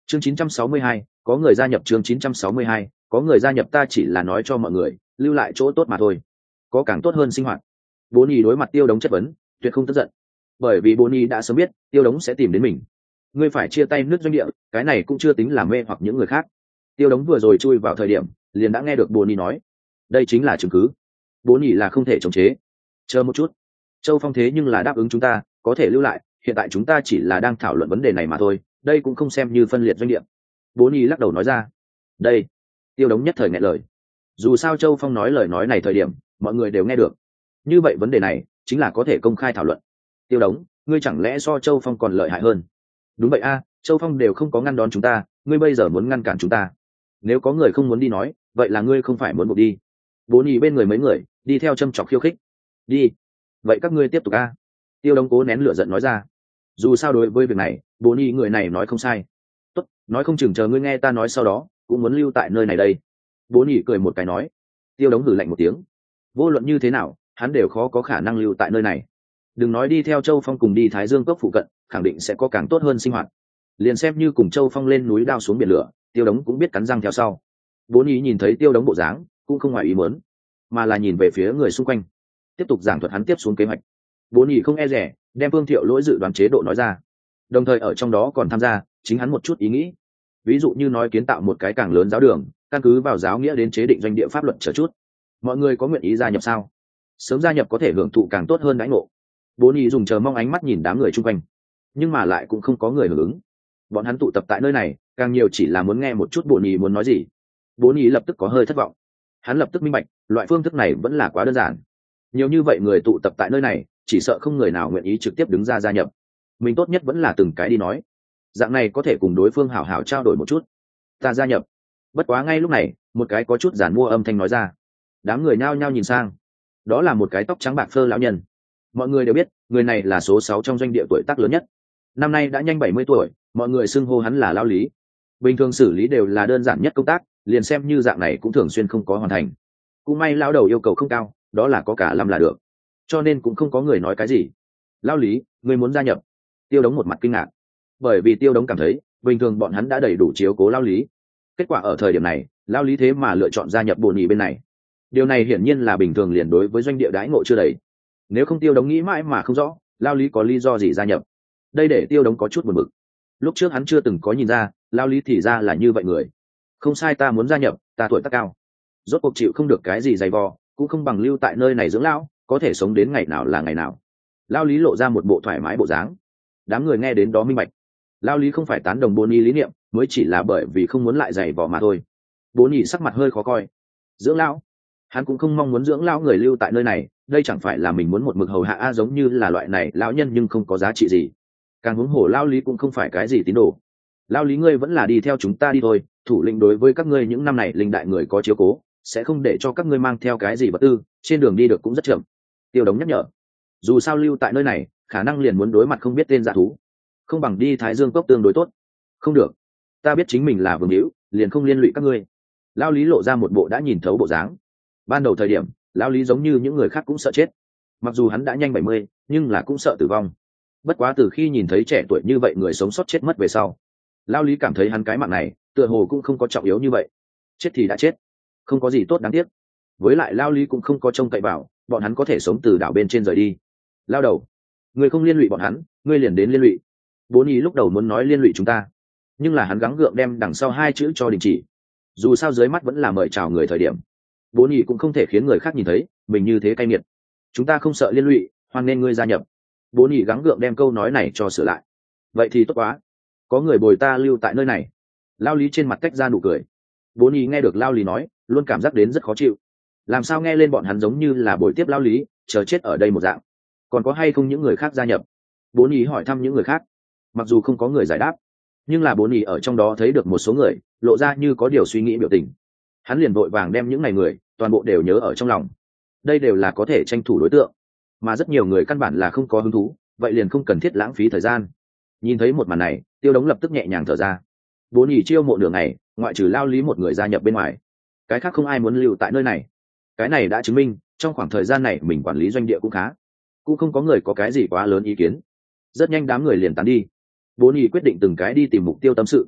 Chương 962, có người gia nhập. Chương 962, có người gia nhập. Ta chỉ là nói cho mọi người lưu lại chỗ tốt mà thôi, có càng tốt hơn sinh hoạt. Bố nhì đối mặt Tiêu Đống chất vấn tuyệt không tức giận, bởi vì bố nhì đã sớm biết Tiêu Đống sẽ tìm đến mình. Ngươi phải chia tay nước doanh địa, cái này cũng chưa tính là mê hoặc những người khác. Tiêu Đống vừa rồi chui vào thời điểm liền đã nghe được bố nhì nói, đây chính là chứng cứ. Bố nhì là không thể chống chế. Chờ một chút, Châu Phong thế nhưng là đáp ứng chúng ta có thể lưu lại, hiện tại chúng ta chỉ là đang thảo luận vấn đề này mà thôi, đây cũng không xem như phân liệt doanh địa. Bố nhì lắc đầu nói ra. Đây, Tiêu Đống nhất thời nghẹn lời. Dù sao Châu Phong nói lời nói này thời điểm mọi người đều nghe được, như vậy vấn đề này chính là có thể công khai thảo luận. Tiêu Đống, ngươi chẳng lẽ so Châu Phong còn lợi hại hơn? Đúng vậy a, Châu Phong đều không có ngăn đón chúng ta, ngươi bây giờ muốn ngăn cản chúng ta? Nếu có người không muốn đi nói, vậy là ngươi không phải muốn buộc đi. Bố nhì bên người mấy người đi theo châm chọc khiêu khích. Đi, vậy các ngươi tiếp tục a. Tiêu Đống cố nén lửa giận nói ra. Dù sao đối với việc này bố nhì người này nói không sai. Tốt, nói không chừng chờ ngươi nghe ta nói sau đó cũng muốn lưu tại nơi này đây. Bố nhì cười một cái nói. Tiêu Đống hử lạnh một tiếng. Vô luận như thế nào hắn đều khó có khả năng lưu tại nơi này. Đừng nói đi theo Châu Phong cùng đi Thái Dương cốc phụ cận, khẳng định sẽ có càng tốt hơn sinh hoạt. Liền xem như cùng Châu Phong lên núi đao xuống biển lửa, Tiêu Đống cũng biết cắn răng theo sau. Bố nhì nhìn thấy Tiêu Đống bộ dáng cũng không ngoài ý muốn, mà là nhìn về phía người xung quanh, tiếp tục giảng thuật hắn tiếp xuống kế hoạch. Bố nhì không e rẻ đem Phương Thiệu lỗi dự đoán chế độ nói ra, đồng thời ở trong đó còn tham gia chính hắn một chút ý nghĩ, ví dụ như nói kiến tạo một cái càng lớn giáo đường, căn cứ vào giáo nghĩa đến chế định doanh địa pháp luật chờ chút. Mọi người có nguyện ý gia nhập sao? Sớm gia nhập có thể hưởng thụ càng tốt hơn đãi ngộ. Bố nhì dùng chờ mong ánh mắt nhìn đám người chung quanh, nhưng mà lại cũng không có người hưởng ứng. Bọn hắn tụ tập tại nơi này càng nhiều chỉ là muốn nghe một chút bố nhì muốn nói gì. Bố nhì lập tức có hơi thất vọng. Hắn lập tức minh bạch loại phương thức này vẫn là quá đơn giản, nhiều như vậy người tụ tập tại nơi này chỉ sợ không người nào nguyện ý trực tiếp đứng ra gia nhập. Mình tốt nhất vẫn là từng cái đi nói, dạng này có thể cùng đối phương hảo hảo trao đổi một chút. Ta gia nhập. Bất quá ngay lúc này một cái có chút giản mua âm thanh nói ra. Đám người nhao nhao nhìn sang, đó là một cái tóc trắng bạc phơ lão nhân. Mọi người đều biết người này là số 6 trong doanh địa tuổi tác lớn nhất, năm nay đã nhanh 70 tuổi, mọi người xưng hô hắn là Lão Lý. Bình thường xử lý đều là đơn giản nhất công tác, liền xem như dạng này cũng thường xuyên không có hoàn thành. Cũng may lão đầu yêu cầu không cao, đó là có cả 5 là được, cho nên cũng không có người nói cái gì. Lão Lý, người muốn gia nhập? Tiêu Đống một mặt kinh ngạc, bởi vì Tiêu Đống cảm thấy bình thường bọn hắn đã đầy đủ chiếu cố Lão Lý, kết quả ở thời điểm này Lão Lý thế mà lựa chọn gia nhập bồ nhì bên này. Điều này hiển nhiên là bình thường liền đối với doanh địa đãi ngộ chưa đầy. Nếu không Tiêu Đống nghĩ mãi mà không rõ Lão Lý có lý do gì gia nhập, đây để Tiêu Đống có chút buồn bực. Lúc trước hắn chưa từng có nhìn ra Lão Lý thì ra là như vậy người. Không sai, ta muốn gia nhập, ta tuổi tác cao, rốt cuộc chịu không được cái gì dày vò, cũng không bằng lưu tại nơi này dưỡng lão, có thể sống đến ngày nào là ngày nào. Lão Lý lộ ra một bộ thoải mái bộ dáng. Đám người nghe đến đó minh bạch, Lão Lý không phải tán đồng bố nhì lý niệm, mới chỉ là bởi vì không muốn lại dày vò mà thôi. Bố nhì sắc mặt hơi khó coi. Dưỡng lão? Hắn cũng không mong muốn dưỡng lão người lưu tại nơi này, đây chẳng phải là mình muốn một mực hầu hạ a, giống như là loại này lão nhân nhưng không có giá trị gì. Càng huống hồ Lão Lý cũng không phải cái gì tín đồ. Lão Lý ngươi vẫn là đi theo chúng ta đi thôi, thủ lĩnh đối với các ngươi những năm này linh đại người có chiếu cố, sẽ không để cho các ngươi mang theo cái gì vật tư, trên đường đi được cũng rất chậm. Tiêu Đống nhắc nhở. Dù sao lưu tại nơi này khả năng liền muốn đối mặt không biết tên dã thú, không bằng đi Thái Dương cốc tương đối tốt. Không được, ta biết chính mình là vương hữu, liền không liên lụy các ngươi. Lão Lý lộ ra một bộ đã nhìn thấu bộ dáng. Ban đầu thời điểm Lão Lý giống như những người khác cũng sợ chết, mặc dù hắn đã nhanh 70, nhưng là cũng sợ tử vong. Bất quá từ khi nhìn thấy trẻ tuổi như vậy người sống sót chết mất về sau, Lão Lý cảm thấy hắn cái mạng này tựa hồ cũng không có trọng yếu như vậy. Chết thì đã chết, không có gì tốt đáng tiếc. Với lại Lão Lý cũng không có trông cậy vào bọn hắn có thể sống từ đảo bên trên rời đi. Lao đầu, người không liên lụy bọn hắn, ngươi liền đến liên lụy. Bố nhì lúc đầu muốn nói liên lụy chúng ta, nhưng là hắn gắng gượng đem đằng sau 2 chữ cho đình chỉ. Dù sao dưới mắt vẫn là mời chào người thời điểm, bố nhì cũng không thể khiến người khác nhìn thấy mình như thế cay nghiệt. Chúng ta không sợ liên lụy, hoan nên ngươi gia nhập. Bố nhì gắng gượng đem câu nói này cho sửa lại. Vậy thì tốt quá, có người bồi ta lưu tại nơi này. Lao Lý trên mặt cách ra nụ cười. Bố nhì nghe được Lao Lý nói luôn cảm giác đến rất khó chịu. Làm sao nghe lên bọn hắn giống như là bồi tiếp Lao Lý chờ chết ở đây một dạng. Còn có hay không những người khác gia nhập? Bố nhì hỏi thăm những người khác. Mặc dù không có người giải đáp, nhưng là bố nhì ở trong đó thấy được một số người lộ ra như có điều suy nghĩ biểu tình. Hắn liền vội vàng đem những ngày người toàn bộ đều nhớ ở trong lòng. Đây đều là có thể tranh thủ đối tượng, mà rất nhiều người căn bản là không có hứng thú, vậy liền không cần thiết lãng phí thời gian. Nhìn thấy một màn này, Tiêu Đống lập tức nhẹ nhàng thở ra. Bố nhì chiêu mộ nửa ngày, ngoại trừ Lao Lý một người gia nhập bên ngoài, cái khác không ai muốn lưu tại nơi này. Cái này đã chứng minh trong khoảng thời gian này mình quản lý doanh địa cũng khá, cũng không có người có cái gì quá lớn ý kiến. Rất nhanh đám người liền tán đi. Bố nhì quyết định từng cái đi tìm mục tiêu tâm sự.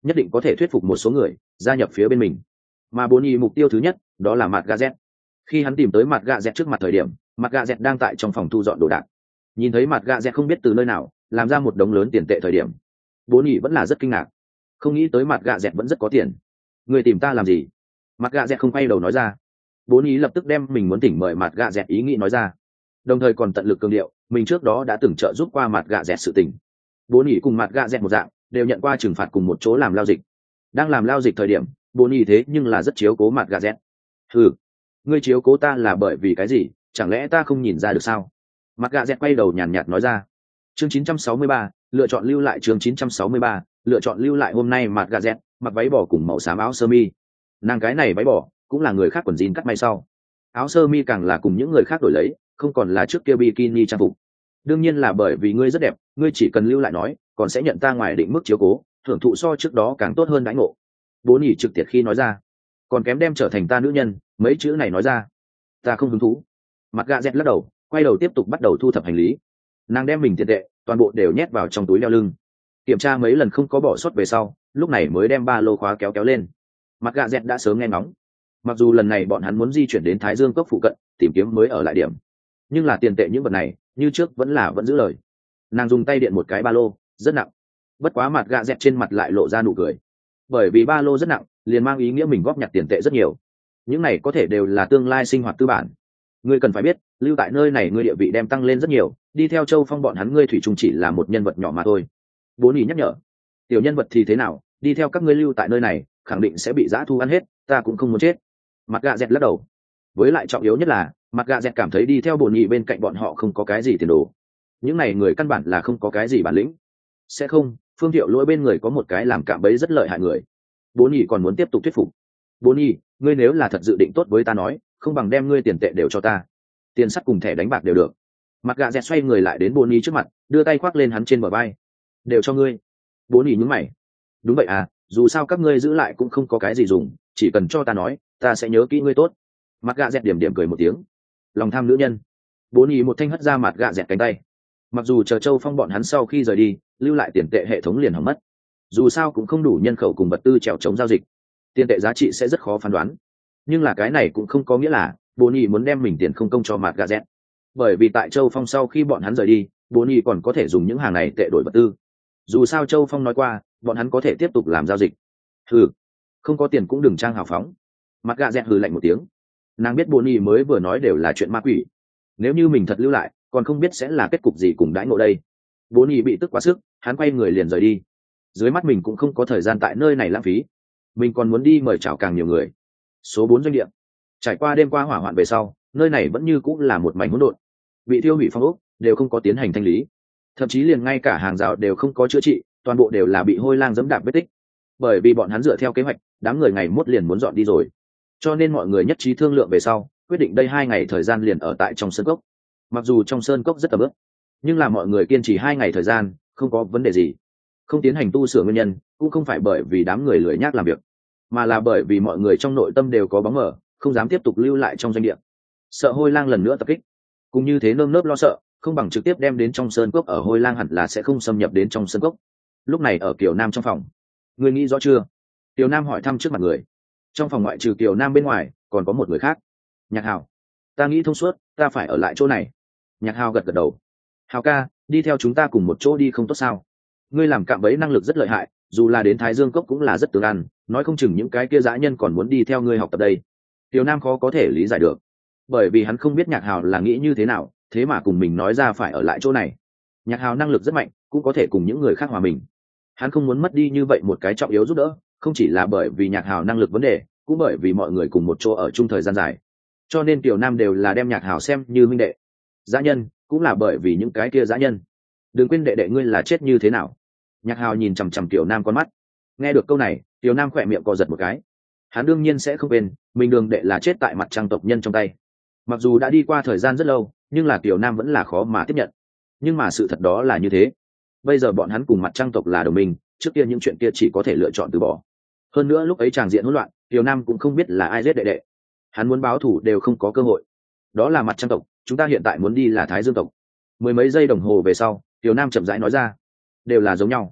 nhất định có thể thuyết phục một số người gia nhập phía bên mình. Mà Bố Nhì mục tiêu thứ nhất đó là Mặt Gazet. Khi hắn tìm tới Mặt Gazet trước mặt thời điểm, Mặt Gazet đang tại trong phòng thu dọn đồ đạc. Nhìn thấy Mặt Gazet không biết từ nơi nào làm ra một đống lớn tiền tệ thời điểm, Bố Nhì vẫn là rất kinh ngạc, không nghĩ tới Mặt Gazet vẫn rất có tiền. Người tìm ta làm gì? Mặt Gazet không quay đầu nói ra. Bố Nhì lập tức đem mình muốn tỉnh mời Mặt Gazet ý nghĩ nói ra, đồng thời còn tận lực cường điệu mình trước đó đã từng trợ giúp qua Mặt Gazet sự tình. Bố Nhì cùng Mặt Gazet một dạng, đều nhận qua trừng phạt cùng một chỗ làm lao dịch. Đang làm lao dịch thời điểm, Bố Nhì thế nhưng là rất chiếu cố Mặt Gazet. Ừ, ngươi chiếu cố ta là bởi vì cái gì? Chẳng lẽ ta không nhìn ra được sao? Mặt Gazet quay đầu nhàn nhạt nói ra. Chương 963, lựa chọn lưu lại. Chương 963, lựa chọn lưu lại. Hôm nay Mặt Gazet mặc váy bò cùng màu xám áo sơ mi. Nàng cái này váy bò cũng là người khác quần jean cắt may sau, áo sơ mi càng là cùng những người khác đổi lấy, không còn là trước kia bikini trang phục. Đương nhiên là bởi vì ngươi rất đẹp, ngươi chỉ cần lưu lại nói, còn sẽ nhận ta ngoài định mức chiếu cố, thưởng thụ so trước đó càng tốt hơn đãi ngộ. Bố Nhì trực tiệt khi nói ra, còn kém đem trở thành ta nữ nhân, mấy chữ này nói ra, ta không hứng thú. Mặt Gazet lắc đầu, quay đầu tiếp tục bắt đầu thu thập hành lý. Nàng đem mình tiền tệ toàn bộ đều nhét vào trong túi đeo lưng, kiểm tra mấy lần không có bỏ sót về sau, lúc này mới đem ba lô khóa kéo lên. Mặt Gazet đã sớm nghe ngóng, mặc dù lần này bọn hắn muốn di chuyển đến Thái Dương cốc phụ cận tìm kiếm mới ở lại điểm, nhưng là tiền tệ những vật này như trước vẫn giữ lời. Nàng dùng tay điện một cái ba lô rất nặng, bất quá Mặt Gazet trên mặt lại lộ ra nụ cười, bởi vì ba lô rất nặng liền mang ý nghĩa mình góp nhặt tiền tệ rất nhiều, những này có thể đều là tương lai sinh hoạt tư bản. Ngươi cần phải biết, lưu tại nơi này ngươi địa vị đem tăng lên rất nhiều, đi theo Châu Phong bọn hắn ngươi thủy chung chỉ là một nhân vật nhỏ mà thôi. Bố Nhì nhắc nhở, tiểu nhân vật thì thế nào, đi theo các ngươi lưu tại nơi này khẳng định sẽ bị dã thu ăn hết, ta cũng không muốn chết. Mặt Gazet lắc đầu, với lại trọng yếu nhất là Mặt Gazet cảm thấy đi theo Bố Nhì bên cạnh bọn họ không có cái gì tiền đồ, những này người căn bản là không có cái gì bản lĩnh. Sẽ không, Phương Thiệu Lỗi bên người có một cái làm cạm bẫy rất lợi hại người. Bố Nhì còn muốn tiếp tục thuyết phục. Bố Nhì, ngươi nếu là thật dự định tốt với ta nói, không bằng đem ngươi tiền tệ đều cho ta, tiền sắt cùng thẻ đánh bạc đều được. Mặt Gazet xoay người lại đến Bố Nhì trước mặt, đưa tay khoác lên hắn trên bờ vai. Đều cho ngươi. Bố Nhì nhướng mày. Đúng vậy à, dù sao các ngươi giữ lại cũng không có cái gì dùng, chỉ cần cho ta nói, ta sẽ nhớ kỹ ngươi tốt. Mặt Gazet điểm điểm cười một tiếng. Lòng tham nữ nhân. Bố Nhì một thanh hất ra Mặt Gazet cánh tay. Mặc dù chờ Châu Phong bọn hắn sau khi rời đi, lưu lại tiền tệ hệ thống liền hỏng mất, dù sao cũng không đủ nhân khẩu cùng vật tư trèo chống giao dịch, tiền tệ giá trị sẽ rất khó phán đoán. Nhưng là cái này cũng không có nghĩa là Bố Nhì muốn đem mình tiền không công cho Mặt Gazet, bởi vì tại Châu Phong sau khi bọn hắn rời đi, Bố Nhì còn có thể dùng những hàng này tệ đổi vật tư. Dù sao Châu Phong nói qua, bọn hắn có thể tiếp tục làm giao dịch. Hừ, không có tiền cũng đừng trang hào phóng. Mặt Gazet hừ lạnh một tiếng. Nàng biết Bố Nhì mới vừa nói đều là chuyện ma quỷ, nếu như mình thật lưu lại còn không biết sẽ là kết cục gì cùng đãi ngộ đây. Bố Nhì bị tức quá sức, hắn quay người liền rời đi. Dưới mắt mình cũng không có thời gian tại nơi này lãng phí, mình còn muốn đi mời chào càng nhiều người. Số 4 doanh địa. Trải qua đêm qua hỏa hoạn về sau, nơi này vẫn như cũng là một mảnh hỗn độn, bị thiêu hủy phong ốc đều không có tiến hành thanh lý, thậm chí liền ngay cả hàng rào đều không có chữa trị, toàn bộ đều là bị hôi lang dẫm đạp vết tích. Bởi vì bọn hắn dựa theo kế hoạch, đám người ngày mốt liền muốn dọn đi rồi, cho nên mọi người nhất trí thương lượng về sau, quyết định đây 2 ngày thời gian liền ở tại trong sơn cốc. Mặc dù trong sơn cốc rất ẩm ướt, nhưng là mọi người kiên trì 2 ngày thời gian không có vấn đề gì. Không tiến hành tu sửa nguyên nhân cũng không phải bởi vì đám người lười nhác làm việc, mà là bởi vì mọi người trong nội tâm đều có bóng mờ, không dám tiếp tục lưu lại trong doanh địa, sợ hôi lang lần nữa tập kích. Cũng như thế nơm nớp lo sợ, không bằng trực tiếp đem đến trong sơn cốc, ở hôi lang hẳn là sẽ không xâm nhập đến trong sơn cốc. Lúc này ở Kiều Nam trong phòng, người nghĩ rõ chưa? Kiều Nam hỏi thăm trước mặt người. Trong phòng ngoại trừ Kiều Nam bên ngoài còn có một người khác. Nhạc Hào. Ta nghĩ thông suốt, ta phải ở lại chỗ này. Nhạc Hào gật gật đầu. Hào ca, đi theo chúng ta cùng một chỗ đi không tốt sao? Ngươi làm cạm bẫy năng lực rất lợi hại, dù là đến Thái Dương cốc cũng là rất tương ăn, nói không chừng những cái kia dã nhân còn muốn đi theo ngươi học tập đây. Kiều Nam khó có thể lý giải được, bởi vì hắn không biết Nhạc Hào là nghĩ như thế nào, thế mà cùng mình nói ra phải ở lại chỗ này. Nhạc Hào năng lực rất mạnh, cũng có thể cùng những người khác hòa mình. Hắn không muốn mất đi như vậy một cái trọng yếu giúp đỡ, không chỉ là bởi vì Nhạc Hào năng lực vấn đề, cũng bởi vì mọi người cùng một chỗ ở chung thời gian dài, cho nên Kiều Nam đều là đem Nhạc Hào xem như huynh đệ. Dã nhân cũng là bởi vì những cái kia dã nhân. Đừng quên đệ đệ ngươi là chết như thế nào. Nhạc Hào nhìn chằm chằm Kiều Nam con mắt. Nghe được câu này, Kiều Nam khỏe miệng co giật một cái. Hắn đương nhiên sẽ không quên mình đường đệ là chết tại Mặt Trăng tộc nhân trong tay. Mặc dù đã đi qua thời gian rất lâu, nhưng là Kiều Nam vẫn là khó mà tiếp nhận. Nhưng mà sự thật đó là như thế. Bây giờ bọn hắn cùng Mặt Trăng tộc là đồng minh, trước kia những chuyện kia chỉ có thể lựa chọn từ bỏ. Hơn nữa lúc ấy tràng diện hỗn loạn, Kiều Nam cũng không biết là ai giết đệ đệ. Hắn muốn báo thù đều không có cơ hội. Đó là Mặt Trăng tộc, chúng ta hiện tại muốn đi là Thái Dương tộc. Mười mấy giây đồng hồ về sau, Kiều Nam chậm rãi nói ra, đều là giống nhau.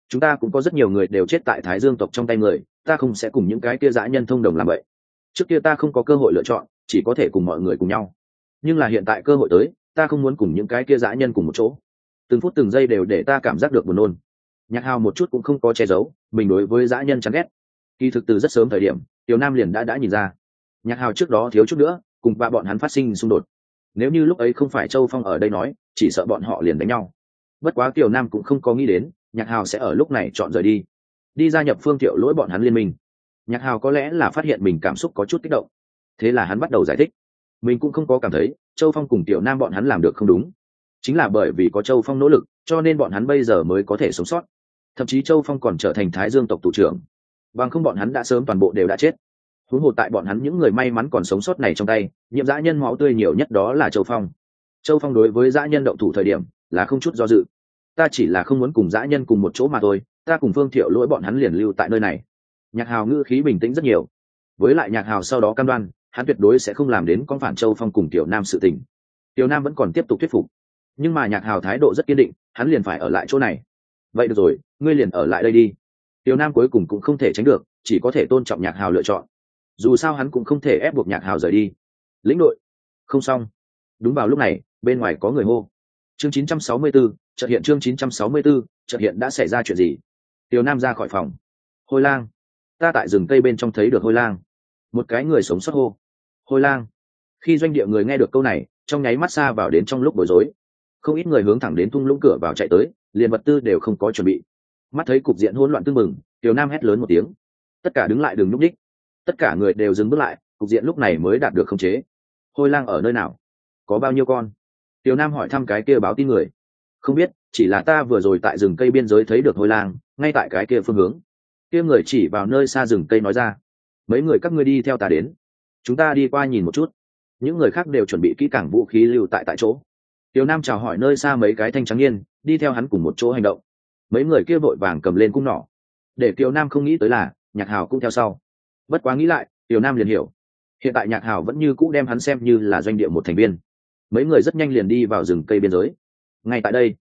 chúng ta cũng có rất nhiều người đều chết tại Thái Dương tộc trong tay người, ta không sẽ cùng những cái kia dã nhân thông đồng làm vậy. Trước kia ta không có cơ hội lựa chọn, chỉ có thể cùng mọi người cùng nhau, nhưng là hiện tại cơ hội tới, ta không muốn cùng những cái kia dã nhân cùng một chỗ. Từng phút từng giây đều để ta cảm giác được buồn nôn. Nhạc Hào một chút cũng không có che giấu mình đối với dã nhân chán ghét. Kỳ thực từ rất sớm thời điểm, Tiểu Nam liền đã nhìn ra. Nhạc Hào trước đó thiếu chút nữa cùng ba bọn hắn phát sinh xung đột. Nếu như lúc ấy không phải Châu Phong ở đây nói, chỉ sợ bọn họ liền đánh nhau. Bất quá Tiểu Nam cũng không có nghĩ đến Nhạc Hào sẽ ở lúc này chọn rời đi gia nhập Phương Thiệu Lỗi bọn hắn liên minh. Nhạc Hào có lẽ là phát hiện mình cảm xúc có chút kích động, thế là hắn bắt đầu giải thích. Mình cũng không có cảm thấy Châu Phong cùng Tiểu Nam bọn hắn làm được không đúng, chính là bởi vì có Châu Phong nỗ lực, cho nên bọn hắn bây giờ mới có thể sống sót. Thậm chí Châu Phong còn trở thành Thái Dương tộc tù trưởng, bằng không bọn hắn đã sớm toàn bộ đều đã chết. Huống hồ tại bọn hắn những người may mắn còn sống sót này trong tay, nhiễm dã nhân máu tươi nhiều nhất đó là Châu Phong. Châu Phong đối với dã nhân động thủ thời điểm là không chút do dự. Ta chỉ là không muốn cùng dã nhân cùng một chỗ mà thôi, ta cùng Phương Thiệu Lỗi bọn hắn liền lưu tại nơi này. Nhạc Hào ngữ khí bình tĩnh rất nhiều. Với lại Nhạc Hào sau đó cam đoan hắn tuyệt đối sẽ không làm đến con phản Châu Phong cùng Tiểu Nam sự tình. Tiểu Nam vẫn còn tiếp tục thuyết phục, nhưng mà Nhạc Hào thái độ rất kiên định, hắn liền phải ở lại chỗ này. Vậy được rồi, ngươi liền ở lại đây đi. Tiểu Nam cuối cùng cũng không thể tránh được, chỉ có thể tôn trọng Nhạc Hào lựa chọn. Dù sao hắn cũng không thể ép buộc Nhạc Hào rời đi. Lĩnh đội. Không xong. Đúng vào lúc này, bên ngoài có người hô. Chương 964, chợt hiện chương 964, chợt hiện đã xảy ra chuyện gì? Tiểu Nam ra khỏi phòng. Hôi lang. Ta tại rừng cây bên trong thấy được hôi lang. Một cái người sống sót hô. Hôi lang. Khi doanh địa người nghe được câu này, trong nháy mắt xa vào đến trong lúc bối rối. Không ít người hướng thẳng đến thung lũng cửa vào chạy tới, liền vật tư đều không có chuẩn bị. Mắt thấy cục diện hỗn loạn tưng bừng, Tiểu Nam hét lớn một tiếng. Tất cả đứng lại, đừng nhúc nhích. Tất cả người đều dừng bước lại, cục diện lúc này mới đạt được khống chế. Hôi lang ở nơi nào? Có bao nhiêu con? Tiểu Nam hỏi thăm cái kia báo tin người. Không biết, chỉ là ta vừa rồi tại rừng cây biên giới thấy được hôi lang, ngay tại cái kia phương hướng. Kia người chỉ vào nơi xa rừng cây nói ra. Mấy người các ngươi đi theo ta đến, chúng ta đi qua nhìn một chút. Những người khác đều chuẩn bị kỹ càng vũ khí lưu tại chỗ. Tiểu Nam chào hỏi nơi xa mấy cái thanh trắng niên, đi theo hắn cùng một chỗ hành động. Mấy người kia vội vàng cầm lên cung nỏ. Để Tiểu Nam không nghĩ tới là Nhạc Hào cũng theo sau. Bất quá nghĩ lại, Tiểu Nam liền hiểu, hiện tại Nhạc Hào vẫn như cũ đem hắn xem như là doanh địa một thành viên. Mấy người rất nhanh liền đi vào rừng cây biên giới. Ngay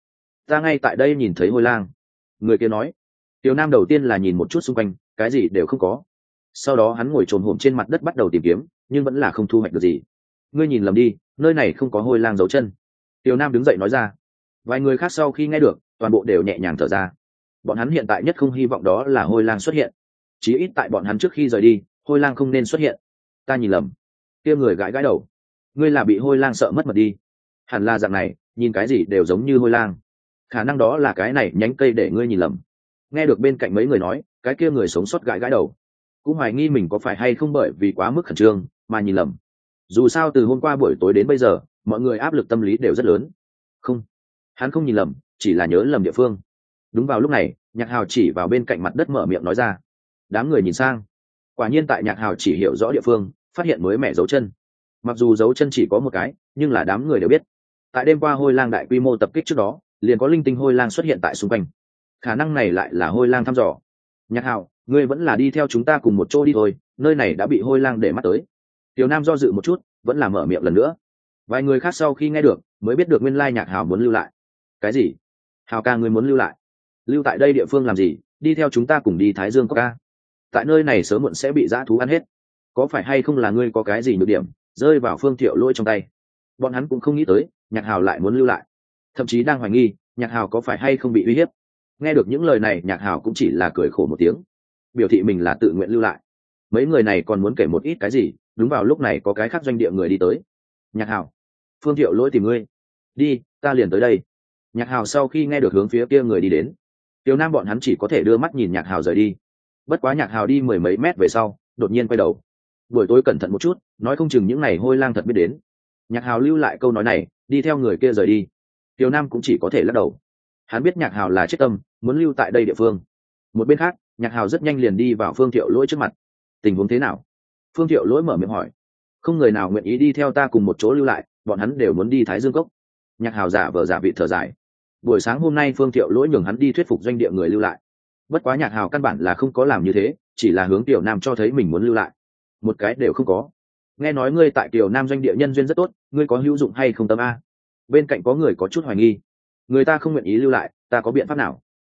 tại đây nhìn thấy hôi lang. Người kia nói. Tiểu Nam đầu tiên là nhìn một chút xung quanh, cái gì đều không có. Sau đó hắn ngồi trồm hổm trên mặt đất bắt đầu tìm kiếm, nhưng vẫn là không thu hoạch được gì. Ngươi nhìn lầm đi, nơi này không có hôi lang dấu chân. Tiểu Nam đứng dậy nói ra. Vài người khác sau khi nghe được, toàn bộ đều nhẹ nhàng thở ra. Bọn hắn hiện tại nhất không hy vọng đó là hôi lang xuất hiện. Chí ít tại bọn hắn trước khi rời đi, hôi lang không nên xuất hiện. Ta nhìn lầm. Kia người gãi gãi đầu. Ngươi là bị hôi lang sợ mất mật đi. Hẳn là dạng này, nhìn cái gì đều giống như hôi lang. Khả năng đó là cái này nhánh cây để ngươi nhìn lầm. Nghe được bên cạnh mấy người nói, cái kia người sống sót gãi gãi đầu, cũng hoài nghi mình có phải hay không bởi vì quá mức khẩn trương mà nhìn lầm. Dù sao từ hôm qua buổi tối đến bây giờ, mọi người áp lực tâm lý đều rất lớn. Không, hắn không nhìn lầm, chỉ là nhớ lầm địa phương. Đúng vào lúc này, Nhạc Hào chỉ vào bên cạnh mặt đất mở miệng nói ra. Đám người nhìn sang, quả nhiên tại Nhạc Hào chỉ hiểu rõ địa phương, phát hiện mới mẻ dấu chân. Mặc dù dấu chân chỉ có một cái, nhưng là đám người đều biết, tại đêm qua hôi lang đại quy mô tập kích trước đó, liền có linh tinh hôi lang xuất hiện tại xung quanh. Khả năng này lại là hôi lang thăm dò. Nhạc Hào, ngươi vẫn là đi theo chúng ta cùng một chỗ đi thôi, nơi này đã bị hôi lang để mắt tới. Tiểu Nam do dự một chút, vẫn là mở miệng lần nữa. Vài người khác sau khi nghe được, mới biết được nguyên lai Nhạc Hào muốn lưu lại. Cái gì? Hào ca, ngươi muốn lưu lại? Lưu tại đây địa phương làm gì? Đi theo chúng ta cùng đi Thái Dương Cốc ca. Tại nơi này sớm muộn sẽ bị dã thú ăn hết. Có phải hay không là ngươi có cái gì nhược điểm, rơi vào Phương Thiệu Lỗi trong tay? Bọn hắn cũng không nghĩ tới Nhạc Hào lại muốn lưu lại, thậm chí đang hoài nghi Nhạc Hào có phải hay không bị uy hiếp. Nghe được những lời này, Nhạc Hào cũng chỉ là cười khổ một tiếng, biểu thị mình là tự nguyện lưu lại. Mấy người này còn muốn kể một ít cái gì, đúng vào lúc này có cái khác doanh địa người đi tới. Nhạc Hào, Phương Thiệu Lỗi tìm ngươi. Đi, ta liền tới đây. Nhạc Hào sau khi nghe được hướng phía kia người đi đến. Tiểu Nam bọn hắn chỉ có thể đưa mắt nhìn Nhạc Hào rời đi. Bất quá Nhạc Hào đi mười mấy mét về sau, đột nhiên quay đầu. Buổi tối cẩn thận một chút, nói không chừng những này hôi lang thật biết đến. Nhạc Hào lưu lại câu nói này, đi theo người kia rời đi. Tiểu Nam cũng chỉ có thể lắc đầu. Hắn biết Nhạc Hào là chết tâm, muốn lưu tại đây địa phương. Một bên khác, Nhạc Hào rất nhanh liền đi vào Phương Thiệu Lỗi trước mặt. Tình huống thế nào? Phương Thiệu Lỗi mở miệng hỏi. Không người nào nguyện ý đi theo ta cùng một chỗ lưu lại, bọn hắn đều muốn đi Thái Dương Cốc. Nhạc Hào giả vờ giả vị thở dài. Buổi sáng hôm nay Phương Thiệu Lỗi nhường hắn đi thuyết phục doanh địa người lưu lại. Bất quá Nhạc Hào căn bản là không có làm như thế, chỉ là hướng Tiểu Nam cho thấy mình muốn lưu lại. Một cái đều không có. Nghe nói ngươi tại Tiểu Nam doanh địa nhân duyên rất tốt, ngươi có hữu dụng hay không tâm a? Bên cạnh có người có chút hoài nghi. Người ta không nguyện ý lưu lại, ta có biện pháp nào?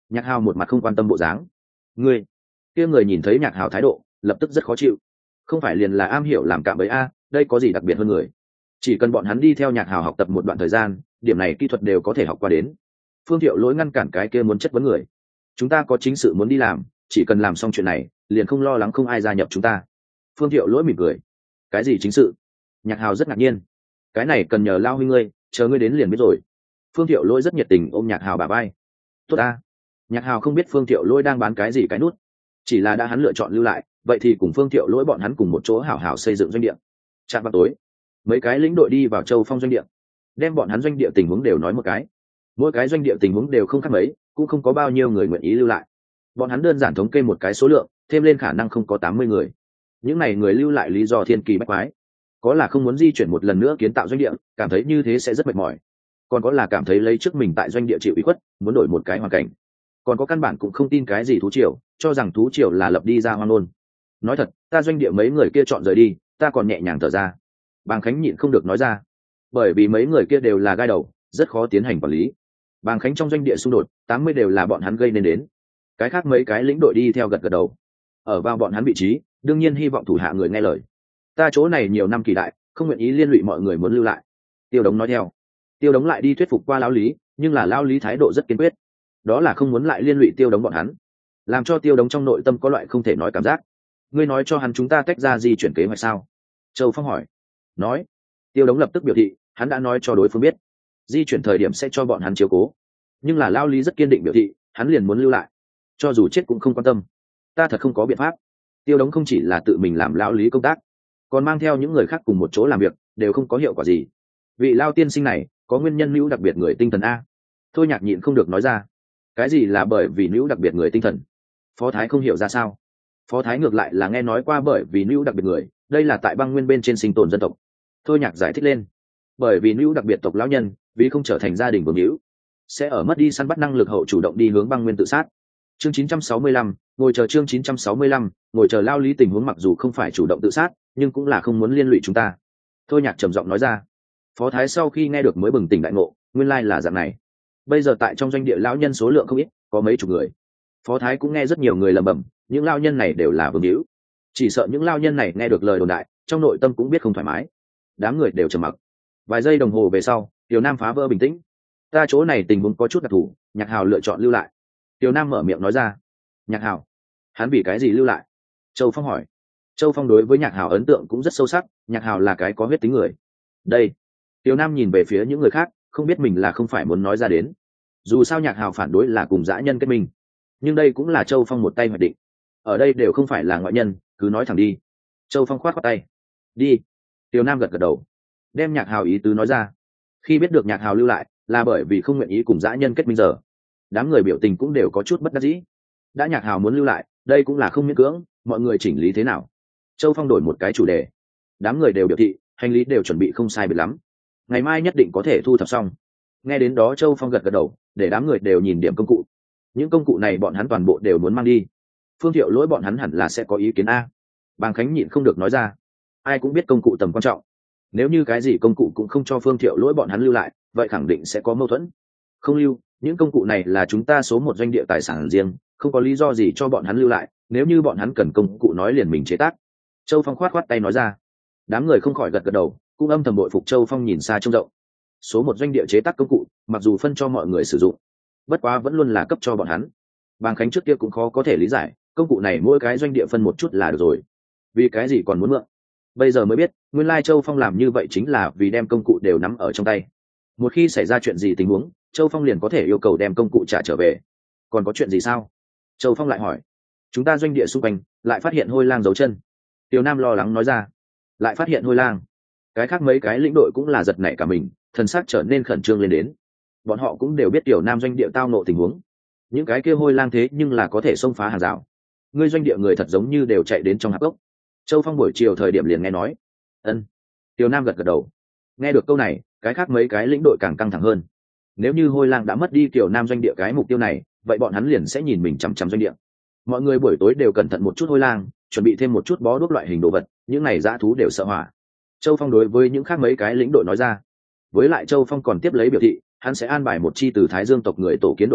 Nhạc Hào một mặt không quan tâm bộ dáng. Ngươi, kia người nhìn thấy Nhạc Hào thái độ lập tức rất khó chịu. Không phải liền là am hiểu làm cạm bẫy a, đây có gì đặc biệt hơn người. Chỉ cần bọn hắn đi theo Nhạc Hào học tập một đoạn thời gian, điểm này kỹ thuật đều có thể học qua đến. Phương Thiệu Lỗi ngăn cản cái kia muốn chất vấn người. Chúng ta có chính sự muốn đi làm, chỉ cần làm xong chuyện này liền không lo lắng không ai gia nhập chúng ta. Phương Thiệu Lỗi mỉm cười. Cái gì chính sự? Nhạc Hào rất ngạc nhiên. Cái này cần nhờ Lao huynh ngươi, chờ ngươi đến liền biết rồi. Phương Thiệu Lỗi rất nhiệt tình ôm Nhạc Hào bả vai. Tốt a. Nhạc Hào không biết Phương Thiệu Lỗi đang bán cái gì cái nút, chỉ là đã hắn lựa chọn lưu lại, vậy thì cùng Phương Thiệu Lỗi bọn hắn cùng một chỗ hảo hảo xây dựng doanh địa. Chạm vào tối, mấy cái lĩnh đội đi vào Châu Phong doanh địa, đem bọn hắn doanh địa tình huống đều nói một cái. Mỗi cái doanh địa tình huống đều không khác mấy, cũng không có bao nhiêu người nguyện ý lưu lại. Bọn hắn đơn giản thống kê một cái số lượng, thêm lên khả năng không có 80 người. Những này người lưu lại lý do thiên kỳ bách quái. Có là không muốn di chuyển một lần nữa kiến tạo doanh địa, cảm thấy như thế sẽ rất mệt mỏi. Còn có là cảm thấy lấy trước mình tại doanh địa chịu ủy khuất, muốn đổi một cái hoàn cảnh. Còn có căn bản cũng không tin cái gì thú triều, cho rằng thú triều là lập đi ra hoang nôn. Nói thật, ta doanh địa mấy người kia chọn rời đi, ta còn nhẹ nhàng thở ra. Bàng Khánh nhịn không được nói ra, bởi vì mấy người kia đều là gai đầu, rất khó tiến hành quản lý. Bàng Khánh trong doanh địa xung đột 80 đều là bọn hắn gây nên đến. Cái khác mấy cái lĩnh đội đi theo gật gật đầu. Ở vào bọn hắn vị trí, đương nhiên hy vọng thủ hạ người nghe lời. Ta chỗ này nhiều năm kỳ đại, không nguyện ý liên lụy mọi người muốn lưu lại. Tiêu Đống nói theo. Tiêu Đống lại đi thuyết phục qua lão lý, nhưng là lão lý thái độ rất kiên quyết. Đó là không muốn lại liên lụy Tiêu Đống bọn hắn, làm cho Tiêu Đống trong nội tâm có loại không thể nói cảm giác. Ngươi nói cho hắn chúng ta tách ra di chuyển kế hoạch sao? Châu Phong hỏi. Nói. Tiêu Đống lập tức biểu thị, hắn đã nói cho đối phương biết, di chuyển thời điểm sẽ cho bọn hắn chiếu cố. Nhưng là lão lý rất kiên định biểu thị, hắn liền muốn lưu lại, cho dù chết cũng không quan tâm. Ta thật không có biện pháp. Tiêu Đống không chỉ là tự mình làm lão lý công tác, còn mang theo những người khác cùng một chỗ làm việc, đều không có hiệu quả gì. Vị Lao tiên sinh này có nguyên nhân nữ đặc biệt người tinh thần a. Thôi Nhạc nhịn không được nói ra. Cái gì là bởi vì nữ đặc biệt người tinh thần? Phó Thái không hiểu ra sao. Phó Thái ngược lại là nghe nói qua bởi vì nữ đặc biệt người, đây là tại băng nguyên bên trên sinh tồn dân tộc. Thôi Nhạc giải thích lên. Bởi vì nữ đặc biệt tộc lão nhân, vì không trở thành gia đình vương hữu, sẽ ở mất đi săn bắt năng lực hậu chủ động đi hướng băng nguyên tự sát. Chương 965, ngồi chờ chương 965, ngồi chờ Lao lý tình huống mặc dù không phải chủ động tự sát, nhưng cũng là không muốn liên lụy chúng ta. Thôi Nhạc trầm giọng nói ra. Phó Thái sau khi nghe được mới bừng tỉnh đại ngộ, nguyên lai là dạng này. Bây giờ tại trong doanh địa lão nhân số lượng không ít, có mấy chục người. Phó Thái cũng nghe rất nhiều người lẩm bẩm, những lão nhân này đều là vương hữu. Chỉ sợ những lão nhân này nghe được lời đồn đại, trong nội tâm cũng biết không thoải mái. Đám người đều trầm mặc. Vài giây đồng hồ về sau, Tiểu Nam phá vỡ bình tĩnh. Ta chỗ này tình huống có chút đặc thù, Nhạc Hào lựa chọn lưu lại. Tiểu Nam mở miệng nói ra. Nhạc Hào? Hắn vì cái gì lưu lại? Châu Phong hỏi. Châu Phong đối với Nhạc Hào ấn tượng cũng rất sâu sắc, Nhạc Hào là cái có huyết tính người. Đây. Tiểu Nam nhìn về phía những người khác, không biết mình là không phải muốn nói ra đến. Dù sao Nhạc Hào phản đối là cùng dã nhân kết minh, nhưng đây cũng là Châu Phong một tay hoạch định. Ở đây đều không phải là ngoại nhân, cứ nói thẳng đi. Châu Phong khoát khoát tay. Đi. Tiểu Nam gật gật đầu, đem Nhạc Hào ý tứ nói ra. Khi biết được Nhạc Hào lưu lại, là bởi vì không nguyện ý cùng dã nhân kết minh giờ. Đám người biểu tình cũng đều có chút bất đắc dĩ. Đã Nhạc Hào muốn lưu lại, đây cũng là không miễn cưỡng, mọi người chỉnh lý thế nào? Châu Phong đổi một cái chủ đề. Đám người đều biểu thị, hành lý đều chuẩn bị không sai biệt lắm, ngày mai nhất định có thể thu thập xong. Nghe đến đó Châu Phong gật gật đầu, để đám người đều nhìn điểm công cụ. Những công cụ này bọn hắn toàn bộ đều muốn mang đi. Phương Thiệu Lỗi bọn hắn hẳn là sẽ có ý kiến a. Bàng Khánh nhịn không được nói ra. Ai cũng biết công cụ tầm quan trọng. Nếu như cái gì công cụ cũng không cho Phương Thiệu Lỗi bọn hắn lưu lại, vậy khẳng định sẽ có mâu thuẫn. Không lưu, những công cụ này là chúng ta số một doanh địa tài sản riêng, không có lý do gì cho bọn hắn lưu lại. Nếu như bọn hắn cần công cụ nói liền mình chế tác. Châu Phong khoát khoát tay nói ra. Đám người không khỏi gật gật đầu, cũng âm thầm bội phục Châu Phong nhìn xa trông rộng. Số một doanh địa chế tác công cụ, mặc dù phân cho mọi người sử dụng, bất quá vẫn luôn là cấp cho bọn hắn. Bàng Khánh trước kia cũng khó có thể lý giải, công cụ này mỗi cái doanh địa phân một chút là được rồi, vì cái gì còn muốn mượn? Bây giờ mới biết, nguyên lai Châu Phong làm như vậy chính là vì đem công cụ đều nắm ở trong tay. Một khi xảy ra chuyện gì tình huống, Châu Phong liền có thể yêu cầu đem công cụ trả trở về. Còn có chuyện gì sao? Châu Phong lại hỏi. Chúng ta doanh địa xung quanh lại phát hiện hôi lang dấu chân. Tiểu Nam lo lắng nói ra. Lại phát hiện hôi lang? Cái khác mấy cái lĩnh đội cũng là giật nảy cả mình, thần sắc trở nên khẩn trương lên đến. Bọn họ cũng đều biết Tiểu Nam doanh địa tao nộ tình huống. Những cái kia hôi lang thế nhưng là có thể xông phá hàng rào. Ngươi doanh địa người thật giống như đều chạy đến trong hạp gốc. Châu Phong buổi chiều thời điểm liền nghe nói. Ân. Tiểu Nam gật gật đầu. Nghe được câu này, cái khác mấy cái lĩnh đội càng căng thẳng hơn. Nếu như hôi lang đã mất đi Tiểu Nam doanh địa cái mục tiêu này, vậy bọn hắn liền sẽ nhìn mình chằm chằm doanh địa. Mọi người buổi tối đều cẩn thận một chút hôi lang, chuẩn bị thêm một chút bó đuốc loại hình đồ vật, những này dã thú đều sợ hỏa. Châu Phong đối với những khác mấy cái lĩnh đội nói ra. Với lại Châu Phong còn tiếp lấy biểu thị, hắn sẽ an bài một chi từ Thái Dương tộc người tổ kiến đội ngũ,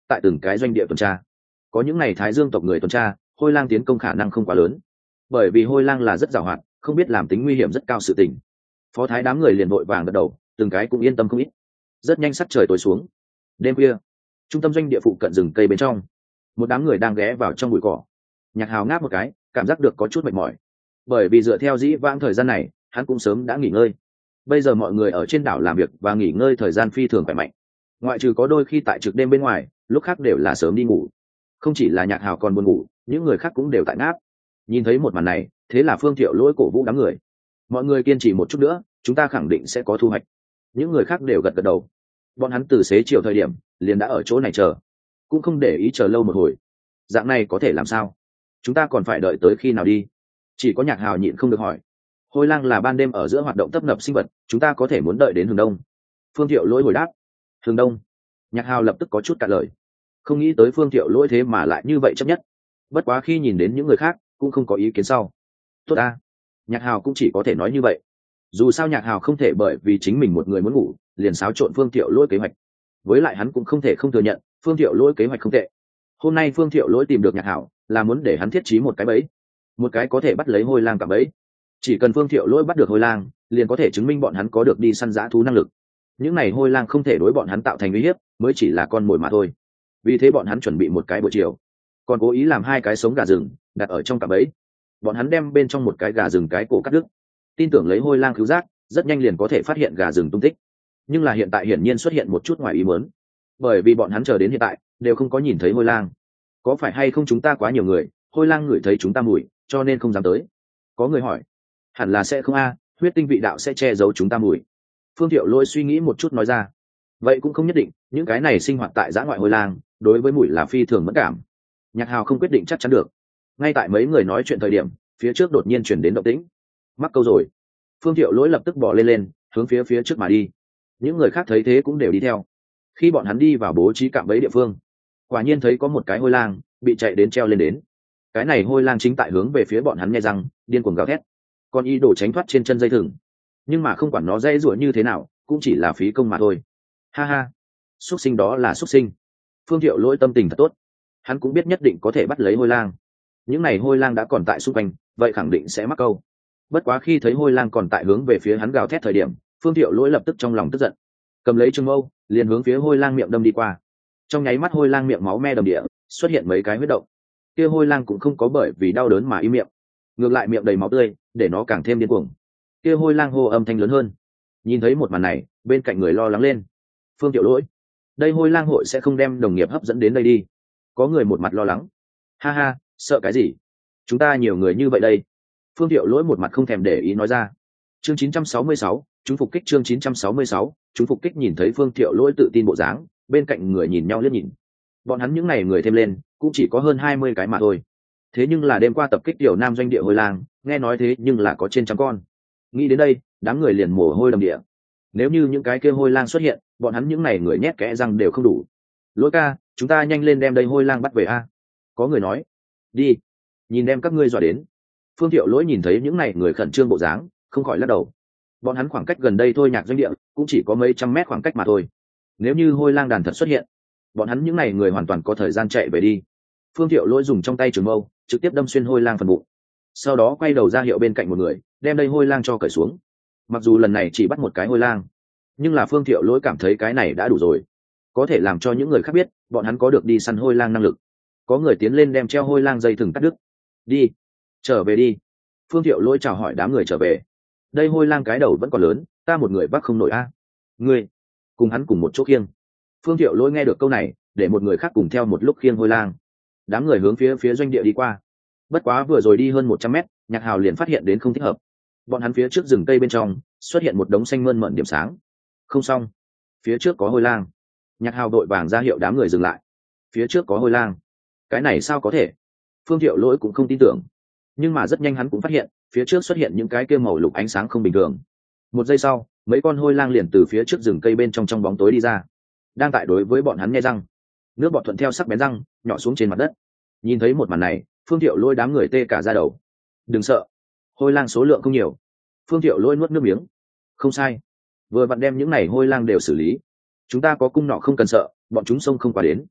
tại từng cái doanh địa tuần tra. Có những ngày Thái Dương tộc người tuần tra, hôi lang tiến công khả năng không quá lớn, bởi vì hôi lang là rất giàu hoạt, không biết làm tính nguy hiểm rất cao sự tình. Phó Thái đám người liền vội vàng gật đầu, từng cái cũng yên tâm không ít. Rất nhanh sắc trời tối xuống. Đêm khuya, trung tâm doanh địa phụ cận rừng cây bên trong, một đám người đang ghé vào trong bụi cỏ. Nhạc Hào ngáp một cái, cảm giác được có chút mệt mỏi, bởi vì dựa theo dĩ vãng thời gian này hắn cũng sớm đã nghỉ ngơi. Bây giờ mọi người ở trên đảo làm việc và nghỉ ngơi thời gian phi thường khỏe mạnh, ngoại trừ có đôi khi tại trực đêm bên ngoài, lúc khác đều là sớm đi ngủ. Không chỉ là Nhạc Hào còn buồn ngủ, những người khác cũng đều tại ngáp. Nhìn thấy một màn này, thế là Phương Thiệu Lỗi cổ vũ đám người: mọi người kiên trì một chút nữa, chúng ta khẳng định sẽ có thu hoạch. Những người khác đều gật gật đầu. Bọn hắn từ xế chiều thời điểm liền đã ở chỗ này chờ, cũng không để ý chờ lâu một hồi. Dạng này có thể làm sao? Chúng ta còn phải đợi tới khi nào đi? Chỉ có Nhạc Hào nhịn không được hỏi. Hôi lang là ban đêm ở giữa hoạt động tấp nập sinh vật, chúng ta có thể muốn đợi đến hướng đông. Phương Thiệu Lỗi hồi đáp. Hướng đông? Nhạc Hào lập tức có chút cạn lời. Không nghĩ tới Phương Thiệu Lỗi thế mà lại như vậy chấp nhất. Bất quá khi nhìn đến những người khác cũng không có ý kiến sau. Tốt ta. Nhạc Hào cũng chỉ có thể nói như vậy. Dù sao Nhạc Hào không thể bởi vì chính mình một người muốn ngủ liền xáo trộn Phương Thiệu Lỗi kế hoạch. Với lại hắn cũng không thể không thừa nhận Phương Thiệu Lỗi kế hoạch không tệ. Hôm nay Phương Thiệu Lỗi tìm được Nhạc Hào là muốn để hắn thiết trí một cái bẫy, một cái có thể bắt lấy hôi lang cả bẫy. Chỉ cần Phương Thiệu Lỗi bắt được hôi lang, liền có thể chứng minh bọn hắn có được đi săn dã thú năng lực. Những này hôi lang không thể đối bọn hắn tạo thành uy hiếp, mới chỉ là con mồi mà thôi. Vì thế bọn hắn chuẩn bị một cái buổi chiều, còn cố ý làm 2 cái sống gà rừng đặt ở trong cạm bẫy. Bọn hắn đem bên trong một cái gà rừng cái cổ cắt đứt, tin tưởng lấy hôi lang cứu giác rất nhanh liền có thể phát hiện gà rừng tung tích. Nhưng là hiện tại hiển nhiên xuất hiện một chút ngoài ý muốn, bởi vì bọn hắn chờ đến hiện tại đều không có nhìn thấy hôi lang. Có phải hay không chúng ta quá nhiều người, hôi lang ngửi thấy chúng ta mùi cho nên không dám tới? Có người hỏi. Hẳn là sẽ không a, huyết tinh vị đạo sẽ che giấu chúng ta mùi. Phương Thiệu Lỗi suy nghĩ một chút nói ra. Vậy cũng không nhất định, những cái này sinh hoạt tại dã ngoại hôi lang đối với mùi là phi thường mẫn cảm. Nhạc Hào không quyết định chắc chắn được. Ngay tại mấy người nói chuyện thời điểm, phía trước đột nhiên chuyển đến động tĩnh. Mắc câu rồi. Phương Thiệu Lỗi lập tức bỏ lên hướng phía trước mà đi. Những người khác thấy thế cũng đều đi theo. Khi bọn hắn đi vào bố trí cạm bẫy địa phương, quả nhiên thấy có một cái hôi lang bị chạy đến treo lên đến. Cái này hôi lang chính tại hướng về phía bọn hắn nghe răng điên cuồng gào thét, còn ý đồ tránh thoát trên chân dây thừng. Nhưng mà không quản nó dây rủa như thế nào cũng chỉ là phí công mà thôi. Ha ha, xuất sinh đó là xuất sinh. Phương Thiệu Lỗi tâm tình thật tốt, hắn cũng biết nhất định có thể bắt lấy hôi lang. Những này hôi lang đã còn tại xung quanh, vậy khẳng định sẽ mắc câu. Bất quá khi thấy hôi lang còn tại hướng về phía hắn gào thét thời điểm, Phương Thiệu Lỗi lập tức trong lòng tức giận, cầm lấy trường mâu liền hướng phía hôi lang miệng đâm đi qua. Trong nháy mắt hôi lang miệng máu me đầm địa, xuất hiện mấy cái huyết động. Kia hôi lang cũng không có bởi vì đau đớn mà im miệng, ngược lại miệng đầy máu tươi, để nó càng thêm điên cuồng. Kia hôi lang hô âm thanh lớn hơn. Nhìn thấy một màn này, bên cạnh người lo lắng lên. Phương Thiệu Lỗi, đây hôi lang hội sẽ không đem đồng nghiệp hấp dẫn đến đây đi? Có người một mặt lo lắng. Ha ha, sợ cái gì? Chúng ta nhiều người như vậy đây. Phương Thiệu Lỗi một mặt không thèm để ý nói ra. Chương 966, chúng phục kích. Chương 966, chúng phục kích. Nhìn thấy Phương Thiệu Lỗi tự tin bộ dáng, bên cạnh người nhìn nhau liếc nhìn. Bọn hắn những này người thêm lên cũng chỉ có hơn 20 cái mà thôi. Thế nhưng là đêm qua tập kích Tiểu Nam doanh địa hôi lang, nghe nói thế nhưng là có trên trăm con. Nghĩ đến đây, đám người liền mồ hôi đầm địa. Nếu như những cái kia hôi lang xuất hiện, bọn hắn những này người nhét kẽ răng đều không đủ. Lỗi ca, chúng ta nhanh lên đem đây hôi lang bắt về a. Có người nói. Đi, nhìn đem các ngươi dọa đến. Phương Thiệu Lỗi nhìn thấy những này người khẩn trương bộ dáng, không khỏi lắc đầu. Bọn hắn khoảng cách gần đây thôi, Nhạc doanh địa cũng chỉ có mấy trăm mét khoảng cách mà thôi. Nếu như hôi lang đàn thật xuất hiện, bọn hắn những này người hoàn toàn có thời gian chạy về đi. Phương Thiệu Lỗi dùng trong tay trường mâu trực tiếp đâm xuyên hôi lang phần bụng, sau đó quay đầu ra hiệu bên cạnh một người đem đây hôi lang cho cởi xuống. Mặc dù lần này chỉ bắt một cái hôi lang, nhưng là Phương Thiệu Lỗi cảm thấy cái này đã đủ rồi, có thể làm cho những người khác biết bọn hắn có được đi săn hôi lang năng lực. Có người tiến lên đem treo hôi lang dây thừng cắt đứt. Đi, trở về đi. Phương Thiệu Lỗi chào hỏi đám người trở về. Đây hôi lang cái đầu vẫn còn lớn, ta một người vác không nổi a. Ngươi cùng hắn cùng một chỗ khiêng. Phương Thiệu Lỗi nghe được câu này, để một người khác cùng theo một lúc khiêng hôi lang. Đám người hướng phía doanh địa đi qua. Bất quá vừa rồi đi hơn 100 mét, Nhạc Hào liền phát hiện đến không thích hợp. Bọn hắn phía trước rừng cây bên trong xuất hiện một đống xanh mơn mởn điểm sáng. Không xong, phía trước có hôi lang. Nhạc Hào đội vàng ra hiệu đám người dừng lại. Phía trước có hôi lang. Cái này sao có thể? Phương Thiệu Lỗi cũng không tin tưởng. Nhưng mà rất nhanh hắn cũng phát hiện, phía trước xuất hiện những cái kia màu lục ánh sáng không bình thường. Một giây sau, mấy con hôi lang liền từ phía trước rừng cây bên trong bóng tối đi ra, đang tại đối với bọn hắn nhe răng. Nước bọt thuận theo sắc bén răng nhỏ xuống trên mặt đất. Nhìn thấy một màn này, Phương Thiệu Lỗi đám người tê cả da đầu. Đừng sợ, hôi lang số lượng không nhiều. Phương Thiệu Lỗi nuốt nước miếng. Không sai, vừa vặn đem những này hôi lang đều xử lý. Chúng ta có cung nọ không cần sợ, bọn chúng xông không qua đến.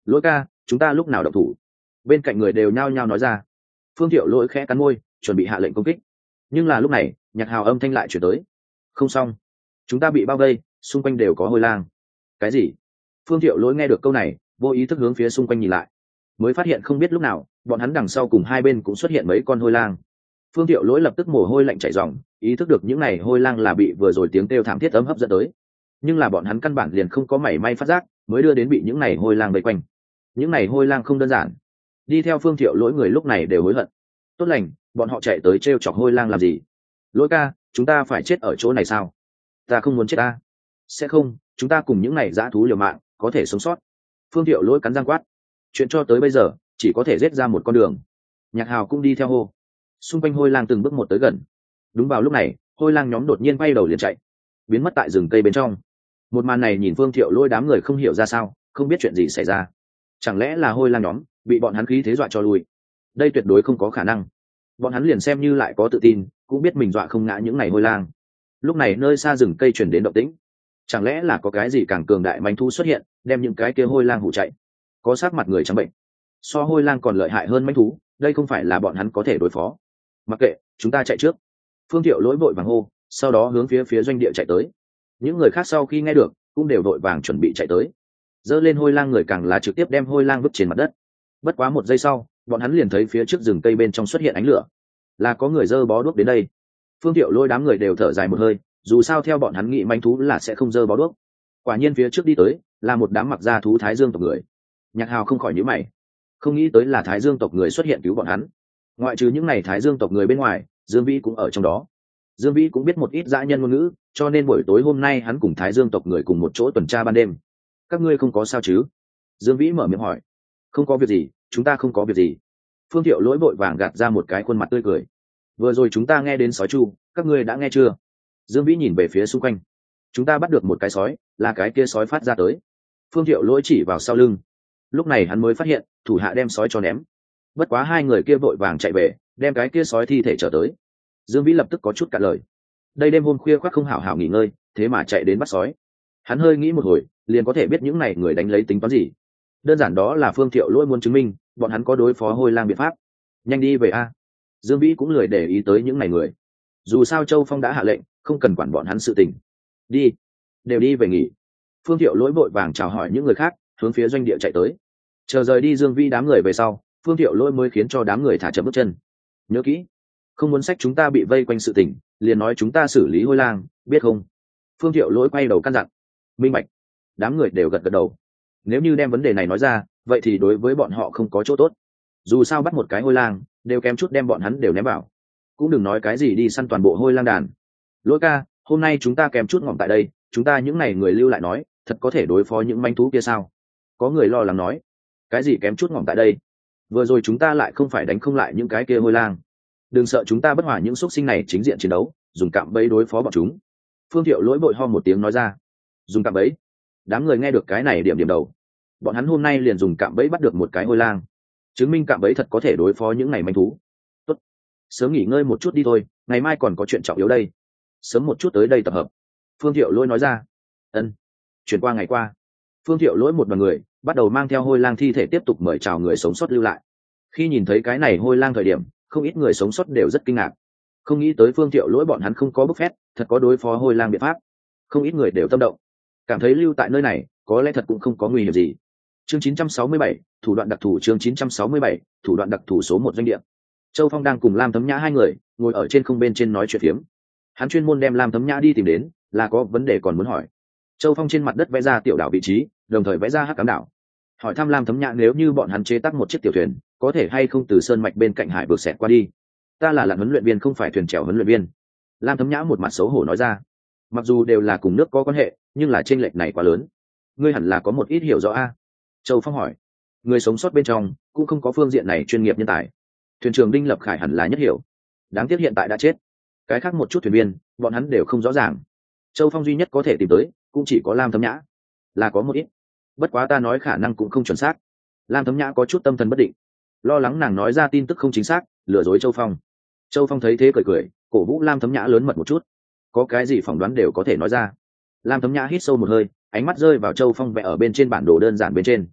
Lỗi ca, chúng ta lúc nào động thủ? Bên cạnh người đều nhao nhao nói ra. Phương Thiệu Lỗi khẽ cắn môi, chuẩn bị hạ lệnh công kích. Nhưng là lúc này, Nhạc Hào âm thanh lại chuyển tới. Không xong, chúng ta bị bao vây, xung quanh đều có hôi lang. Cái gì? Phương Thiệu Lỗi nghe được câu này, vô ý thức hướng phía xung quanh nhìn lại, mới phát hiện không biết lúc nào bọn hắn đằng sau cùng hai bên cũng xuất hiện mấy con hôi lang. Phương Thiệu Lỗi lập tức mồ hôi lạnh chảy ròng, ý thức được những này hôi lang là bị vừa rồi tiếng kêu thảm thiết ấm hấp dẫn tới, nhưng là bọn hắn căn bản liền không có mảy may phát giác, mới đưa đến bị những này hôi lang vây quanh. Những này hôi lang không đơn giản, đi theo Phương Thiệu Lỗi người lúc này đều hối hận. Tốt lành, bọn họ chạy tới trêu chọc hôi lang làm gì? Lỗi ca, chúng ta phải chết ở chỗ này sao? Ta không muốn chết ta. Sẽ không, chúng ta cùng những này dã thú liều mạng, có thể sống sót. Phương Thiệu Lỗi cắn răng quát. Chuyện cho tới bây giờ chỉ có thể giết ra một con đường. Nhạc Hào cũng đi theo hô. Xung quanh hôi lang từng bước một tới gần. Đúng vào lúc này, hôi lang nhóm đột nhiên quay đầu liền chạy, biến mất tại rừng cây bên trong. Một màn này nhìn Phương Thiệu Lỗi đám người không hiểu ra sao, không biết chuyện gì xảy ra. Chẳng lẽ là hôi lang nhóm bị bọn hắn khí thế dọa cho lui? Đây tuyệt đối không có khả năng. Bọn hắn liền xem như lại có tự tin, cũng biết mình dọa không ngã những ngày hôi lang. Lúc này nơi xa rừng cây truyền đến động tĩnh, chẳng lẽ là có cái gì càng cường đại manh thu xuất hiện, đem những cái kia hôi lang hủ chạy? Có sắc mặt người trắng bệnh, so hôi lang còn lợi hại hơn manh thú, đây không phải là bọn hắn có thể đối phó. Mặc kệ, chúng ta chạy trước. Phương Thiệu Lỗi vội vàng hô, sau đó hướng phía doanh địa chạy tới. Những người khác sau khi nghe được cũng đều vội vàng chuẩn bị chạy tới. Dơ lên hôi lang người càng là trực tiếp đem hôi lang vứt trên mặt đất. Bất quá một giây sau, bọn hắn liền thấy phía trước rừng cây bên trong xuất hiện ánh lửa, là có người dơ bó đuốc đến đây. Phương Thiệu Lỗi đám người đều thở dài một hơi, dù sao theo bọn hắn nghĩ manh thú là sẽ không dơ bó đuốc. Quả nhiên phía trước đi tới là một đám mặc da thú Thái Dương tộc người. Nhạc Hào không khỏi nhíu mày, không nghĩ tới là Thái Dương tộc người xuất hiện cứu bọn hắn. Ngoại trừ những này Thái Dương tộc người bên ngoài, Dương Vĩ cũng ở trong đó. Dương Vĩ cũng biết một ít dã nhân ngôn ngữ, cho nên buổi tối hôm nay hắn cùng Thái Dương tộc người cùng một chỗ tuần tra ban đêm. Các ngươi không có sao chứ? Dương Vĩ mở miệng hỏi. Không có việc gì, chúng ta không có việc gì. Phương Thiệu Lỗi vội vàng gạt ra một cái khuôn mặt tươi cười. Vừa rồi chúng ta nghe đến sói chu, các ngươi đã nghe chưa? Dương Vĩ nhìn về phía xung quanh. Chúng ta bắt được một cái sói, là cái kia sói phát ra tới. Phương Thiệu Lỗi chỉ vào sau lưng. Lúc này hắn mới phát hiện thủ hạ đem sói cho ném. Bất quá hai người kia vội vàng chạy về, đem cái kia sói thi thể trở tới. Dương Vĩ lập tức có chút cạn lời. Đây đêm hôm khuya khoác không hảo hảo nghỉ ngơi, thế mà chạy đến bắt sói. Hắn hơi nghĩ một hồi, liền có thể biết những này người đánh lấy tính toán gì. Đơn giản đó là Phương Thiệu Lỗi muốn chứng minh bọn hắn có đối phó hôi lang biện pháp. Nhanh đi về a. Dương Vĩ cũng lười để ý tới những này người. Dù sao Châu Phong đã hạ lệnh, không cần quản bọn hắn sự tình. Đi, đều đi về nghỉ. Phương Thiệu Lỗi vội vàng chào hỏi những người khác, hướng phía doanh địa chạy tới. Chờ rời đi Dương Vĩ đám người về sau, Phương Thiệu Lỗi mới khiến cho đám người thả chậm bước chân. Nhớ kỹ, không muốn sách chúng ta bị vây quanh sự tình, liền nói chúng ta xử lý hôi lang, biết không? Phương Thiệu Lỗi quay đầu căn dặn. Minh bạch. Đám người đều gật gật đầu. Nếu như đem vấn đề này nói ra, vậy thì đối với bọn họ không có chỗ tốt. Dù sao bắt một cái hôi lang, đều kém chút đem bọn hắn đều ném vào. Cũng đừng nói cái gì đi săn toàn bộ hôi lang đàn. Lỗi ca, hôm nay chúng ta kém chút ngỏm tại đây, chúng ta những này người lưu lại nói, thật có thể đối phó những manh thú kia sao? Có người lo lắng nói. Cái gì kém chút ngỏm tại đây? Vừa rồi chúng ta lại không phải đánh không lại những cái kia hôi lang. Đừng sợ chúng ta bất hòa những xúc sinh này chính diện chiến đấu, dùng cạm bẫy đối phó bọn chúng. Phương Thiệu Lỗi vội ho một tiếng nói ra. Dùng cạm bẫy? Đám người nghe được cái này điểm điểm đầu. Bọn hắn hôm nay liền dùng cạm bẫy bắt được một cái hôi lang, chứng minh cạm bẫy thật có thể đối phó những này manh thú. Tốt, sớm nghỉ ngơi một chút đi thôi, ngày mai còn có chuyện trọng yếu đây. Sớm một chút tới đây tập hợp. Phương Thiệu Lỗi nói ra. Ân. Chuyển qua ngày qua, Phương Thiệu Lỗi một đoàn người bắt đầu mang theo hôi lang thi thể tiếp tục mời chào người sống sót lưu lại. Khi nhìn thấy cái này hôi lang thời điểm, không ít người sống sót đều rất kinh ngạc. Không nghĩ tới Phương Thiệu Lỗi bọn hắn không có bốc phét, thật có đối phó hôi lang biện pháp. Không ít người đều tâm động, cảm thấy lưu tại nơi này có lẽ thật cũng không có nguy hiểm gì. Chương 967, thủ đoạn đặc thù. Chương 967, thủ đoạn đặc thù số 1 doanh địa. Châu Phong đang cùng Lam Thấm Nhã hai người ngồi ở trên không bên trên nói chuyện phiếm. Hắn chuyên môn đem Lam Thấm Nhã đi tìm đến, là có vấn đề còn muốn hỏi. Châu Phong trên mặt đất vẽ ra tiểu đảo vị trí, đồng thời vẽ ra hắc ám đảo. Hỏi thăm Lam Thấm Nhã nếu như bọn hắn chế tác một chiếc tiểu thuyền, có thể hay không từ sơn mạch bên cạnh hải vượt xẹt qua đi. Ta là lặn huấn luyện viên không phải thuyền chèo huấn luyện viên. Lam Thấm Nhã một mặt xấu hổ nói ra. Mặc dù đều là cùng nước có quan hệ, nhưng là chênh lệch này quá lớn. Ngươi hẳn là có một ít hiểu rõ a. Châu Phong hỏi. Người sống sót bên trong cũng không có phương diện này chuyên nghiệp nhân tài. Thuyền trưởng Đinh Lập Khải hẳn là nhất hiểu. Đáng tiếc hiện tại đã chết. Cái khác một chút thuyền viên, bọn hắn đều không rõ ràng. Châu Phong duy nhất có thể tìm tới cũng chỉ có Lam Thấm Nhã. Là có một ít. Bất quá ta nói khả năng cũng không chuẩn xác. Lam Thấm Nhã có chút tâm thần bất định, lo lắng nàng nói ra tin tức không chính xác, lừa dối Châu Phong. Châu Phong thấy thế cười cười, cổ vũ Lam Thấm Nhã lớn mật một chút. Có cái gì phỏng đoán đều có thể nói ra. Lam Thấm Nhã hít sâu một hơi, ánh mắt rơi vào Châu Phong vẽ ở bên trên bản đồ đơn giản bên trên.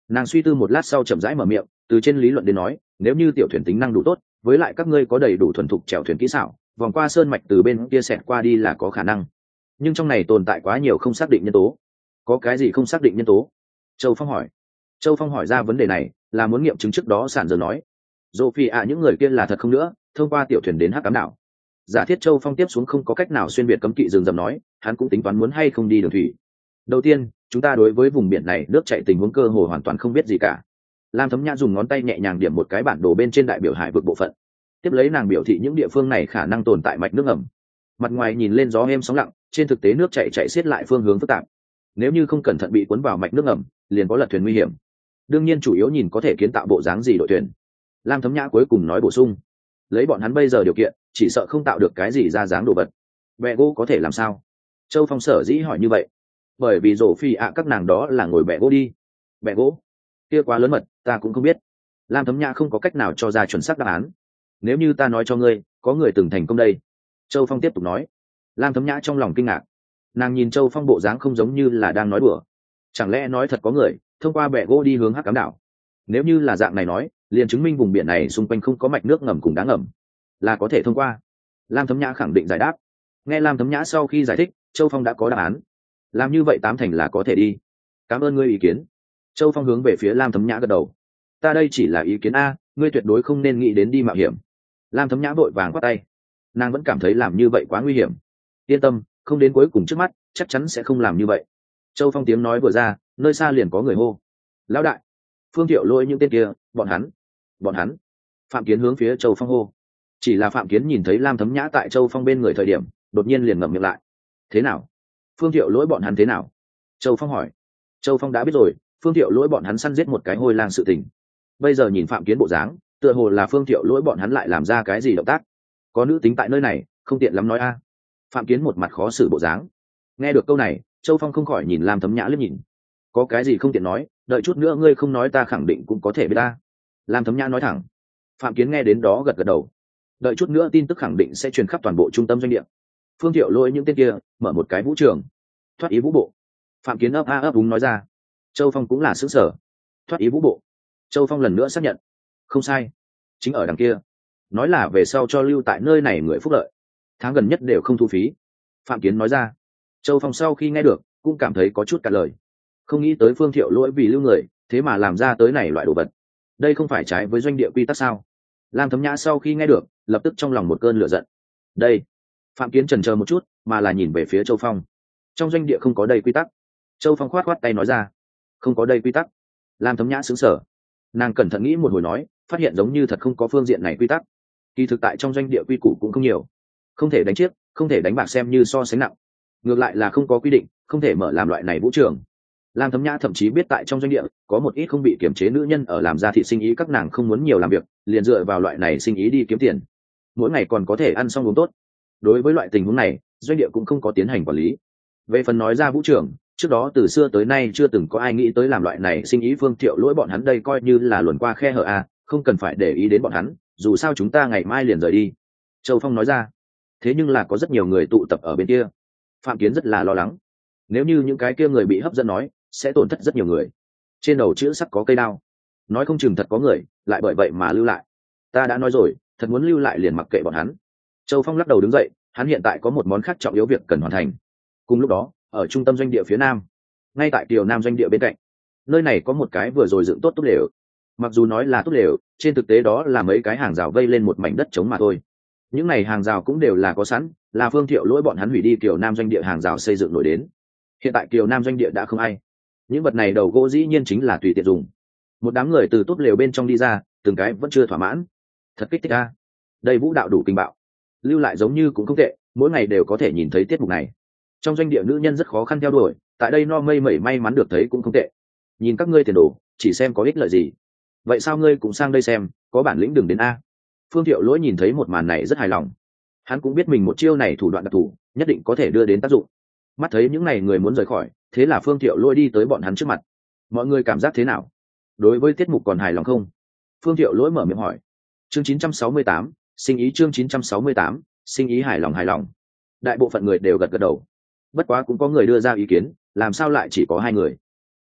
Nàng suy tư một lát sau chậm rãi mở miệng, từ trên lý luận đến nói, nếu như tiểu thuyền tính năng đủ tốt, với lại các ngươi có đầy đủ thuần thục chèo thuyền kỹ xảo, vòng qua sơn mạch từ bên kia xẹt qua đi là có khả năng. Nhưng trong này tồn tại quá nhiều không xác định nhân tố. Có cái gì không xác định nhân tố? Châu Phong hỏi. Châu Phong hỏi ra vấn đề này là muốn nghiệm chứng trước đó sản giờ nói. Dỗ phi ạ những người kia là thật không nữa, thông qua tiểu thuyền đến Hắc Ám đảo. Giả thiết Châu Phong tiếp xuống không có cách nào xuyên biệt cấm kỵ rừng rậm nói, hắn cũng tính toán muốn hay không đi đường thủy. Đầu tiên, chúng ta đối với vùng biển này nước chảy tình huống cơ hồ hoàn toàn không biết gì cả. Lam Thấm Nhã dùng ngón tay nhẹ nhàng điểm một cái bản đồ bên trên đại biểu hải vực bộ phận. Tiếp lấy nàng biểu thị những địa phương này khả năng tồn tại mạch nước ngầm. Mặt ngoài nhìn lên gió êm sóng lặng, trên thực tế nước chảy xiết lại phương hướng phức tạp. Nếu như không cẩn thận bị cuốn vào mạch nước ngầm, liền có lật thuyền nguy hiểm. Đương nhiên chủ yếu nhìn có thể kiến tạo bộ dáng gì đội thuyền. Lam Thấm Nhã cuối cùng nói bổ sung, lấy bọn hắn bây giờ điều kiện, chỉ sợ không tạo được cái gì ra dáng đồ vật. Bẹ gỗ có thể làm sao? Châu Phong sở dĩ hỏi như vậy, bởi vì rổ phi ạ các nàng đó là ngồi bẹ gỗ đi. Bẹ gỗ kia quá lớn mật, ta cũng không biết. Lam Thấm Nhã không có cách nào cho ra chuẩn xác đáp án. Nếu như ta nói cho ngươi, có người từng thành công đây. Châu Phong tiếp tục nói. Lam Thấm Nhã trong lòng kinh ngạc, nàng nhìn Châu Phong bộ dáng không giống như là đang nói đùa. Chẳng lẽ nói thật có người thông qua bẹ gỗ đi hướng Hắc Ám đảo? Nếu như là dạng này nói, liền chứng minh vùng biển này xung quanh không có mạch nước ngầm cùng đá ngầm, là có thể thông qua. Lam Thấm Nhã khẳng định giải đáp. Nghe Lam Thấm Nhã sau khi giải thích, Châu Phong đã có đáp án. Làm như vậy 8 thành là có thể đi. Cảm ơn ngươi ý kiến. Châu Phong hướng về phía Lam Thấm Nhã gật đầu. Ta đây chỉ là ý kiến a, ngươi tuyệt đối không nên nghĩ đến đi mạo hiểm. Lam Thấm Nhã vội vàng quát tay. Nàng vẫn cảm thấy làm như vậy quá nguy hiểm. Yên tâm, không đến cuối cùng trước mắt, chắc chắn sẽ không làm như vậy. Châu Phong tiếng nói vừa ra, nơi xa liền có người hô. Lão đại! Phương Thiệu Lỗi những tên kia, bọn hắn! Phạm Kiến hướng phía Châu Phong hô. Chỉ là Phạm Kiến nhìn thấy Lam Thấm Nhã tại Châu Phong bên người thời điểm, đột nhiên liền ngậm miệng lại. Thế nào? Phương Thiệu Lỗi bọn hắn thế nào? Châu Phong hỏi. Châu Phong đã biết rồi, Phương Thiệu Lỗi bọn hắn săn giết một cái hôi lang sự tình. Bây giờ nhìn Phạm Kiến bộ dáng, tựa hồ là Phương Thiệu Lỗi bọn hắn lại làm ra cái gì động tác. Có nữ tính tại nơi này, không tiện lắm nói a. Phạm Kiến một mặt khó xử bộ dáng. Nghe được câu này, Châu Phong không khỏi nhìn Lam Thấm Nhã liếc nhìn. Có cái gì không tiện nói, đợi chút nữa ngươi không nói ta khẳng định cũng có thể biết ta. Lam Thấm Nhã nói thẳng. Phạm Kiến nghe đến đó gật gật đầu. Đợi chút nữa tin tức khẳng định sẽ truyền khắp toàn bộ trung tâm doanh địa. Phương Thiệu Lỗi những tên kia mở một cái vũ trường. Thoát ý vũ bộ. Phạm Kiến ấp a ấp úng nói ra. Châu Phong cũng là xứng sở. Thoát ý vũ bộ. Châu Phong lần nữa xác nhận. Không sai, chính ở đằng kia. Nói là về sau cho lưu tại nơi này người phúc lợi, tháng gần nhất đều không thu phí. Phạm Kiến nói ra. Châu Phong sau khi nghe được cũng cảm thấy có chút cả lời. Không nghĩ tới Phương Thiệu Lỗi vì lưu người, thế mà làm ra tới này loại đồ vật. Đây không phải trái với doanh địa quy tắc sao? Lam Thấm Nhã sau khi nghe được, lập tức trong lòng một cơn lửa giận. Đây, Phạm Kiến chần chờ một chút, mà là nhìn về phía Châu Phong. Trong doanh địa không có đây quy tắc. Châu Phong khoát khoát tay nói ra. Không có đây quy tắc. Lam Thấm Nhã sững sờ. Nàng cẩn thận nghĩ một hồi nói, phát hiện giống như thật không có phương diện này quy tắc. Kỳ thực tại trong doanh địa quy củ cũng không nhiều. Không thể đánh chiếc, không thể đánh bạc xem như so sánh nặng. Ngược lại là không có quy định, không thể mở làm loại này vũ trường. Lam Thấm Nhã thậm chí biết tại trong doanh địa có một ít không bị kiểm chế nữ nhân ở làm ra thị sinh ý, các nàng không muốn nhiều làm việc, liền dựa vào loại này sinh ý đi kiếm tiền. Mỗi ngày còn có thể ăn xong uống tốt. Đối với loại tình huống này, doanh địa cũng không có tiến hành quản lý. Về phần nói ra vũ trường, trước đó từ xưa tới nay chưa từng có ai nghĩ tới làm loại này sinh ý. Phương Thiệu Lỗi bọn hắn đây coi như là luồn qua khe hở a, không cần phải để ý đến bọn hắn, dù sao chúng ta ngày mai liền rời đi. Châu Phong nói ra. Thế nhưng là có rất nhiều người tụ tập ở bên kia. Phạm Kiến rất là lo lắng. Nếu như những cái kia người bị hấp dẫn nói, sẽ tổn thất rất nhiều người. Trên đầu chữ sắc có cây đao, nói không chừng thật có người lại bởi vậy mà lưu lại. Ta đã nói rồi, thật muốn lưu lại liền mặc kệ bọn hắn. Châu Phong lắc đầu đứng dậy, hắn hiện tại có một món khác trọng yếu việc cần hoàn thành. Cùng lúc đó, ở trung tâm doanh địa phía nam, ngay tại Kiều Nam doanh địa bên cạnh, nơi này có một cái vừa rồi dựng tốt túp lều. Mặc dù nói là túp lều, trên thực tế đó là mấy cái hàng rào vây lên một mảnh đất trống mà thôi. Những này hàng rào cũng đều là có sẵn, là Phương Thiệu Lỗi bọn hắn hủy đi Kiều Nam doanh địa hàng rào xây dựng nổi đến. Hiện tại Kiều Nam doanh địa đã không ai. Những vật này đầu gỗ dĩ nhiên chính là tùy tiện dùng. Một đám người từ túp lều bên trong đi ra, từng cái vẫn chưa thỏa mãn. Thật kích thích a. Đây vũ đạo đủ kinh bạo. Lưu lại giống như cũng không tệ, mỗi ngày đều có thể nhìn thấy tiết mục này. Trong doanh địa nữ nhân rất khó khăn theo đuổi, tại đây no mây mẩy may mắn được thấy cũng không tệ. Nhìn các ngươi tiền đồ, chỉ xem có ích lợi gì. Vậy sao ngươi cũng sang đây xem, có bản lĩnh đừng đến a. Phương Thiệu Lỗi nhìn thấy một màn này rất hài lòng. Hắn cũng biết mình một chiêu này thủ đoạn đặc thù, nhất định có thể đưa đến tác dụng. Mắt thấy những này người muốn rời khỏi, thế là Phương Thiệu Lỗi đi tới bọn hắn trước mặt. Mọi người cảm giác thế nào? Đối với tiết mục còn hài lòng không? Phương Thiệu Lỗi mở miệng hỏi. Chương 968, sinh ý. Chương 968, sinh ý. Hài lòng. Đại bộ phận người đều gật gật đầu. Bất quá cũng có người đưa ra ý kiến, làm sao lại chỉ có 2 người?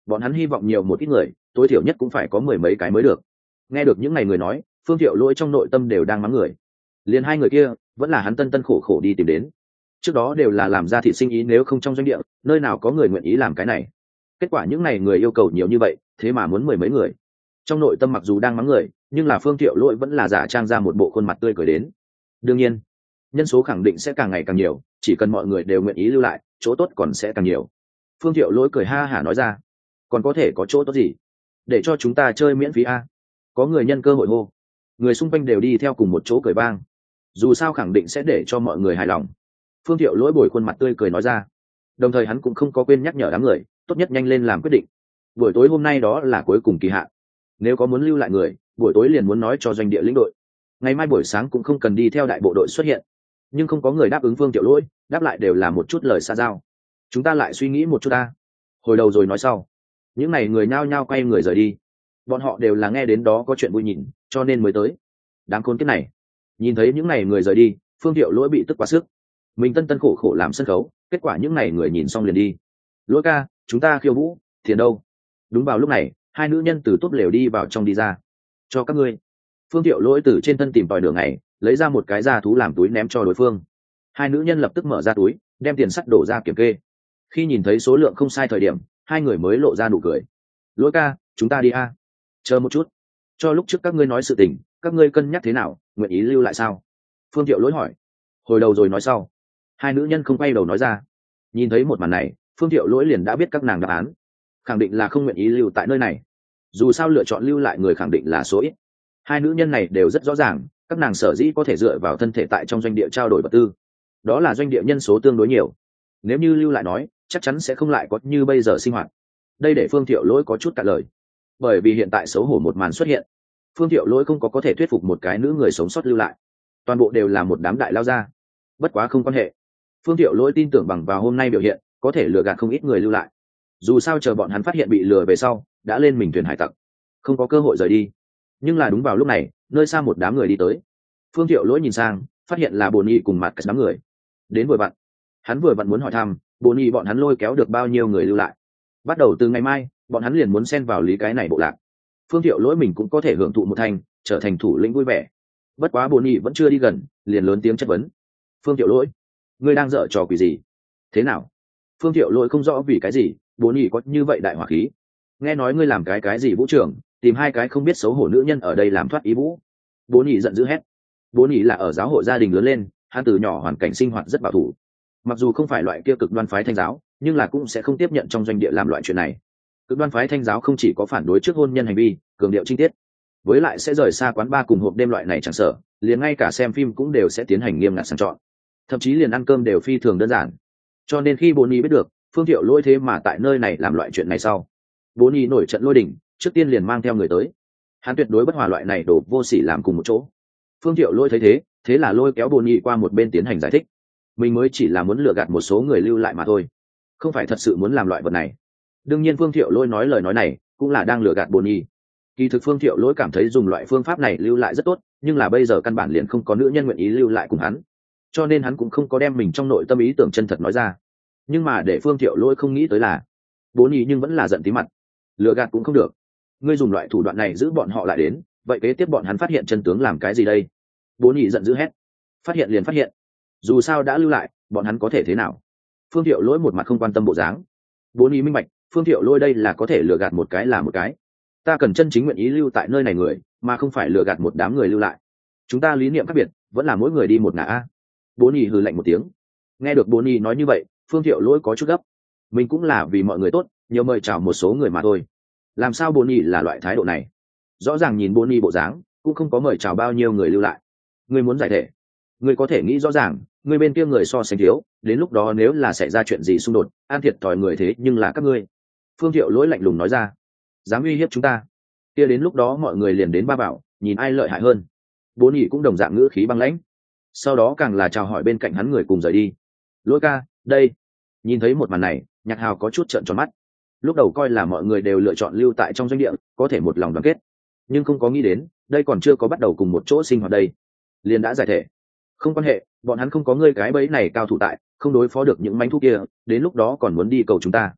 bọn hắn hy vọng nhiều một ít người, tối thiểu nhất cũng phải có mười mấy cái mới được. Nghe được những ngày người nói, Phương Thiệu Lỗi trong nội tâm đều đang mắng người. Liền hai người kia vẫn là hắn tân tân khổ khổ đi tìm đến, trước đó đều là làm ra thị sinh ý, nếu không trong doanh địa nơi nào có người nguyện ý làm cái này. Kết quả những ngày người yêu cầu nhiều như vậy, thế mà muốn mười mấy người. Trong nội tâm mặc dù đang mắng người, nhưng là Phương Thiệu Lỗi vẫn là giả trang ra một bộ khuôn mặt tươi cười đến. Đương nhiên nhân số khẳng định sẽ càng ngày càng nhiều, chỉ cần mọi người đều nguyện ý lưu lại, chỗ tốt còn sẽ càng nhiều. Phương Thiệu Lỗi cười ha hả nói ra. Còn có thể có chỗ tốt gì? Để cho chúng ta chơi miễn phí a? Có người nhân cơ hội hô. Người xung quanh đều đi theo cùng một chỗ cười vang. Dù sao khẳng định sẽ để cho mọi người hài lòng. Phương Thiệu Lỗi bồi khuôn mặt tươi cười nói ra. Đồng thời hắn cũng không có quên nhắc nhở đám người, tốt nhất nhanh lên làm quyết định. Buổi tối hôm nay đó là cuối cùng kỳ hạn. Nếu có muốn lưu lại người, buổi tối liền muốn nói cho doanh địa lĩnh đội. Ngày mai buổi sáng cũng không cần đi theo đại bộ đội xuất hiện. Nhưng không có người đáp ứng Phương Thiệu Lỗi, đáp lại đều là một chút lời xa giao. Chúng ta lại suy nghĩ một chút ta. Hồi đầu rồi nói sau. Những n à y người nhao nhao quay người rời đi. Bọn họ đều là nghe đến đó có chuyện vui nhìn, cho nên mới tới. Đáng khốn kiếp này. Nhìn thấy những n à y người rời đi, Phương Thiệu Lỗi bị tức quá sức. Mình tân tân khổ khổ làm sân khấu, kết quả những n à y người nhìn xong liền đi. Lỗi ca, chúng ta khiêu vũ, tiền đâu? Đúng vào lúc này, hai nữ nhân từ túp lều đi vào trong đi ra. Cho các ngươi. Phương Thiệu Lỗi từ trên thân tìm tòi đường này, lấy ra một cái da thú làm túi ném cho đối phương. Hai nữ nhân lập tức mở ra túi, đem tiền sắt đổ ra kiểm kê. Khi nhìn thấy số lượng không sai thời điểm, hai người mới lộ ra nụ cười. Lỗi ca, chúng ta đi a. Chờ một chút, cho lúc trước các ngươi nói sự tình, các ngươi cân nhắc thế nào, nguyện ý lưu lại sao? Phương Thiệu Lỗi hỏi. Hồi đầu rồi nói sau. Hai nữ nhân không quay đầu nói ra. Nhìn thấy một màn này, Phương Thiệu Lỗi liền đã biết các nàng đáp án, khẳng định là không nguyện ý lưu tại nơi này. Dù sao lựa chọn lưu lại người khẳng định là số ít. Hai nữ nhân này đều rất rõ ràng, các nàng sở dĩ có thể dựa vào thân thể tại trong doanh địa trao đổi vật tư, đó là doanh địa nhân số tương đối nhiều. Nếu như lưu lại nói, chắc chắn sẽ không lại có như bây giờ sinh hoạt. Đây để Phương Thiệu Lỗi có chút cạn lời, bởi vì hiện tại xấu hổ một màn xuất hiện. Phương Thiệu Lỗi không có thể thuyết phục một cái nữ người sống sót lưu lại, toàn bộ đều là một đám đại lao ra. Bất quá không quan hệ, Phương Thiệu Lỗi tin tưởng bằng vào hôm nay biểu hiện có thể lừa gạt không ít người lưu lại. Dù sao chờ bọn hắn phát hiện bị lừa về sau, đã lên mình thuyền hải tặc, không có cơ hội rời đi. Nhưng là đúng vào lúc này, nơi xa một đám người đi tới. Phương Thiệu Lỗi nhìn sang, phát hiện là Bồn Nhị cùng mặt đám người đến vừa vặn. Hắn vừa vặn muốn hỏi thăm Bồn Nhị bọn hắn lôi kéo được bao nhiêu người lưu lại. Bắt đầu từ ngày mai, bọn hắn liền muốn xen vào lý cái này bộ lạc. Phương Thiệu Lỗi mình cũng có thể hưởng thụ một thành, trở thành thủ lĩnh vui vẻ. Bất quá Bồn Nhị vẫn chưa đi gần, liền lớn tiếng chất vấn. Phương Thiệu Lỗi, ngươi đang dở trò quỷ gì? Thế nào? Phương Thiệu Lỗi không rõ vì cái gì Bồn Nhị có như vậy đại hỏa khí. Nghe nói ngươi làm cái gì vũ trưởng, tìm hai cái không biết xấu hổ nữ nhân ở đây làm thoát ý vũ. Bồn Nhị giận dữ hét. Bồn Nhị là ở giáo hội gia đình lớn lên, hắn từ nhỏ hoàn cảnh sinh hoạt rất bảo thủ. Mặc dù không phải loại kia cực đoan phái Thanh giáo, nhưng là cũng sẽ không tiếp nhận trong doanh địa làm loại chuyện này. Cực đoan phái Thanh giáo không chỉ có phản đối trước hôn nhân hành vi, cường điệu trinh tiết, với lại sẽ rời xa quán bar cùng hộp đêm loại này chẳng sợ, liền ngay cả xem phim cũng đều sẽ tiến hành nghiêm ngặt sàng chọn, thậm chí liền ăn cơm đều phi thường đơn giản. Cho nên khi Bồn Nhị biết được Phương Thiệu Lỗi thế mà tại nơi này làm loại chuyện này sau, Bồn Nhị nổi trận lôi đình, trước tiên liền mang theo người tới. Hắn tuyệt đối bất hòa loại này đổ vô sỉ làm cùng một chỗ. Phương Thiệu Lỗi thấy thế là lôi kéo Bồn Nhị qua một bên tiến hành giải thích. Mình mới chỉ là muốn lừa gạt một số người lưu lại mà thôi, không phải thật sự muốn làm loại vật này. Đương nhiên Phương Thiệu Lỗi nói lời nói này cũng là đang lừa gạt Bồn Nhị. Kỳ thực Phương Thiệu Lỗi cảm thấy dùng loại phương pháp này lưu lại rất tốt, nhưng là bây giờ căn bản liền không có nữ nhân nguyện ý lưu lại cùng hắn, cho nên hắn cũng không có đem mình trong nội tâm ý tưởng chân thật nói ra. Nhưng mà để Phương Thiệu Lỗi không nghĩ tới là Bồn Nhị nhưng vẫn là giận tí mặt. Lừa gạt cũng không được, ngươi dùng loại thủ đoạn này giữ bọn họ lại đến, vậy kế tiếp bọn hắn phát hiện chân tướng làm cái gì đây? Bồn Nhị giận dữ hét. Phát hiện liền phát hiện, dù sao đã lưu lại, bọn hắn có thể thế nào? Phương Thiệu Lỗi một mặt không quan tâm bộ dáng. Bồn Nhị minh bạch, Phương Thiệu Lỗi đây là có thể lừa gạt một cái là một cái. Ta cần chân chính nguyện ý lưu tại nơi này người, mà không phải lừa gạt một đám người lưu lại. Chúng ta lý niệm khác biệt, vẫn là mỗi người đi một ngả a. Bồn Nhị hừ lạnh một tiếng. Nghe được Bồn Nhị nói như vậy, Phương Thiệu Lỗi có chút gấp. Mình cũng là vì mọi người tốt, nhiều mời chào một số người mà thôi. Làm sao Bồn Nhị là loại thái độ này? Rõ ràng nhìn Bồn Nhị bộ dáng, cũng không có mời chào bao nhiêu người lưu lại. Ngươi muốn giải thể? Ngươi có thể nghĩ rõ ràng, ngươi bên kia người so sánh thiếu, đến lúc đó nếu là xảy ra chuyện gì xung đột, an thiệt thòi người thế nhưng là các ngươi. Phương Thiệu Lỗi lạnh lùng nói ra. Dám uy hiếp chúng ta? Kia đến lúc đó mọi người liền đến ba bảo, nhìn ai lợi hại hơn. Bồn Nhị cũng đồng dạng ngữ khí băng lãnh. Sau đó càng là chào hỏi bên cạnh hắn người cùng rời đi. Lỗi ca, đây. Nhìn thấy một màn này, Nhạc Hào có chút trợn tròn mắt. Lúc đầu coi là mọi người đều lựa chọn lưu tại trong doanh địa, có thể một lòng đoàn kết, nhưng không có nghĩ đến đây còn chưa có bắt đầu cùng một chỗ sinh hoạt đây liền đã giải thể. Không quan hệ, bọn hắn không có ngươi cái bẫy này cao thủ tại, không đối phó được những manh thú kia, đến lúc đó còn muốn đi cầu chúng ta.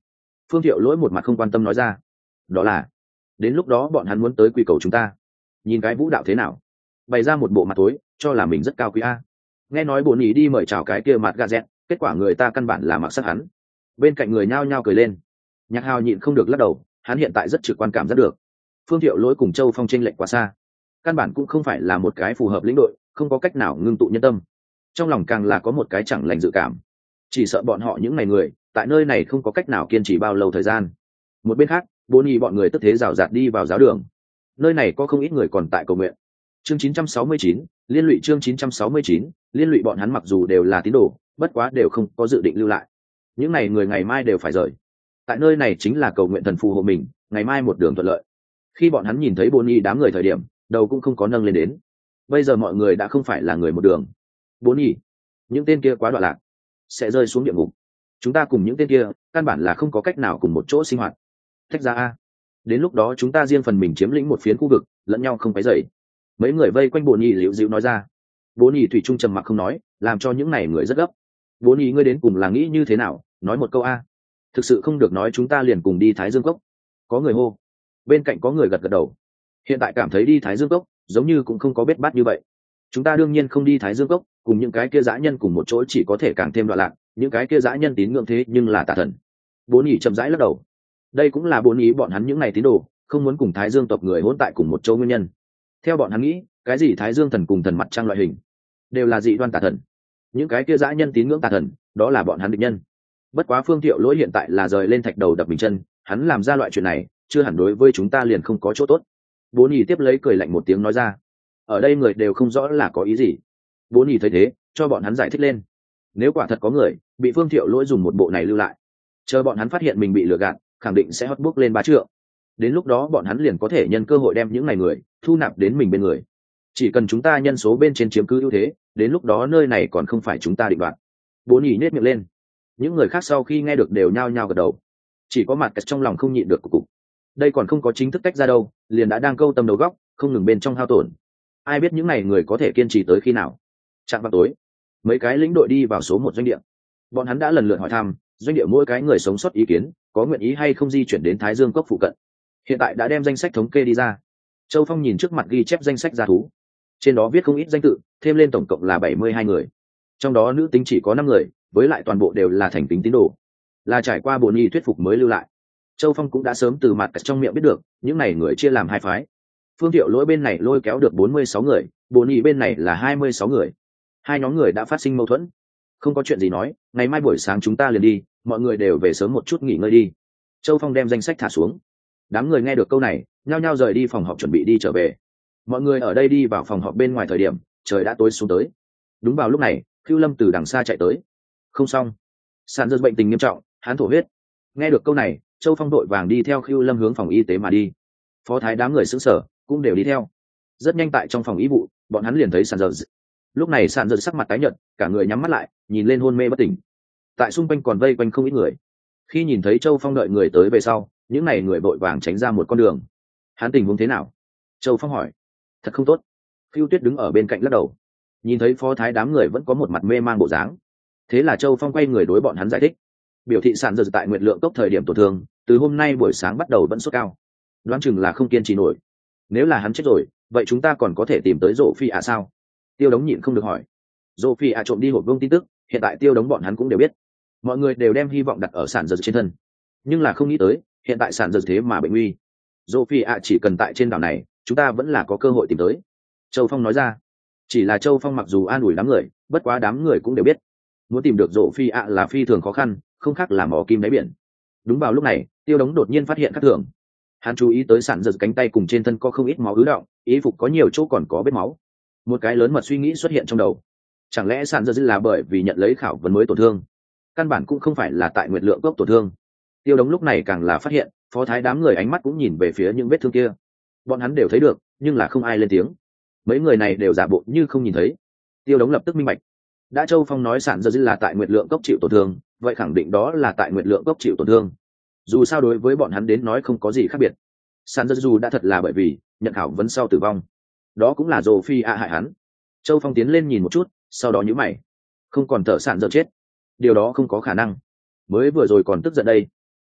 Phương Thiệu Lỗi một mặt không quan tâm nói ra. Đó là đến lúc đó bọn hắn muốn tới quy cầu chúng ta, nhìn cái vũ đạo thế nào, bày ra một bộ mặt tối cho là mình rất cao quý a. Nghe nói bổn ý đi mời chào cái kia mặt gà dẹt, kết quả người ta căn bản là mặc sắc hắn. Bên cạnh người nhao nhao cười lên. Nhạc Hào nhịn không được lắc đầu, hắn hiện tại rất trực quan cảm giác được Phương Thiệu Lỗi cùng Châu Phong chênh lệch quá xa, căn bản cũng không phải là một cái phù hợp lĩnh đội, không có cách nào ngưng tụ nhân tâm. Trong lòng càng là có một cái chẳng lành dự cảm, chỉ sợ bọn họ những ngày người tại nơi này không có cách nào kiên trì bao lâu thời gian. Một bên khác, bốn nhì bọn người tức thế rào rạt đi vào giáo đường. Nơi này có không ít người còn tại cầu nguyện. Chương 969, liên lụy chương 969, liên lụy bọn hắn mặc dù đều là tín đồ, bất quá đều không có dự định lưu lại. Những này người ngày mai đều phải rời. Tại nơi này chính là cầu nguyện thần phù hộ mình, ngày mai một đường thuận lợi. Khi bọn hắn nhìn thấy bốn nhì đám người thời điểm, đầu cũng không có nâng lên đến. Bây giờ mọi người đã không phải là người một đường. Bốn nhì, những tên kia quá đọa lạc, sẽ rơi xuống địa ngục. Chúng ta cùng những tên kia căn bản là không có cách nào cùng một chỗ sinh hoạt. Tách ra a, đến lúc đó chúng ta riêng phần mình chiếm lĩnh một phiến khu vực, lẫn nhau không phải dậy. Mấy người vây quanh bồn nhì liễu dịu nói ra. Bồn nhì thủy trung trầm mặc không nói, làm cho những này người rất gấp. Bồn nhì ngươi đến cùng là nghĩ như thế nào, nói một câu a. Thực sự không được nói chúng ta liền cùng đi Thái Dương Cốc. Có người hô. Bên cạnh có người gật gật đầu. Hiện tại cảm thấy đi Thái Dương Cốc giống như cũng không có bết bát như vậy. Chúng ta đương nhiên không đi Thái Dương Cốc, cùng những cái kia dã nhân cùng một chỗ chỉ có thể càng thêm đoạn lạc. Những cái kia dã nhân tín ngưỡng thế nhưng là tà thần. Bồn nhì chậm rãi lắc đầu. Đây cũng là bồn nhì bọn hắn những này tín đồ không muốn cùng Thái Dương tộc người hỗn tại cùng một chỗ nguyên nhân. Theo bọn hắn nghĩ, cái gì Thái Dương thần cùng thần mặt trăng loại hình đều là dị đoan tà thần. Những cái kia dã nhân tín ngưỡng tà thần, đó là bọn hắn địch nhân. Bất quá Phương Thiệu Lỗi hiện tại là rời lên thạch đầu đập mình chân, hắn làm ra loại chuyện này chưa hẳn đối với chúng ta liền không có chỗ tốt. Bố nhì tiếp lấy cười lạnh một tiếng nói ra. Ở đây người đều không rõ là có ý gì. Bố nhì thấy thế cho bọn hắn giải thích lên. Nếu quả thật có người bị Phương Thiệu Lỗi dùng một bộ này lưu lại, chờ bọn hắn phát hiện mình bị lừa gạt, khẳng định sẽ hót bước lên 3 trượng. Đến lúc đó bọn hắn liền có thể nhân cơ hội đem những này người thu nạp đến mình bên người. Chỉ cần chúng ta nhân số bên trên chiếm cứ ưu thế, đến lúc đó nơi này còn không phải chúng ta định đoạt. Bố nhì nhếch miệng lên. Những người khác sau khi nghe được đều nhao nhao gật đầu. Chỉ có mặt trong lòng không nhịn được cục. Đây còn không có chính thức tách ra đâu, liền đã đang câu tâm đầu góc, không ngừng bên trong hao tổn. Ai biết những này người có thể kiên trì tới khi nào. Chạng vào tối, mấy cái lĩnh đội đi vào số 1 doanh địa. Bọn hắn đã lần lượt hỏi thăm doanh địa mỗi cái người sống sót ý kiến, có nguyện ý hay không di chuyển đến Thái Dương Cốc phụ cận. Hiện tại đã đem danh sách thống kê đi ra. Châu Phong nhìn trước mặt ghi chép danh sách gia thú, trên đó viết không ít danh tự, thêm lên tổng cộng là 72 người. Trong đó nữ tính chỉ có 5 người, với lại toàn bộ đều là thành kính tín đồ, là trải qua bồn y thuyết phục mới lưu lại. Châu Phong cũng đã sớm từ mặt trong miệng biết được những này người chia làm 2 phái. Phương Thiệu Lỗi bên này lôi kéo được 46 người, bồn y bên này là 26 người. Hai nhóm người đã phát sinh mâu thuẫn. Không có chuyện gì nói, ngày mai buổi sáng chúng ta liền đi, mọi người đều về sớm một chút nghỉ ngơi đi. Châu Phong đem danh sách thả xuống. Đám người nghe được câu này nhao nhao rời đi phòng họp chuẩn bị đi trở về. Mọi người ở đây đi vào phòng họp bên ngoài thời điểm trời đã tối xuống tới. Đúng vào lúc này Khưu Lâm từ đằng xa chạy tới. Không xong, Sản Dật bệnh tình nghiêm trọng, hắn thổ huyết. Nghe được câu này Châu Phong đội vàng đi theo Khưu Lâm hướng phòng y tế mà đi. Phó thái đám người xứng sở cũng đều đi theo. Rất nhanh tại trong phòng y vụ bọn hắn liền thấy Sản Dật. Lúc này Sản Dật sắc mặt tái nhợt, cả người nhắm mắt lại nhìn lên hôn mê bất tỉnh. Tại xung quanh còn vây quanh không ít người. Khi nhìn thấy Châu Phong đợi người tới về sau, những n à y người vội vàng tránh ra một con đường. Hắn tình huống thế nào? Châu Phong hỏi. Thật không tốt. Phiêu Tuyết đứng ở bên cạnh lắc đầu. Nhìn thấy phó thái đám người vẫn có một mặt mê mang bộ dáng, thế là Châu Phong quay người đối bọn hắn giải thích. Biểu thị Sản Dật tại Nguyệt Lượng Cốc thời điểm tổn thương, từ hôm nay buổi sáng bắt đầu vẫn sốt cao, đoán chừng là không kiên trì nổi. Nếu là hắn chết rồi, vậy chúng ta còn có thể tìm tới Rộ Phi sao? Tiêu Đống nhịn không được hỏi. Rộ Phi trộm đi hộp vương tin tức, hiện tại Tiêu Đống bọn hắn cũng đều biết. Mọi người đều đem hy vọng đặt ở Sản Dật trên thân, nhưng là không nghĩ tới hiện tại Sản Dật thế mà bệnh nguy. Rộ Phi chỉ cần tại trên đảo này, chúng ta vẫn là có cơ hội tìm tới. Châu Phong nói ra. Chỉ là Châu Phong mặc dù an ủi đám người, bất quá đám người cũng đều biết muốn tìm được Rộ Phi là phi thường khó khăn, không khác là mỏ kim đáy biển. Đúng vào lúc này Tiêu Đống đột nhiên phát hiện khác thường. Hắn chú ý tới Sản Dật cánh tay cùng trên thân có không ít máu ứ đọng, y phục có nhiều chỗ còn có vết máu. Một cái lớn mật suy nghĩ xuất hiện trong đầu. Chẳng lẽ Sản Dật là bởi vì nhận lấy khảo vấn mới tổn thương, căn bản cũng không phải là tại Nguyệt Lượng Cốc tổn thương. Tiêu Đống lúc này càng là phát hiện phó thái đám người ánh mắt cũng nhìn về phía những vết thương kia. Bọn hắn đều thấy được nhưng là không ai lên tiếng. Mấy người này đều giả bộ như không nhìn thấy. Tiêu Đống lập tức minh bạch. Đã Châu Phong nói Sản Dật là tại Nguyệt Lượng Cốc chịu tổn thương, vậy khẳng định đó là tại Nguyệt Lượng Cốc chịu tổn thương. Dù sao đối với bọn hắn đến nói không có gì khác biệt. Sản Dật dù đã thật là bởi vì nhận khảo vấn sau tử vong, đó cũng là Rộ Phi hại hắn. Châu Phong tiến lên nhìn một chút, sau đó nhíu mày. Không còn thợ Sản Dật chết, điều đó không có khả năng. Mới vừa rồi còn tức giận đây,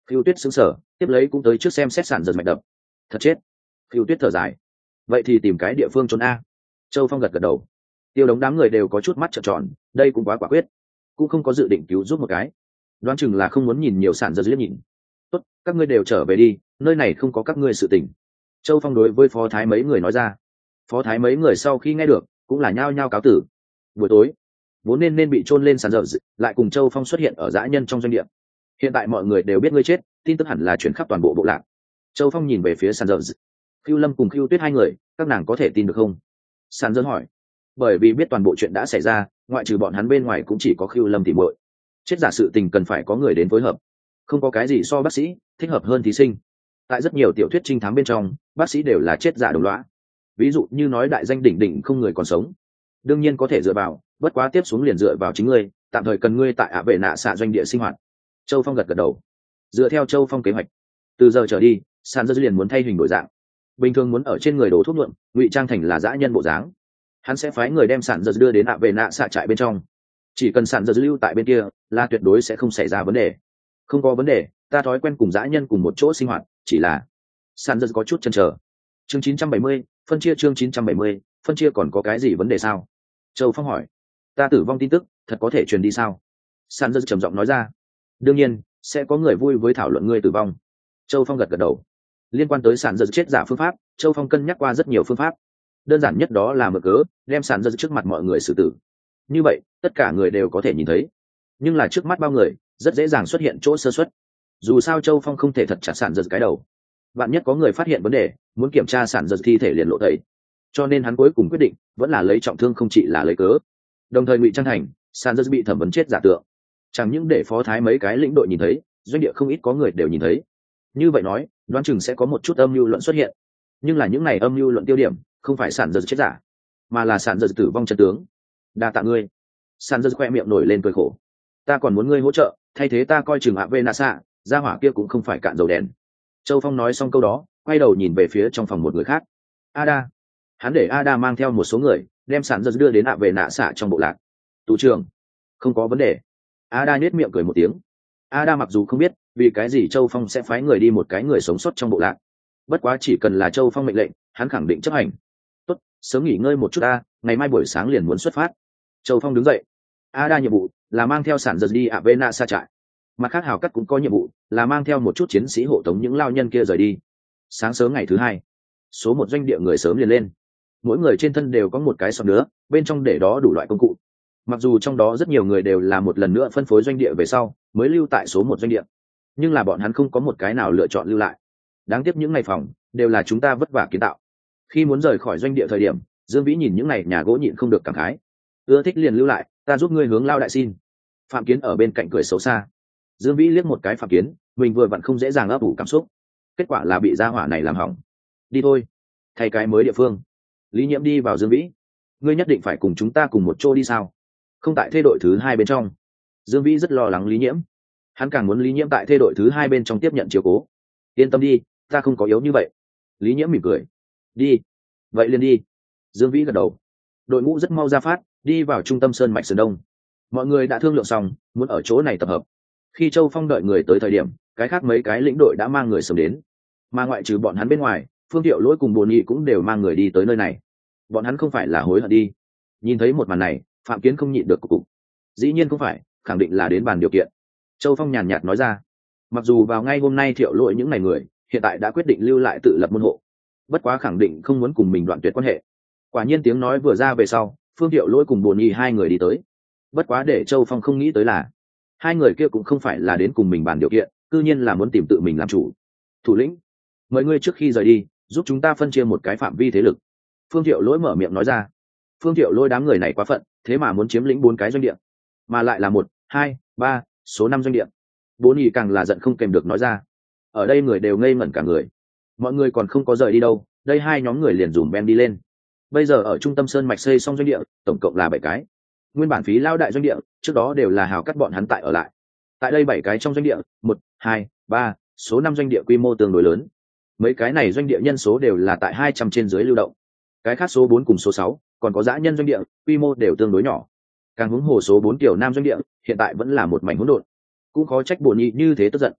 Phiêu Tuyết sững sờ, tiếp lấy cũng tới trước xem xét sản giật mạch đập. Thật chết. Phiêu Tuyết thở dài. Vậy thì tìm cái địa phương trốn a. Châu Phong gật gật đầu. Tiêu Đống đám người đều có chút mắt trợn tròn, đây cũng quá quả quyết, cũng không có dự định cứu giúp một cái. Đoán chừng là không muốn nhìn nhiều sản giật liếc nhìn. Tốt, các ngươi đều trở về đi, nơi này không có các ngươi sự tình. Châu Phong đối với phó thái mấy người nói ra. Phó thái mấy người sau khi nghe được cũng là nhao nhao cáo tử. Buổi tối vốn nên bị chôn lên sàn dở lại cùng Châu Phong xuất hiện ở dã nhân trong doanh địa. Hiện tại mọi người đều biết ngươi chết, tin tức hẳn là chuyển khắp toàn bộ bộ lạc. Châu Phong nhìn về phía sàn dở. Khưu Lâm cùng Khưu Tuyết hai người, các nàng có thể tin được không? Sàn dở hỏi. Bởi vì biết toàn bộ chuyện đã xảy ra, ngoại trừ bọn hắn bên ngoài cũng chỉ có Khưu Lâm tìm muội. Chết giả sự tình cần phải có người đến phối hợp, không có cái gì so bác sĩ thích hợp hơn thí sinh. Tại rất nhiều tiểu thuyết trinh thám bên trong, bác sĩ đều là chết giả đồng lõa. Ví dụ như nói đại danh đỉnh đỉnh không người còn sống, đương nhiên có thể dựa vào, bất quá tiếp xuống liền dựa vào chính ngươi, tạm thời cần ngươi tại ạ vệ nạ xạ doanh địa sinh hoạt. Châu Phong gật gật đầu. Dựa theo Châu Phong kế hoạch, từ giờ trở đi sàn dơ liền muốn thay hình đổi dạng, bình thường muốn ở trên người đổ thuốc nhuộm, ngụy trang thành là dã nhân bộ dáng. Hắn sẽ phái người đem sàn dơ đưa đến ạ vệ nạ xạ trại bên trong, chỉ cần sàn dơ lưu tại bên kia là tuyệt đối sẽ không xảy ra vấn đề. Không có vấn đề, ta thói quen cùng dã nhân cùng một chỗ sinh hoạt, chỉ là sàn dơ có chút chần chờ. Chương 970, phân chia. Chương 970, phân chia còn có cái gì vấn đề sao? Châu Phong hỏi. Ta tử vong tin tức thật có thể truyền đi sao? Sàn dơ trầm giọng nói ra. Đương nhiên sẽ có người vui với thảo luận ngươi tử vong. Châu Phong gật gật đầu. Liên quan tới sàn dơ chết giả phương pháp, Châu Phong cân nhắc qua rất nhiều phương pháp. Đơn giản nhất đó là mở cớ đem sàn dơ trước mặt mọi người xử tử. Như vậy tất cả người đều có thể nhìn thấy, nhưng là trước mắt bao người rất dễ dàng xuất hiện chỗ sơ suất. Dù sao Châu Phong không thể thật chặt sàn dơ cái đầu, bạn nhất có người phát hiện vấn đề muốn kiểm tra sàn dơ thi thể liền lộ tẩy, cho nên hắn cuối cùng quyết định vẫn là lấy trọng thương không chỉ là lấy cớ, đồng thời ngụy trang thành sàn dơ bị thẩm vấn chết giả tượng. Chẳng những để phó thái mấy cái lĩnh đội nhìn thấy, doanh địa không ít có người đều nhìn thấy. Như vậy nói đoán chừng sẽ có một chút âm mưu luận xuất hiện, nhưng là những này âm mưu luận tiêu điểm không phải sàn dơ chết giả, mà là sàn dơ tử vong chân tướng. Đa tạ ngươi. Sàn dơ khoe miệng nổi lên cười khổ. Ta còn muốn ngươi hỗ trợ, thay thế ta coi chừng ạ vê nạ xạ, gia hỏa kia cũng không phải cạn dầu đèn. Châu Phong nói xong câu đó, quay đầu nhìn về phía trong phòng một người khác. Ada. Hắn để Ada mang theo một số người đem sàn dơ đưa đến ạ vê nạ xạ trong bộ lạc. Tù trưởng. Không có vấn đề. Ada nhếch miệng cười một tiếng. Ada mặc dù không biết vì cái gì Châu Phong sẽ phái người đi một cái người sống sót trong bộ lạc, bất quá chỉ cần là Châu Phong mệnh lệnh hắn khẳng định chấp hành. Tốt, sớm nghỉ ngơi một chút ta, ngày mai buổi sáng liền muốn xuất phát. Châu Phong đứng dậy. Ada nhiệm vụ là mang theo sản dật đi ạ vê nạ xa trại, mặt khác hào cắt cũng có nhiệm vụ là mang theo một chút chiến sĩ hộ tống những lao nhân kia rời đi. Sáng sớm ngày thứ hai, số một doanh địa người sớm liền lên, mỗi người trên thân đều có một cái sọt nữa, bên trong để đó đủ loại công cụ. Mặc dù trong đó rất nhiều người đều là một lần nữa phân phối doanh địa về sau mới lưu tại số một doanh địa, nhưng là bọn hắn không có một cái nào lựa chọn lưu lại. Đáng tiếc những ngày phòng đều là chúng ta vất vả kiến tạo. Khi muốn rời khỏi doanh địa thời điểm, Dương Vĩ nhìn những ngày nhà gỗ nhịn không được cảm khái. Ưa thích liền lưu lại, ta giúp ngươi hướng lao đại xin. Phạm Kiến ở bên cạnh cười xấu xa. Dương Vĩ liếc một cái Phạm Kiến, mình vừa vặn không dễ dàng ấp ủ cảm xúc, kết quả là bị gia hỏa này làm hỏng. Đi thôi, thay cái mới địa phương. Lý Nhiễm đi vào Dương Vĩ. Ngươi nhất định phải cùng chúng ta cùng một chỗ đi sao? Không tại thê đội thứ hai bên trong. Dương Vĩ rất lo lắng Lý Nhiễm, hắn càng muốn Lý Nhiễm tại thê đội thứ hai bên trong tiếp nhận chiếu cố. Yên tâm đi, ta không có yếu như vậy. Lý Nhiễm mỉm cười. Đi, vậy liền đi. Dương Vĩ gật đầu. Đội ngũ rất mau ra phát, đi vào trung tâm sơn mạch sườn đông. Mọi người đã thương lượng xong muốn ở chỗ này tập hợp. Khi Châu Phong đợi người tới thời điểm, cái khác mấy cái lĩnh đội đã mang người sớm đến, mà ngoại trừ bọn hắn bên ngoài, Phương Thiệu Lỗi cùng Bồn Nghị cũng đều mang người đi tới nơi này. Bọn hắn không phải là hối hận đi. Nhìn thấy một màn này, Phạm Kiến không nhịn được cục. Dĩ nhiên không phải, khẳng định là đến bàn điều kiện. Châu Phong nhàn nhạt nói ra. Mặc dù vào ngay hôm nay Thiệu Lỗi những ngày người hiện tại đã quyết định lưu lại tự lập môn hộ, bất quá khẳng định không muốn cùng mình đoạn tuyệt quan hệ. Quả nhiên tiếng nói vừa ra về sau, Phương Thiệu Lỗi cùng Bồn Nghị hai người đi tới. Bất quá để Châu Phong không nghĩ tới là hai người kia cũng không phải là đến cùng mình bàn điều kiện, tự nhiên là muốn tìm tự mình làm chủ. Thủ lĩnh, mời ngươi trước khi rời đi giúp chúng ta phân chia một cái phạm vi thế lực. Phương Thiệu Lỗi mở miệng nói ra. Phương Thiệu Lỗi đám người này quá phận, thế mà muốn chiếm lĩnh 4 cái doanh địa, mà lại là 1, 2, 3, số 5 doanh địa. Bồn Nghị càng là giận không kèm được nói ra. Ở đây người đều ngây ngẩn cả người. Mọi người còn không có rời đi đâu, đây hai nhóm người liền dùm ben đi lên. Bây giờ ở trung tâm sơn mạch xây xong doanh địa tổng cộng là 7 cái. Nguyên bản phí lao đại doanh địa trước đó đều là hào cắt bọn hắn tại ở lại. Tại đây 7 cái trong doanh địa, 1, 2, 3, số 5 doanh địa quy mô tương đối lớn. Mấy cái này doanh địa nhân số đều là tại 200 trên dưới lưu động. Cái khác số 4 cùng số 6 còn có dã nhân doanh địa, quy mô đều tương đối nhỏ. Càng hướng hồ số 4 tiểu nam doanh địa hiện tại vẫn là một mảnh hỗn độn. Cũng khó trách Bồn Nghị như thế tức giận.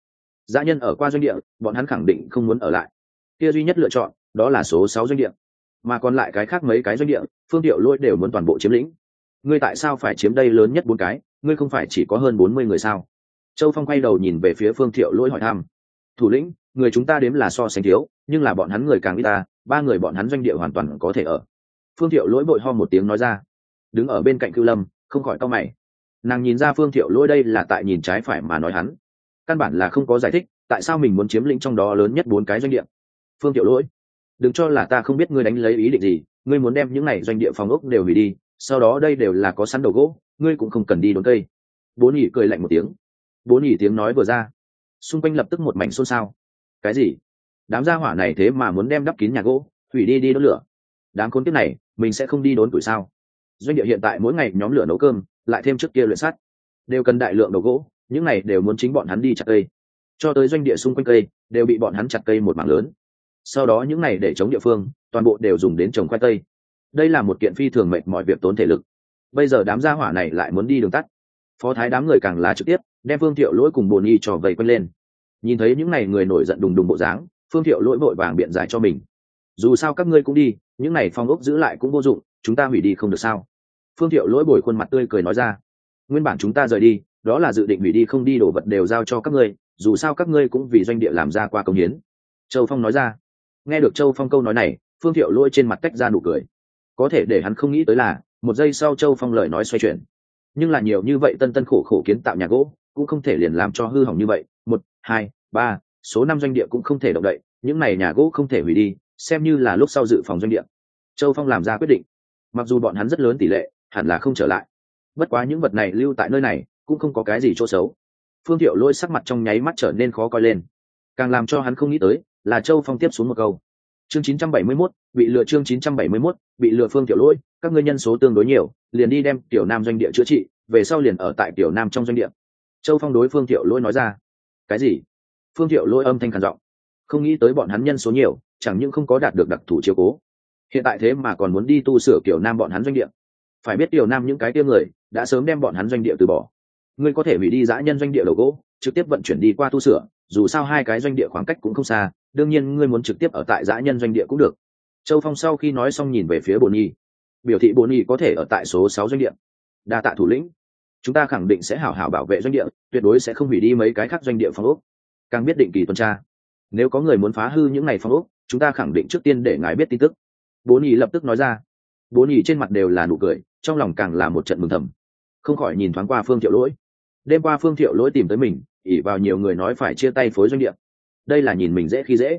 dã nhân ở qua doanh địa, bọn hắn khẳng định không muốn ở lại. Kia duy nhất lựa chọn đó là số 6 doanh địa, mà còn lại cái khác mấy cái doanh địa, Phương Thiệu Lỗi đều muốn toàn bộ chiếm lĩnh. Ngươi tại sao phải chiếm đây lớn nhất 4 cái, ngươi không phải chỉ có hơn 40 người sao? Châu Phong quay đầu nhìn về phía Phương Thiệu Lỗi hỏi thăm. Thủ lĩnh, người chúng ta đếm là so sánh thiếu, nhưng là bọn hắn người càng ít ta, 3 người bọn hắn doanh địa hoàn toàn có thể ở. Phương Thiệu Lỗi vội ho một tiếng nói ra. Đứng ở bên cạnh Cưu Lâm không khỏi cau mày. Nàng nhìn ra Phương Thiệu Lỗi đây là tại nhìn trái phải mà nói hắn, căn bản là không có giải thích tại sao mình muốn chiếm lĩnh trong đó lớn nhất 4 cái doanh địa. Phương Thiệu Lỗi, đừng cho là ta không biết ngươi đánh lấy ý định gì, ngươi muốn đem những này doanh địa phòng ốc đều hủy đi, sau đó đây đều là có sẵn đầu gỗ, ngươi cũng không cần đi đốn cây. Bốn nhỉ cười lạnh một tiếng. Bốn nhỉ tiếng nói vừa ra, xung quanh lập tức một mảnh xôn xao. Cái gì? Đám gia hỏa này thế mà muốn đem đắp kín nhà gỗ, hủy đi đi đốt lửa. Đám khốn kiếp này, mình sẽ không đi đốn tuổi sao? Doanh địa hiện tại mỗi ngày nhóm lửa nấu cơm, lại thêm trước kia luyện sắt, đều cần đại lượng đầu gỗ, những này đều muốn chính bọn hắn đi chặt cây. Cho tới doanh địa xung quanh cây, đều bị bọn hắn chặt cây một mảng lớn. Sau đó những này để chống địa phương, toàn bộ đều dùng đến trồng khoai tây. Đây là một kiện phi thường mệt mỏi việc tốn thể lực. Bây giờ đám gia hỏa này lại muốn đi đường tắt. Phó thái đám người càng lá trực tiếp đem Phương Thiệu Lỗi cùng Bồn Y trò vây quanh lên. Nhìn thấy những này người nổi giận đùng đùng bộ dáng, Phương Thiệu Lỗi vội vàng biện giải cho mình. Dù sao các ngươi cũng đi, những này phong ốc giữ lại cũng vô dụng, chúng ta hủy đi không được sao? Phương Thiệu Lỗi bồi khuôn mặt tươi cười nói ra. Nguyên bản chúng ta rời đi, đó là dự định hủy đi không đi, đổ vật đều giao cho các ngươi, dù sao các ngươi cũng vì doanh địa làm ra qua công hiến. Châu Phong nói ra. Nghe được Châu Phong câu nói này, Phương Thiệu Lỗi trên mặt tách ra nụ cười. Có thể để hắn không nghĩ tới là, một giây sau Châu Phong lời nói xoay chuyển. Nhưng là nhiều như vậy tân tân khổ khổ kiến tạo nhà gỗ, cũng không thể liền làm cho hư hỏng như vậy. 1, 2, 3, số 5 doanh địa cũng không thể động đậy, những này nhà gỗ không thể hủy đi, xem như là lúc sau dự phòng doanh địa. Châu Phong làm ra quyết định. Mặc dù bọn hắn rất lớn tỷ lệ, hẳn là không trở lại. Bất quá những vật này lưu tại nơi này, cũng không có cái gì chỗ xấu. Phương Thiệu Lỗi sắc mặt trong nháy mắt trở nên khó coi lên. Càng làm cho hắn không nghĩ tới, là Châu Phong tiếp xuống một câu. Chương 971, bị lừa. Chương 971, bị lừa. Phương Thiệu Lỗi, các ngươi nhân số tương đối nhiều, liền đi đem Tiểu Nam doanh địa chữa trị, về sau liền ở tại Tiểu Nam trong doanh địa. Châu Phong đối Phương Thiệu Lỗi nói ra. Cái gì? Phương Thiệu Lỗi âm thanh khàn giọng. Không nghĩ tới bọn hắn nhân số nhiều, chẳng những không có đạt được đặc thù chiếu cố, hiện tại thế mà còn muốn đi tu sửa Tiểu Nam bọn hắn doanh địa. Phải biết Tiểu Nam những cái kia người đã sớm đem bọn hắn doanh địa từ bỏ. Ngươi có thể hủy đi dã nhân doanh địa đầu gỗ, trực tiếp vận chuyển đi qua tu sửa, dù sao hai cái doanh địa khoảng cách cũng không xa, đương nhiên ngươi muốn trực tiếp ở tại dã nhân doanh địa cũng được. Châu Phong sau khi nói xong nhìn về phía Bồn Y, biểu thị Bồn Y có thể ở tại số 6 doanh địa. Đa tạ thủ lĩnh, chúng ta khẳng định sẽ hảo hảo bảo vệ doanh địa, tuyệt đối sẽ không hủy đi mấy cái khác doanh địa phòng ốc, càng biết định kỳ tuần tra. Nếu có người muốn phá hư những ngày phòng ốc, chúng ta khẳng định trước tiên để ngài biết tin tức. Bồn Y lập tức nói ra. Bồn Y trên mặt đều là nụ cười, trong lòng càng là một trận mừng thầm, không khỏi nhìn thoáng qua Phương Thiệu Lỗi. Đêm qua Phương Thiệu Lỗi tìm tới mình, ỷ vào nhiều người nói phải chia tay phối doanh địa, đây là nhìn mình dễ khi dễ.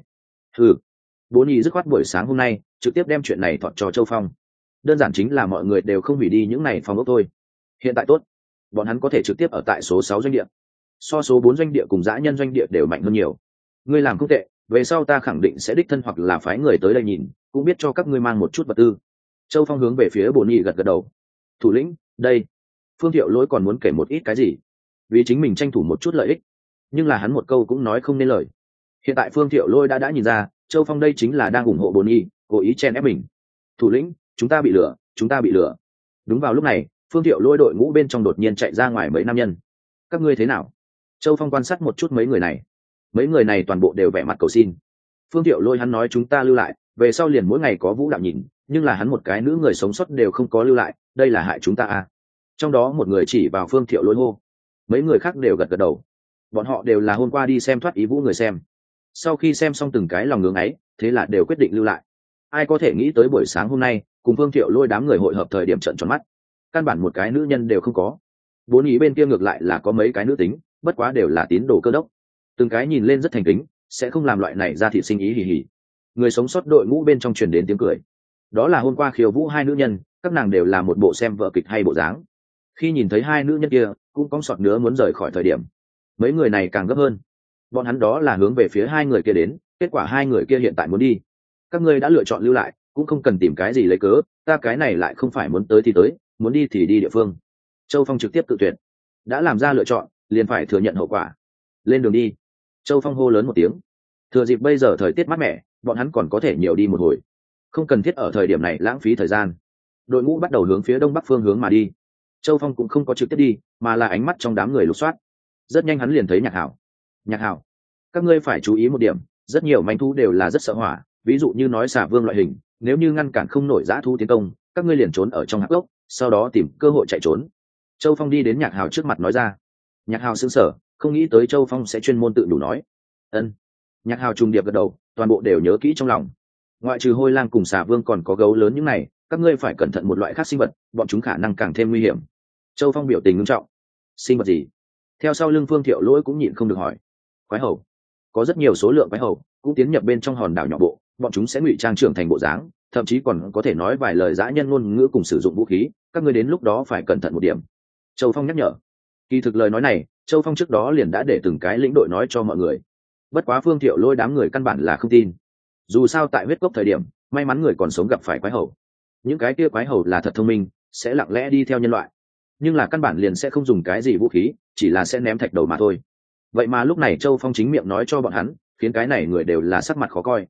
Bồn Y dứt khoát buổi sáng hôm nay trực tiếp đem chuyện này thọt cho Châu Phong. Đơn giản chính là mọi người đều không hủy đi những này phòng ốc thôi. Hiện tại tốt, bọn hắn có thể trực tiếp ở tại số 6 doanh địa, so số 4 doanh địa cùng dã nhân doanh địa đều mạnh hơn nhiều. Ngươi làm không tệ, về sau ta khẳng định sẽ đích thân hoặc là phái người tới đây nhìn, cũng biết cho các ngươi mang một chút vật tư. Châu Phong hướng về phía Bồn Y gật gật đầu. Thủ lĩnh, đây. Phương Thiệu Lỗi còn muốn kể một ít cái gì, vì chính mình tranh thủ một chút lợi ích, nhưng là hắn một câu cũng nói không nên lời. Hiện tại Phương Thiệu Lỗi đã nhìn ra Châu Phong đây chính là đang ủng hộ Bồn Y, cố ý chen ép mình. Thủ lĩnh, chúng ta bị lừa, chúng ta bị lừa. Đúng vào lúc này, Phương Thiệu Lỗi đội ngũ bên trong đột nhiên chạy ra ngoài mấy nam nhân. Các ngươi thế nào? Châu Phong quan sát một chút mấy người này. Mấy người này toàn bộ đều vẻ mặt cầu xin. Phương Thiệu Lỗi hắn nói chúng ta lưu lại, về sau liền mỗi ngày có vũ đạo nhìn, nhưng là hắn một cái nữ người sống sót đều không có lưu lại, đây là hại chúng ta à? Trong đó một người chỉ vào Phương Thiệu Lỗi hô. Mấy người khác đều gật gật đầu. Bọn họ đều là hôm qua đi xem thoát ý vũ người xem. Sau khi xem xong từng cái lòng ngưỡng ấy, thế là đều quyết định lưu lại. Ai có thể nghĩ tới buổi sáng hôm nay cùng Phương Thiệu Lỗi đám người hội hợp thời điểm trận tròn mắt, căn bản một cái nữ nhân đều không có. Bốn ý bên kia ngược lại là có mấy cái nữ tính, bất quá đều là tín đồ Cơ Đốc, từng cái nhìn lên rất thành kính, sẽ không làm loại này ra thị sinh ý hì hì. Người sống sót đội ngũ bên trong truyền đến tiếng cười. Đó là hôm qua khiêu vũ hai nữ nhân, các nàng đều là một bộ xem vợ kịch hay bộ dáng. Khi nhìn thấy hai nữ nhân kia cũng có sọt nữa muốn rời khỏi thời điểm, mấy người này càng gấp hơn. Bọn hắn đó là hướng về phía hai người kia đến, kết quả hai người kia hiện tại muốn đi. Các ngươi đã lựa chọn lưu lại, cũng không cần tìm cái gì lấy cớ, ta cái này lại không phải muốn tới thì tới, muốn đi thì đi địa phương. Châu Phong trực tiếp tự tuyển, đã làm ra lựa chọn liền phải thừa nhận hậu quả. Lên đường đi. Châu Phong hô lớn một tiếng. Thừa dịp bây giờ thời tiết mát mẻ, bọn hắn còn có thể nhiều đi một hồi, không cần thiết ở thời điểm này lãng phí thời gian. Đội ngũ bắt đầu hướng phía đông bắc phương hướng mà đi. Châu Phong cũng không có trực tiếp đi, mà là ánh mắt trong đám người lục soát. Rất nhanh hắn liền thấy Nhạc Hảo. Nhạc Hảo, các ngươi phải chú ý một điểm, rất nhiều manh thú đều là rất sợ hỏa, ví dụ như nói xà vương loại hình, nếu như ngăn cản không nổi dã thú tiến công, các ngươi liền trốn ở trong hắc gốc, sau đó tìm cơ hội chạy trốn. Châu Phong đi đến Nhạc Hào trước mặt nói ra. Nhạc Hào sững sờ, không nghĩ tới Châu Phong sẽ chuyên môn tự đủ nói. Ân. Nhạc Hào trùng điệp gật đầu, toàn bộ đều nhớ kỹ trong lòng. Ngoại trừ hôi lang cùng xà vương còn có gấu lớn những này, các ngươi phải cẩn thận một loại khác sinh vật, bọn chúng khả năng càng thêm nguy hiểm. Châu Phong biểu tình nghiêm trọng. Sinh vật gì? Theo sau lưng Phương Thiệu Lỗi cũng nhịn không được hỏi. Quái hầu. Có rất nhiều số lượng quái hầu cũng tiến nhập bên trong hòn đảo nhỏ bộ, bọn chúng sẽ ngụy trang trưởng thành bộ dáng, thậm chí còn có thể nói vài lời dã nhân ngôn ngữ cùng sử dụng vũ khí, các ngươi đến lúc đó phải cẩn thận một điểm. Châu Phong nhắc nhở. Kỳ thực lời nói này, Châu Phong trước đó liền đã để từng cái lĩnh đội nói cho mọi người. Bất quá Phương Thiệu Lôi đám người căn bản là không tin. Dù sao tại huyết cốc thời điểm, may mắn người còn sống gặp phải quái hầu. Những cái kia quái hầu là thật thông minh, sẽ lặng lẽ đi theo nhân loại. Nhưng là căn bản liền sẽ không dùng cái gì vũ khí, chỉ là sẽ ném thạch đầu mà thôi. Vậy mà lúc này Châu Phong chính miệng nói cho bọn hắn, khiến cái này người đều là sắc mặt khó coi.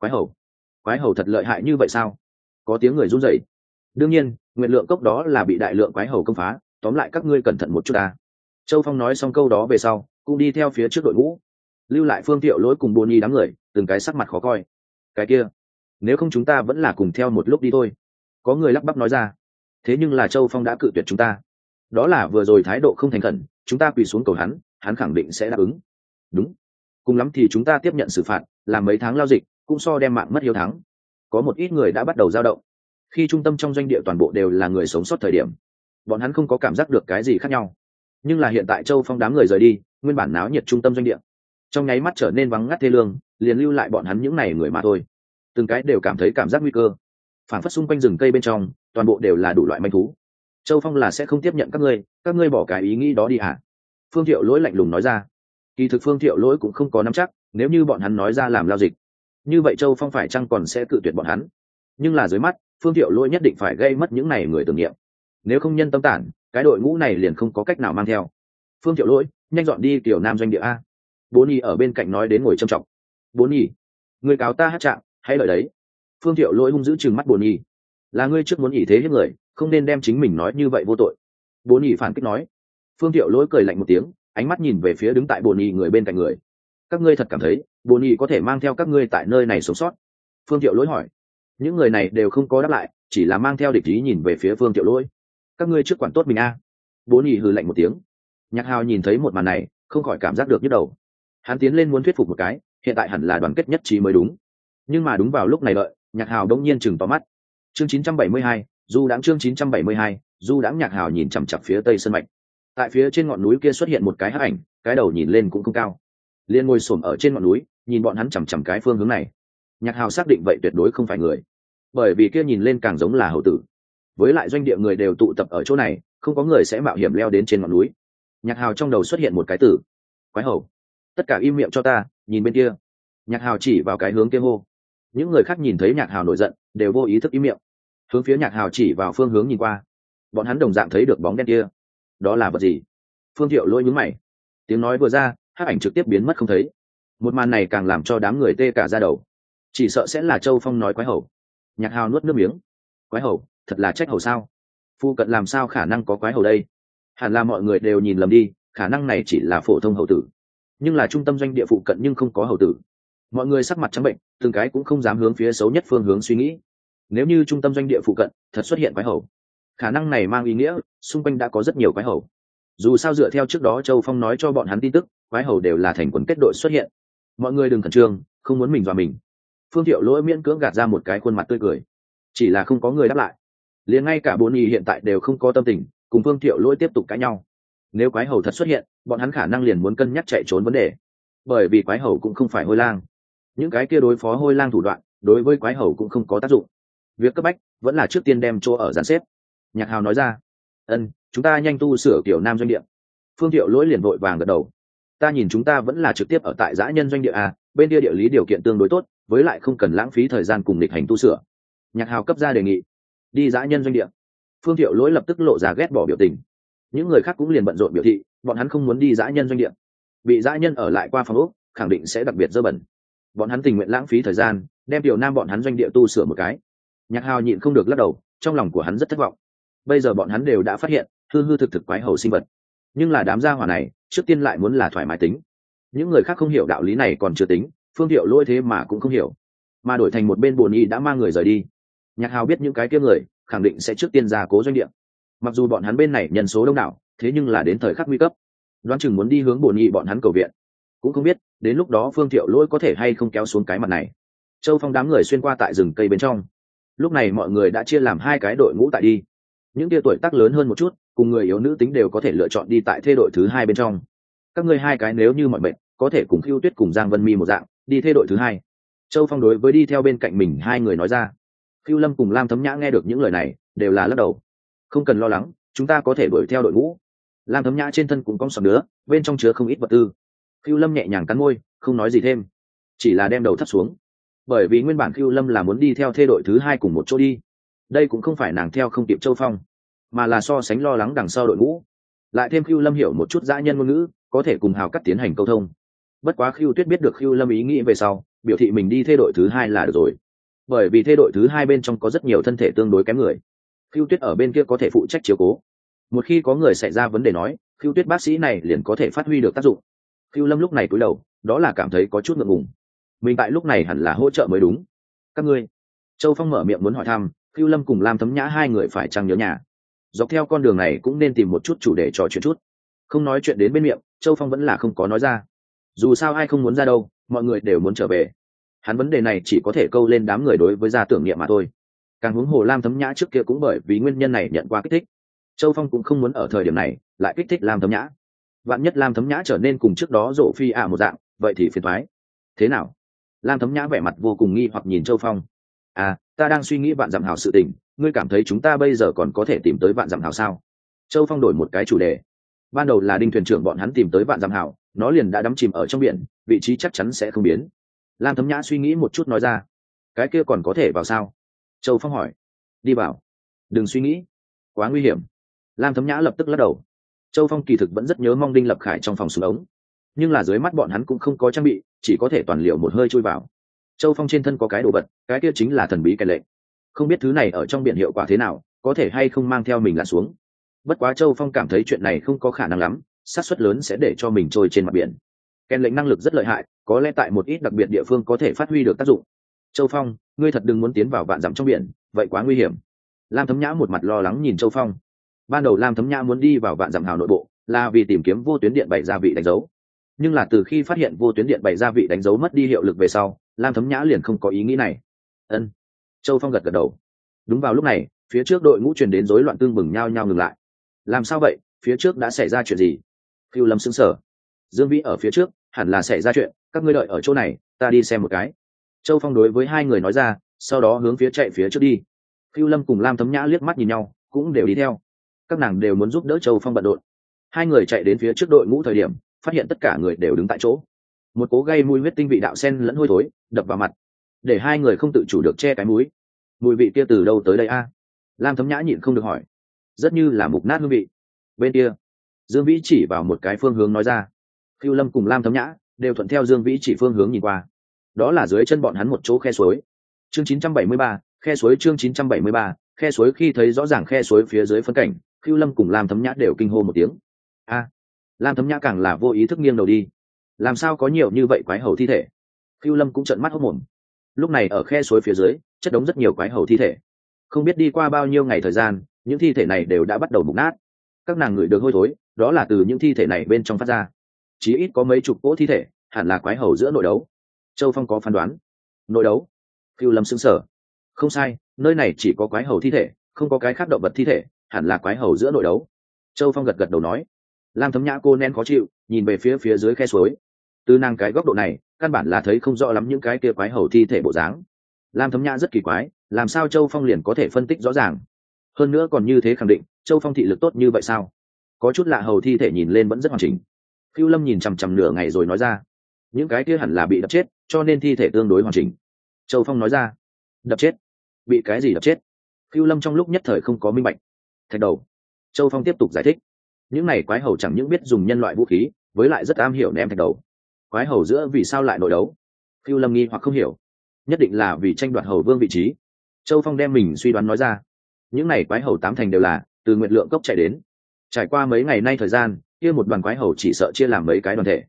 Quái hầu thật lợi hại như vậy sao? Có tiếng người run rẩy. Đương nhiên, nguyện lượng cốc đó là bị đại lượng quái hầu công phá, tóm lại các ngươi cẩn thận một chút ta. Châu Phong nói xong câu đó về sau, cũng đi theo phía trước đội ngũ, lưu lại Phương Thiệu Lỗi cùng Bồn Nhi đám người, từng cái sắc mặt khó coi. Cái kia, nếu không chúng ta vẫn là cùng theo một lúc đi thôi. Có người lắp bắp nói ra. Thế nhưng là Châu Phong đã cự tuyệt chúng ta. Đó là vừa rồi thái độ không thành khẩn, chúng ta quỳ xuống cầu hắn, hắn khẳng định sẽ đáp ứng. Đúng. Cùng lắm thì chúng ta tiếp nhận xử phạt, làm mấy tháng lao dịch, cũng so đem mạng mất hiếu thắng. Có một ít người đã bắt đầu dao động. Khi trung tâm trong doanh địa toàn bộ đều là người sống sót thời điểm, bọn hắn không có cảm giác được cái gì khác nhau. Nhưng là hiện tại Châu Phong đám người rời đi, nguyên bản náo nhiệt trung tâm doanh địa trong nháy mắt trở nên vắng ngắt thê lương, liền lưu lại bọn hắn những này người mà thôi. Từng cái đều cảm thấy cảm giác nguy cơ, phản phất xung quanh rừng cây bên trong toàn bộ đều là đủ loại manh thú. Châu Phong là sẽ không tiếp nhận các ngươi bỏ cái ý nghĩ đó đi hả? Phương Thiệu Lỗi lạnh lùng nói ra. Kỳ thực Phương Thiệu Lỗi cũng không có nắm chắc, nếu như bọn hắn nói ra làm lao dịch, như vậy Châu Phong phải chăng còn sẽ cự tuyệt bọn hắn. Nhưng là dưới mắt, Phương Thiệu Lỗi nhất định phải gây mất những này người tưởng niệm, nếu không nhân tâm tản, cái đội ngũ này liền không có cách nào mang theo. Phương Thiệu Lỗi, nhanh dọn đi Tiểu Nam doanh địa a. Bốn Nhi ở bên cạnh nói đến ngồi trầm trọng. Bốn Nhi, người cáo ta hát trạng, hãy lợi đấy. Phương Thiệu Lỗi hung dữ trừng mắt Bốn Nhi. Là ngươi trước muốn ỷ thế hiếp người, không nên đem chính mình nói như vậy vô tội. Bốn Nhi phản kích nói. Phương Thiệu Lỗi cười lạnh một tiếng, ánh mắt nhìn về phía đứng tại Bốn Nhi người bên cạnh người. Các ngươi thật cảm thấy Bốn Nhi có thể mang theo các ngươi tại nơi này sống sót? Phương Thiệu Lỗi hỏi. Những người này đều không có đáp lại, chỉ là mang theo địch ý nhìn về phía Phương Thiệu Lỗi. Các ngươi trước quản tốt mình a. Bốn Nhi hừ lạnh một tiếng. Nhạc Hào nhìn thấy một màn này, không khỏi cảm giác được nhức đầu. Hắn tiến lên muốn thuyết phục một cái, hiện tại hẳn là đoàn kết nhất trí mới đúng. Nhưng mà đúng vào lúc này đợi, Nhạc Hào đông nhiên chừng to mắt. Chương 972, du đãng chương 972, du đãng. Nhạc Hào nhìn chằm chằm phía tây sơn mạch. Tại phía trên ngọn núi kia xuất hiện một cái hắc ảnh, cái đầu nhìn lên cũng không cao. Liên ngồi xổm ở trên ngọn núi, nhìn bọn hắn chằm chằm cái phương hướng này. Nhạc Hào xác định vậy tuyệt đối không phải người, bởi vì kia nhìn lên càng giống là hầu tử. Với lại doanh địa người đều tụ tập ở chỗ này, không có người sẽ mạo hiểm leo đến trên ngọn núi. Nhạc Hào trong đầu xuất hiện một cái từ: quái hầu. Tất cả im miệng cho ta, nhìn bên kia. Nhạc Hào chỉ vào cái hướng kia hô. Những người khác nhìn thấy Nhạc Hào nổi giận, đều vô ý thức im miệng, hướng phía Nhạc Hào chỉ vào phương hướng nhìn qua. Bọn hắn đồng dạng thấy được bóng đen kia. Đó là vật gì? Phương Thiệu Lỗi nhướng mày. Tiếng nói vừa ra, hắc ảnh trực tiếp biến mất không thấy. Một màn này càng làm cho đám người tê cả da đầu. Chỉ sợ sẽ là Châu Phong nói quái hầu. Nhạc Hào nuốt nước miếng. Quái hầu? Thật là trách hầu sao? Phu cận làm sao khả năng có quái hầu đây? Hẳn là mọi người đều nhìn lầm đi, khả năng này chỉ là phổ thông hầu tử. Nhưng là trung tâm doanh địa phụ cận nhưng không có hầu tử. Mọi người sắc mặt trắng bệnh, từng cái cũng không dám hướng phía xấu nhất phương hướng suy nghĩ. Nếu như trung tâm doanh địa phụ cận thật xuất hiện quái hầu, khả năng này mang ý nghĩa xung quanh đã có rất nhiều quái hầu. Dù sao dựa theo trước đó Châu Phong nói cho bọn hắn tin tức, quái hầu đều là thành quần kết đội xuất hiện. Mọi người đừng khẩn trương, không muốn mình dọa mình. Phương Thiệu Lỗi miễn cưỡng gạt ra một cái khuôn mặt tươi cười, chỉ là không có người đáp lại. Liền ngay cả Bốn Nhi hiện tại đều không có tâm tình cùng Phương Thiệu Lỗi tiếp tục cãi nhau. Nếu quái hầu thật xuất hiện, bọn hắn khả năng liền muốn cân nhắc chạy trốn vấn đề, bởi vì quái hầu cũng không phải hôi lang. Những cái kia đối phó hôi lang thủ đoạn đối với quái hầu cũng không có tác dụng. Việc cấp bách vẫn là trước tiên đem chỗ ở dàn xếp. Nhạc Hào nói ra. Chúng ta nhanh tu sửa Tiểu Nam doanh địa. Phương Thiệu Lỗi liền vội vàng gật đầu. Ta nhìn chúng ta vẫn là trực tiếp ở tại dã nhân doanh địa a, bên kia địa lý điều kiện tương đối tốt, với lại không cần lãng phí thời gian cùng địch hành tu sửa. Nhạc Hào cấp ra đề nghị. Đi dã nhân doanh địa. Phương Thiệu Lỗi lập tức lộ ra ghét bỏ biểu tình. Những người khác cũng liền bận rộn biểu thị bọn hắn không muốn đi dã nhân doanh địa. Bị dã nhân ở lại qua phòng ốc, khẳng định sẽ đặc biệt dơ bẩn. Bọn hắn tình nguyện lãng phí thời gian đem Tiểu Nam bọn hắn doanh địa tu sửa một cái. Nhạc Hào nhịn không được lắc đầu, trong lòng của hắn rất thất vọng. Bây giờ bọn hắn đều đã phát hiện hư hư thực thực quái hầu sinh vật, nhưng là đám gia hỏa này trước tiên lại muốn là thoải mái tính. những người khác không hiểu đạo lý này còn chưa tính, Phương Thiệu Lỗi thế mà cũng không hiểu, mà đổi thành một bên Bồn Y đã mang người rời đi. Nhạc Hào biết những cái kia người khẳng định sẽ trước tiên ra cố doanh địa, mặc dù bọn hắn bên này nhân số đông đảo, thế nhưng là đến thời khắc nguy cấp, đoán chừng muốn đi hướng Bồn Y bọn hắn cầu viện, cũng không biết đến lúc đó Phương Thiệu Lỗi có thể hay không kéo xuống cái mặt này. Châu Phong đám người xuyên qua tại rừng cây bên trong, lúc này mọi người đã chia làm hai cái đội ngũ tại đi. Những tia tuổi tác lớn hơn một chút cùng người yếu nữ tính đều có thể lựa chọn đi tại thê đội thứ hai bên trong. Các ngươi hai cái nếu như mọi bệnh có thể cùng Khưu Tuyết cùng Giang Vân Mi một dạng đi thê đội thứ hai. Châu Phong đối với đi theo bên cạnh mình hai người nói ra. Khưu Lâm cùng Lam Thấm Nhã nghe được những lời này đều là lắc đầu. Không cần lo lắng, chúng ta có thể đuổi theo đội ngũ. Lam Thấm Nhã trên thân cũng có sọt đứa, bên trong chứa không ít vật tư. Khưu Lâm nhẹ nhàng cắn môi, không nói gì thêm, chỉ là đem đầu thấp xuống. Bởi vì nguyên bản Khưu Lâm là muốn đi theo thê đội thứ hai cùng một chỗ đi, đây cũng không phải nàng theo không kịp Châu Phong, mà là so sánh lo lắng đằng sau đội ngũ. Lại thêm Khưu Lâm hiểu một chút dã nhân ngôn ngữ, có thể cùng Hào Cắt tiến hành câu thông. Bất quá Khưu Tuyết biết được Khưu Lâm ý nghĩ về sau, biểu thị mình đi thê đội thứ hai là được rồi, bởi vì thê đội thứ hai bên trong có rất nhiều thân thể tương đối kém người, Khưu Tuyết ở bên kia có thể phụ trách chiếu cố. Một khi có người xảy ra vấn đề nói, Khưu Tuyết bác sĩ này liền có thể phát huy được tác dụng. Khưu Lâm lúc này cúi đầu, đó là cảm thấy có chút ngượng ngùng, mình tại lúc này hẳn là hỗ trợ mới đúng. Các ngươi, Châu Phong mở miệng muốn hỏi thăm, Khưu Lâm cùng Lam Thấm Nhã hai người phải chăng nhớ nhà, dọc theo con đường này cũng nên tìm một chút chủ đề trò chuyện chút. Không nói chuyện đến bên miệng, Châu Phong vẫn là không có nói ra. Dù sao ai không muốn ra đâu, mọi người đều muốn trở về. Hắn vấn đề này chỉ có thể câu lên đám người đối với gia tưởng niệm mà thôi. Càng huống hồ Lam Thấm Nhã trước kia cũng bởi vì nguyên nhân này nhận qua kích thích. Châu Phong cũng không muốn ở thời điểm này lại kích thích Lam Thấm Nhã. Vạn nhất Lam Thấm Nhã trở nên cùng trước đó Dỗ Phi một dạng, vậy thì phiền toái. Thế nào? Lam Thấm Nhã vẻ mặt vô cùng nghi hoặc nhìn Châu Phong. Ta đang suy nghĩ Vạn Dặm Hào sự tình, ngươi cảm thấy chúng ta bây giờ còn có thể tìm tới Vạn Dặm Hào sao? Châu Phong đổi một cái chủ đề. Ban đầu là Đinh thuyền trưởng bọn hắn tìm tới Vạn Dặm Hào, nó liền đã đắm chìm ở trong biển, vị trí chắc chắn sẽ không biến. Lam Thấm Nhã suy nghĩ một chút nói ra. Cái kia còn có thể vào sao? Châu Phong hỏi. Đi vào. Đừng suy nghĩ, quá nguy hiểm. Lam Thấm Nhã lập tức lắc đầu. Châu Phong kỳ thực vẫn rất nhớ mong Đinh Lập Khải trong phòng súng ống, nhưng là dưới mắt bọn hắn cũng không có trang bị, chỉ có thể toàn liệu một hơi chui vào. Châu Phong trên thân có cái đồ vật, cái kia chính là thần bí cái lệnh, không biết thứ này ở trong biển hiệu quả thế nào, có thể hay không mang theo mình lặn xuống. Bất quá Châu Phong cảm thấy chuyện này không có khả năng lắm, xác suất lớn sẽ để cho mình trôi trên mặt biển. Cái lệnh năng lực rất lợi hại, có lẽ tại một ít đặc biệt địa phương có thể phát huy được tác dụng. Châu Phong, ngươi thật đừng muốn tiến vào Vạn Dặm trong biển, vậy quá nguy hiểm. Lam Thấm Nhã một mặt lo lắng nhìn Châu Phong. Ban đầu Lam Thấm Nhã muốn đi vào Vạn Dặm Hào nội bộ là vì tìm kiếm vô tuyến điện bày gia vị đánh dấu, nhưng là từ khi phát hiện vô tuyến điện bày gia vị đánh dấu mất đi hiệu lực về sau, Lam Thấm Nhã liền không có ý nghĩ này. Ân. Châu Phong gật gật đầu. Đúng vào lúc này, phía trước đội ngũ truyền đến rối loạn tương bừng nhao nhao ngừng lại. Làm sao vậy? Phía trước đã xảy ra chuyện gì? Khưu Lâm sững sờ. Dương Vĩ ở phía trước, hẳn là xảy ra chuyện, các ngươi đợi ở chỗ này, ta đi xem một cái. Châu Phong đối với hai người nói ra, sau đó hướng phía chạy phía trước đi. Khưu Lâm cùng Lam Thấm Nhã liếc mắt nhìn nhau, cũng đều đi theo. Các nàng đều muốn giúp đỡ Châu Phong bận rộn. Hai người chạy đến phía trước đội ngũ thời điểm, phát hiện tất cả người đều đứng tại chỗ. Một cố gây mùi huyết tinh vị đạo sen lẫn hôi thối đập vào mặt, để hai người không tự chủ được che cái mũi. Mùi vị kia từ đâu tới đây a? Lam Thấm Nhã nhịn không được hỏi. Rất như là mục nát hương vị. Bên kia, Dương Vĩ chỉ vào một cái phương hướng nói ra. Khưu Lâm cùng Lam Thấm Nhã đều thuận theo Dương Vĩ chỉ phương hướng nhìn qua. Đó là dưới chân bọn hắn một chỗ khe suối. Chương 973, khe suối. Chương 973, khe suối. Khi thấy rõ ràng khe suối phía dưới phân cảnh, Khưu Lâm cùng Lam Thấm Nhã đều kinh hô một tiếng. Lam Thấm Nhã càng là vô ý thức nghiêng đầu đi. Làm sao có nhiều như vậy quái hầu thi thể? Khưu Lâm cũng trợn mắt hốt mồm. Lúc này ở khe suối phía dưới chất đống rất nhiều quái hầu thi thể, không biết đi qua bao nhiêu ngày thời gian, những thi thể này đều đã bắt đầu mục nát. Các nàng ngửi được hôi thối, đó là từ những thi thể này bên trong phát ra. Chí ít có mấy chục cỗ thi thể, hẳn là quái hầu giữa nội đấu. Châu Phong có phán đoán. Nội đấu? Khưu Lâm sững sờ. Không sai, nơi này chỉ có quái hầu thi thể, không có cái khác động vật thi thể, hẳn là quái hầu giữa nội đấu. Châu Phong gật gật đầu nói. Lam Thấm Nhã cô nén khó chịu, nhìn về phía dưới khe suối. Từ nàng cái góc độ này, căn bản là thấy không rõ lắm những cái kia quái hầu thi thể bộ dáng. Lam Thấm Nhã rất kỳ quái, làm sao Châu Phong liền có thể phân tích rõ ràng? Hơn nữa còn như thế khẳng định, Châu Phong thị lực tốt như vậy sao? Có chút lạ, hầu thi thể nhìn lên vẫn rất hoàn chỉnh. Khưu Lâm nhìn chằm chằm nửa ngày rồi nói ra, những cái kia hẳn là bị đập chết, cho nên thi thể tương đối hoàn chỉnh. Châu Phong nói ra, đập chết? Bị cái gì đập chết? Khưu Lâm trong lúc nhất thời không có minh bạch. Thạch đầu. Châu Phong tiếp tục giải thích, những này quái hầu chẳng những biết dùng nhân loại vũ khí, với lại rất am hiểu ném thạch đầu. Quái hầu giữa vì sao lại nội đấu? Khưu Lâm nghi hoặc không hiểu. Nhất định là vì tranh đoạt hầu vương vị trí. Châu Phong đem mình suy đoán nói ra. Những này quái hầu tám thành đều là từ Nguyệt Lượng Cốc chạy đến. Trải qua mấy ngày nay thời gian, kia một đoàn quái hầu chỉ sợ chia làm mấy cái đoàn thể.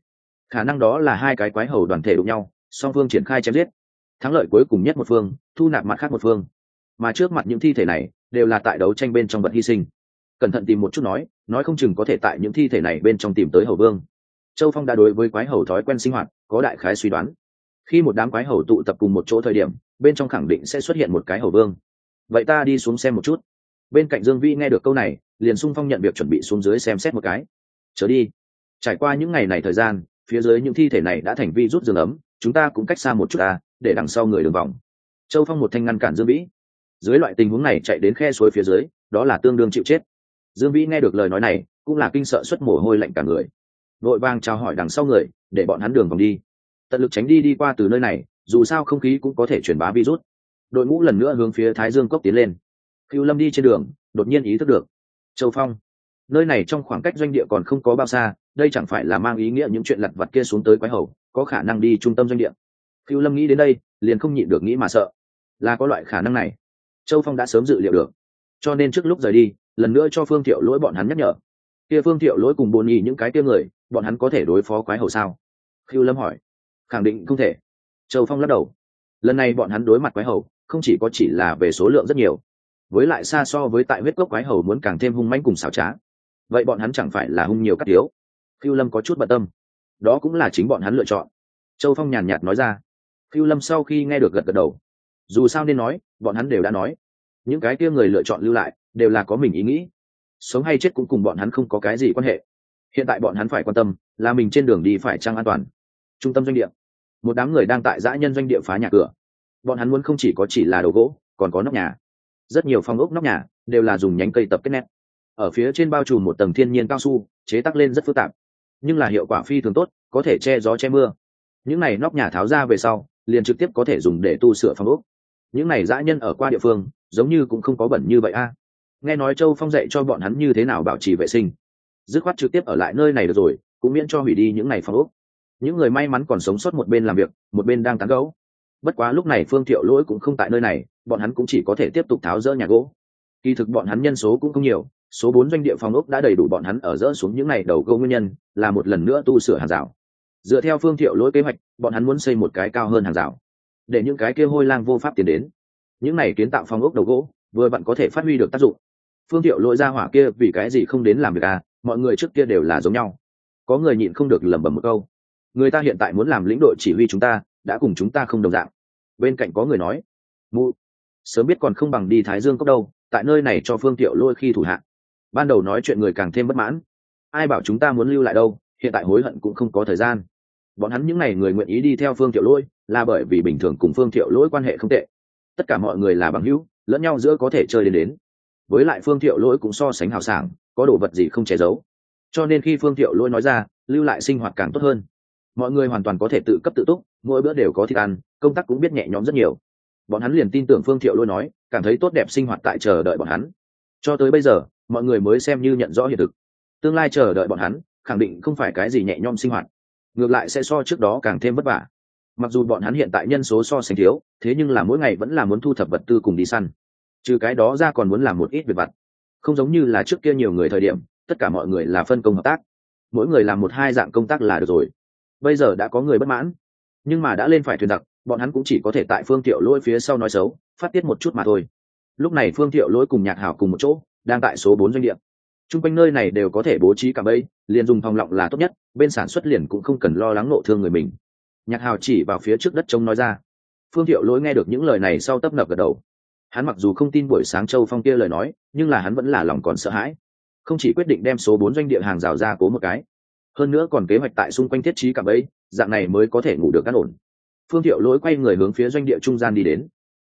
khả năng đó là hai cái quái hầu đoàn thể đụng nhau, song phương triển khai chém giết, thắng lợi cuối cùng nhất một phương thu nạp mặt khác một phương, mà trước mặt những thi thể này đều là tại đấu tranh bên trong vật hy sinh. Cẩn thận tìm một chút nói không chừng có thể tại những thi thể này bên trong tìm tới hầu vương. Châu Phong đã đối với quái hầu thói quen sinh hoạt có đại khái suy đoán, khi một đám quái hầu tụ tập cùng một chỗ thời điểm, bên trong khẳng định sẽ xuất hiện một cái hầu vương. Vậy ta đi xuống xem một chút. Bên cạnh Dương Vĩ nghe được câu này, liền xung phong nhận việc chuẩn bị xuống dưới xem xét một cái. Chớ đi. Trải qua những ngày này thời gian, phía dưới những thi thể này đã thành vi rút giường ấm, chúng ta cũng cách xa một chút để đằng sau người đường vòng. Châu Phong một thanh ngăn cản Dương Vĩ. Dưới loại tình huống này chạy đến khe suối phía dưới, đó là tương đương chịu chết. Dương Vĩ nghe được lời nói này, cũng là kinh sợ xuất mồ hôi lạnh cả người. Vội vàng chào hỏi đằng sau người, để bọn hắn đường vòng đi. Tận lực tránh đi qua từ nơi này, dù sao không khí cũng có thể truyền bá virus. Đội ngũ lần nữa hướng phía Thái Dương cốc tiến lên. Cửu Lâm đi trên đường, đột nhiên ý thức được. Châu Phong, nơi này trong khoảng cách doanh địa còn không có bao xa, đây chẳng phải là mang ý nghĩa những chuyện lặt vặt kia xuống tới quái hầu, có khả năng đi trung tâm doanh địa. Cửu Lâm nghĩ đến đây, liền không nhịn được nghĩ mà sợ. Là có loại khả năng này. Châu Phong đã sớm dự liệu được, cho nên trước lúc rời đi, lần nữa cho Phương Thiệu Lỗi bọn hắn nhắc nhở. Kia Phương Thiệu Lỗi cùng Bồn Nhị những cái kia người, bọn hắn có thể đối phó quái hầu sao? Cửu Lâm hỏi. Khẳng định không thể. Châu Phong lắc đầu. Lần này bọn hắn đối mặt quái hầu, không chỉ là về số lượng rất nhiều, với lại xa so với tại huyết cốc quái hầu muốn càng thêm hung mãnh cùng xảo trá. Vậy bọn hắn chẳng phải là hung nhiều cắt thiếu? Cửu Lâm có chút bận tâm. Đó cũng là chính bọn hắn lựa chọn. Châu Phong nhàn nhạt nói ra. Cửu Lâm sau khi nghe được gật gật đầu. Dù sao nên nói, bọn hắn đều đã nói. Những cái kia người lựa chọn lưu lại, đều là có mình ý nghĩ. Sống hay chết cũng cùng bọn hắn không có cái gì quan hệ. Hiện tại bọn hắn phải quan tâm là mình trên đường đi phải chăng an toàn. Trung tâm doanh địa, một đám người đang tại dã nhân doanh địa phá nhà cửa. Bọn hắn muốn không chỉ là đồ gỗ, còn có nóc nhà. Rất nhiều phòng ốc nóc nhà đều là dùng nhánh cây tập kết nét, ở phía trên bao trùm một tầng thiên nhiên cao su, chế tác lên rất phức tạp, nhưng là hiệu quả phi thường tốt, có thể che gió che mưa. Những này nóc nhà tháo ra về sau, liền trực tiếp có thể dùng để tu sửa phòng ốc. Những này dã nhân ở qua địa phương, giống như cũng không có bẩn như vậy Nghe nói Châu Phong dạy cho bọn hắn như thế nào bảo trì vệ sinh, dứt khoát trực tiếp ở lại nơi này được rồi, cũng miễn cho hủy đi những này phòng ốc. Những người may mắn còn sống sót một bên làm việc, một bên đang tán gẫu. Bất quá lúc này Phương Thiệu Lỗi cũng không tại nơi này, bọn hắn cũng chỉ có thể tiếp tục tháo dỡ nhà gỗ. Kỳ thực bọn hắn nhân số cũng không nhiều, số 4 doanh địa phòng ốc đã đầy đủ bọn hắn ở dỡ xuống những này đầu gỗ, nguyên nhân là một lần nữa tu sửa hàng rào. Dựa theo Phương Thiệu Lỗi kế hoạch, bọn hắn muốn xây một cái cao hơn hàng rào, để những cái kia hôi lang vô pháp tiến đến. Những này kiến tạo phòng ốc đầu gỗ, vừa vặn có thể phát huy được tác dụng. Phương Thiệu Lỗi ra hỏa kia vì cái gì không đến làm việc mọi người trước kia đều là giống nhau. Có người nhịn không được lẩm bẩm một câu. Người ta hiện tại muốn làm lĩnh đội chỉ huy chúng ta, đã cùng chúng ta không đồng dạng. Bên cạnh có người nói, mụ, sớm biết còn không bằng đi Thái Dương cốc đâu, tại nơi này cho Phương Thiệu Lỗi khi thủ hạ. Ban đầu nói chuyện người càng thêm bất mãn. Ai bảo chúng ta muốn lưu lại đâu, hiện tại hối hận cũng không có thời gian. Bọn hắn những n à y người nguyện ý đi theo Phương Thiệu Lỗi là bởi vì bình thường cùng Phương Thiệu Lỗi quan hệ không tệ. Tất cả mọi người là bằng hữu, lẫn nhau giữa có thể chơi đến. Với lại Phương Thiệu Lỗi cũng so sánh hào sảng, có đồ vật gì không che giấu. Cho nên khi Phương Thiệu Lỗi nói ra, lưu lại sinh hoạt càng tốt hơn. Mọi người hoàn toàn có thể tự cấp tự túc, mỗi bữa đều có thịt ăn, công tác cũng biết nhẹ nhõm rất nhiều. Bọn hắn liền tin tưởng Phương Thiệu Lỗi nói, cảm thấy tốt đẹp sinh hoạt tại chờ đợi bọn hắn. Cho tới bây giờ, mọi người mới xem như nhận rõ hiện thực. Tương lai chờ đợi bọn hắn, khẳng định không phải cái gì nhẹ nhõm sinh hoạt, ngược lại sẽ so trước đó càng thêm vất vả. Mặc dù bọn hắn hiện tại nhân số so sánh thiếu, thế nhưng là mỗi ngày vẫn là muốn thu thập vật tư cùng đi săn. Trừ cái đó ra còn muốn làm một ít việc vặt. Không giống như là trước kia nhiều người thời điểm, tất cả mọi người là phân công hợp tác, mỗi người làm một hai dạng công tác là được rồi. Bây giờ đã có người bất mãn, nhưng mà đã lên phải thuyền đặc, bọn hắn cũng chỉ có thể tại Phương Thiệu Lỗi phía sau nói xấu, phát tiết một chút mà thôi. Lúc này Phương Thiệu Lỗi cùng Nhạc Hảo cùng một chỗ, đang tại số 4 doanh địa. Trung quanh nơi này đều có thể bố trí cả bẫy, liền dùng phòng lọng là tốt nhất, bên sản xuất liền cũng không cần lo lắng nộ thương người mình. Nhạc Hảo chỉ vào phía trước đất trống nói ra. Phương Thiệu Lỗi nghe được những lời này sau tấp nập gật đầu. Hắn mặc dù không tin buổi sáng Châu Phong kia lời nói, nhưng là hắn vẫn là lòng còn sợ hãi, không chỉ quyết định đem số 4 doanh địa hàng rào ra cố một cái, hơn nữa còn kế hoạch tại xung quanh thiết trí cả bẫy, dạng này mới có thể ngủ được an ổn. Phương Thiệu Lỗi quay người hướng phía doanh địa trung gian đi đến.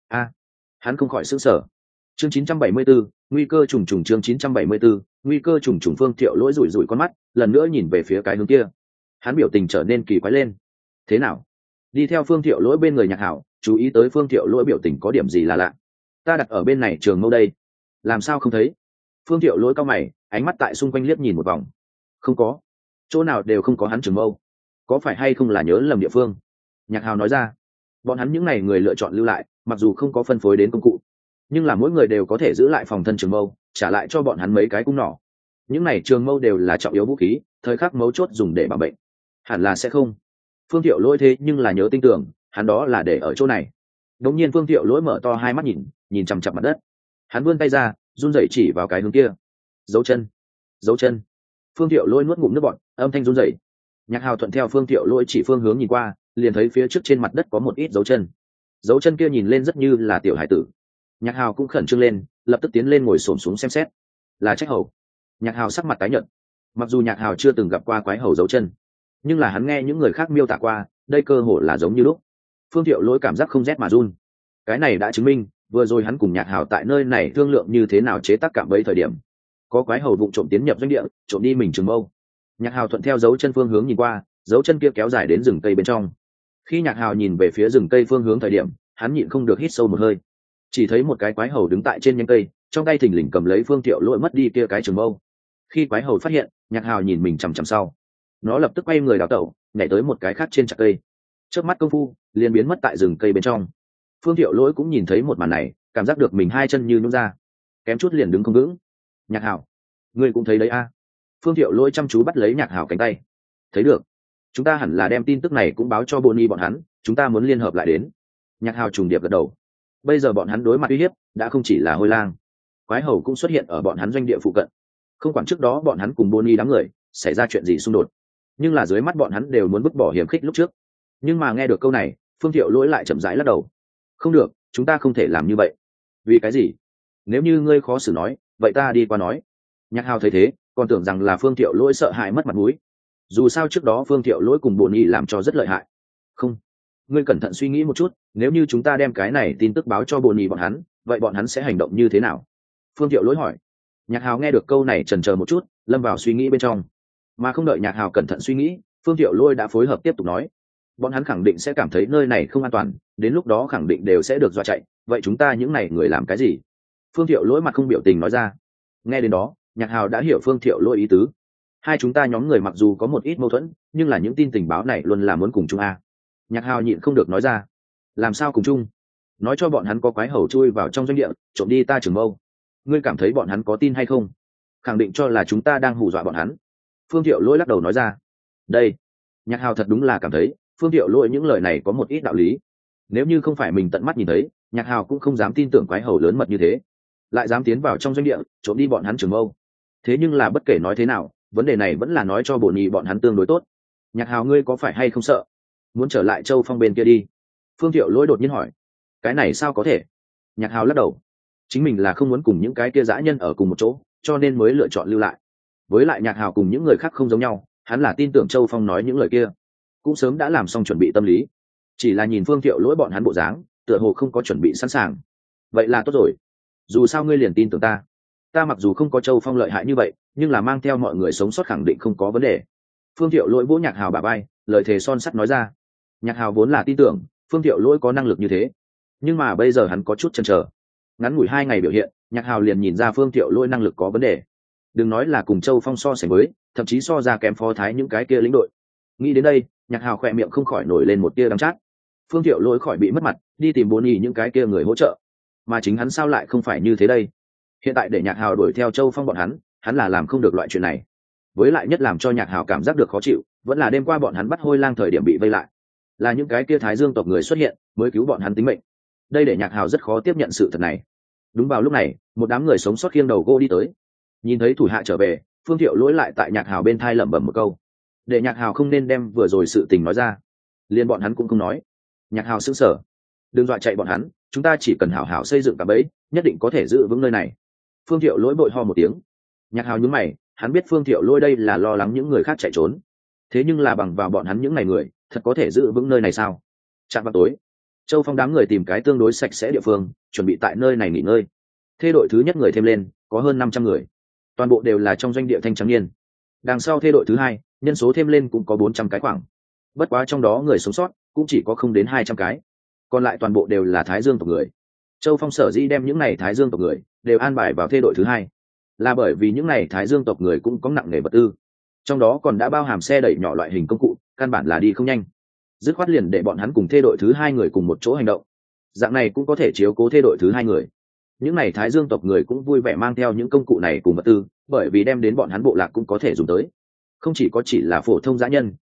Hắn không khỏi sửng sở. Chương 974, nguy cơ trùng trùng. Chương 974, nguy cơ trùng trùng. Phương Thiệu Lỗi rủi rủi con mắt, lần nữa nhìn về phía cái hướng kia. Hắn biểu tình trở nên kỳ quái lên. Thế nào? Đi theo Phương Thiệu Lỗi bên người Nhạc Hảo, chú ý tới Phương Thiệu Lỗi biểu tình có điểm gì là lạ. Ta đặt ở bên này trường mâu đây, làm sao không thấy? Phương Thiệu Lỗi cau mày, ánh mắt tại xung quanh liếc nhìn một vòng. Không có, chỗ nào đều không có hắn trường mâu. Có phải hay không là nhớ lầm địa phương? Nhạc Hào nói ra. Bọn hắn những n à y người lựa chọn lưu lại, mặc dù không có phân phối đến công cụ, nhưng là mỗi người đều có thể giữ lại phòng thân trường mâu, trả lại cho bọn hắn mấy cái cung nỏ. Những n à y trường mâu đều là trọng yếu vũ khí, thời khắc mấu chốt dùng để bảo bệnh. hẳn là sẽ không. Phương Thiệu Lỗi thế nhưng là nhớ tin tưởng hắn đó là để ở chỗ này. Đống nhiên Phương Thiệu Lỗi mở to hai mắt nhìn chằm chằm mặt đất. Hắn vươn tay ra, run rẩy chỉ vào cái hướng kia. Dấu chân, dấu chân. Phương Thiệu Lỗi nuốt ngụm nước bọt, âm thanh run rẩy. Nhạc Hào thuận theo Phương Thiệu Lỗi chỉ phương hướng nhìn qua, liền thấy phía trước trên mặt đất có một ít dấu chân. Dấu chân kia nhìn lên rất như là tiểu hải tử. Nhạc Hào cũng khẩn trương lên, lập tức tiến lên ngồi xổm xuống xem xét. Là Trách Hầu. Nhạc Hào sắc mặt tái nhợt. Mặc dù Nhạc Hào chưa từng gặp qua quái hầu dấu chân, nhưng là hắn nghe những người khác miêu tả qua, đây cơ hồ là giống như lúc. Phương Thiệu Lỗi cảm giác không rét mà run. Cái này đã chứng minh, vừa rồi hắn cùng Nhạc Hào tại nơi này thương lượng như thế nào chế tác cạm bẫy thời điểm, có quái hầu vụng trộm tiến nhập doanh địa, trộm đi mình trường mâu. Nhạc Hào thuận theo dấu chân phương hướng nhìn qua, dấu chân kia kéo dài đến rừng cây bên trong. Khi Nhạc Hào nhìn về phía rừng cây phương hướng thời điểm, hắn nhịn không được hít sâu một hơi. Chỉ thấy một cái quái hầu đứng tại trên nhánh cây, trong tay thình lình cầm lấy Phương Thiệu Lỗi mất đi kia cái trường mâu. Khi quái hầu phát hiện, Nhạc Hào nhìn mình chằm chằm sau, nó lập tức quay người đào tẩu, nhảy tới một cái khác trên chặt cây. Chớp mắt công phu, liền biến mất tại rừng cây bên trong. Phương Thiệu Lỗi cũng nhìn thấy một màn này, cảm giác được mình hai chân như nhũn ra, kém chút liền đứng không vững. Nhạc Hào, ngươi cũng thấy đấy a? Phương Thiệu Lỗi chăm chú bắt lấy Nhạc Hào cánh tay. Thấy được. Chúng ta hẳn là đem tin tức này cũng báo cho Bonnie bọn hắn, chúng ta muốn liên hợp lại đến. Nhạc Hào trùng điệp gật đầu. Bây giờ bọn hắn đối mặt uy hiếp đã không chỉ là Hôi Lang, quái hầu cũng xuất hiện ở bọn hắn doanh địa phụ cận. Không quản trước đó bọn hắn cùng Bonnie đám người xảy ra chuyện gì xung đột, nhưng là dưới mắt bọn hắn đều muốn vứt bỏ hiểm khích lúc trước. Nhưng mà nghe được câu này, Phương Thiệu Lỗi lại chậm rãi lắc đầu. Không được, chúng ta không thể làm như vậy. Vì cái gì? Nếu như ngươi khó xử nói, vậy ta đi qua nói. Nhạc Hào thấy thế, còn tưởng rằng là Phương Thiệu Lỗi sợ hãi mất mặt mũi. Dù sao trước đó Phương Thiệu Lỗi cùng Bonnie làm cho rất lợi hại. Không, ngươi cẩn thận suy nghĩ một chút, nếu như chúng ta đem cái này tin tức báo cho Bonnie bọn hắn, vậy bọn hắn sẽ hành động như thế nào? Phương Thiệu Lỗi hỏi. Nhạc Hào nghe được câu này chần chờ một chút, lâm vào suy nghĩ bên trong. Mà không đợi Nhạc Hào cẩn thận suy nghĩ, Phương Thiệu Lỗi đã phối hợp tiếp tục nói. Bọn hắn khẳng định sẽ cảm thấy nơi này không an toàn, đến lúc đó khẳng định đều sẽ được dọa chạy. Vậy chúng ta những này người làm cái gì? Phương Thiệu Lỗi mặt không biểu tình nói ra. Nghe đến đó, Nhạc Hào đã hiểu Phương Thiệu Lỗi ý tứ. Hai chúng ta nhóm người mặc dù có một ít mâu thuẫn, nhưng là những tin tình báo này luôn là muốn cùng chung a. Nhạc Hào nhịn không được nói ra. Làm sao cùng chung? Nói cho bọn hắn có quái hầu chui vào trong doanh địa, trộm đi ta trường mâu. Ngươi cảm thấy bọn hắn có tin hay không? Khẳng định cho là chúng ta đang hù dọa bọn hắn. Phương Thiệu Lỗi lắc đầu nói ra. Đây, Nhạc Hào thật đúng là cảm thấy Phương Thiệu Lỗi những lời này có một ít đạo lý. Nếu như không phải mình tận mắt nhìn thấy, Nhạc Hào cũng không dám tin tưởng quái hầu lớn mật như thế, lại dám tiến vào trong doanh địa trộm đi bọn hắn trường mâu. Thế nhưng là bất kể nói thế nào, vấn đề này vẫn là nói cho Bonnie bọn hắn tương đối tốt. Nhạc Hào, ngươi có phải hay không sợ muốn trở lại Châu Phong bên kia đi? Phương Thiệu Lỗi đột nhiên hỏi. Cái này sao có thể? Nhạc Hào lắc đầu. Chính mình là không muốn cùng những cái kia dã nhân ở cùng một chỗ, cho nên mới lựa chọn lưu lại. Với lại Nhạc Hào cùng những người khác không giống nhau, hắn là tin tưởng Châu Phong nói những lời kia, cũng sớm đã làm xong chuẩn bị tâm lý. Chỉ là nhìn Phương Thiệu Lỗi bọn hắn bộ dáng, tựa hồ không có chuẩn bị sẵn sàng. Vậy là tốt rồi, dù sao ngươi liền tin tưởng ta. Ta mặc dù không có Châu Phong lợi hại như vậy, nhưng là mang theo mọi người sống sót khẳng định không có vấn đề. Phương Thiệu Lỗi vỗ Nhạc Hào bả vai, lời thề son sắt nói ra. Nhạc Hào vốn là tin tưởng Phương Thiệu Lỗi có năng lực như thế, nhưng mà bây giờ hắn có chút chần chờ. Ngắn ngủi 2 ngày biểu hiện, Nhạc Hào liền nhìn ra Phương Thiệu Lỗi năng lực có vấn đề. Đừng nói là cùng Châu Phong so sánh với, thậm chí so ra kém Phó Thái những cái kia lĩnh đội. Nghĩ đến đây, Nhạc Hào khỏe miệng không khỏi nổi lên một tia đắng chát. Phương Thiệu Lỗi khỏi bị mất mặt, đi tìm Bonnie những cái kia người hỗ trợ, mà chính hắn sao lại không phải như thế đây? Hiện tại để Nhạc Hào đuổi theo Châu Phong bọn hắn là làm không được loại chuyện này. Với lại nhất làm cho Nhạc Hào cảm giác được khó chịu, vẫn là đêm qua bọn hắn bắt Hôi Lang thời điểm bị vây lại, là những cái kia Thái Dương tộc người xuất hiện mới cứu bọn hắn tính mệnh. Đây để Nhạc Hào rất khó tiếp nhận sự thật này. Đúng vào lúc này, một đám người sống sót khiêng đầu gỗ đi tới. Nhìn thấy thủ hạ trở về, Phương Thiệu Lỗi lại tại Nhạc Hào bên thai lẩm bẩm một câu, để Nhạc Hào không nên đem vừa rồi sự tình nói ra. Liên bọn hắn cũng không nói. Nhạc Hào sững sờ. Đừng dọa chạy bọn hắn, chúng ta chỉ cần hảo hảo xây dựng cả bẫy, nhất định có thể giữ vững nơi này. Phương Thiệu Lỗi bội ho một tiếng. Nhạc Hào nhướng mày, hắn biết Phương Thiệu Lỗi đây là lo lắng những người khác chạy trốn. Thế nhưng là bằng vào bọn hắn những ngày người, thật có thể giữ vững nơi này sao? Chạm vào tối, Châu Phong đám người tìm cái tương đối sạch sẽ địa phương, chuẩn bị tại nơi này nghỉ ngơi. Thê đội thứ nhất người thêm lên, có hơn 500 người. Toàn bộ đều là trong doanh địa thanh trắng niên. Đằng sau thê đội thứ hai, nhân số thêm lên cũng có 400 cái khoảng. Bất quá trong đó người sống sót cũng chỉ có không đến 200 cái. Còn lại toàn bộ đều là Thái Dương tộc người. Châu Phong sở dĩ đem những này Thái Dương tộc người đều an bài vào thê đội thứ hai, là bởi vì những này Thái Dương tộc người cũng có nặng nghề vật tư. Trong đó còn đã bao hàm xe đẩy nhỏ loại hình công cụ, căn bản là đi không nhanh. Dứt khoát liền để bọn hắn cùng thê đội thứ hai người cùng một chỗ hành động. Dạng này cũng có thể chiếu cố thê đội thứ hai người. Những này Thái Dương tộc người cũng vui vẻ mang theo những công cụ này cùng vật tư, bởi vì đem đến bọn hắn bộ lạc cũng có thể dùng tới. Không chỉ có chỉ là phổ thông dã nhân,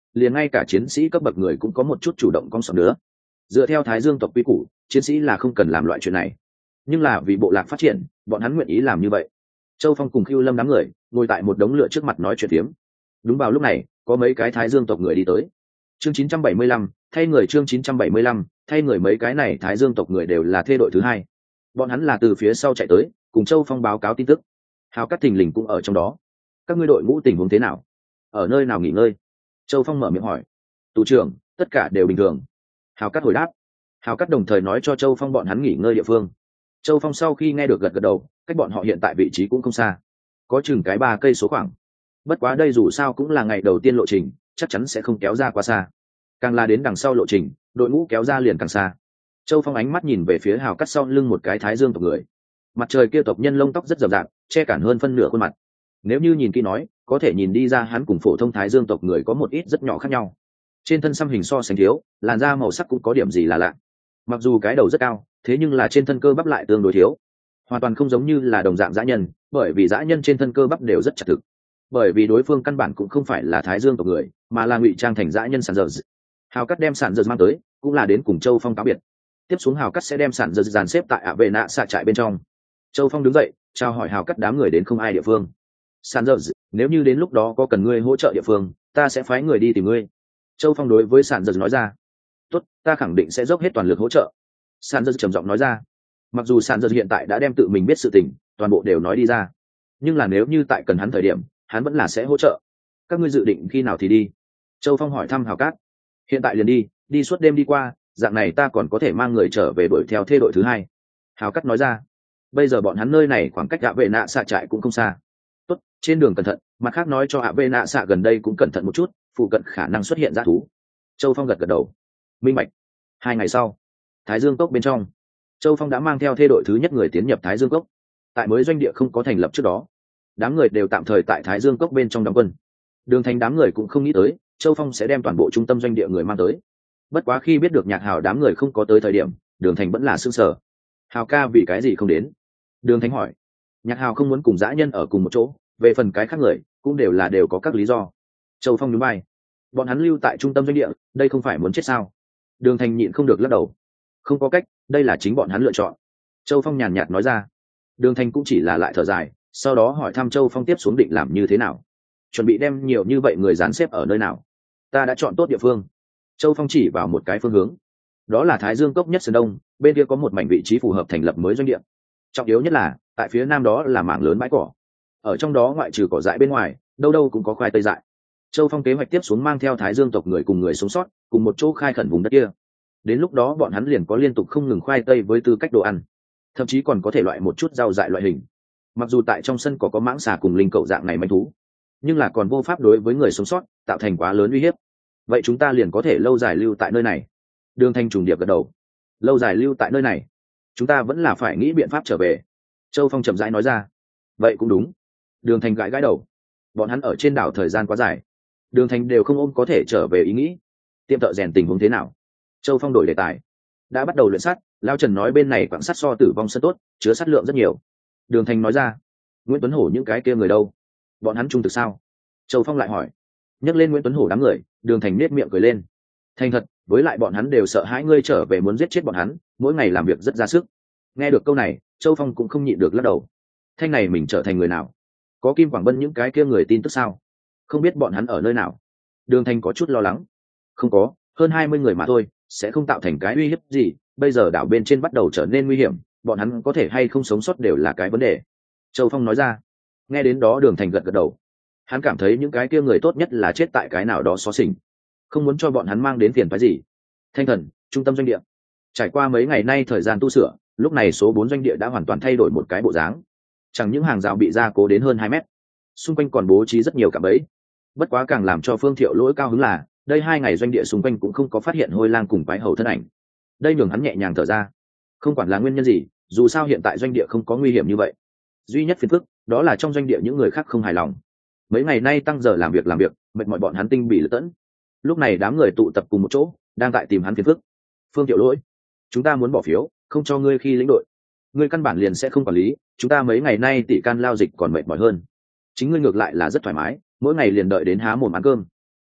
liền ngay cả chiến sĩ cấp bậc người cũng có một chút chủ động con sọt nữa. Dựa theo Thái Dương tộc quy củ, chiến sĩ là không cần làm loại chuyện này, nhưng là vì bộ lạc phát triển, bọn hắn nguyện ý làm như vậy. Châu Phong cùng Khưu Lâm đám người ngồi tại một đống lửa trước mặt nói chuyện tiếm. Đúng vào lúc này, có mấy cái Thái Dương tộc người đi tới. Chương 975, thay người chương 975, thay người. Mấy cái này Thái Dương tộc người đều là thê đội thứ hai. Bọn hắn là từ phía sau chạy tới, cùng Châu Phong báo cáo tin tức. Hào Cát thình lình cũng ở trong đó. Các ngươi đội ngũ tình huống thế nào? Ở nơi nào nghỉ ngơi? Châu Phong mở miệng hỏi. Tù trưởng, tất cả đều bình thường. Hào Cát hồi đáp. Hào Cát đồng thời nói cho Châu Phong bọn hắn nghỉ ngơi địa phương. Châu Phong sau khi nghe được gật gật đầu, cách bọn họ hiện tại vị trí cũng không xa, có chừng cái 3 cây số khoảng. Bất quá đây dù sao cũng là ngày đầu tiên lộ trình, chắc chắn sẽ không kéo ra quá xa. Càng là đến đằng sau lộ trình, đội ngũ kéo ra liền càng xa. Châu Phong ánh mắt nhìn về phía Hào Cát sau lưng một cái Thái Dương tộc người. Mặt trời kia tộc nhân lông tóc rất rậm rạp, che cản hơn phân nửa khuôn mặt. Nếu như nhìn kỹ nói, có thể nhìn đi ra hắn cùng phổ thông Thái Dương tộc người có một ít rất nhỏ khác nhau. Trên thân xăm hình so sánh thiếu, làn da màu sắc cũng có điểm gì là lạ. Mặc dù cái đầu rất cao, thế nhưng là trên thân cơ bắp lại tương đối thiếu, hoàn toàn không giống như là đồng dạng dã nhân, bởi vì dã nhân trên thân cơ bắp đều rất chặt thực. Bởi vì đối phương căn bản cũng không phải là Thái Dương tộc người, mà là ngụy trang thành dã nhân sản dở. Hào Cát đem sản dở mang tới, cũng là đến cùng Châu Phong cáo biệt. Tiếp xuống Hào Cát sẽ đem sản dở dàn xếp tại vệ nạ xạ trại bên trong. Châu Phong đứng dậy, chào hỏi Hào Cát đám người đến không ai địa phương. Sản dở, nếu như đến lúc đó có cần ngươi hỗ trợ địa phương, ta sẽ phái người đi tìm ngươi. Châu Phong đối với sản dở nói ra. Tốt, ta khẳng định sẽ dốc hết toàn lực hỗ trợ. Sản dở trầm giọng nói ra. Mặc dù sản dở hiện tại đã đem tự mình biết sự tình toàn bộ đều nói đi ra, nhưng là nếu như tại cần hắn thời điểm, hắn vẫn là sẽ hỗ trợ. Các ngươi dự định khi nào thì đi? Châu Phong hỏi thăm Hào Cát. Hiện tại liền đi, đi suốt đêm đi qua, dạng này ta còn có thể mang người trở về đuổi theo thê đội thứ hai. Hào Cát nói ra. Bây giờ bọn hắn nơi này khoảng cách vệ nạ xạ trại cũng không xa. Tốt, trên đường cẩn thận, mặt khác nói cho vệ nạ xạ gần đây cũng cẩn thận một chút, phụ cận khả năng xuất hiện dã thú. Châu Phong gật gật đầu. Minh bạch. 2 ngày sau, Thái Dương cốc bên trong, Châu Phong đã mang theo thê đội thứ nhất người tiến nhập Thái Dương cốc. Tại mới doanh địa không có thành lập trước đó, đám người đều tạm thời tại Thái Dương cốc bên trong đóng quân. Đường Thành đám người cũng không nghĩ tới Châu Phong sẽ đem toàn bộ trung tâm doanh địa người mang tới. Bất quá khi biết được Nhạc Hào đám người không có tới thời điểm, Đường Thành vẫn là sững sờ. Hào ca vì cái gì không đến? Đường Thành hỏi. Nhạc Hào không muốn cùng dã nhân ở cùng một chỗ, về phần cái khác người cũng đều có các lý do. Châu Phong nhún vai. Bọn hắn lưu tại trung tâm doanh địa, đây không phải muốn chết sao? Đường Thành nhịn không được lắc đầu. Không có cách, đây là chính bọn hắn lựa chọn. Châu Phong nhàn nhạt nói ra. Đường Thành cũng chỉ là lại thở dài, sau đó hỏi thăm Châu Phong tiếp xuống định làm như thế nào, chuẩn bị đem nhiều như vậy người dàn xếp ở nơi nào. Ta đã chọn tốt địa phương. Châu Phong chỉ vào một cái phương hướng, đó là Thái Dương cốc nhất sơn đông, bên kia có một mảnh vị trí phù hợp thành lập mới doanh địa. Trọng yếu nhất là tại phía nam đó là mảng lớn bãi cỏ, ở trong đó ngoại trừ cỏ dại bên ngoài, đâu đâu cũng có khoai tây dại. Châu Phong kế hoạch tiếp xuống mang theo Thái Dương tộc người cùng người sống sót cùng một chỗ khai khẩn vùng đất kia. Đến lúc đó bọn hắn liền có liên tục không ngừng khoai tây với tư cách đồ ăn, thậm chí còn có thể loại một chút rau dại loại hình. Mặc dù tại trong sân có mãng xà cùng linh cậu dạng này manh thú, nhưng là còn vô pháp đối với người sống sót tạo thành quá lớn uy hiếp. Vậy chúng ta liền có thể lâu dài lưu tại nơi này. Đường Thanh trùng điệp gật đầu. Lâu dài lưu tại nơi này, chúng ta vẫn là phải nghĩ biện pháp trở về. Châu Phong chậm rãi nói ra. Vậy cũng đúng. Đường Thanh gãi gãi đầu. Bọn hắn ở trên đảo thời gian quá dài, Đường Thanh đều không ôm có thể trở về ý nghĩ. Tiệm thợ rèn tình huống thế nào? Châu Phong đổi đề tài. Đã bắt đầu luyện sắt, Lao Trần nói bên này quặng sắt so tử vong sân tốt, chứa sắt lượng rất nhiều. Đường Thanh nói ra. Nguyễn Tuấn Hổ những cái kia người đâu? Bọn hắn trung thực sao? Châu Phong lại hỏi. Nhắc lên Nguyễn Tuấn Hổ đám người, Đường Thành nết miệng cười lên. Thành thật, với lại bọn hắn đều sợ hãi ngươi trở về muốn giết chết bọn hắn, mỗi ngày làm việc rất ra sức. Nghe được câu này, Châu Phong cũng không nhịn được lắc đầu. Thanh này mình trở thành người nào? Có Kim Quảng Bân những cái kia người tin tức sao? Không biết bọn hắn ở nơi nào? Đường Thành có chút lo lắng. Không có, hơn 20 người mà thôi, sẽ không tạo thành cái uy hiếp gì. Bây giờ đảo bên trên bắt đầu trở nên nguy hiểm, bọn hắn có thể hay không sống sót đều là cái vấn đề. Châu Phong nói ra. Nghe đến đó Đường Thành gật gật đầu. Hắn cảm thấy những cái kia người tốt nhất là chết tại cái nào đó xó xỉnh, không muốn cho bọn hắn mang đến tiền phái gì. Thanh Thần, trung tâm doanh địa. Trải qua mấy ngày nay thời gian tu sửa, lúc này số 4 doanh địa đã hoàn toàn thay đổi một cái bộ dáng. Chẳng những hàng rào bị gia cố đến hơn 2 mét, xung quanh còn bố trí rất nhiều cạm bẫy. Bất quá càng làm cho Phương Thiệu Lỗi cao hứng là, đây 2 ngày doanh địa xung quanh cũng không có phát hiện hôi lang cùng quái hầu thân ảnh. Đây nhường hắn nhẹ nhàng thở ra. Không quản là nguyên nhân gì, dù sao hiện tại doanh địa không có nguy hiểm như vậy. Duy nhất phiền phức, đó là trong doanh địa những người khác không hài lòng. Mấy ngày nay tăng giờ làm việc, mệt mỏi bọn hắn tinh bị lật tẫn. Lúc này đám người tụ tập cùng một chỗ, đang tại tìm hắn phiền phức. Phương Thiệu Lỗi, chúng ta muốn bỏ phiếu, không cho ngươi khi lĩnh đội. Ngươi căn bản liền sẽ không quản lý, chúng ta mấy ngày nay tỉ can lao dịch còn mệt mỏi hơn. Chính ngươi ngược lại là rất thoải mái, mỗi ngày liền đợi đến há mồm ăn cơm.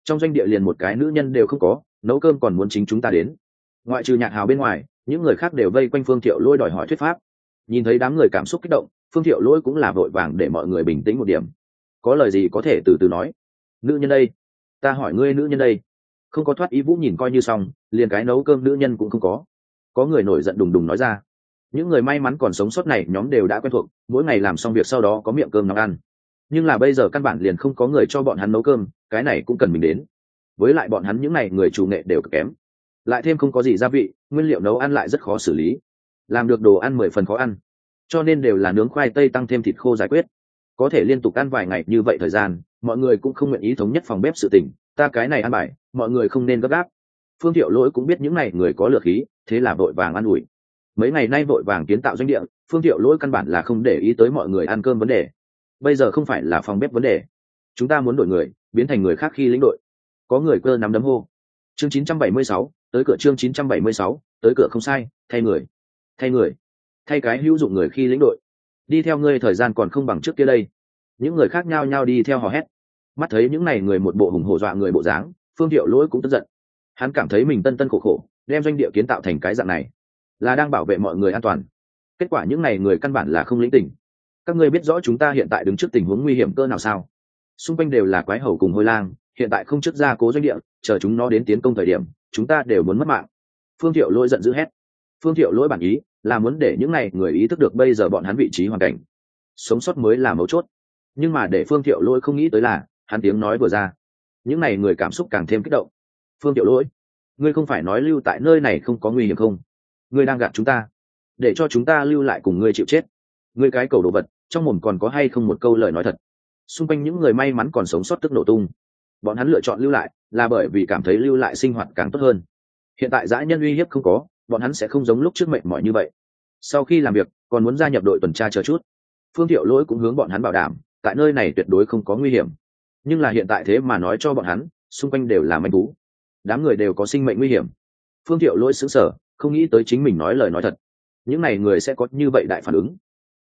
trong doanh địa liền một cái nữ nhân đều không có, nấu cơm còn muốn chính chúng ta đến. Ngoại trừ Nhạc Hào bên ngoài, những người khác đều vây quanh Phương Thiệu Lỗi đòi hỏi thuyết pháp. Nhìn thấy đám người cảm xúc kích động, Phương Thiệu Lỗi cũng là vội vàng để mọi người bình tĩnh một điểm. Có lời gì có thể từ từ nói. Nữ nhân đây, ta hỏi ngươi, nữ nhân đây. Không có thoát ý Vũ nhìn coi như xong, liền cái nấu cơm nữ nhân cũng không có. Có người nổi giận đùng đùng nói ra. Những người may mắn còn sống sót này nhóm đều đã quen thuộc, mỗi ngày làm xong việc sau đó có miệng cơm nóng ăn. Nhưng là bây giờ căn bản liền không có người cho bọn hắn nấu cơm, cái này cũng cần mình đến. Với lại bọn hắn những này người chủ nghệ đều cực kém, lại thêm không có gì gia vị, nguyên liệu nấu ăn lại rất khó xử lý, làm được đồ ăn 10 phần khó ăn, cho nên đều là nướng khoai tây tăng thêm thịt khô giải quyết. Có thể liên tục ăn vài ngày như vậy thời gian, mọi người cũng không nguyện ý thống nhất phòng bếp sự tình, ta cái này ăn bài, mọi người không nên gấp gáp. Phương Thiệu Lỗi cũng biết những này người có lựa khí, thế là vội vàng ăn ủi. Mấy ngày nay vội vàng kiến tạo doanh địa, Phương Thiệu Lỗi căn bản là không để ý tới mọi người ăn cơm vấn đề. Bây giờ không phải là phòng bếp vấn đề, chúng ta muốn đổi người, biến thành người khác khi lĩnh đội. Có người cơ nắm đấm hô. Chương 976, tới cửa. Chương 976, tới cửa. Không sai, thay người, thay cái hữu dụng người khi lĩnh đội. Đi theo ngươi thời gian còn không bằng trước kia đây. Những người khác nhao nhao đi theo hò hét. Mắt thấy những này người một bộ hùng hổ dọa người bộ dáng, Phương Thiệu Lỗi cũng tức giận. Hắn cảm thấy mình tân tân khổ khổ đem doanh địa kiến tạo thành cái dạng này, là đang bảo vệ mọi người an toàn. Kết quả những này người căn bản là không lĩnh tình. Các ngươi biết rõ chúng ta hiện tại đứng trước tình huống nguy hiểm cỡ nào sao? Xung quanh đều là quái hầu cùng hôi lang, hiện tại không trước ra cố doanh địa, chờ chúng nó đến tiến công thời điểm, chúng ta đều muốn mất mạng. Phương Thiệu Lỗi giận dữ hét. Phương Thiệu Lỗi bản ý là muốn để những này người ý thức được bây giờ bọn hắn vị trí hoàn cảnh, sống sót mới là mấu chốt. Nhưng mà để Phương Thiệu Lỗi không nghĩ tới là, hắn tiếng nói vừa ra, những này người cảm xúc càng thêm kích động. Phương Thiệu Lỗi, ngươi không phải nói lưu tại nơi này không có nguy hiểm không? Ngươi đang gạt chúng ta, để cho chúng ta lưu lại cùng ngươi chịu chết. Ngươi cái cầu đồ vật, trong mồm còn có hay không một câu lời nói thật? Xung quanh những người may mắn còn sống sót tức nổ tung. Bọn hắn lựa chọn lưu lại là bởi vì cảm thấy lưu lại sinh hoạt càng tốt hơn. Hiện tại dã nhân uy hiếp không có, bọn hắn sẽ không giống lúc trước mệt mỏi như vậy. Sau khi làm việc còn muốn gia nhập đội tuần tra chờ chút. Phương Thiệu Lỗi cũng hướng bọn hắn bảo đảm, tại nơi này tuyệt đối không có nguy hiểm. Nhưng là hiện tại thế mà nói cho bọn hắn, xung quanh đều là manh thú, đám người đều có sinh mệnh nguy hiểm. Phương Thiệu Lỗi sững sờ, không nghĩ tới chính mình nói lời nói thật, những này người sẽ có như vậy đại phản ứng.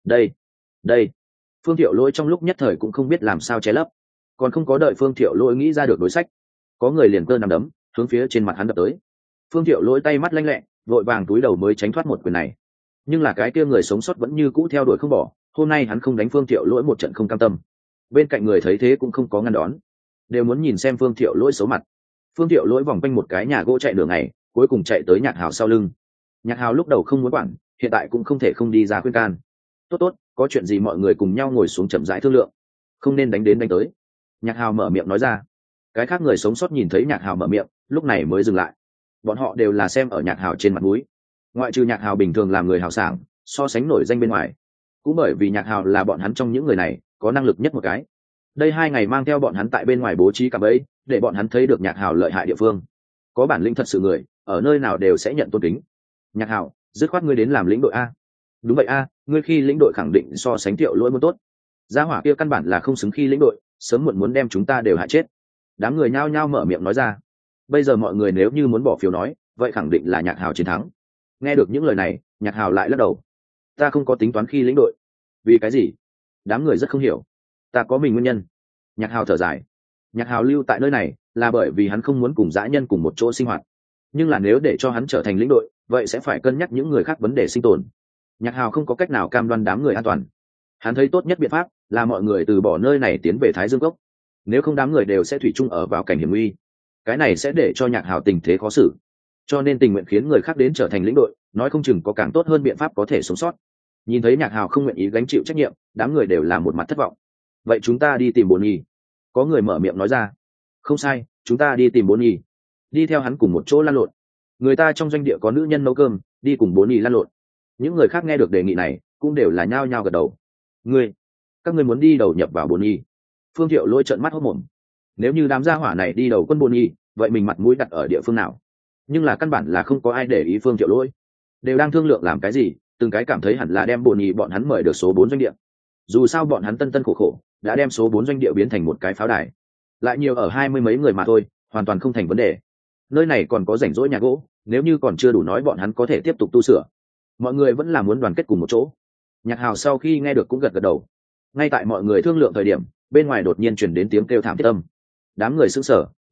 Đây, Phương Thiệu Lỗi trong lúc nhất thời cũng không biết làm sao che lấp, còn không có đợi Phương Thiệu Lỗi nghĩ ra được đối sách, có người liền cơ nắm đấm hướng phía trên mặt hắn đập tới. Phương Thiệu Lỗi tay mắt lanh lẹ, vội vàng túi đầu mới tránh thoát một quyền này. Nhưng là cái kia người sống sót vẫn như cũ theo đuổi không bỏ, hôm nay hắn không đánh Phương Thiệu Lỗi một trận không cam tâm. Bên cạnh người thấy thế cũng không có ngăn đón, đều muốn nhìn xem Phương Thiệu Lỗi xấu mặt. Phương Thiệu Lỗi vòng quanh một cái nhà gỗ chạy nửa ngày, cuối cùng chạy tới Nhạc Hào sau lưng. Nhạc Hào lúc đầu không muốn quản, hiện tại cũng không thể không đi ra khuyên can. Tốt, có chuyện gì mọi người cùng nhau ngồi xuống chậm rãi thương lượng, không nên đánh đến đánh tới. Nhạc Hào mở miệng nói ra. Cái khác người sống sót nhìn thấy Nhạc Hào mở miệng, lúc này mới dừng lại. Bọn họ đều là xem ở Nhạc Hào trên mặt mũi, ngoại trừ Nhạc Hào bình thường làm người hào sảng, so sánh nổi danh bên ngoài, cũng bởi vì Nhạc Hào là bọn hắn trong những người này có năng lực nhất một cái. Đây 2 ngày mang theo bọn hắn tại bên ngoài bố trí cả bẫy, để bọn hắn thấy được Nhạc Hào lợi hại địa phương. Có bản lĩnh thật sự người, ở nơi nào đều sẽ nhận tôn kính. Nhạc Hào, dứt khoát ngươi đến làm lĩnh đội a. Đúng vậy a, ngươi khi lĩnh đội khẳng định so sánh Thiệu Lỗi muốn tốt. Gia hỏa kia căn bản là không xứng khi lĩnh đội, sớm muộn muốn đem chúng ta đều hại chết. Đám người nhao nhao mở miệng nói ra. Bây giờ mọi người nếu như muốn bỏ phiếu nói, vậy khẳng định là Nhạc Hào chiến thắng. Nghe được những lời này, Nhạc Hào lại lắc đầu. Ta không có tính toán khi lĩnh đội. Vì cái gì? Đám người rất không hiểu. Ta có mình nguyên nhân. Nhạc Hào thở dài. Nhạc Hào lưu tại nơi này là bởi vì hắn không muốn cùng dã nhân cùng một chỗ sinh hoạt. Nhưng là nếu để cho hắn trở thành lĩnh đội, vậy sẽ phải cân nhắc những người khác vấn đề sinh tồn. Nhạc Hào không có cách nào cam đoan đám người an toàn. Hắn thấy tốt nhất biện pháp là mọi người từ bỏ nơi này tiến về Thái Dương Cốc. Nếu không đám người đều sẽ thủy chung ở vào cảnh hiểm nguy. Cái này sẽ để cho Nhạc Hào tình thế khó xử. Cho nên tình nguyện khiến người khác đến trở thành lĩnh đội, nói không chừng có càng tốt hơn biện pháp có thể sống sót. Nhìn thấy Nhạc Hào không nguyện ý gánh chịu trách nhiệm, đám người đều là một mặt thất vọng. Vậy chúng ta đi tìm Bồn Nhi. Có người mở miệng nói ra. Không sai, chúng ta đi tìm Bồn Nhi. Đi theo hắn cùng một chỗ lăn lộn. Người ta trong doanh địa có nữ nhân nấu cơm, đi cùng Bồn Nhi lăn lộn. Những người khác nghe được đề nghị này cũng đều là nhao nhao gật đầu. Các ngươi muốn đi đầu nhập vào Bồn Nhi? Phương Thiệu Lỗi trợn mắt hốt mồm. Nếu như đám gia hỏa này đi đầu quân Bồn Nhi, vậy mình mặt mũi đặt ở địa phương nào? Nhưng là căn bản là không có ai để ý Phương Thiệu Lỗi, đều đang thương lượng làm cái gì, từng cái cảm thấy hẳn là đem Bồn Nhi bọn hắn mời được số 4 doanh địa. Dù sao bọn hắn tân tân khổ khổ đã đem số 4 doanh địa biến thành một cái pháo đài, lại nhiều ở 20 mấy người mà thôi, hoàn toàn không thành vấn đề. Nơi này còn có rảnh rỗi nhà gỗ, nếu như còn chưa đủ nói bọn hắn có thể tiếp tục tu sửa. Mọi người vẫn là muốn đoàn kết cùng một chỗ. Nhạc Hào sau khi nghe được cũng gật gật đầu. Ngay tại mọi người thương lượng thời điểm, bên ngoài đột nhiên truyền đến tiếng kêu thảm thiết âm. Đám người sững sờ,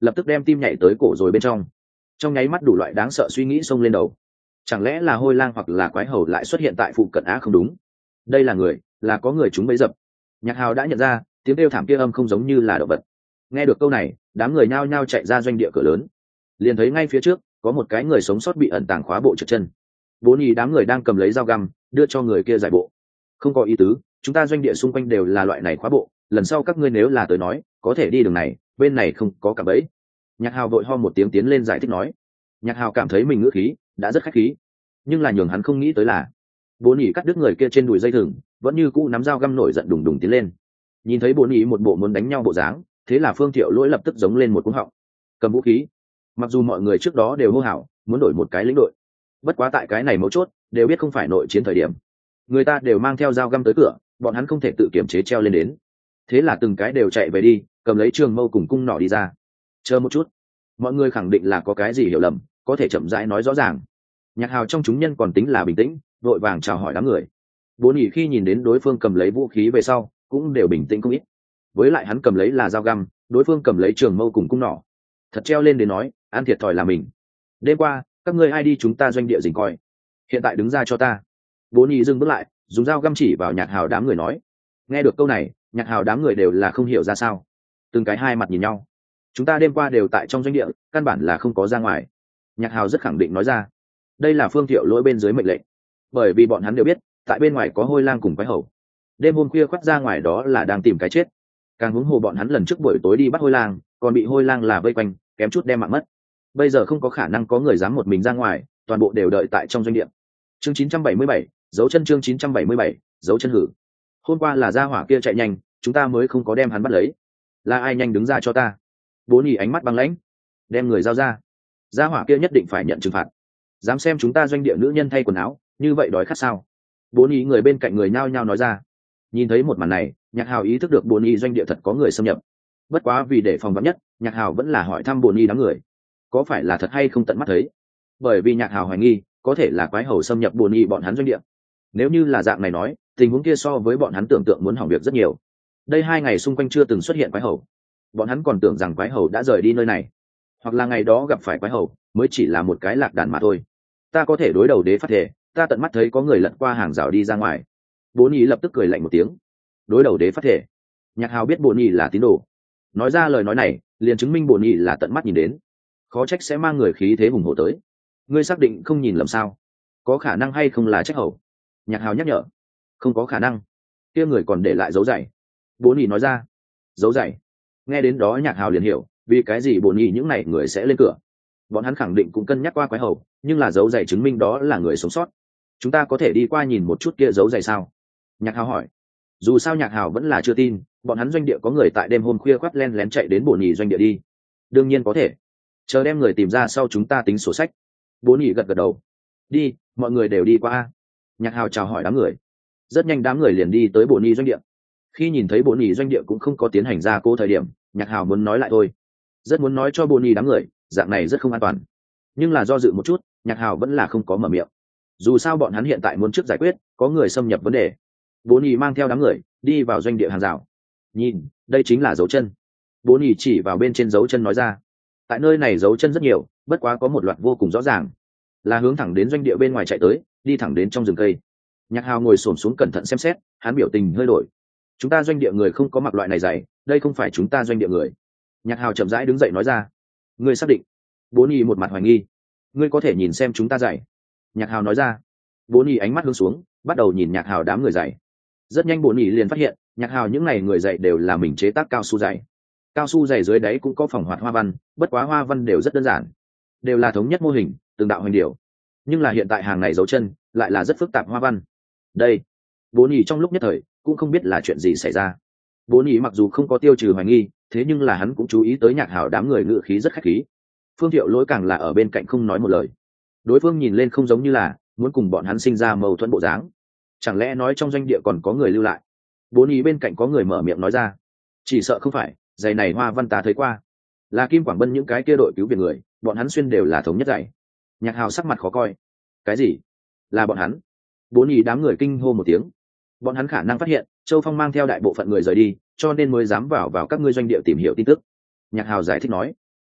lập tức đem tim nhảy tới cổ rồi bên trong nháy mắt đủ loại đáng sợ suy nghĩ xông lên đầu. Chẳng lẽ là hôi lang hoặc là quái hầu lại xuất hiện tại phụ cận? Á không đúng, đây là người, là có người chúng bấy dập. Nhạc Hào đã nhận ra tiếng kêu thảm kia âm không giống như là động vật. Nghe được câu này, đám người nhao nhao chạy ra doanh địa cửa lớn, liền thấy ngay phía trước có một cái người sống sót bị ẩn tàng khóa bộ trượt chân. Bốn ý đám người đang cầm lấy dao găm đưa cho người kia giải bộ. Không có ý tứ, chúng ta doanh địa xung quanh đều là loại này khóa bộ, lần sau các ngươi nếu là tới nói có thể đi đường này, bên này không có cả bẫy. Nhạc Hào vội ho một tiếng tiến lên giải thích nói. Nhạc Hào cảm thấy mình ngữ khí đã rất khách khí, nhưng là nhường hắn không nghĩ tới là bốn ý cắt đứt người kia trên đùi dây thừng, vẫn như cũ nắm dao găm nổi giận đùng đùng tiến lên. Nhìn thấy bốn ý một bộ muốn đánh nhau bộ dáng, thế là Phương Thiệu Lỗi lập tức giống lên một cú họng, cầm vũ khí. Mặc dù mọi người trước đó đều hô hào muốn đổi một cái lĩnh đội, bất quá tại cái này mấu chốt đều biết không phải nội chiến thời điểm, người ta đều mang theo dao găm tới cửa, bọn hắn không thể tự kiểm chế treo lên đến. Thế là từng cái đều chạy về đi, cầm lấy trường mâu cùng cung nỏ đi ra. Chờ một chút, mọi người khẳng định là có cái gì hiểu lầm, có thể chậm rãi nói rõ ràng. Nhạc Hào trong chúng nhân còn tính là bình tĩnh, vội vàng chào hỏi đám người. Bốn nhị khi nhìn đến đối phương cầm lấy vũ khí về sau cũng đều bình tĩnh không ít. Với lại hắn cầm lấy là dao găm, đối phương cầm lấy trường mâu cùng cung nỏ, thật treo lên đến nói ăn thiệt thòi là mình. Đêm qua các ngươi ai đi chúng ta doanh địa dình coi, hiện tại đứng ra cho ta. Bốn nhị dừng bước lại, dùng dao găm chỉ vào Nhạc Hào đám người nói. Nghe được câu này, Nhạc Hào đám người đều là không hiểu ra sao, từng cái hai mặt nhìn nhau. Chúng ta đêm qua đều tại trong doanh địa, căn bản là không có ra ngoài. Nhạc Hào rất khẳng định nói ra. Đây là Phương Thiệu Lỗi bên dưới mệnh lệnh, bởi vì bọn hắn đều biết tại bên ngoài có hôi lang cùng quái hầu, đêm hôm khuya khoắt ra ngoài đó là đang tìm cái chết. Càng huống hồ bọn hắn lần trước buổi tối đi bắt hôi lang còn bị hôi lang là vây quanh, kém chút đem mạng mất. Bây giờ không có khả năng có người dám một mình ra ngoài, toàn bộ đều đợi tại trong doanh địa. Chương 977, dấu chân. Chương 977, dấu chân hử. Hôm qua là gia hỏa kia chạy nhanh, chúng ta mới không có đem hắn bắt lấy. Là ai nhanh đứng ra cho ta. Bốn nhì ánh mắt băng lãnh, đem người giao ra. Gia hỏa kia nhất định phải nhận trừng phạt. Dám xem chúng ta doanh địa nữ nhân thay quần áo như vậy đói khát sao? Bốn ý người bên cạnh người nhao nhao nói ra. Nhìn thấy một màn này, Nhạc Hào ý thức được bốn ý doanh địa thật có người xâm nhập. Bất quá vì để phòng vắn nhất, Nhạc Hào vẫn là hỏi thăm bốn ý đám người có phải là thật hay không tận mắt thấy, bởi vì Nhạc Hào hoài nghi có thể là quái hầu xâm nhập bốn ý bọn hắn doanh địa. Nếu như là dạng này nói, tình huống kia so với bọn hắn tưởng tượng muốn hỏng việc rất nhiều. Đây 2 ngày xung quanh chưa từng xuất hiện quái hầu, bọn hắn còn tưởng rằng quái hầu đã rời đi nơi này, hoặc là ngày đó gặp phải quái hầu mới chỉ là một cái lạc đàn mà thôi. Ta có thể đối đầu đế phát thể, ta tận mắt thấy có người lật qua hàng rào đi ra ngoài. Bốn nhì lập tức cười lạnh một tiếng. Đối đầu đế phát thể? Nhạc Hào biết bốn nhì là tín đồ, nói ra lời nói này liền chứng minh bốn nhì là tận mắt nhìn đến, khó trách sẽ mang người khí thế hùng hổ tới. Ngươi xác định không nhìn lầm sao? Có khả năng hay không là trách hầu? Nhạc Hào nhắc nhở. Không có khả năng, kia người còn để lại dấu giày. Bốn nhì nói ra. Dấu giày? Nghe đến đó Nhạc Hào liền hiểu vì cái gì bốn nhì những này người sẽ lên cửa. Bọn hắn khẳng định cũng cân nhắc qua quái hầu, nhưng là dấu giày chứng minh đó là người sống sót. Chúng ta có thể đi qua nhìn một chút kia dấu giày sao? Nhạc Hào hỏi. Dù sao Nhạc Hào vẫn là chưa tin bọn hắn doanh địa có người tại đêm hôm khuya khoắt len lén chạy đến bổn nhì doanh địa đi. Đương nhiên có thể, chờ đem người tìm ra sau chúng ta tính sổ sách. Bổn nhì gật gật đầu. Đi, mọi người đều đi qua. Nhạc Hào chào hỏi đám người. Rất nhanh đám người liền đi tới bổn nhì doanh địa. Khi nhìn thấy bổn nhì doanh địa cũng không có tiến hành ra cố thời điểm, Nhạc Hào muốn nói lại thôi, rất muốn nói cho bổn nhì đám người dạng này rất không an toàn, nhưng là do dự một chút, Nhạc Hào vẫn là không có mở miệng. Dù sao bọn hắn hiện tại muốn trước giải quyết có người xâm nhập vấn đề. Bốn nhì mang theo đám người đi vào doanh địa hàng rào. Nhìn, đây chính là dấu chân. Bốn nhì chỉ vào bên trên dấu chân nói ra. Tại nơi này dấu chân rất nhiều, bất quá có một loạt vô cùng rõ ràng, là hướng thẳng đến doanh địa bên ngoài chạy tới, đi thẳng đến trong rừng cây. Nhạc Hào ngồi xổm xuống cẩn thận xem xét, hắn biểu tình hơi đổi. Chúng ta doanh địa người không có mặc loại này giày, đây không phải chúng ta doanh địa người. Nhạc Hào chậm rãi đứng dậy nói ra. Ngươi xác định? Bốn nhì một mặt hoài nghi. Ngươi có thể nhìn xem chúng ta giày. Nhạc Hào nói ra. Bốn nhì ánh mắt hướng xuống, bắt đầu nhìn Nhạc Hào đám người giày. Rất nhanh bốn nhì liền phát hiện Nhạc Hào những này người giày đều là mình chế tác cao su giày. Cao su giày dưới đáy cũng có phòng hoạt hoa văn, bất quá hoa văn đều rất đơn giản, đều là thống nhất mô hình, từng đạo hoành điều. Nhưng là hiện tại hàng này dấu chân lại là rất phức tạp hoa văn. Đây, bốn nhì trong lúc nhất thời cũng không biết là chuyện gì xảy ra. Bốn nhì mặc dù không có tiêu trừ hoài nghi, thế nhưng là hắn cũng chú ý tới Nhạc Hào đám người ngự khí rất khách khí. Phương Thiệu Lỗi càng là ở bên cạnh không nói một lời. Đối phương nhìn lên không giống như là muốn cùng bọn hắn sinh ra mâu thuẫn bộ dáng. Chẳng lẽ nói trong doanh địa còn có người lưu lại? Bốn ý bên cạnh có người mở miệng nói ra. Chỉ sợ không phải, giày này hoa văn ta thấy qua, là Kim Quảng Bân những cái kia đội cứu viện người, bọn hắn xuyên đều là thống nhất giày. Nhạc Hào sắc mặt khó coi. Cái gì? Là bọn hắn? Bốn ý đám người kinh hô một tiếng. Bọn hắn khả năng phát hiện Châu Phong mang theo đại bộ phận người rời đi, cho nên mới dám vào các ngươi doanh địa tìm hiểu tin tức. Nhạc Hào giải thích nói.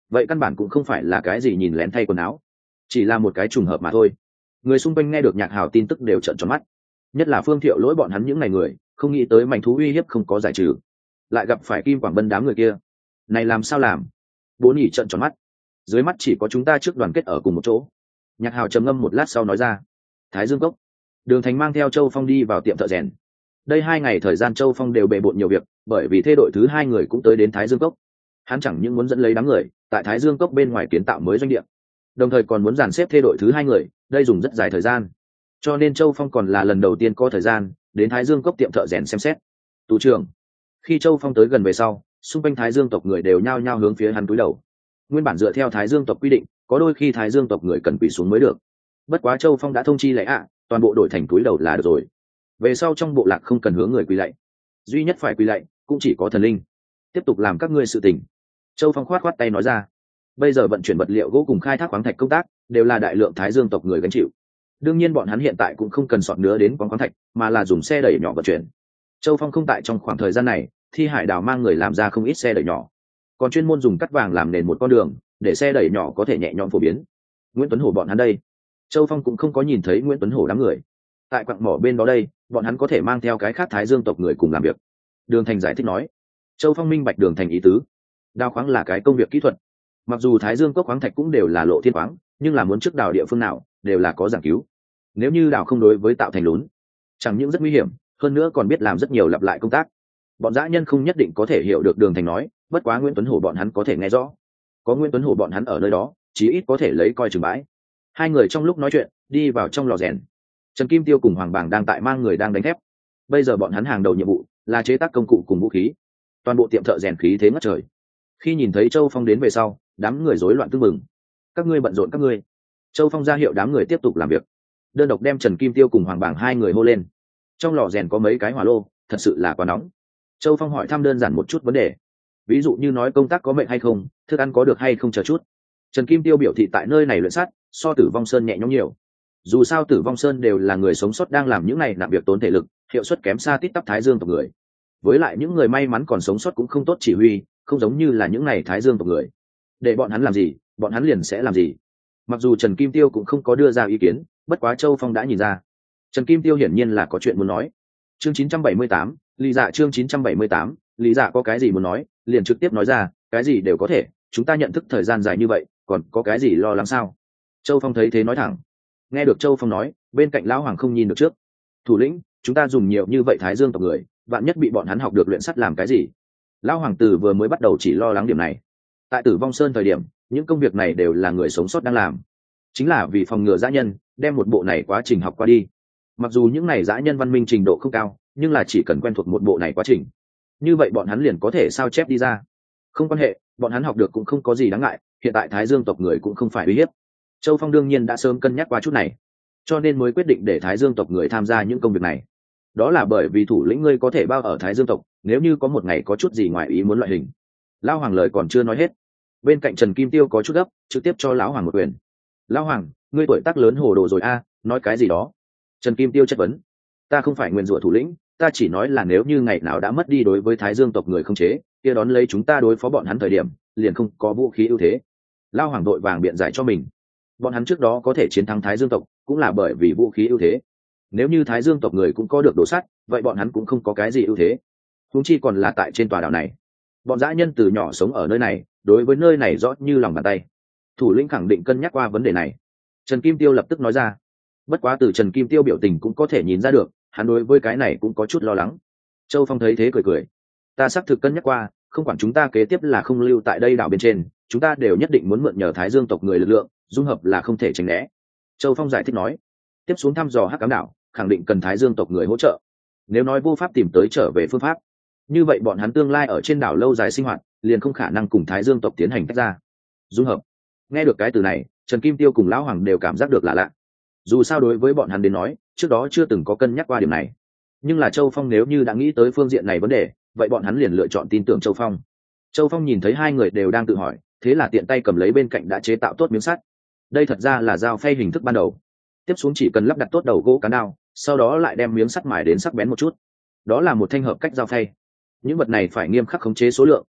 vậy căn bản cũng không phải là cái gì nhìn lén thay quần áo, chỉ là một cái trùng hợp mà thôi. Người xung quanh nghe được Nhạc Hào tin tức đều trợn tròn mắt, nhất là Phương Thiệu Lỗi bọn hắn những ngày người không nghĩ tới manh thú uy hiếp không có giải trừ, lại gặp phải Kim Quảng Bân đám người kia, này làm sao làm? Bố nhỉ trợn tròn mắt, dưới mắt chỉ có chúng ta trước đoàn kết ở cùng một chỗ. Nhạc Hào trầm ngâm một lát sau nói ra. Thái Dương Cốc, Đường Thành mang theo Châu Phong đi vào tiệm thợ rèn. Đây 2 ngày thời gian Châu Phong đều bề bộn nhiều việc, bởi vì thê đội thứ 2 người cũng tới đến Thái Dương Cốc. Hắn chẳng những muốn dẫn lấy đám người tại Thái Dương Cốc bên ngoài kiến tạo mới doanh địa, đồng thời còn muốn dàn xếp thê đội thứ 2 người, đây dùng rất dài thời gian. Cho nên Châu Phong còn là lần đầu tiên có thời gian đến Thái Dương Cốc tiệm thợ rèn xem xét. Tú trưởng, khi Châu Phong tới gần về sau, xung quanh Thái Dương tộc người đều nhao nhao hướng phía hắn cúi đầu. Nguyên bản dựa theo Thái Dương tộc quy định, có đôi khi Thái Dương tộc người cần quỳ xuống mới được. Bất quá Châu Phong đã thông chi lễ toàn bộ đổi thành cúi đầu là được rồi. Về sau trong bộ lạc không cần hướng người quỳ lạy, duy nhất phải quỳ lạy cũng chỉ có thần linh. Tiếp tục làm các ngươi sự tình. Châu Phong khoát khoát tay nói ra. Bây giờ vận chuyển vật liệu gỗ cùng khai thác khoáng thạch công tác đều là đại lượng Thái Dương tộc người gánh chịu. Đương nhiên bọn hắn hiện tại cũng không cần sọt nứa đến quán khoáng thạch, mà là dùng xe đẩy nhỏ vận chuyển. Châu Phong không tại trong khoảng thời gian này, Thi Hải Đào mang người làm ra không ít xe đẩy nhỏ, còn chuyên môn dùng cắt vàng làm nền một con đường để xe đẩy nhỏ có thể nhẹ nhõm phổ biến. Nguyễn Tuấn Hổ bọn hắn đây, Châu Phong cũng không có nhìn thấy Nguyễn Tuấn Hổ đám người tại quặng mỏ bên đó đây, bọn hắn có thể mang theo cái khác Thái Dương tộc người cùng làm việc. Đường Thành giải thích nói. Châu Phong minh bạch Đường Thành ý tứ. Đào khoáng là cái công việc kỹ thuật, mặc dù Thái Dương cốc khoáng thạch cũng đều là lộ thiên khoáng, nhưng là muốn trước đào địa phương nào đều là có giảng cứu. Nếu như đào không đối với tạo thành lún, chẳng những rất nguy hiểm, hơn nữa còn biết làm rất nhiều lặp lại công tác. Bọn dã nhân không nhất định có thể hiểu được Đường Thành nói, bất quá Nguyễn Tuấn Hổ bọn hắn có thể nghe rõ. Có Nguyễn Tuấn Hổ bọn hắn ở nơi đó, chí ít có thể lấy coi chừng bãi. Hai người trong lúc nói chuyện đi vào trong lò rèn. Trần Kim Tiêu cùng Hoàng Bàng đang tại mang người đang đánh thép. Bây giờ bọn hắn hàng đầu nhiệm vụ là chế tác công cụ cùng vũ khí. Toàn bộ tiệm thợ rèn khí thế ngất trời. Khi nhìn thấy Châu Phong đến về sau, đám người rối loạn tưng bừng. Các ngươi bận rộn các ngươi. Châu Phong ra hiệu đám người tiếp tục làm việc. Đơn độc đem Trần Kim Tiêu cùng Hoàng Bàng hai người hô lên. Trong lò rèn có mấy cái hỏa lô, thật sự là quá nóng. Châu Phong hỏi thăm đơn giản một chút vấn đề, ví dụ như nói công tác có mệt hay không, thức ăn có được hay không chờ chút. Trần Kim Tiêu biểu thị tại nơi này luyện sắt so Tử Vong Sơn nhẹ nhõm nhiều. Dù sao Tử Vong Sơn đều là người sống sót đang làm những này nặng việc tốn thể lực, hiệu suất kém xa tít tắp Thái Dương tộc người. Với lại những người may mắn còn sống sót cũng không tốt chỉ huy, không giống như là những này Thái Dương tộc người. Để bọn hắn làm gì, bọn hắn liền sẽ làm gì. Mặc dù Trần Kim Tiêu cũng không có đưa ra ý kiến, bất quá Châu Phong đã nhìn ra. Trần Kim Tiêu hiển nhiên là có chuyện muốn nói. Chương 978, Lý Dạ chương 978, Lý Dạ có cái gì muốn nói, liền trực tiếp nói ra, cái gì đều có thể, chúng ta nhận thức thời gian dài như vậy, còn có cái gì lo lắng sao? Châu Phong thấy thế nói thẳng. Nghe được Châu Phong nói, bên cạnh lão hoàng không nhìn được trước. Thủ lĩnh, chúng ta dùng nhiều như vậy Thái Dương tộc người, vạn nhất bị bọn hắn học được luyện sắt làm cái gì? Lão hoàng tử vừa mới bắt đầu chỉ lo lắng điểm này. Tại Tử Vong Sơn thời điểm, những công việc này đều là người sống sót đang làm, chính là vì phòng ngừa dã nhân đem một bộ này quá trình học qua đi. Mặc dù những này dã nhân văn minh trình độ không cao, nhưng là chỉ cần quen thuộc một bộ này quá trình, như vậy bọn hắn liền có thể sao chép đi ra. Không quan hệ, bọn hắn học được cũng không có gì đáng ngại, hiện tại Thái Dương tộc người cũng không phải uy hiếp. Châu Phong đương nhiên đã sớm cân nhắc qua chút này, cho nên mới quyết định để Thái Dương tộc người tham gia những công việc này. Đó là bởi vì thủ lĩnh ngươi có thể bao ở Thái Dương tộc, nếu như có một ngày có chút gì ngoài ý muốn loại hình. Lão hoàng lời còn chưa nói hết, bên cạnh Trần Kim Tiêu có chút gấp, trực tiếp cho lão hoàng một quyền. Lão hoàng, ngươi tuổi tác lớn hồ đồ rồi a, nói cái gì đó? Trần Kim Tiêu chất vấn. Ta không phải nguyền rủa thủ lĩnh, ta chỉ nói là nếu như ngày nào đã mất đi đối với Thái Dương tộc người không chế, kia đón lấy chúng ta đối phó bọn hắn thời điểm, liền không có vũ khí ưu thế. Lão hoàng đội vàng biện giải cho mình. Bọn hắn trước đó có thể chiến thắng Thái Dương tộc, cũng là bởi vì vũ khí ưu thế. Nếu như Thái Dương tộc người cũng có được đồ sắt, vậy bọn hắn cũng không có cái gì ưu thế. Huống chi còn là tại trên tòa đảo này. Bọn dã nhân từ nhỏ sống ở nơi này, đối với nơi này rõ như lòng bàn tay. Thủ lĩnh khẳng định cân nhắc qua vấn đề này. Trần Kim Tiêu lập tức nói ra. Bất quá từ Trần Kim Tiêu biểu tình cũng có thể nhìn ra được, hắn đối với cái này cũng có chút lo lắng. Châu Phong thấy thế cười cười. Ta xác thực cân nhắc qua, không quản chúng ta kế tiếp là không lưu tại đây đảo bên trên, chúng ta đều nhất định muốn mượn nhờ Thái Dương tộc người lực lượng, dung hợp là không thể tránh né. Châu Phong giải thích nói. Tiếp xuống thăm dò Hắc Ám đảo, khẳng định cần Thái Dương tộc người hỗ trợ. Nếu nói vô pháp tìm tới trở về phương pháp, như vậy bọn hắn tương lai ở trên đảo lâu dài sinh hoạt, liền không khả năng cùng Thái Dương tộc tiến hành tách ra. Dung hợp. Nghe được cái từ này, Trần Kim Tiêu cùng lão hoàng đều cảm giác được lạ lạ. Dù sao đối với bọn hắn đến nói, trước đó chưa từng có cân nhắc qua điểm này. Nhưng là Châu Phong nếu như đã nghĩ tới phương diện này vấn đề, vậy bọn hắn liền lựa chọn tin tưởng Châu Phong. Châu Phong nhìn thấy hai người đều đang tự hỏi, thế là tiện tay cầm lấy bên cạnh đã chế tạo tốt miếng sắt. Đây thật ra là dao phay hình thức ban đầu. Tiếp xuống chỉ cần lắp đặt tốt đầu gỗ cán đao, sau đó lại đem miếng sắt mài đến sắc bén một chút. Đó là một thanh hợp cách dao phay. Những vật này phải nghiêm khắc khống chế số lượng,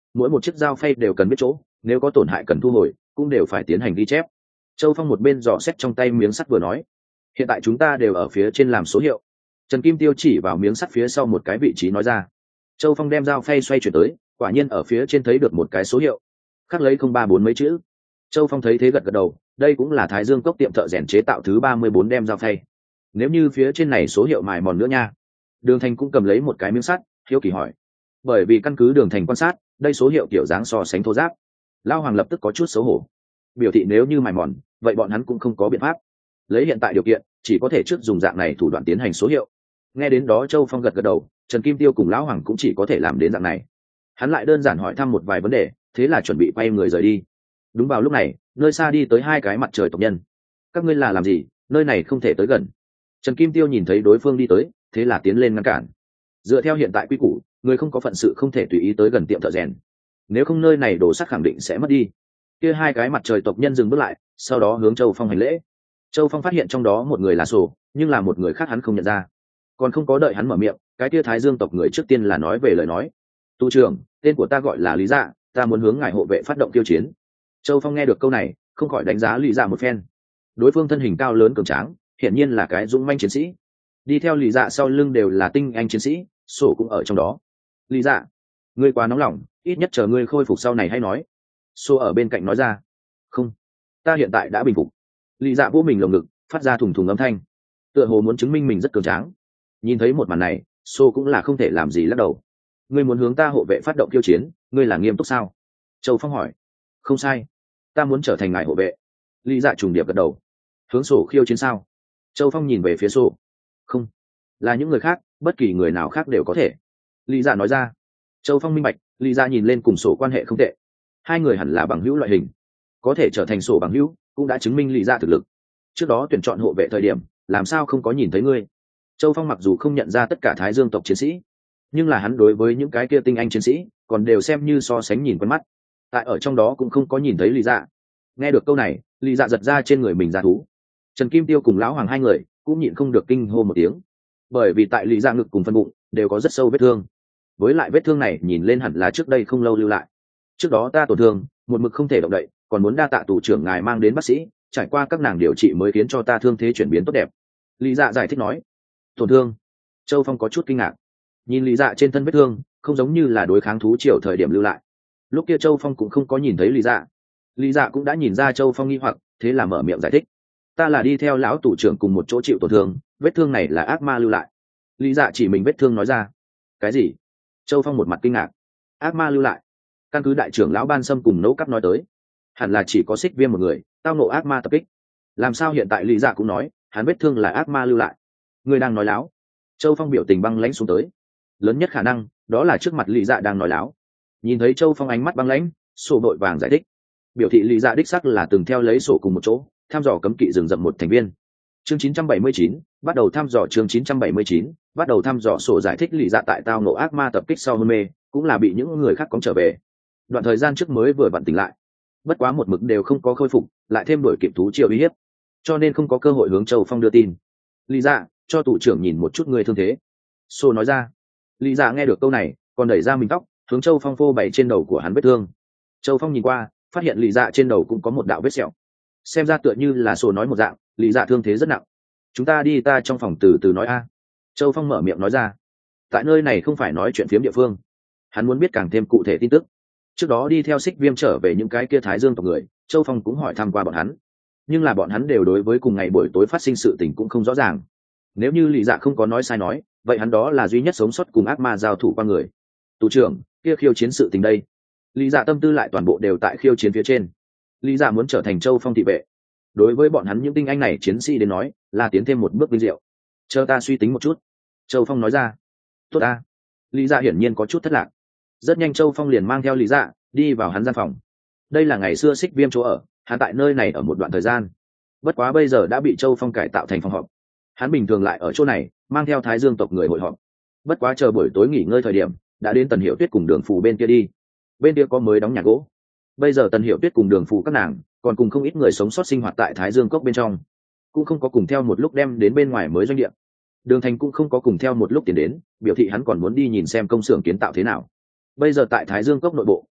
mỗi một chiếc dao phay đều cần biết chỗ, nếu có tổn hại cần thu hồi cũng đều phải tiến hành ghi chép. Châu Phong một bên dò xét trong tay miếng sắt vừa nói, hiện tại chúng ta đều ở phía trên làm số hiệu. Trần Kim Tiêu chỉ vào miếng sắt phía sau một cái vị trí nói ra. Châu Phong đem dao phay xoay chuyển tới, quả nhiên ở phía trên thấy được một cái số hiệu, khắc lấy 034 mấy chữ. Châu Phong thấy thế gật gật đầu, đây cũng là Thái Dương Cốc tiệm thợ rèn chế tạo thứ 34 đem dao phay. Nếu như phía trên này số hiệu mài mòn nữa nha. Đường Thành cũng cầm lấy một cái miếng sắt, hiếu kỳ hỏi. Bởi vì căn cứ Đường Thành quan sát, đây số hiệu kiểu dáng so sánh thô ráp. Lao Hoàng lập tức có chút xấu hổ, biểu thị nếu như mài mòn, vậy bọn hắn cũng không có biện pháp. Lấy hiện tại điều kiện, chỉ có thể trước dùng dạng này thủ đoạn tiến hành số hiệu. Nghe đến đó Châu Phong gật gật đầu, Trần Kim Tiêu cùng Lão Hoàng cũng chỉ có thể làm đến dạng này. Hắn lại đơn giản hỏi thăm một vài vấn đề, thế là chuẩn bị quay người rời đi. Đúng vào lúc này, nơi xa đi tới hai cái mặt trời tộc nhân. Các ngươi là làm gì? Nơi này không thể tới gần. Trần Kim Tiêu nhìn thấy đối phương đi tới, thế là tiến lên ngăn cản. Dựa theo hiện tại quy củ, người không có phận sự không thể tùy ý tới gần tiệm thợ rèn. Nếu không nơi này đồ sắt khẳng định sẽ mất đi. Kia hai cái mặt trời tộc nhân dừng bước lại, sau đó hướng Châu Phong hành lễ. Châu Phong phát hiện trong đó một người là Sổ, nhưng là một người khác hắn không nhận ra. Còn không có đợi hắn mở miệng, cái kia Thái Dương tộc người trước tiên là nói về lời nói. Tu trưởng, tên của ta gọi là Lý Dạ, ta muốn hướng ngài hộ vệ phát động tiêu chiến. Châu Phong nghe được câu này, không khỏi đánh giá Lý Dạ một phen. Đối phương thân hình cao lớn cường tráng, hiển nhiên là cái dũng manh chiến sĩ. Đi theo Lý Dạ sau lưng đều là tinh anh chiến sĩ, Sổ cũng ở trong đó. Lý Dạ, ngươi quá nóng lòng, ít nhất chờ ngươi khôi phục sau này hay nói. Sổ ở bên cạnh nói ra. Không, ta hiện tại đã bình phục. Lý Dạ vỗ mình lồng ngực, phát ra thùng thùng âm thanh, tựa hồ muốn chứng minh mình rất cường tráng. Nhìn thấy một màn này, Sô cũng là không thể làm gì lắc đầu. Ngươi muốn hướng ta hộ vệ phát động khiêu chiến, ngươi là nghiêm túc sao? Châu Phong hỏi. Không sai, ta muốn trở thành ngài hộ vệ. Lý Dạ trùng điệp gật đầu. Hướng Sô khiêu chiến sao? Châu Phong nhìn về phía Sô. Không, là những người khác, bất kỳ người nào khác đều có thể. Lý Dạ nói ra. Châu Phong minh bạch, Lý Dạ nhìn lên cùng Sô quan hệ không tệ, hai người hẳn là bằng hữu loại hình, có thể trở thành Sô bằng hữu cũng đã chứng minh Lý Dạ thực lực. Trước đó tuyển chọn hộ vệ thời điểm, làm sao không có nhìn thấy ngươi? Châu Phong mặc dù không nhận ra tất cả Thái Dương tộc chiến sĩ, nhưng là hắn đối với những cái kia tinh anh chiến sĩ còn đều xem như so sánh nhìn quen mắt. Tại ở trong đó cũng không có nhìn thấy Lý Dạ. Nghe được câu này, Lý Dạ giật ra trên người mình ra thú. Trần Kim Tiêu cùng Lão Hoàng hai người cũng nhịn không được kinh hô một tiếng, bởi vì tại Lý Dạ ngực cùng phân bụng đều có rất sâu vết thương. Với lại vết thương này nhìn lên hẳn là trước đây không lâu lưu lại. Trước đó ta tổn thương, một mực không thể động đậy, còn muốn đa tạ tù trưởng ngài mang đến bác sĩ, trải qua các nàng điều trị mới khiến cho ta thương thế chuyển biến tốt đẹp. Lý Dạ giải thích nói. Tổn thương? Châu Phong có chút kinh ngạc. Nhìn Lý Dạ trên thân vết thương, không giống như là đối kháng thú triều thời điểm lưu lại. Lúc kia Châu Phong cũng không có nhìn thấy Lý Dạ. Lý Dạ cũng đã nhìn ra Châu Phong nghi hoặc, thế là mở miệng giải thích. Ta là đi theo lão tù trưởng cùng một chỗ chịu tổn thương, vết thương này là ác ma lưu lại. Lý Dạ chỉ mình vết thương nói ra. Cái gì? Châu Phong một mặt kinh ngạc. Ác ma lưu lại? Căn cứ đại trưởng lão Ban Sâm cùng Nấu Cắp nói tới, hẳn là chỉ có Xích Viêm một người tao nộ ác ma tập kích. Làm sao hiện tại Lý Dạ cũng nói hắn vết thương là ác ma lưu lại? Người đang nói láo. Châu Phong biểu tình băng lãnh xuống tới. Lớn nhất khả năng đó là trước mặt Lý Dạ đang nói láo. Nhìn thấy Châu Phong ánh mắt băng lãnh, Sổ đội vàng giải thích, biểu thị Lý Dạ đích sắc là từng theo lấy Sổ cùng một chỗ thăm dò cấm kỵ rừng rậm một thành viên. Chương 979, bắt đầu thăm dò. Chương 979, bắt đầu thăm dò. Sổ giải thích Lý Dạ tại tao nộ ác ma tập kích sau hôn mê, cũng là bị những người khác cóng trở về. Đoạn thời gian trước mới vừa vặn tỉnh lại, bất quá một mực đều không có khôi phục, lại thêm đuổi kịp thú triều uy hiếp, cho nên không có cơ hội hướng Châu Phong đưa tin. Lý Dạ, cho tù trưởng nhìn một chút người thương thế. Sô nói ra. Lý Dạ nghe được câu này, còn đẩy ra mình tóc, hướng Châu Phong phô bày trên đầu của hắn vết thương. Châu Phong nhìn qua, phát hiện Lý Dạ trên đầu cũng có một đạo vết sẹo. Xem ra tựa như là Sô nói một dạng, Lý Dạ thương thế rất nặng. Chúng ta đi ta trong phòng từ từ nói a. Châu Phong mở miệng nói ra. Tại nơi này không phải nói chuyện phiếm địa phương. Hắn muốn biết càng thêm cụ thể tin tức. Trước đó đi theo Xích Viêm trở về những cái kia Thái Dương tộc người, Châu Phong cũng hỏi thăm qua bọn hắn, nhưng là bọn hắn đều đối với cùng ngày buổi tối phát sinh sự tình cũng không rõ ràng. Nếu như Lý Dạ không có nói sai nói, vậy hắn đó là duy nhất sống sót cùng ác ma giao thủ qua người. Tù trưởng, kia khiêu chiến sự tình đây. Lý Dạ tâm tư lại toàn bộ đều tại khiêu chiến phía trên. Lý Dạ muốn trở thành Châu Phong thị vệ. Đối với bọn hắn những tinh anh này chiến sĩ đến nói, là tiến thêm một bước vinh diệu. Chờ ta suy tính một chút. Châu Phong nói ra. Tốt ta. Lý Dạ hiển nhiên có chút thất lạc. Rất nhanh Châu Phong liền mang theo Lý Dạ đi vào hắn gian phòng. Đây là ngày xưa Xích Viêm chỗ ở, hắn tại nơi này ở một đoạn thời gian. Bất quá bây giờ đã bị Châu Phong cải tạo thành phòng họp. Hắn bình thường lại ở chỗ này mang theo Thái Dương tộc người hội họp. Bất quá chờ buổi tối nghỉ ngơi thời điểm, đã đến Tần Hiểu Tuyết cùng Đường Phù bên kia đi. Bên kia có mới đóng nhà gỗ. Bây giờ Tần Hiểu Tuyết cùng Đường Phù các nàng còn cùng không ít người sống sót sinh hoạt tại Thái Dương cốc bên trong, cũng không có cùng theo một lúc đem đến bên ngoài mới doanh địa. Đường Thành cũng không có cùng theo một lúc tiến đến, biểu thị hắn còn muốn đi nhìn xem công xưởng kiến tạo thế nào. Bây giờ tại Thái Dương cốc nội bộ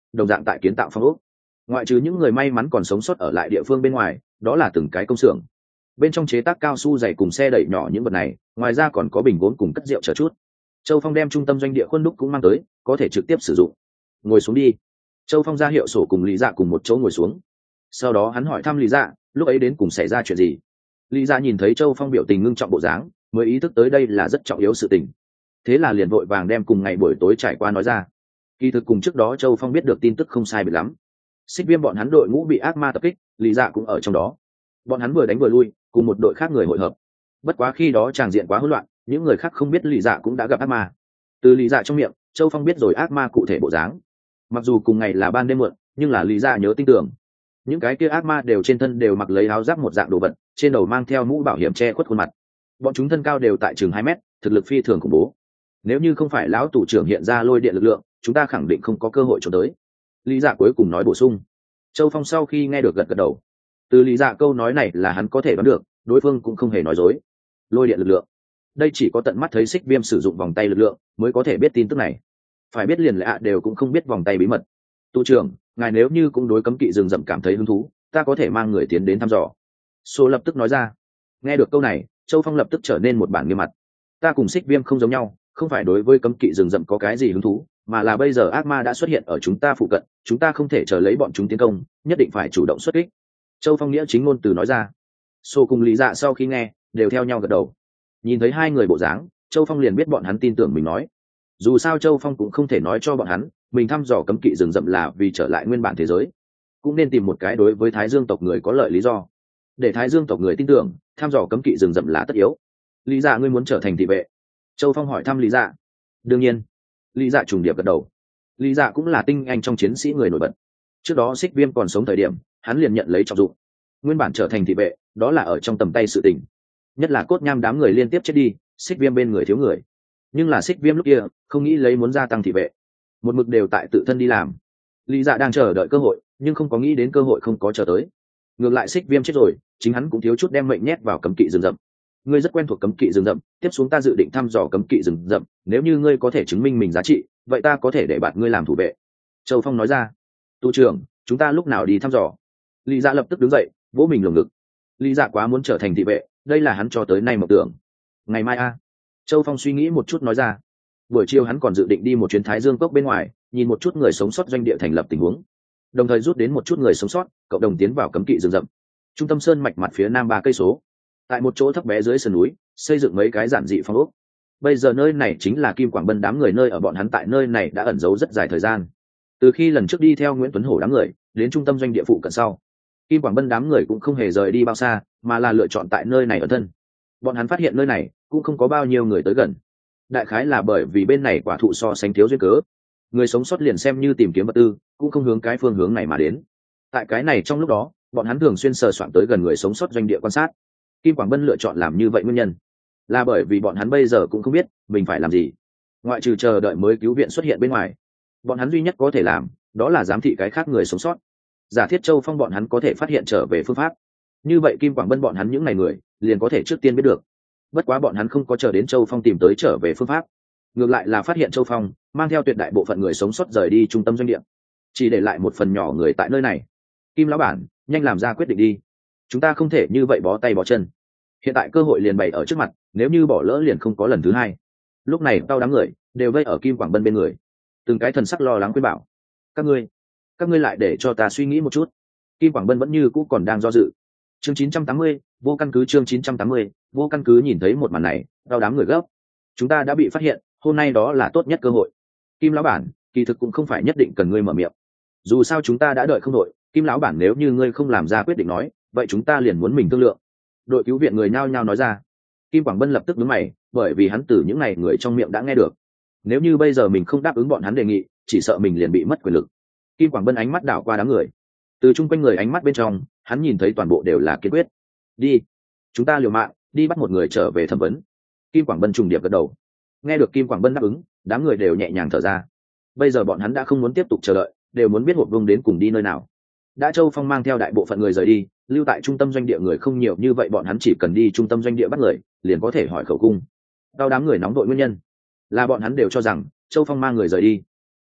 đồng dạng tại kiến tạo phong ốc. Ngoại trừ những người may mắn còn sống sót ở lại địa phương bên ngoài, đó là từng cái công xưởng bên trong chế tác cao su dày cùng xe đẩy nhỏ những vật này, ngoài ra còn có bình gốm cùng cất rượu chờ chút. Châu Phong đem trung tâm doanh địa khuôn đúc cũng mang tới, có thể trực tiếp sử dụng. Ngồi xuống đi. Châu Phong ra hiệu sổ cùng Lý Dạ cùng một chỗ ngồi xuống. Sau đó hắn hỏi thăm Lý Dạ, lúc ấy đến cùng xảy ra chuyện gì. Lý Dạ nhìn thấy Châu Phong biểu tình ngưng trọng bộ dáng, mới ý thức tới đây là rất trọng yếu sự tình. Thế là liền vội vàng đem cùng ngày buổi tối trải qua nói ra. Kỳ thực cùng trước đó Châu Phong biết được tin tức không sai biệt lắm. Xích Viêm bọn hắn đội ngũ bị ác ma tập kích, Lý Dạ cũng ở trong đó. Bọn hắn vừa đánh vừa lui, cùng một đội khác người hội hợp. Bất quá khi đó tràng diện quá hỗn loạn, những người khác không biết Lý Dạ cũng đã gặp ác ma. Từ Lý Dạ trong miệng, Châu Phong biết rồi ác ma cụ thể bộ dáng. Mặc dù cùng ngày là ban đêm muộn, nhưng là Lý Dạ nhớ tin tưởng. Những cái kia ác ma đều trên thân đều mặc lấy áo giáp một dạng đồ vật, trên đầu mang theo mũ bảo hiểm che khuất khuôn mặt. Bọn chúng thân cao đều tại chừng 2 mét, thực lực phi thường khủng bố. Nếu như không phải lão tù trưởng hiện ra lôi điện lực lượng, chúng ta khẳng định không có cơ hội trốn tới. Lý Dạ cuối cùng nói bổ sung. Châu Phong sau khi nghe được gật gật đầu. Từ Lý Dạ câu nói này là hắn có thể đoán được, đối phương cũng không hề nói dối. Lôi điện lực lượng, đây chỉ có tận mắt thấy Xích Viêm sử dụng vòng tay lực lượng mới có thể biết tin tức này. Phải biết liền lạ đều cũng không biết vòng tay bí mật. Tu trưởng, ngài nếu như cũng đối cấm kỵ rừng rậm cảm thấy hứng thú, ta có thể mang người tiến đến thăm dò. Số lập tức nói ra. Nghe được câu này, Châu Phong lập tức trở nên một bản nghiêm mặt. Ta cùng Xích Viêm không giống nhau, không phải đối với cấm kỵ rừng rậm có cái gì hứng thú, mà là bây giờ ác ma đã xuất hiện ở chúng ta phụ cận, chúng ta không thể chờ lấy bọn chúng tiến công, nhất định phải chủ động xuất kích. Châu Phong nghĩa chính ngôn từ nói ra. Sô cùng Lý Dạ sau khi nghe đều theo nhau gật đầu. Nhìn thấy hai người bộ dáng, Châu Phong liền biết bọn hắn tin tưởng mình nói. Dù sao Châu Phong cũng không thể nói cho bọn hắn mình thăm dò cấm kỵ rừng rậm là vì trở lại nguyên bản thế giới, cũng nên tìm một cái đối với Thái Dương tộc người có lợi lý do để Thái Dương tộc người tin tưởng thăm dò cấm kỵ rừng rậm là tất yếu. Lý Dạ, ngươi muốn trở thành thị vệ? Châu Phong hỏi thăm Lý Dạ. Đương nhiên. Lý Dạ trùng điệp gật đầu. Lý Dạ cũng là tinh anh trong chiến sĩ người nổi bật. Trước đó Xích Viêm còn sống thời điểm, hắn liền nhận lấy trọng dụng. Nguyên bản trở thành thị vệ, đó là ở trong tầm tay sự tình. Nhất là Cốt Nham đám người liên tiếp chết đi, Xích Viêm bên người thiếu người. Nhưng là Xích Viêm lúc kia không nghĩ lấy muốn gia tăng thị vệ, một mực đều tại tự thân đi làm. Lý Dạ đang chờ đợi cơ hội, nhưng không có nghĩ đến cơ hội không có chờ tới. Ngược lại Xích Viêm chết rồi, chính hắn cũng thiếu chút đem mệnh nhét vào cấm kỵ rừng rậm. Ngươi rất quen thuộc cấm kỵ rừng rậm, tiếp xuống ta dự định thăm dò cấm kỵ rừng rậm, nếu như ngươi có thể chứng minh mình giá trị, vậy ta có thể để bạn ngươi làm thủ vệ. Châu Phong nói ra. Tu trưởng, chúng ta lúc nào đi thăm dò? Lý Dạ lập tức đứng dậy, vỗ mình lồng ngực. Lý Dạ quá muốn trở thành thị vệ, đây là hắn cho tới nay mộng tưởng. Ngày mai a. Châu Phong suy nghĩ một chút nói ra. Buổi chiều hắn còn dự định đi một chuyến Thái Dương cốc bên ngoài, nhìn một chút người sống sót doanh địa thành lập tình huống, đồng thời rút đến một chút người sống sót, cộng đồng tiến vào cấm kỵ rừng rậm. Trung tâm sơn mạch mặt phía nam 3 cây số, tại một chỗ thấp bé dưới sườn núi, xây dựng mấy cái giản dị phong ốc. Bây giờ nơi này chính là Kim Quảng Bân đám người nơi ở, bọn hắn tại nơi này đã ẩn giấu rất dài thời gian. Từ khi lần trước đi theo Nguyễn Tuấn Hổ đám người đến trung tâm doanh địa phụ cận sau, Kim Quảng Bân đám người cũng không hề rời đi bao xa, mà là lựa chọn tại nơi này ở thân. Bọn hắn phát hiện nơi này cũng không có bao nhiêu người tới gần. Đại khái là bởi vì bên này quả thụ so sánh thiếu duyên cớ, người sống sót liền xem như tìm kiếm vật tư cũng không hướng cái phương hướng này mà đến. Tại cái này trong lúc đó, bọn hắn thường xuyên sờ soạn tới gần người sống sót doanh địa quan sát. Kim Quảng Bân lựa chọn làm như vậy nguyên nhân là bởi vì bọn hắn bây giờ cũng không biết mình phải làm gì, ngoại trừ chờ đợi mới cứu viện xuất hiện bên ngoài. Bọn hắn duy nhất có thể làm đó là giám thị cái khác người sống sót. Giả thiết Châu Phong bọn hắn có thể phát hiện trở về phương pháp, như vậy Kim Quảng Bân bọn hắn những ngày người liền có thể trước tiên biết được. Bất quá bọn hắn không có chờ đến Châu Phong tìm tới trở về phương pháp, ngược lại là phát hiện Châu Phong mang theo tuyệt đại bộ phận người sống sót rời đi trung tâm doanh địa, chỉ để lại một phần nhỏ người tại nơi này. Kim lão bản, nhanh làm ra quyết định đi, chúng ta không thể như vậy bó tay bó chân. Hiện tại cơ hội liền bày ở trước mặt, nếu như bỏ lỡ liền không có lần thứ hai. Lúc này tao đám người đều vây ở Kim Quảng Bân bên người, từng cái thần sắc lo lắng khuyên bảo. Các ngươi lại để cho ta suy nghĩ một chút. Kim Quảng Bân vẫn như cũ còn đang do dự. Chương 980, vô căn cứ. Chương 980, vô căn cứ. Nhìn thấy một màn này, đau đám người gấp. Chúng ta đã bị phát hiện, hôm nay đó là tốt nhất cơ hội. Kim lão bản, kỳ thực cũng không phải nhất định cần ngươi mở miệng. Dù sao chúng ta đã đợi không đội. Kim lão bản, nếu như ngươi không làm ra quyết định nói, vậy chúng ta liền muốn mình thương lượng. Đội cứu viện người nhao nhao nói ra. Kim Quảng Bân lập tức nhướng mày, bởi vì hắn từ những này người trong miệng đã nghe được, nếu như bây giờ mình không đáp ứng bọn hắn đề nghị, chỉ sợ mình liền bị mất quyền lực. Kim Quảng Bân ánh mắt đảo qua đám người, từ chung quanh người ánh mắt bên trong, hắn nhìn thấy toàn bộ đều là kiên quyết. Đi, chúng ta liều mạng đi bắt một người trở về thẩm vấn. Kim Quảng Bân trùng điệp gật đầu. Nghe được Kim Quảng Bân đáp ứng, đám người đều nhẹ nhàng thở ra. Bây giờ bọn hắn đã không muốn tiếp tục chờ đợi, đều muốn biết hộp vương đến cùng đi nơi nào. Đã Châu Phong mang theo đại bộ phận người rời đi, lưu tại trung tâm doanh địa người không nhiều, như vậy bọn hắn chỉ cần đi trung tâm doanh địa bắt người, liền có thể hỏi khẩu cung. Đau đám người nóng đội nguyên nhân là bọn hắn đều cho rằng Châu Phong mang người rời đi,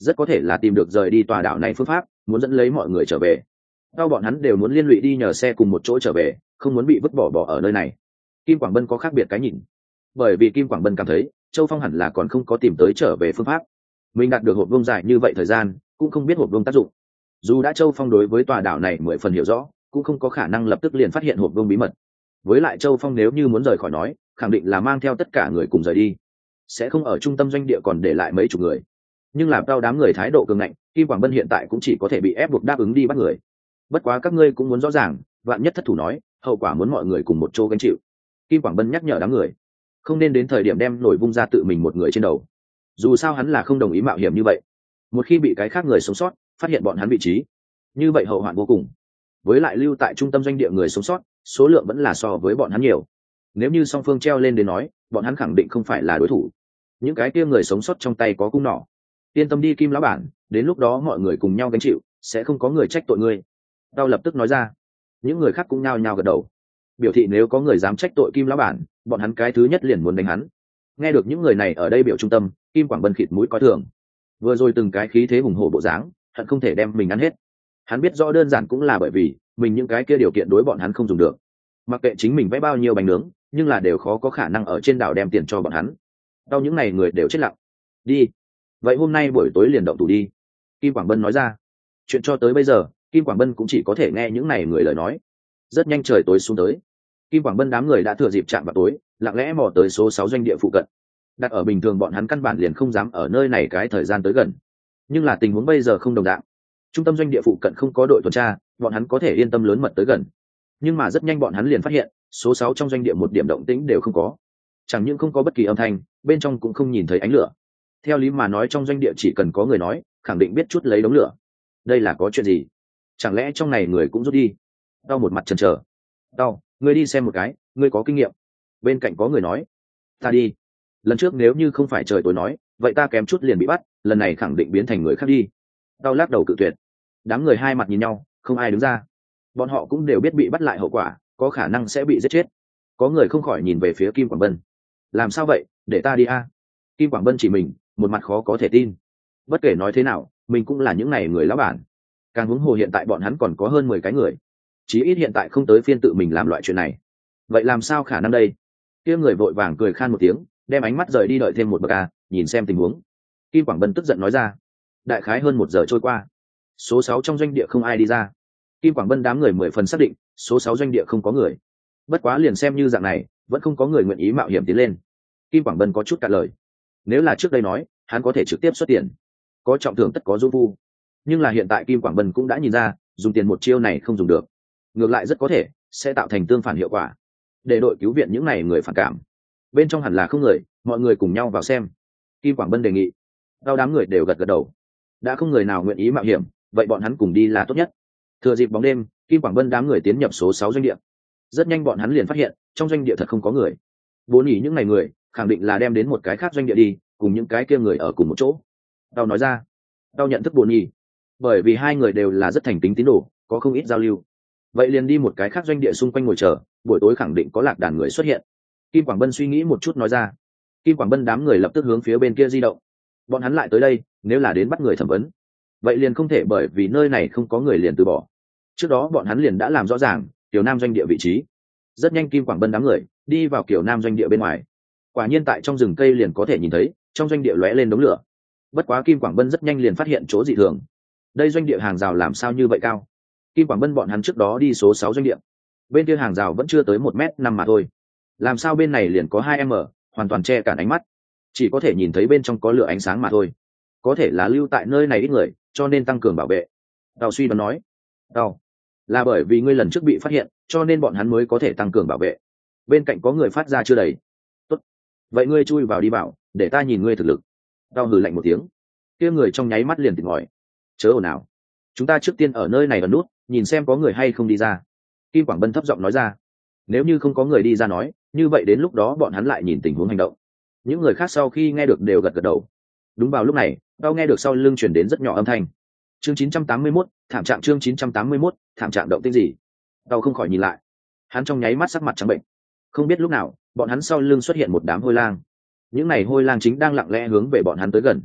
rất có thể là tìm được rời đi tòa đảo này phương pháp, muốn dẫn lấy mọi người trở về. Sau bọn hắn đều muốn liên lụy đi nhờ xe cùng một chỗ trở về, không muốn bị vứt bỏ ở nơi này. Kim Quảng Bân có khác biệt cái nhìn, bởi vì Kim Quảng Bân cảm thấy Châu Phong hẳn là còn không có tìm tới trở về phương pháp. Mình đạt được hộp vương dài như vậy thời gian, cũng không biết hộp vương tác dụng. Dù đã Châu Phong đối với tòa đảo này 10 phần hiểu rõ, cũng không có khả năng lập tức liền phát hiện hộp vương bí mật. Với lại Châu Phong nếu như muốn rời khỏi nói, khẳng định là mang theo tất cả người cùng rời đi, sẽ không ở trung tâm doanh địa còn để lại mấy chục người. Nhưng làm đau đám người thái độ cường ngạnh, Kim Quảng Bân hiện tại cũng chỉ có thể bị ép buộc đáp ứng đi bắt người. Bất quá các ngươi cũng muốn rõ ràng, vạn nhất thất thủ nói, hậu quả muốn mọi người cùng một chỗ gánh chịu. Kim Quảng Bân nhắc nhở đám người, không nên đến thời điểm đem nổi vung ra tự mình một người trên đầu. Dù sao hắn là không đồng ý mạo hiểm như vậy. Một khi bị cái khác người sống sót phát hiện bọn hắn vị trí, như vậy hậu hoạn vô cùng. Với lại lưu tại trung tâm doanh địa người sống sót, số lượng vẫn là so với bọn hắn nhiều. Nếu như song phương treo lên đến nói, bọn hắn khẳng định không phải là đối thủ. Những cái kia người sống sót trong tay có cung nỏ. Yên tâm đi Kim lão bản, đến lúc đó mọi người cùng nhau gánh chịu, sẽ không có người trách tội ngươi. Tao lập tức nói ra. Những người khác cũng nhao nhao gật đầu, biểu thị nếu có người dám trách tội Kim lão bản, bọn hắn cái thứ nhất liền muốn đánh hắn. Nghe được những người này ở đây biểu trung tâm, Kim Quảng Bân khịt mũi coi thường. Vừa rồi từng cái khí thế hùng hổ bộ dáng, hận không thể đem mình ăn hết. Hắn biết rõ đơn giản cũng là bởi vì mình những cái kia điều kiện đối bọn hắn không dùng được. Mặc kệ chính mình vẽ bao nhiêu bánh nướng, nhưng là đều khó có khả năng ở trên đảo đem tiền cho bọn hắn. Đau những này người đều chết lặng. Đi. Vậy hôm nay buổi tối liền động thủ đi. Kim Quảng Bân nói ra. Chuyện cho tới bây giờ, Kim Quảng Bân cũng chỉ có thể nghe những này người lời nói. Rất nhanh trời tối xuống tới. Kim Quảng Bân đám người đã thừa dịp chạm vào tối, lặng lẽ mò tới số 6 doanh địa phụ cận. Đặt ở bình thường bọn hắn căn bản liền không dám ở nơi này cái thời gian tới gần. Nhưng là tình huống bây giờ không đồng dạng. Trung tâm doanh địa phụ cận không có đội tuần tra, bọn hắn có thể yên tâm lớn mật tới gần. Nhưng mà rất nhanh bọn hắn liền phát hiện, số 6 trong doanh địa một điểm động tĩnh đều không có. Chẳng những không có bất kỳ âm thanh, bên trong cũng không nhìn thấy ánh lửa. Theo lý mà nói trong doanh địa chỉ cần có người nói, khẳng định biết chút lấy đống lửa. Đây là có chuyện gì? Chẳng lẽ trong này người cũng rút đi? Tao một mặt chần chờ. Tao, ngươi đi xem một cái, ngươi có kinh nghiệm. Bên cạnh có người nói. Ta đi. Lần trước nếu như không phải trời tối nói, vậy ta kém chút liền bị bắt, lần này khẳng định biến thành người khác đi. Tao lắc đầu cự tuyệt. Đám người hai mặt nhìn nhau, không ai đứng ra. Bọn họ cũng đều biết bị bắt lại hậu quả, có khả năng sẽ bị giết chết. Có người không khỏi nhìn về phía Kim Quảng Bân. Làm sao vậy, để ta đi a? Kim Quảng Bân chỉ mình, một mặt khó có thể tin. Bất kể nói thế nào, mình cũng là những này người lão bản. Càng huống hồ hiện tại bọn hắn còn có hơn 10 cái người. Chí ít hiện tại không tới phiên tự mình làm loại chuyện này. Vậy làm sao khả năng đây? Kia người vội vàng cười khan một tiếng, đem ánh mắt rời đi đợi thêm một bậc nhìn xem tình huống. Kim Quảng Bân tức giận nói ra. Đại khái hơn 1 giờ trôi qua, số 6 trong doanh địa không ai đi ra. Kim Quảng Bân đám người 10 phần xác định số 6 doanh địa không có người. Bất quá liền xem như dạng này, vẫn không có người nguyện ý mạo hiểm tiến lên. Kim Quảng Bân có chút cạn lời. Nếu là trước đây nói, hắn có thể trực tiếp xuất tiền, có trọng thưởng tất có du vu. Nhưng là hiện tại Kim Quảng Bân cũng đã nhìn ra, dùng tiền một chiêu này không dùng được, ngược lại rất có thể sẽ tạo thành tương phản hiệu quả. Để đội cứu viện những này người phản cảm, bên trong hẳn là không người, mọi người cùng nhau vào xem. Kim Quảng Bân đề nghị. Đau đám người đều gật gật đầu. Đã không người nào nguyện ý mạo hiểm, vậy bọn hắn cùng đi là tốt nhất. Thừa dịp bóng đêm, Kim Quảng Bân đám người tiến nhập số 6 doanh địa. Rất nhanh bọn hắn liền phát hiện, trong doanh địa thật không có người. Vốn ý những ngày người, khẳng định là đem đến một cái khác doanh địa đi, cùng những cái kia người ở cùng một chỗ. Tao nói ra. Tao nhận thức Bồn Nhỉ, bởi vì hai người đều là rất thành kính tín đồ, có không ít giao lưu. Vậy liền đi một cái khác doanh địa xung quanh ngồi chờ, buổi tối khẳng định có lạc đàn người xuất hiện. Kim Quảng Bân suy nghĩ một chút nói ra. Kim Quảng Bân đám người lập tức hướng phía bên kia di động. Bọn hắn lại tới đây, nếu là đến bắt người thẩm vấn, vậy liền không thể bởi vì nơi này không có người liền từ bỏ. Trước đó bọn hắn liền đã làm rõ ràng Kiều Nam doanh địa vị trí. Rất nhanh Kim Quảng Bân đám người đi vào Kiều Nam doanh địa bên ngoài. Quả nhiên tại trong rừng cây liền có thể nhìn thấy trong doanh địa lóe lên đống lửa. Bất quá Kim Quảng Bân rất nhanh liền phát hiện chỗ dị thường. Đây doanh địa hàng rào làm sao như vậy cao? Kim Quảng Bân bọn hắn trước đó đi số 6 doanh địa, bên kia hàng rào vẫn chưa tới 1m5 mà thôi. Làm sao bên này liền có 2m, hoàn toàn che cản ánh mắt, chỉ có thể nhìn thấy bên trong có lửa ánh sáng mà thôi. Có thể là lưu tại nơi này ít người, cho nên tăng cường bảo vệ. Tào suy đoán nói. Tào, là bởi vì ngươi lần trước bị phát hiện, cho nên bọn hắn mới có thể tăng cường bảo vệ. Bên cạnh có người phát ra chưa đầy. Tốt, vậy ngươi chui vào đi bảo, để ta nhìn ngươi thực lực. Tào hừ lạnh một tiếng. Kia người trong nháy mắt liền tỉnh ngòi. Chớ ồn ào, chúng ta trước tiên ở nơi này ẩn nút, nhìn xem có người hay không đi ra. Kim Quảng Bân thấp giọng nói ra. Nếu như không có người đi ra nói, như vậy đến lúc đó bọn hắn lại nhìn tình huống hành động. Những người khác sau khi nghe được đều gật gật đầu. Đúng vào lúc này, tao nghe được sau lưng chuyển đến rất nhỏ âm thanh. Chương 981, thảm trạng. Chương 981, thảm trạng. Động tĩnh gì? Tao không khỏi nhìn lại. Hắn trong nháy mắt sắc mặt trắng bệnh. Không biết lúc nào, bọn hắn sau lưng xuất hiện một đám hôi lang. Những này hôi lang chính đang lặng lẽ hướng về bọn hắn tới gần.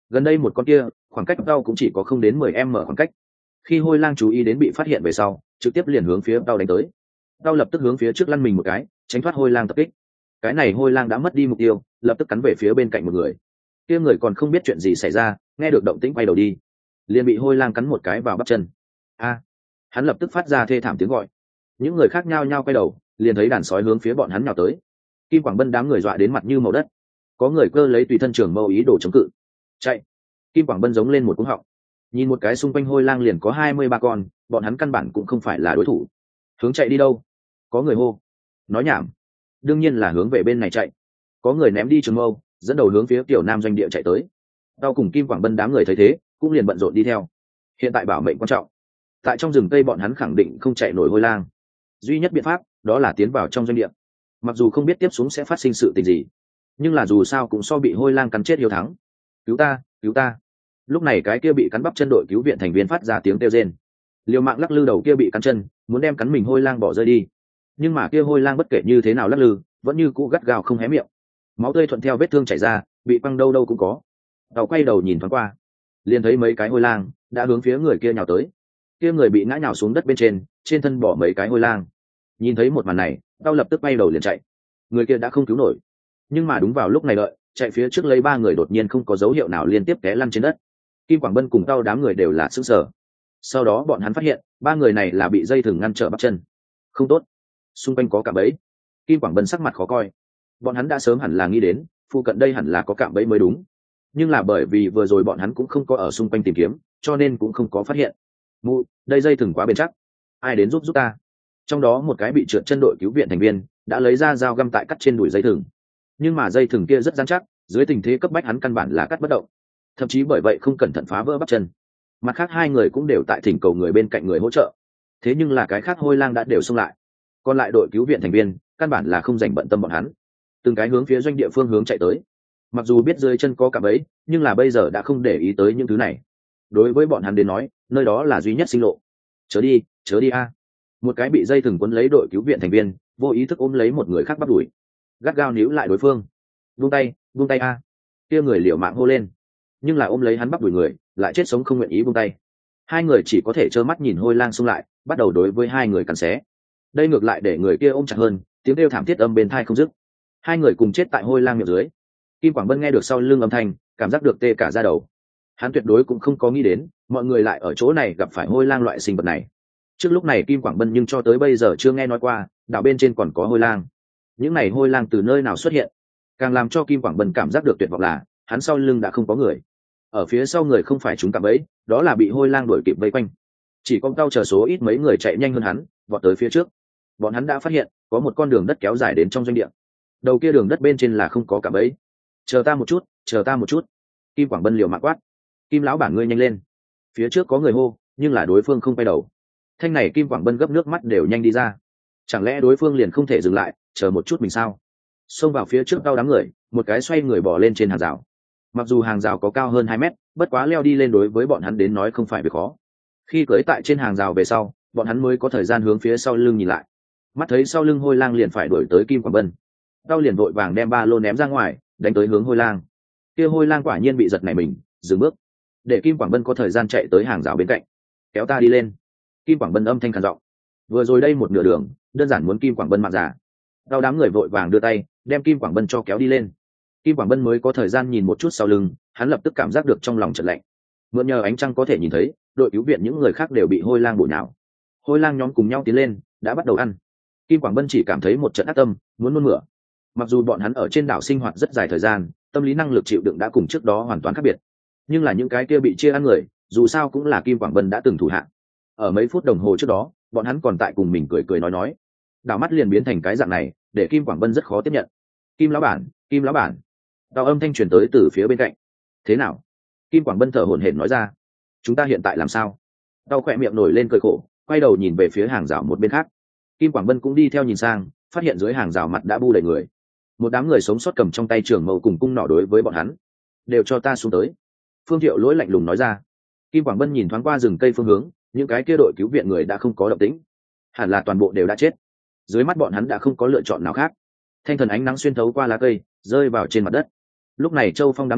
Gần đây một con kia khoảng cách tao cũng chỉ có không đến 10 m khoảng cách. Khi hôi lang chú ý đến bị phát hiện về sau, trực tiếp liền hướng phía tao đánh tới. Tao lập tức hướng phía trước lăn mình một cái, tránh thoát hôi lang tập kích. Cái này hôi lang đã mất đi mục tiêu, lập tức cắn về phía bên cạnh một người. Kia người còn không biết chuyện gì xảy ra, nghe được động tĩnh quay đầu đi, liền bị hôi lang cắn một cái vào bắp chân. A! Hắn lập tức phát ra thê thảm tiếng gọi. Những người khác nhao nhao quay đầu, liền thấy đàn sói hướng phía bọn hắn nhào tới. Kim Quảng Bân đám người dọa đến mặt như màu đất. Có người cơ lấy tùy thân trường mâu ý đồ chống cự. Chạy! Kim Quảng Bân giống lên một cú họng. Nhìn một cái xung quanh hôi lang liền có 23 con, bọn hắn căn bản cũng không phải là đối thủ. Hướng chạy đi đâu? Có người hô. Nói nhảm. Đương nhiên là hướng về bên này chạy. Có người ném đi trường mâu, dẫn đầu hướng phía tiểu nam doanh địa chạy tới. Tao cùng Kim Quảng Bân đám người thấy thế, cũng liền bận rộn đi theo. Hiện tại bảo mệnh quan trọng. Tại trong rừng cây bọn hắn khẳng định không chạy nổi hôi lang. Duy nhất biện pháp đó là tiến vào trong doanh địa. Mặc dù không biết tiếp xuống sẽ phát sinh sự tình gì, nhưng là dù sao cũng so bị hôi lang cắn chết hiếu thắng. Cứu ta, cứu ta! Lúc này cái kia bị cắn bắp chân đội cứu viện thành viên phát ra tiếng kêu rên. Liều mạng lắc lư đầu kia bị cắn chân, muốn đem cắn mình hôi lang bỏ rơi đi. Nhưng mà kia hôi lang bất kể như thế nào lắc lư, vẫn như cũ gắt gao không hé miệng. Máu tươi thuận theo vết thương chảy ra, bị băng đâu đâu cũng có. Tàu quay đầu nhìn thoáng qua, liền thấy mấy cái hôi lang đã hướng phía người kia nhào tới. Kia người bị ngã nhào xuống đất bên trên thân bỏ mấy cái hôi lang. Nhìn thấy một màn này, tao lập tức quay đầu liền chạy. Người kia đã không cứu nổi, nhưng mà đúng vào lúc này đợi chạy phía trước lấy ba người đột nhiên không có dấu hiệu nào liên tiếp té lăn trên đất. Kim Quảng Bân cùng tao đám người đều là sững sờ. Sau đó bọn hắn phát hiện ba người này là bị dây thừng ngăn trở bắp chân. Không tốt, xung quanh có cạm bẫy. Kim Quảng Bân sắc mặt khó coi. Bọn hắn đã sớm hẳn là nghĩ đến phụ cận đây hẳn là có cạm bẫy mới đúng, nhưng là bởi vì vừa rồi bọn hắn cũng không có ở xung quanh tìm kiếm, cho nên cũng không có phát hiện. Mụ, đây dây thừng quá bền chắc, ai đến giúp ta? Trong đó một cái bị trượt chân đội cứu viện thành viên đã lấy ra dao găm tại cắt trên đùi dây thừng, nhưng mà dây thừng kia rất dán chắc, dưới tình thế cấp bách hắn căn bản là cắt bất động, thậm chí bởi vậy không cẩn thận phá vỡ bắp chân. Mặt khác hai người cũng đều tại thỉnh cầu người bên cạnh người hỗ trợ, thế nhưng là cái khác hôi lang đã đều xông lại, còn lại đội cứu viện thành viên căn bản là không dành bận tâm bọn hắn, từng cái hướng phía doanh địa phương hướng chạy tới. Mặc dù biết dưới chân có cạm bẫy, nhưng là bây giờ đã không để ý tới những thứ này. Đối với bọn hắn đến nói, nơi đó là duy nhất sinh lộ. Chớ đi a! Một cái bị dây thừng quấn lấy đội cứu viện thành viên vô ý thức ôm lấy một người khác bắt đuổi, gắt gao níu lại đối phương. Buông tay a! Kia người liều mạng hô lên, nhưng là ôm lấy hắn bắt đuổi người lại chết sống không nguyện ý buông tay. Hai người chỉ có thể trơ mắt nhìn hôi lang xung lại, bắt đầu đối với hai người cắn xé. Đây ngược lại để người kia ôm chặt hơn, tiếng kêu thảm thiết âm bên tai không dứt. Hai người cùng chết tại hôi lang miệng dưới. Kim Quảng Bân nghe được sau lưng âm thanh, cảm giác được tê cả da đầu. Hắn tuyệt đối cũng không có nghĩ đến mọi người lại ở chỗ này gặp phải hôi lang loại sinh vật này. Trước lúc này Kim Quảng Bân nhưng cho tới bây giờ chưa nghe nói qua đảo bên trên còn có hôi lang. Những này hôi lang từ nơi nào xuất hiện? Càng làm cho Kim Quảng Bân cảm giác được tuyệt vọng là hắn sau lưng đã không có người. Ở phía sau người không phải chúng cạm bẫy, đó là bị hôi lang đuổi kịp vây quanh. Chỉ có tao chờ số ít mấy người chạy nhanh hơn hắn, vọt tới phía trước. Bọn hắn đã phát hiện có một con đường đất kéo dài đến trong doanh địa. Đầu kia đường đất bên trên là không có cạm bẫy. Chờ ta một chút! Kim Quảng Bân liều mạng quát. Kim lão bản ngươi nhanh lên! Phía trước có người hô, nhưng là đối phương không quay đầu. Thanh này Kim Quảng Bân gấp nước mắt đều nhanh đi ra. Chẳng lẽ đối phương liền không thể dừng lại, chờ một chút mình sao? Xông vào phía trước đau đám người, một cái xoay người bỏ lên trên hàng rào. Mặc dù hàng rào có cao hơn 2 mét, bất quá leo đi lên đối với bọn hắn đến nói không phải việc khó. Khi cưỡi tại trên hàng rào về sau, bọn hắn mới có thời gian hướng phía sau lưng nhìn lại. Mắt thấy sau lưng hôi lang liền phải đuổi tới Kim Quảng Bân, đau liền vội vàng đem ba lô ném ra ngoài, đánh tới hướng hôi lang. Kia hôi lang quả nhiên bị giật nảy mình, dừng bước, để Kim Quảng Bân có thời gian chạy tới hàng rào bên cạnh. Kéo ta đi lên! Kim Quảng Bân âm thanh khàn giọng. Vừa rồi đây một nửa đường đơn giản muốn Kim Quảng Bân mạng già. Đau đám người vội vàng đưa tay đem Kim Quảng Bân cho kéo đi lên. Kim Quảng Bân mới có thời gian nhìn một chút sau lưng, hắn lập tức cảm giác được trong lòng chợt lạnh. Mượn nhờ ánh trăng có thể nhìn thấy đội cứu viện những người khác đều bị hôi lang bổ nhào. Hôi lang nhóm cùng nhau tiến lên đã bắt đầu ăn. Kim Quảng Bân chỉ cảm thấy một trận ác tâm muốn nôn mửa. Mặc dù bọn hắn ở trên đảo sinh hoạt rất dài thời gian, tâm lý năng lực chịu đựng đã cùng trước đó hoàn toàn khác biệt, nhưng là những cái kia bị chia ăn người dù sao cũng là Kim Quảng Bân đã từng thủ hạ. Ở mấy phút đồng hồ trước đó bọn hắn còn tại cùng mình cười nói, đảo mắt liền biến thành cái dạng này, để Kim Quảng Bân rất khó tiếp nhận. Kim lão bản! Đào âm thanh truyền tới từ phía bên cạnh. Thế nào? Kim Quảng Bân thở hổn hển nói ra. Chúng ta hiện tại làm sao? Đau khỏe miệng nổi lên cười khổ, quay đầu nhìn về phía hàng rào một bên khác. Kim Quảng Bân cũng đi theo nhìn sang, phát hiện dưới hàng rào mặt đã bu đầy người. Một đám người sống sót cầm trong tay trường mâu cùng cung nỏ đối với bọn hắn. Đều cho ta xuống tới! Phương Thiệu Lỗi lạnh lùng nói ra. Kim Quảng Bân nhìn thoáng qua rừng cây phương hướng, những cái kia đội cứu viện người đã không có động tĩnh, hẳn là toàn bộ đều đã chết. Dưới mắt bọn hắn đã không có lựa chọn nào khác. Thanh thần ánh nắng xuyên thấu qua lá cây rơi vào trên mặt đất. Lúc này Châu Phong đám người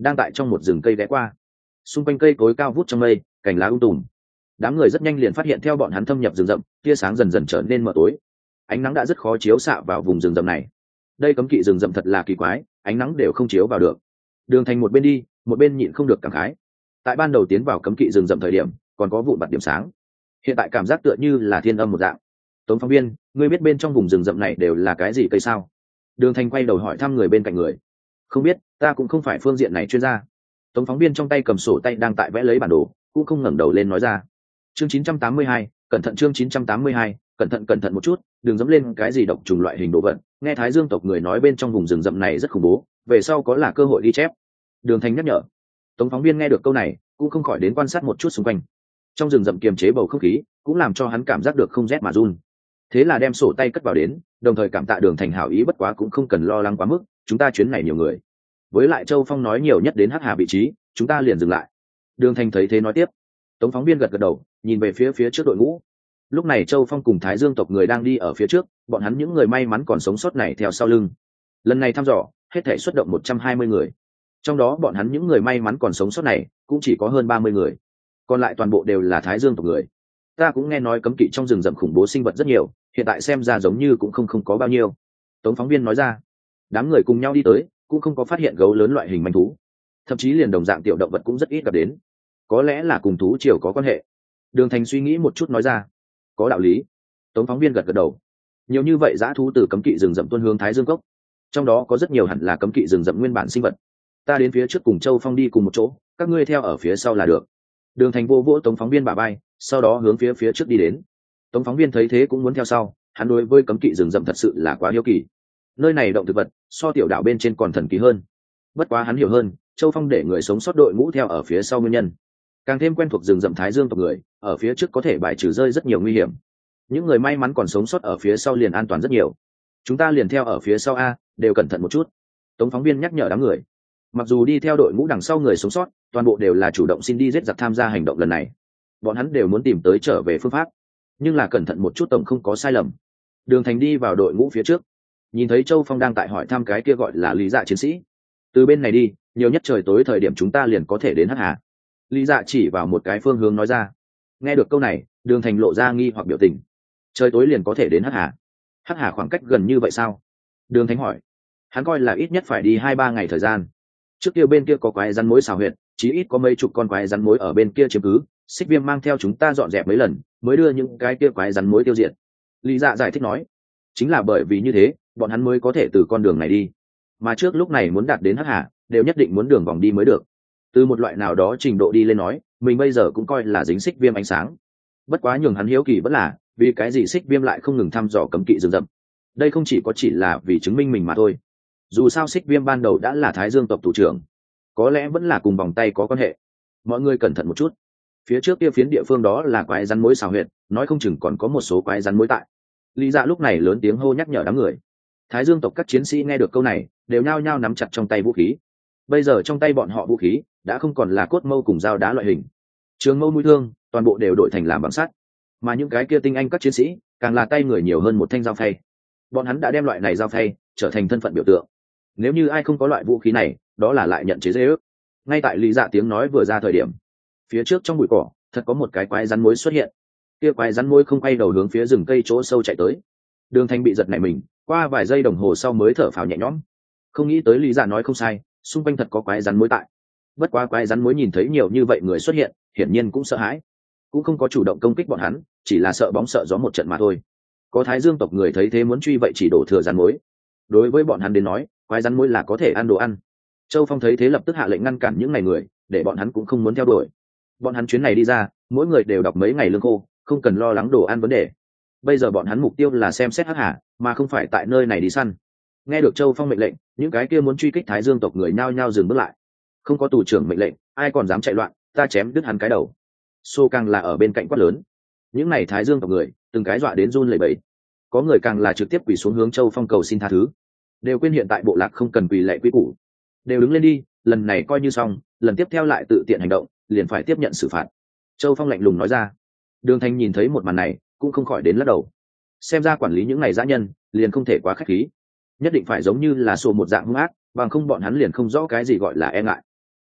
đang tại trong một rừng cây ghé qua. Xung quanh cây cối cao vút trong mây, cành lá tùm. Đám người rất nhanh liền phát hiện theo bọn hắn thâm nhập rừng rậm, tia sáng dần dần trở nên mờ tối. Ánh nắng đã rất khó chiếu xạ vào vùng rừng rậm này. Đây cấm kỵ rừng rậm thật là kỳ quái, ánh nắng đều không chiếu vào được. Đường Thành một bên đi, một bên nhịn không được cảm khái. Tại ban đầu tiến vào cấm kỵ rừng rậm thời điểm, còn có vụn vặt điểm sáng. Hiện tại cảm giác tựa như là thiên âm một dạng. Tống phóng viên, ngươi biết bên trong vùng rừng rậm này đều là cái gì cây sao? Đường Thành quay đầu hỏi thăm người bên cạnh người. Không biết, ta cũng không phải phương diện này chuyên gia. Tống phóng viên trong tay cầm sổ tay đang tại vẽ lấy bản đồ, cũng không ngẩng đầu lên nói ra. Chương 982, cẩn thận chương 982, cẩn thận một chút, đừng dẫm lên cái gì độc trùng loại hình đồ vật. Nghe Thái Dương tộc người nói bên trong vùng rừng rậm này rất khủng bố, về sau có là cơ hội ghi chép. Đường Thành nhắc nhở. Tống phóng viên nghe được câu này, cũng không khỏi đến quan sát một chút xung quanh. Trong rừng rậm kiềm chế bầu không khí, cũng làm cho hắn cảm giác được không rét mà run. Thế là đem sổ tay cất vào đến, đồng thời cảm tạ Đường Thành hảo ý, bất quá cũng không cần lo lắng quá mức, chúng ta chuyến này nhiều người. Với lại Châu Phong nói nhiều nhất đến Hắc Hà vị trí, chúng ta liền dừng lại. Đường Thành thấy thế nói tiếp. Tống phóng viên gật gật đầu, nhìn về phía trước đội ngũ. Lúc này Châu Phong cùng Thái Dương tộc người đang đi ở phía trước, bọn hắn những người may mắn còn sống sót này theo sau lưng. Lần này thăm dò, hết thể xuất động 120 người. Trong đó bọn hắn những người may mắn còn sống sót này cũng chỉ có hơn 30 người, còn lại toàn bộ đều là Thái Dương tộc người. Ta cũng nghe nói cấm kỵ trong rừng rậm khủng bố sinh vật rất nhiều, hiện tại xem ra giống như cũng không có bao nhiêu. Tống phóng viên nói ra. Đám người cùng nhau đi tới, cũng không có phát hiện gấu lớn loại hình manh thú, thậm chí liền đồng dạng tiểu động vật cũng rất ít gặp đến. Có lẽ là cùng thú triều có quan hệ. Đường Thành suy nghĩ một chút nói ra. Có đạo lý. Tống phóng viên gật gật đầu. Nhiều như vậy dã thú từ cấm kỵ rừng rậm tuôn hướng Thái Dương cốc, trong đó có rất nhiều hẳn là cấm kỵ rừng rậm nguyên bản sinh vật. Ta đến phía trước cùng Châu Phong đi cùng một chỗ, các ngươi theo ở phía sau là được. Đường Thành vô vỗ Tống phóng viên bả vai, sau đó hướng phía trước đi đến. Tống phóng viên thấy thế cũng muốn theo sau, hắn đối với cấm kỵ rừng rậm thật sự là quá hiếu kỳ. Nơi này động thực vật so tiểu đảo bên trên còn thần kỳ hơn. Bất quá hắn hiểu hơn, Châu Phong để người sống sót đội ngũ theo ở phía sau nguyên nhân. Càng thêm quen thuộc rừng rậm Thái Dương tộc người, ở phía trước có thể bài trừ rơi rất nhiều nguy hiểm. Những người may mắn còn sống sót ở phía sau liền an toàn rất nhiều. Chúng ta liền theo ở phía sau a, đều cẩn thận một chút. Tống phóng viên nhắc nhở đám người. Mặc dù đi theo đội ngũ đằng sau người sống sót, toàn bộ đều là chủ động xin đi giết giặc tham gia hành động lần này. Bọn hắn đều muốn tìm tới trở về phương pháp, nhưng là cẩn thận một chút tổng không có sai lầm. Đường Thành đi vào đội ngũ phía trước, nhìn thấy Châu Phong đang tại hỏi thăm cái kia gọi là Lý Dạ chiến sĩ. Từ bên này đi, nhiều nhất trời tối thời điểm chúng ta liền có thể đến Hắc Hà. Lý Dạ chỉ vào một cái phương hướng nói ra. Nghe được câu này, Đường Thành lộ ra nghi hoặc biểu tình. Trời tối liền có thể đến Hắc Hà? Hắc Hà khoảng cách gần như vậy sao? Đường Thành hỏi. Hắn coi là ít nhất phải đi 2-3 ngày thời gian. Trước kia bên kia có quái rắn mối xào huyệt, chí ít có mấy chục con quái rắn mối ở bên kia chiếm cứ, Xích Viêm mang theo chúng ta dọn dẹp mấy lần, mới đưa những cái kia quái rắn mối tiêu diệt. Lý Dạ giải thích nói. Chính là bởi vì như thế, bọn hắn mới có thể từ con đường này đi. Mà trước lúc này muốn đạt đến Hắc Hà, đều nhất định muốn đường vòng đi mới được. Từ một loại nào đó trình độ đi lên nói, mình bây giờ cũng coi là dính Xích Viêm ánh sáng. Bất quá nhường hắn hiếu kỳ vẫn là, vì cái gì Xích Viêm lại không ngừng thăm dò cấm kỵ rừng rậm. Đây không chỉ là vì chứng minh mình mà thôi. Dù sao Xích Viêm ban đầu đã là Thái Dương tộc thủ trưởng, có lẽ vẫn là cùng vòng tay có quan hệ. Mọi người cẩn thận một chút. Phía trước kia phiến địa phương đó là quái rắn mối xào huyệt, nói không chừng còn có một số quái rắn mối tại. Lý Dạ lúc này lớn tiếng hô nhắc nhở đám người. Thái Dương tộc các chiến sĩ nghe được câu này, đều nhao nhao nắm chặt trong tay vũ khí. Bây giờ trong tay bọn họ vũ khí đã không còn là cốt mâu cùng dao đá loại hình, trường mâu mũi thương toàn bộ đều đổi thành làm bằng sắt. Mà những cái kia tinh anh các chiến sĩ càng là tay người nhiều hơn một thanh dao phay. Bọn hắn đã đem loại này dao phay trở thành thân phận biểu tượng. Nếu như ai không có loại vũ khí này, đó là lại nhận chế dễ ước. Ngay tại Lý Dạ tiếng nói vừa ra thời điểm, phía trước trong bụi cỏ thật có một cái quái rắn mối xuất hiện. Kia quái rắn mối không quay đầu hướng phía rừng cây chỗ sâu chạy tới. Đường Thành bị giật nảy mình, qua vài giây đồng hồ sau mới thở phào nhẹ nhõm. Không nghĩ tới Lý Dạ nói không sai, xung quanh thật có quái rắn mối tại. Bất quá quái rắn mối nhìn thấy nhiều như vậy người xuất hiện, hiển nhiên cũng sợ hãi, cũng không có chủ động công kích bọn hắn, chỉ là sợ bóng sợ gió một trận mà thôi. Có Thái Dương tộc người thấy thế muốn truy vậy chỉ đổ thừa rắn mối. Đối với bọn hắn đến nói, quái rắn mối là có thể ăn đồ ăn. Châu Phong thấy thế lập tức hạ lệnh ngăn cản những ngày người, để bọn hắn cũng không muốn theo đuổi. Bọn hắn chuyến này đi ra, mỗi người đều đọc mấy ngày lương khô, không cần lo lắng đồ ăn vấn đề. Bây giờ bọn hắn mục tiêu là xem xét Hắc Hà, mà không phải tại nơi này đi săn. Nghe được Châu Phong mệnh lệnh, những cái kia muốn truy kích Thái Dương tộc người nhao nhao dừng bước lại. Không có tù trưởng mệnh lệnh, ai còn dám chạy loạn, ta chém đứt hắn cái đầu. Xô càng là ở bên cạnh quát lớn. Những này Thái Dương tộc người, từng cái dọa đến run lẩy bẩy. Có người càng là trực tiếp quỳ xuống hướng Châu Phong cầu xin tha thứ. Đều quên hiện tại bộ lạc không cần quỳ lệ quý củ. Đều đứng lên đi, lần này coi như xong, lần tiếp theo lại tự tiện hành động, liền phải tiếp nhận xử phạt. Châu Phong lạnh lùng nói ra. Đường Thành nhìn thấy một màn này, cũng không khỏi đến lắc đầu. Xem ra quản lý những này dã nhân, liền không thể quá khách khí. Nhất định phải giống như là sổ một dạng hung ác, bằng không bọn hắn liền không rõ cái gì gọi là e ngại.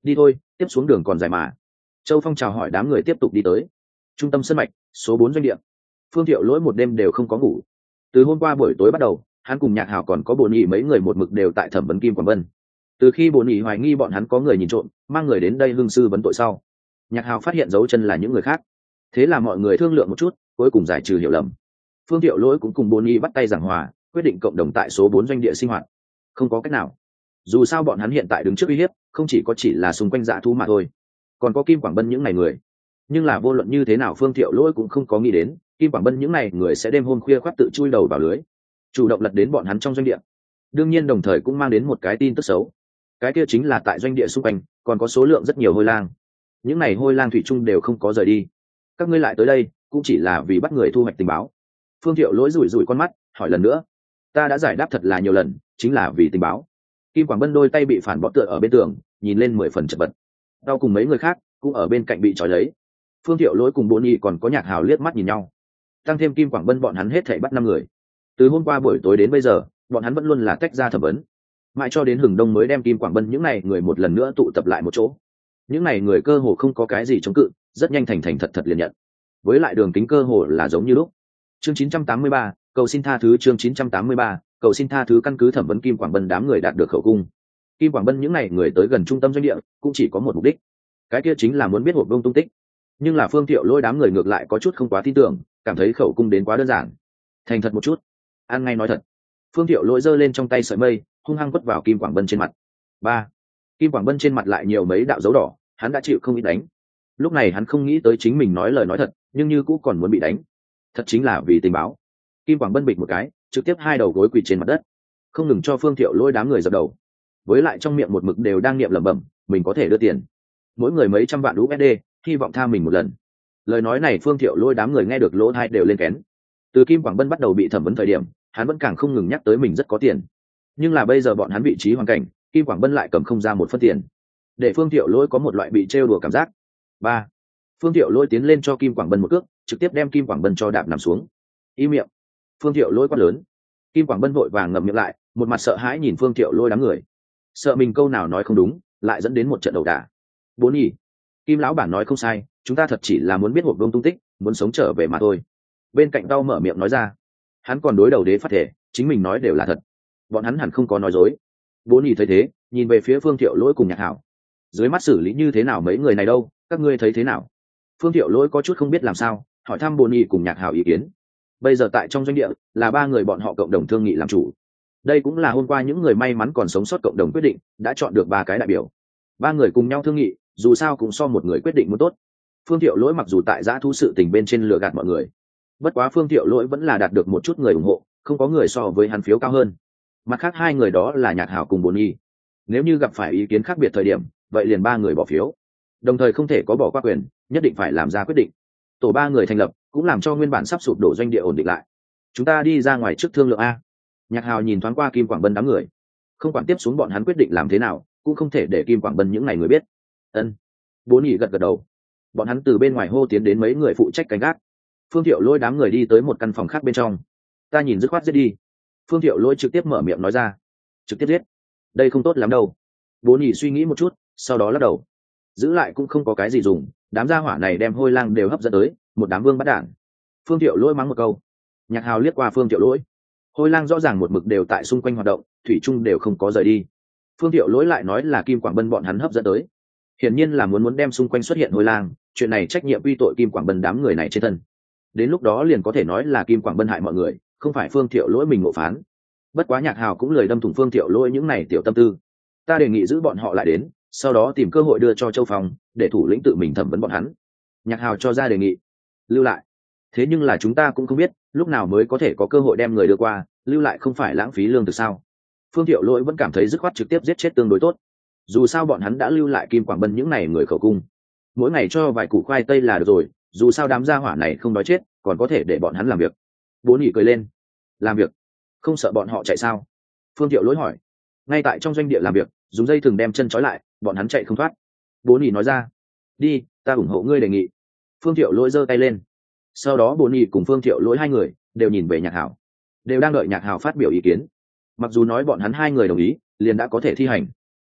Đi thôi, tiếp xuống đường còn dài mà. Châu Phong chào hỏi đám người tiếp tục đi tới trung tâm sân mạch số 4 doanh địa. Phương Thiệu Lỗi một đêm đều không có ngủ. Từ hôm qua buổi tối bắt đầu, hắn cùng Nhạc Hào còn có Bồn Nhị mấy người một mực đều tại thẩm vấn Kim Quảng Vân. Từ khi Bồn Nhị hoài nghi bọn hắn có người nhìn trộm, mang người đến đây hương sư vấn tội sau, Nhạc Hào phát hiện dấu chân là những người khác. Thế là mọi người thương lượng một chút, cuối cùng giải trừ hiểu lầm. Phương Thiệu Lỗi cũng cùng Bồn Nhị bắt tay giảng hòa, quyết định cộng đồng tại số 4 doanh địa sinh hoạt. Không có cách nào. Dù sao bọn hắn hiện tại đứng trước uy hiếp, không chỉ là xung quanh dã thú mà thôi, còn có Kim Quảng Bân những này người. Nhưng là vô luận như thế nào Phương Thiệu Lỗi cũng không có nghĩ đến Kim Quảng Bân những này người sẽ đêm hôm khuya khoắt tự chui đầu vào lưới, chủ động lật đến bọn hắn trong doanh địa. Đương nhiên đồng thời cũng mang đến một cái tin tức xấu, cái kia chính là tại doanh địa xung quanh còn có số lượng rất nhiều hôi lang. Những này hôi lang thủy chung đều không có rời đi. Các ngươi lại tới đây cũng chỉ là vì bắt người thu hoạch tình báo. Phương Thiệu Lỗi rủi rủi con mắt hỏi lần nữa. Ta đã giải đáp thật là nhiều lần, chính là vì tình báo. Kim Quảng Bân đôi tay bị phản bó tựa ở bên tường, nhìn lên 10 phần chật vật. Đau cùng mấy người khác cũng ở bên cạnh bị trói lấy. Phương Thiệu Lỗi cùng Bồn Nhị còn có Nhạc Hào liếc mắt nhìn nhau. Tăng thêm Kim Quảng Bân bọn hắn hết thảy bắt 5 người. Từ hôm qua buổi tối đến bây giờ, bọn hắn vẫn luôn là tách ra thẩm vấn. Mãi cho đến hừng đông mới đem Kim Quảng Bân những này người một lần nữa tụ tập lại một chỗ. Những này người cơ hồ không có cái gì chống cự, rất nhanh thành thật liền nhận. Với lại đường kính cơ hồ là giống như lúc. Chương 983, cầu xin tha thứ. Chương 983, cầu xin tha thứ. Căn cứ thẩm vấn Kim Quảng Bân đám người đạt được khẩu cung. Kim Quảng Bân những này người tới gần trung tâm doanh địa cũng chỉ có một mục đích, cái kia chính là muốn biết hộp đông tung tích. Nhưng là Phương Thiệu Lỗi đám người ngược lại có chút không quá tin tưởng, cảm thấy khẩu cung đến quá đơn giản. Thành thật một chút, ăn ngay nói thật. Phương Thiệu Lỗi giơ lên trong tay sợi mây, hung hăng quất vào Kim Quảng Bân trên mặt. Ba, Kim Quảng Bân trên mặt lại nhiều mấy đạo dấu đỏ, hắn đã chịu không ít đánh. Lúc này hắn không nghĩ tới chính mình nói lời nói thật, nhưng như cũng còn muốn bị đánh. Thật chính là vì tình báo. Kim Quảng Bân bịch một cái, trực tiếp hai đầu gối quỳ trên mặt đất, không ngừng cho Phương Thiệu Lỗi đám người dập đầu. Với lại trong miệng một mực đều đang niệm lẩm bẩm, mình có thể đưa tiền, mỗi người mấy trăm vạn USD, hy vọng tha mình một lần. Lời nói này Phương Thiệu Lỗi đám người nghe được lỗ tai đều lên kén. Từ Kim Quảng Bân bắt đầu bị thẩm vấn thời điểm, hắn vẫn càng không ngừng nhắc tới mình rất có tiền. Nhưng là bây giờ bọn hắn vị trí hoàn cảnh, Kim Quảng Bân lại cầm không ra một phân tiền, để Phương Thiệu Lỗi có một loại bị trêu đùa cảm giác. Ba, Phương Thiệu Lỗi tiến lên cho Kim Quảng Bân một cước, trực tiếp đem Kim Quảng Bân cho đạp nằm xuống. Im miệng! Phương Thiệu Lỗi quát lớn. Kim Quảng Bân vội vàng ngậm miệng lại, một mặt sợ hãi nhìn Phương Thiệu Lỗi đám người, sợ mình câu nào nói không đúng, lại dẫn đến một trận ẩu đả. Bốn nhỉ, Kim lão bản nói không sai, chúng ta thật chỉ là muốn biết hộp đông tung tích, muốn sống trở về mà thôi. Bên cạnh đau mở miệng nói ra. Hắn còn đối đầu đế phát thể, chính mình nói đều là thật, bọn hắn hẳn không có nói dối. Bốn nhỉ thấy thế, nhìn về phía Phương Thiệu Lỗi cùng Nhạc Hảo. Dưới mắt xử lý như thế nào mấy người này đâu, các ngươi thấy thế nào? Phương Thiệu Lỗi có chút không biết làm sao, hỏi thăm Bốn nhỉ cùng Nhạc Hảo ý kiến. Bây giờ tại trong doanh địa là 3 người bọn họ cộng đồng thương nghị làm chủ. Đây cũng là hôm qua những người may mắn còn sống sót cộng đồng quyết định, đã chọn được 3 cái đại biểu. 3 người cùng nhau thương nghị, dù sao cũng so một người quyết định muốn tốt. Phương Thiệu Lỗi mặc dù tại dã thú sự tình bên trên lừa gạt mọi người, bất quá Phương Thiệu Lỗi vẫn là đạt được một chút người ủng hộ, không có người so với hắn phiếu cao hơn. Mặt khác 2 người đó là Nhạc Hảo cùng Bồn Nhi. Nếu như gặp phải ý kiến khác biệt thời điểm, vậy liền 3 người bỏ phiếu. Đồng thời không thể có bỏ qua quyền, nhất định phải làm ra quyết định. Tổ 3 người thành lập, cũng làm cho nguyên bản sắp sụp đổ doanh địa ổn định lại. Chúng ta đi ra ngoài trước thương lượng a. Nhạc Hào nhìn thoáng qua Kim Quảng Bân đám người, không quản tiếp xuống bọn hắn quyết định làm thế nào, cũng không thể để Kim Quảng Bân những ngày người biết. Ân. Bốn nhỉ gật gật đầu. Bọn hắn từ bên ngoài hô tiến đến mấy người phụ trách canh gác. Phương Thiệu Lỗi đám người đi tới một căn phòng khác bên trong. Ta nhìn dứt khoát giết đi. Phương Thiệu Lỗi trực tiếp mở miệng nói ra. Trực tiếp giết? Đây không tốt lắm đâu. Bốn nhỉ suy nghĩ một chút, sau đó lắc đầu. Giữ lại cũng không có cái gì dùng, đám gia hỏa này đem hôi lang đều hấp dẫn tới, một đám vương bắt đản. Phương Thiệu Lỗi mắng một câu. Nhạc Hào liếc qua Phương Thiệu Lỗi. Hôi lang rõ ràng một mực đều tại xung quanh hoạt động, thủy chung đều không có rời đi. Phương Thiệu Lỗi lại nói là Kim Quảng Bân bọn hắn hấp dẫn tới, hiển nhiên là muốn đem xung quanh xuất hiện hôi lang, chuyện này trách nhiệm quy tội Kim Quảng Bân đám người này trên thân. Đến lúc đó liền có thể nói là Kim Quảng Bân hại mọi người, không phải Phương Thiệu Lỗi mình ngộ phán. Bất quá Nhạc Hào cũng lười đâm thủng Phương Thiệu Lỗi những này tiểu tâm tư. Ta đề nghị giữ bọn họ lại đến, sau đó tìm cơ hội đưa cho Châu Phong, để thủ lĩnh tự mình thẩm vấn bọn hắn. Nhạc Hào cho ra đề nghị. Lưu lại. Thế nhưng là chúng ta cũng không biết lúc nào mới có thể có cơ hội đem người đưa qua, lưu lại không phải lãng phí lương thực sao? Phương Thiệu Lỗi vẫn cảm thấy dứt khoát trực tiếp giết chết tương đối tốt. Dù sao bọn hắn đã lưu lại Kim Quảng Bân những này người khẩu cung, mỗi ngày cho vài củ khoai tây là được rồi, dù sao đám gia hỏa này không đói chết, còn có thể để bọn hắn làm việc. Bốn nhỉ cười lên. Làm việc? Không sợ bọn họ chạy sao? Phương Thiệu Lỗi hỏi. Ngay tại trong doanh địa làm việc, dùng dây thừng đem chân trói lại, bọn hắn chạy không thoát. Bốn nhỉ nói ra. Đi, ta ủng hộ ngươi đề nghị. Phương Thiệu Lỗi giơ tay lên. Sau đó Bốn nhỉ cùng Phương Thiệu Lỗi 2 người đều nhìn về Nhạc Hảo, đều đang đợi Nhạc Hảo phát biểu ý kiến. Mặc dù nói bọn hắn 2 người đồng ý, liền đã có thể thi hành.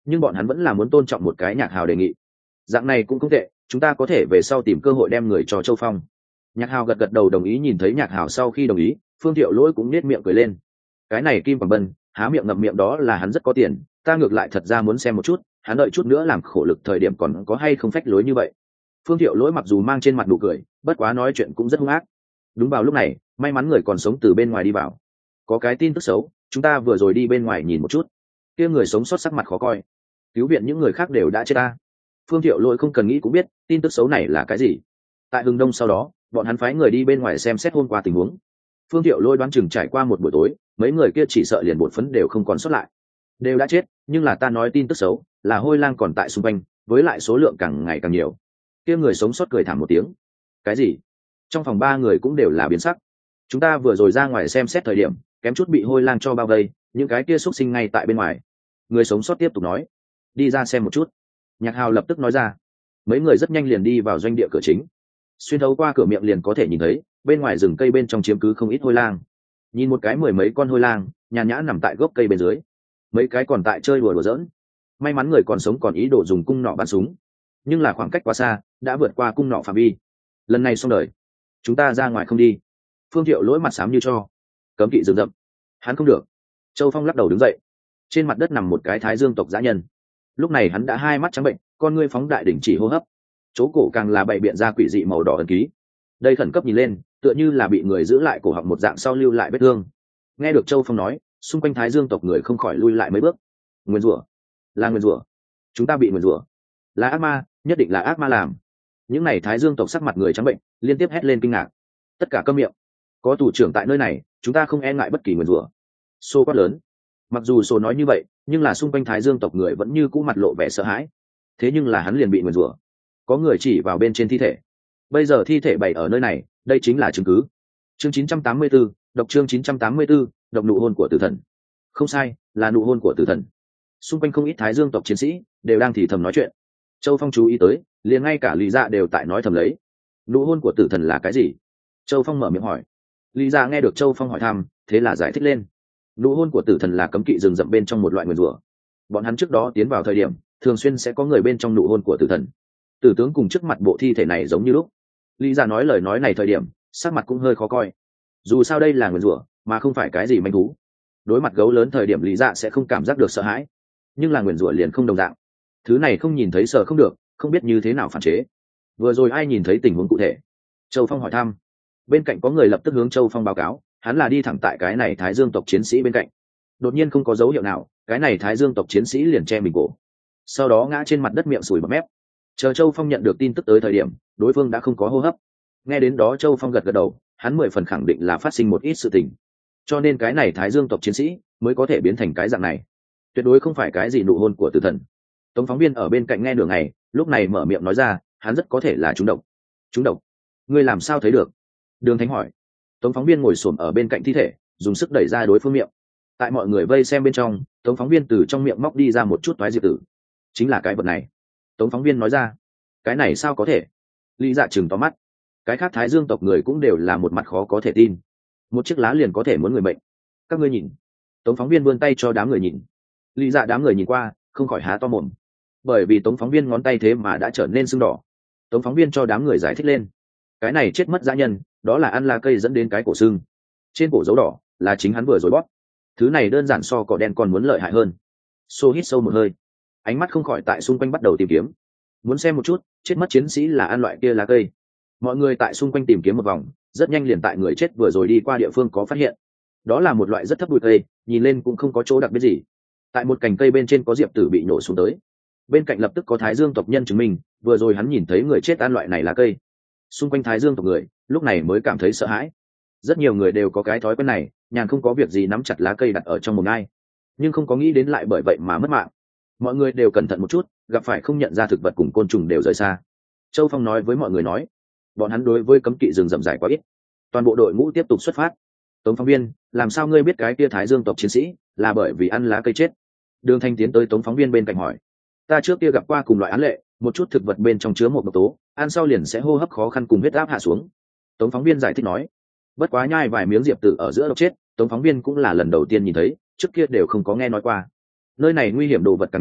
nhưng bọn hắn vẫn là muốn tôn trọng một cái Nhạc Hào đề nghị. Dạng này cũng không tệ, chúng ta có thể về sau tìm cơ hội đem người cho Châu Phong. Nhạc Hào gật gật đầu đồng ý. Nhìn thấy Nhạc Hào sau khi đồng ý, Phương Thiệu Lỗi cũng nết miệng cười lên. Cái này Kim Quảng Bân há miệng ngậm miệng đó là hắn rất có tiền, ta ngược lại thật ra muốn xem một chút hắn đợi chút nữa làm khổ lực thời điểm còn có hay không phách lối như vậy. Phương Thiệu Lỗi mặc dù mang trên mặt nụ cười, bất quá nói chuyện cũng rất hung ác. Đúng vào lúc này, may mắn người còn sống từ bên ngoài đi vào. Có cái tin tức xấu, chúng ta vừa rồi đi bên ngoài nhìn một chút, kia người sống sót sắc mặt khó coi, cứu viện những người khác đều đã chết ta. Phương Thiệu Lỗi không cần nghĩ cũng biết tin tức xấu này là cái gì. Tại Hưng Đông sau đó, bọn hắn phái người đi bên ngoài xem xét hôm qua tình huống. Phương Thiệu Lỗi đoán chừng trải qua một buổi tối, mấy người kia chỉ sợ liền bột phấn đều không còn sót lại, đều đã chết. Nhưng là ta nói tin tức xấu là Hôi Lang còn tại xung quanh, với lại số lượng càng ngày càng nhiều. Kia người sống sót cười thảm một tiếng. Cái gì? Trong phòng ba người cũng đều là biến sắc. Chúng ta vừa rồi ra ngoài xem xét thời điểm, kém chút bị Hôi Lang cho bao vây, những cái kia xúc sinh ngay tại bên ngoài. Người sống sót tiếp tục nói, đi ra xem một chút. Nhạc Hào lập tức nói ra. Mấy người rất nhanh liền đi vào doanh địa cửa chính. Xuyên thấu qua cửa miệng liền có thể nhìn thấy bên ngoài rừng cây bên trong chiếm cứ không ít Hôi Lang. Nhìn một cái 10 mấy con Hôi Lang nhàn nhã nằm tại gốc cây bên dưới, mấy cái còn tại chơi đùa giỡn. May mắn người còn sống còn ý đồ dùng cung nỏ bắn súng, nhưng là khoảng cách quá xa, đã vượt qua cung nỏ phạm vi. Lần này xong đời, chúng ta ra ngoài không đi. Phương Thiệu Lỗi mặt xám như cho. Cấm kỵ rừng rậm, hắn không được. Châu Phong lắc đầu đứng dậy. Trên mặt đất nằm một cái Thái Dương tộc dã nhân. Lúc này hắn đã hai mắt trắng bệnh, con ngươi phóng đại đỉnh chỉ hô hấp, chỗ cổ càng là bày biện ra quỷ dị màu đỏ ấn ký. Đây khẩn cấp nhìn lên, tựa như là bị người giữ lại cổ họng một dạng sau lưu lại vết thương. Nghe được Châu Phong nói, xung quanh Thái Dương tộc người không khỏi lui lại mấy bước. Nguyên rủa, là nguyên rủa, chúng ta bị nguyên rủa, là ác ma, nhất định là ác ma làm. Những này Thái Dương tộc sắc mặt người trắng bệnh, liên tiếp hét lên kinh ngạc. Tất cả câm miệng, có tù trưởng tại nơi này, chúng ta không e ngại bất kỳ nguyên rủa. Xô quát lớn. Mặc dù Sô nói như vậy, nhưng là xung quanh Thái Dương tộc người vẫn như cũ mặt lộ vẻ sợ hãi. Thế nhưng là hắn liền bị nguyền rủa. Có người chỉ vào bên trên thi thể. Bây giờ thi thể bày ở nơi này, đây chính là chứng cứ. Chương 984, độc chương 984, độc nụ hôn của tử thần. Không sai, là nụ hôn của tử thần. Xung quanh không ít Thái Dương tộc chiến sĩ đều đang thì thầm nói chuyện. Châu Phong chú ý tới, liền ngay cả Lý Dạ đều tại nói thầm lấy. Nụ hôn của tử thần là cái gì? Châu Phong mở miệng hỏi. Lý Dạ nghe được Châu Phong hỏi thăm, thế là giải thích lên. Nụ hôn của tử thần là cấm kỵ rừng rậm bên trong một loại nguyền rủa. Bọn hắn trước đó tiến vào thời điểm, thường xuyên sẽ có người bên trong nụ hôn của tử thần. Tử tướng cùng trước mặt bộ thi thể này giống như lúc. Lý Dạ nói lời nói này thời điểm, sắc mặt cũng hơi khó coi. Dù sao đây là nguyền rủa, mà không phải cái gì manh thú. Đối mặt gấu lớn thời điểm Lý Dạ sẽ không cảm giác được sợ hãi, nhưng là nguyền rủa liền không đồng dạng. Thứ này không nhìn thấy sợ không được, không biết như thế nào phản chế. Vừa rồi ai nhìn thấy tình huống cụ thể? Châu Phong hỏi thăm. Bên cạnh có người lập tức hướng Châu Phong báo cáo, hắn là đi thẳng tại cái này Thái Dương tộc chiến sĩ bên cạnh. Đột nhiên không có dấu hiệu nào, cái này Thái Dương tộc chiến sĩ liền che mình cổ, sau đó ngã trên mặt đất miệng sùi bọt mép. Chờ Châu Phong nhận được tin tức tới thời điểm, đối phương đã không có hô hấp. Nghe đến đó Châu Phong gật gật đầu, hắn 10 phần khẳng định là phát sinh một ít sự tình, cho nên cái này Thái Dương tộc chiến sĩ mới có thể biến thành cái dạng này, tuyệt đối không phải cái gì nụ hôn của tử thần. Tống phóng viên ở bên cạnh nghe nửa ngày, lúc này mở miệng nói ra, hắn rất có thể là trúng độc. Trúng độc? Ngươi làm sao thấy được? Đường Thánh hỏi. Tống phóng viên ngồi xổm ở bên cạnh thi thể, dùng sức đẩy ra đối phương miệng. Tại mọi người vây xem bên trong, Tống phóng viên từ trong miệng móc đi ra một chút toái diệp tử. Chính là cái vật này. Tống phóng viên nói ra. Cái này sao có thể? Lý Dạ chừng to mắt. Cái khác Thái Dương tộc người cũng đều là một mặt khó có thể tin. Một chiếc lá liền có thể muốn người bệnh. Các ngươi nhìn. Tống phóng viên vươn tay cho đám người nhìn. Lý Dạ đám người nhìn qua, không khỏi há to mồm. Bởi vì Tống phóng viên ngón tay thế mà đã trở nên sưng đỏ. Tống phóng viên cho đám người giải thích lên. Cái này chết mất dã nhân, đó là ăn lá cây dẫn đến cái cổ xương. Trên cổ dấu đỏ là chính hắn vừa rồi bóp. Thứ này đơn giản so cỏ đen còn muốn lợi hại hơn. Xô hít sâu một hơi, ánh mắt không khỏi tại xung quanh bắt đầu tìm kiếm, muốn xem một chút chết mất chiến sĩ là ăn loại kia lá cây. Mọi người tại xung quanh tìm kiếm một vòng, rất nhanh liền tại người chết vừa rồi đi qua địa phương có phát hiện. Đó là một loại rất thấp bụi cây, nhìn lên cũng không có chỗ đặc biệt gì. Tại một cành cây bên trên có diệp tử bị nổ xuống tới. Bên cạnh lập tức có Thái Dương tộc nhân chứng minh, vừa rồi hắn nhìn thấy người chết ăn loại này lá cây. Xung quanh Thái Dương tộc người lúc này mới cảm thấy sợ hãi. Rất nhiều người đều có cái thói quen này, nhàn không có việc gì nắm chặt lá cây đặt ở trong mồm ai, nhưng không có nghĩ đến lại bởi vậy mà mất mạng. Mọi người đều cẩn thận một chút, gặp phải không nhận ra thực vật cùng côn trùng đều rời xa. Châu Phong nói với mọi người nói, bọn hắn đối với cấm kỵ rừng rậm dài quá ít. Toàn bộ đội ngũ tiếp tục xuất phát. Tống phóng viên, làm sao ngươi biết cái kia Thái Dương tộc chiến sĩ là bởi vì ăn lá cây chết? Đường Thanh tiến tới Tống phóng viên bên cạnh hỏi. Ta trước kia gặp qua cùng loại án lệ, một chút thực vật bên trong chứa một độc tố, ăn sau liền sẽ hô hấp khó khăn cùng huyết áp hạ xuống. Tống phóng viên giải thích nói. Bất quá nhai vài miếng diệp tử ở giữa độc chết, Tống phóng viên cũng là lần đầu tiên nhìn thấy, trước kia đều không có nghe nói qua. Nơi này nguy hiểm đồ vật càng nhiều,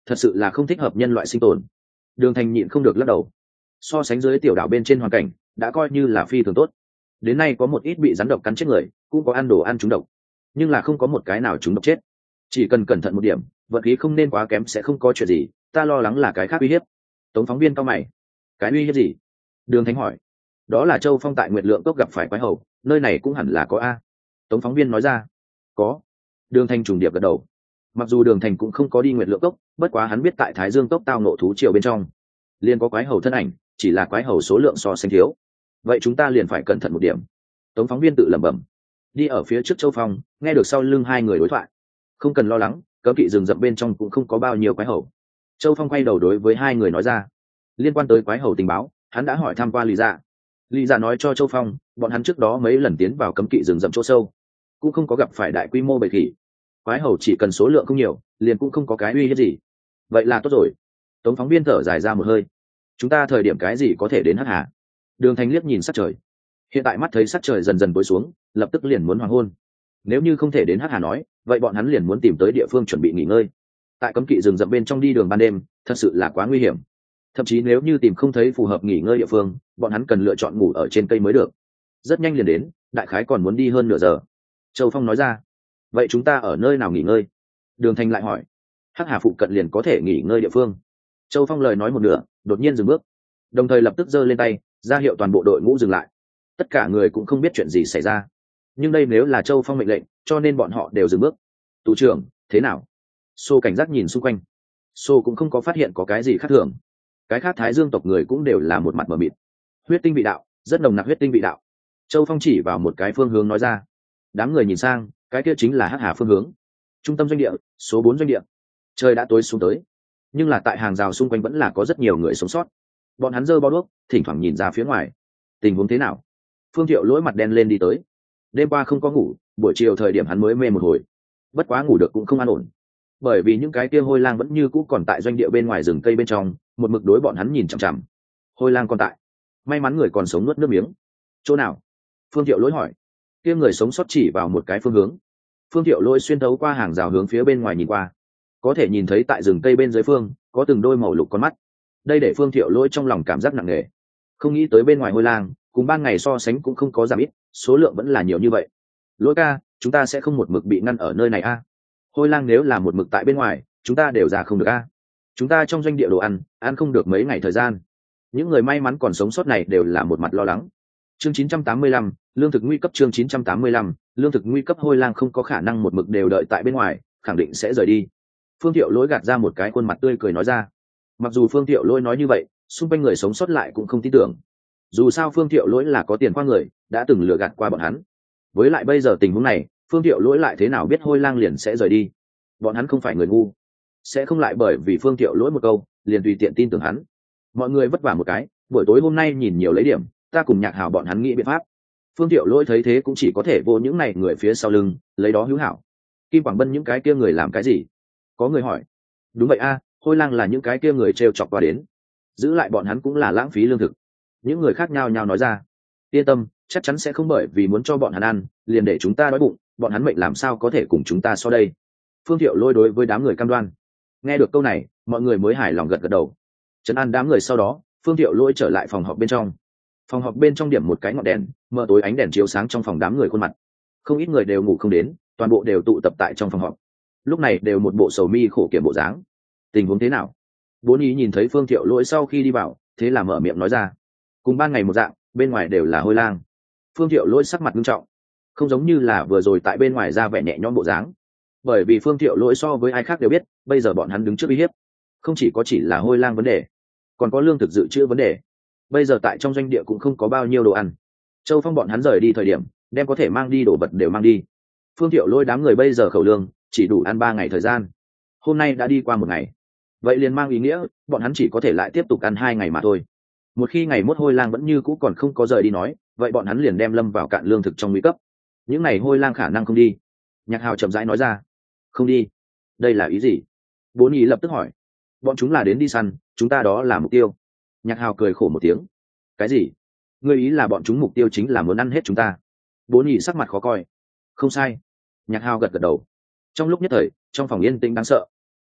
thật sự là không thích hợp nhân loại sinh tồn. Đường Thành nhịn không được lắc đầu. So sánh dưới tiểu đảo bên trên hoàn cảnh đã coi như là phi thường tốt, đến nay có một ít bị rắn độc cắn chết người, cũng có ăn đồ ăn trúng độc, nhưng là không có một cái nào trúng độc chết. Chỉ cần cẩn thận một điểm, vật khí không nên quá kém sẽ không có chuyện gì. Ta lo lắng là cái khác uy hiếp. Tống phóng viên cao mày. Cái uy hiếp gì? Đường Thánh hỏi. Đó là Châu Phong tại Nguyệt Lượng Cốc gặp phải quái hầu, nơi này cũng hẳn là có a. Tống phóng viên nói ra. Có. Đường Thành trùng điệp gật đầu. Mặc dù Đường Thành cũng không có đi Nguyệt Lượng Cốc, bất quá hắn biết tại Thái Dương Cốc tao nộ thú triều bên trong liền có quái hầu thân ảnh, chỉ là quái hầu số lượng so sánh thiếu. Vậy chúng ta liền phải cẩn thận một điểm. Tống phóng viên tự lẩm bẩm. Đi ở phía trước Châu Phong, nghe được sau lưng hai người đối thoại. Không cần lo lắng, cấm kỵ rừng rậm bên trong cũng không có bao nhiêu quái hầu. Châu Phong quay đầu đối với hai người nói ra. Liên quan tới quái hầu tình báo, hắn đã hỏi tham qua Lý Dạ. Lý Dạ nói cho Châu Phong, bọn hắn trước đó mấy lần tiến vào cấm kỵ rừng rậm chỗ sâu, cũng không có gặp phải đại quy mô bầy khỉ. Quái hầu chỉ cần số lượng không nhiều, liền cũng không có cái uy hiếp gì. Vậy là tốt rồi. Tống phóng viên thở dài ra một hơi. Chúng ta thời điểm cái gì có thể đến Hắc Hà? Đường Thành liếc nhìn sắc trời. Hiện tại mắt thấy sắc trời dần dần tối xuống, lập tức liền muốn hoàng hôn. Nếu như không thể đến Hắc Hà nói, vậy bọn hắn liền muốn tìm tới địa phương chuẩn bị nghỉ ngơi. Tại cấm kỵ rừng rậm bên trong đi đường ban đêm, thật sự là quá nguy hiểm. Thậm chí nếu như tìm không thấy phù hợp nghỉ ngơi địa phương, bọn hắn cần lựa chọn ngủ ở trên cây mới được. Rất nhanh liền đến, đại khái còn muốn đi hơn nửa giờ. Châu Phong nói ra. Vậy chúng ta ở nơi nào nghỉ ngơi? Đường Thành lại hỏi. Hắc Hà phụ cận liền có thể nghỉ ngơi địa phương. Châu Phong lời nói một nửa, đột nhiên dừng bước, đồng thời lập tức giơ lên tay, ra hiệu toàn bộ đội ngũ dừng lại. Tất cả người cũng không biết chuyện gì xảy ra, nhưng đây nếu là Châu Phong mệnh lệnh, cho nên bọn họ đều dừng bước. Tù trưởng, thế nào? Xô cảnh giác nhìn xung quanh. Xô cũng không có phát hiện có cái gì khác thường. Cái khác Thái Dương tộc người cũng đều là một mặt mờ mịt. Huyết tinh vị đạo, rất nồng nặc huyết tinh vị đạo. Châu Phong chỉ vào một cái phương hướng nói ra. Đám người nhìn sang, cái kia chính là Hắc Hà phương hướng, trung tâm doanh địa, số 4 doanh địa. Trời đã tối xuống tới, nhưng là tại hàng rào xung quanh vẫn là có rất nhiều người sống sót. Bọn hắn giơ bao đuốc, thỉnh thoảng nhìn ra phía ngoài. Tình huống thế nào? Phương Thiệu Lỗi mặt đen lên đi tới. Đêm qua không có ngủ, buổi chiều thời điểm hắn mới mê một hồi. Bất quá ngủ được cũng không an ổn, bởi vì những cái kia hôi lang vẫn như cũ còn tại doanh địa bên ngoài rừng cây bên trong, một mực đối bọn hắn nhìn chằm chằm. Hôi lang còn tại, may mắn người còn sống nuốt nước miếng. Chỗ nào? Phương Thiệu Lỗi hỏi. Kia người sống sót chỉ vào một cái phương hướng. Phương Thiệu Lỗi xuyên thấu qua hàng rào hướng phía bên ngoài nhìn qua, có thể nhìn thấy tại rừng cây bên dưới phương có từng đôi màu lục con mắt. Đây để Phương Thiệu Lỗi trong lòng cảm giác nặng nề. Không nghĩ tới bên ngoài hôi lang cùng ban ngày so sánh cũng không có giảm ít, số lượng vẫn là nhiều như vậy. Lỗi ca, chúng ta sẽ không một mực bị ngăn ở nơi này a? Hôi lang nếu là một mực tại bên ngoài, chúng ta đều ra không được a. Chúng ta trong doanh địa đồ ăn không được mấy ngày thời gian. Những người may mắn còn sống sót này đều là một mặt lo lắng. Chương 985, lương thực nguy cấp. Chương 985, lương thực nguy cấp. Hôi lang không có khả năng một mực đều đợi tại bên ngoài, khẳng định sẽ rời đi. Phương Thiệu Lỗi gạt ra một cái khuôn mặt tươi cười nói ra. Mặc dù Phương Thiệu Lỗi nói như vậy, xung quanh người sống sót lại cũng không tin tưởng. Dù sao Phương Thiệu Lỗi là có tiền qua người, đã từng lừa gạt qua bọn hắn. Với lại bây giờ tình huống này, Phương Thiệu Lỗi lại thế nào biết hôi lang liền sẽ rời đi? Bọn hắn không phải người ngu, sẽ không lại bởi vì Phương Thiệu Lỗi một câu liền tùy tiện tin tưởng hắn. Mọi người vất vả một cái, buổi tối hôm nay nhìn nhiều lấy điểm, ta cùng Nhạc Hảo bọn hắn nghĩ biện pháp. Phương Thiệu Lỗi thấy thế cũng chỉ có thể vô những này người phía sau lưng, lấy đó hữu hảo. Kim Quảng Bân những cái kia người làm cái gì? Có người hỏi. Đúng vậy a, hôi lang là những cái kia người trêu chọc qua đến, giữ lại bọn hắn cũng là lãng phí lương thực. Những người khác nhao nhao nói ra. Yên tâm, chắc chắn sẽ không bởi vì muốn cho bọn hắn ăn liền để chúng ta đói bụng, bọn hắn mệnh làm sao có thể cùng chúng ta so đây. Phương Thiệu Lỗi đối với đám người cam đoan. Nghe được câu này, mọi người mới hài lòng gật gật đầu. Trấn an đám người sau đó, Phương Thiệu Lỗi trở lại phòng họp bên trong. Phòng họp bên trong điểm một cái ngọn đèn, mờ tối ánh đèn chiếu sáng trong phòng đám người khuôn mặt. Không ít người đều ngủ không đến, toàn bộ đều tụ tập tại trong phòng họp. Lúc này đều một bộ sầu mi khổ kiểm bộ dáng. Tình huống thế nào? Bốn ý nhìn thấy Phương Thiệu Lỗi sau khi đi vào, thế là mở miệng nói ra. Cùng ban ngày một dạng, bên ngoài đều là hôi lang. Phương Thiệu Lỗi sắc mặt nghiêm trọng, không giống như là vừa rồi tại bên ngoài ra vẻ nhẹ nhõm bộ dáng. Bởi vì Phương Thiệu Lỗi so với ai khác đều biết, bây giờ bọn hắn đứng trước uy hiếp, không chỉ là hôi lang vấn đề, còn có lương thực dự trữ vấn đề. Bây giờ tại trong doanh địa cũng không có bao nhiêu đồ ăn. Châu Phong bọn hắn rời đi thời điểm, đem có thể mang đi đồ vật đều mang đi. Phương Thiệu Lỗi đám người bây giờ khẩu lương chỉ đủ ăn 3 ngày thời gian. Hôm nay đã đi qua 1 ngày, vậy liền mang ý nghĩa bọn hắn chỉ có thể lại tiếp tục ăn 2 ngày mà thôi. Một khi ngày mốt hôi lang vẫn như cũ còn không có rời đi nói, vậy bọn hắn liền đem lâm vào cạn lương thực trong nguy cấp. Những ngày hôi lang khả năng không đi. Nhạc Hào chậm rãi nói ra. Không đi? Đây là ý gì? Bốn ý lập tức hỏi. Bọn chúng là đến đi săn, chúng ta đó là mục tiêu. Nhạc Hào cười khổ một tiếng. Cái gì? Ngươi ý là bọn chúng mục tiêu chính là muốn ăn hết chúng ta? Bốn ý sắc mặt khó coi. Không sai. Nhạc Hào gật gật đầu. Trong lúc nhất thời, trong phòng yên tĩnh đáng sợ.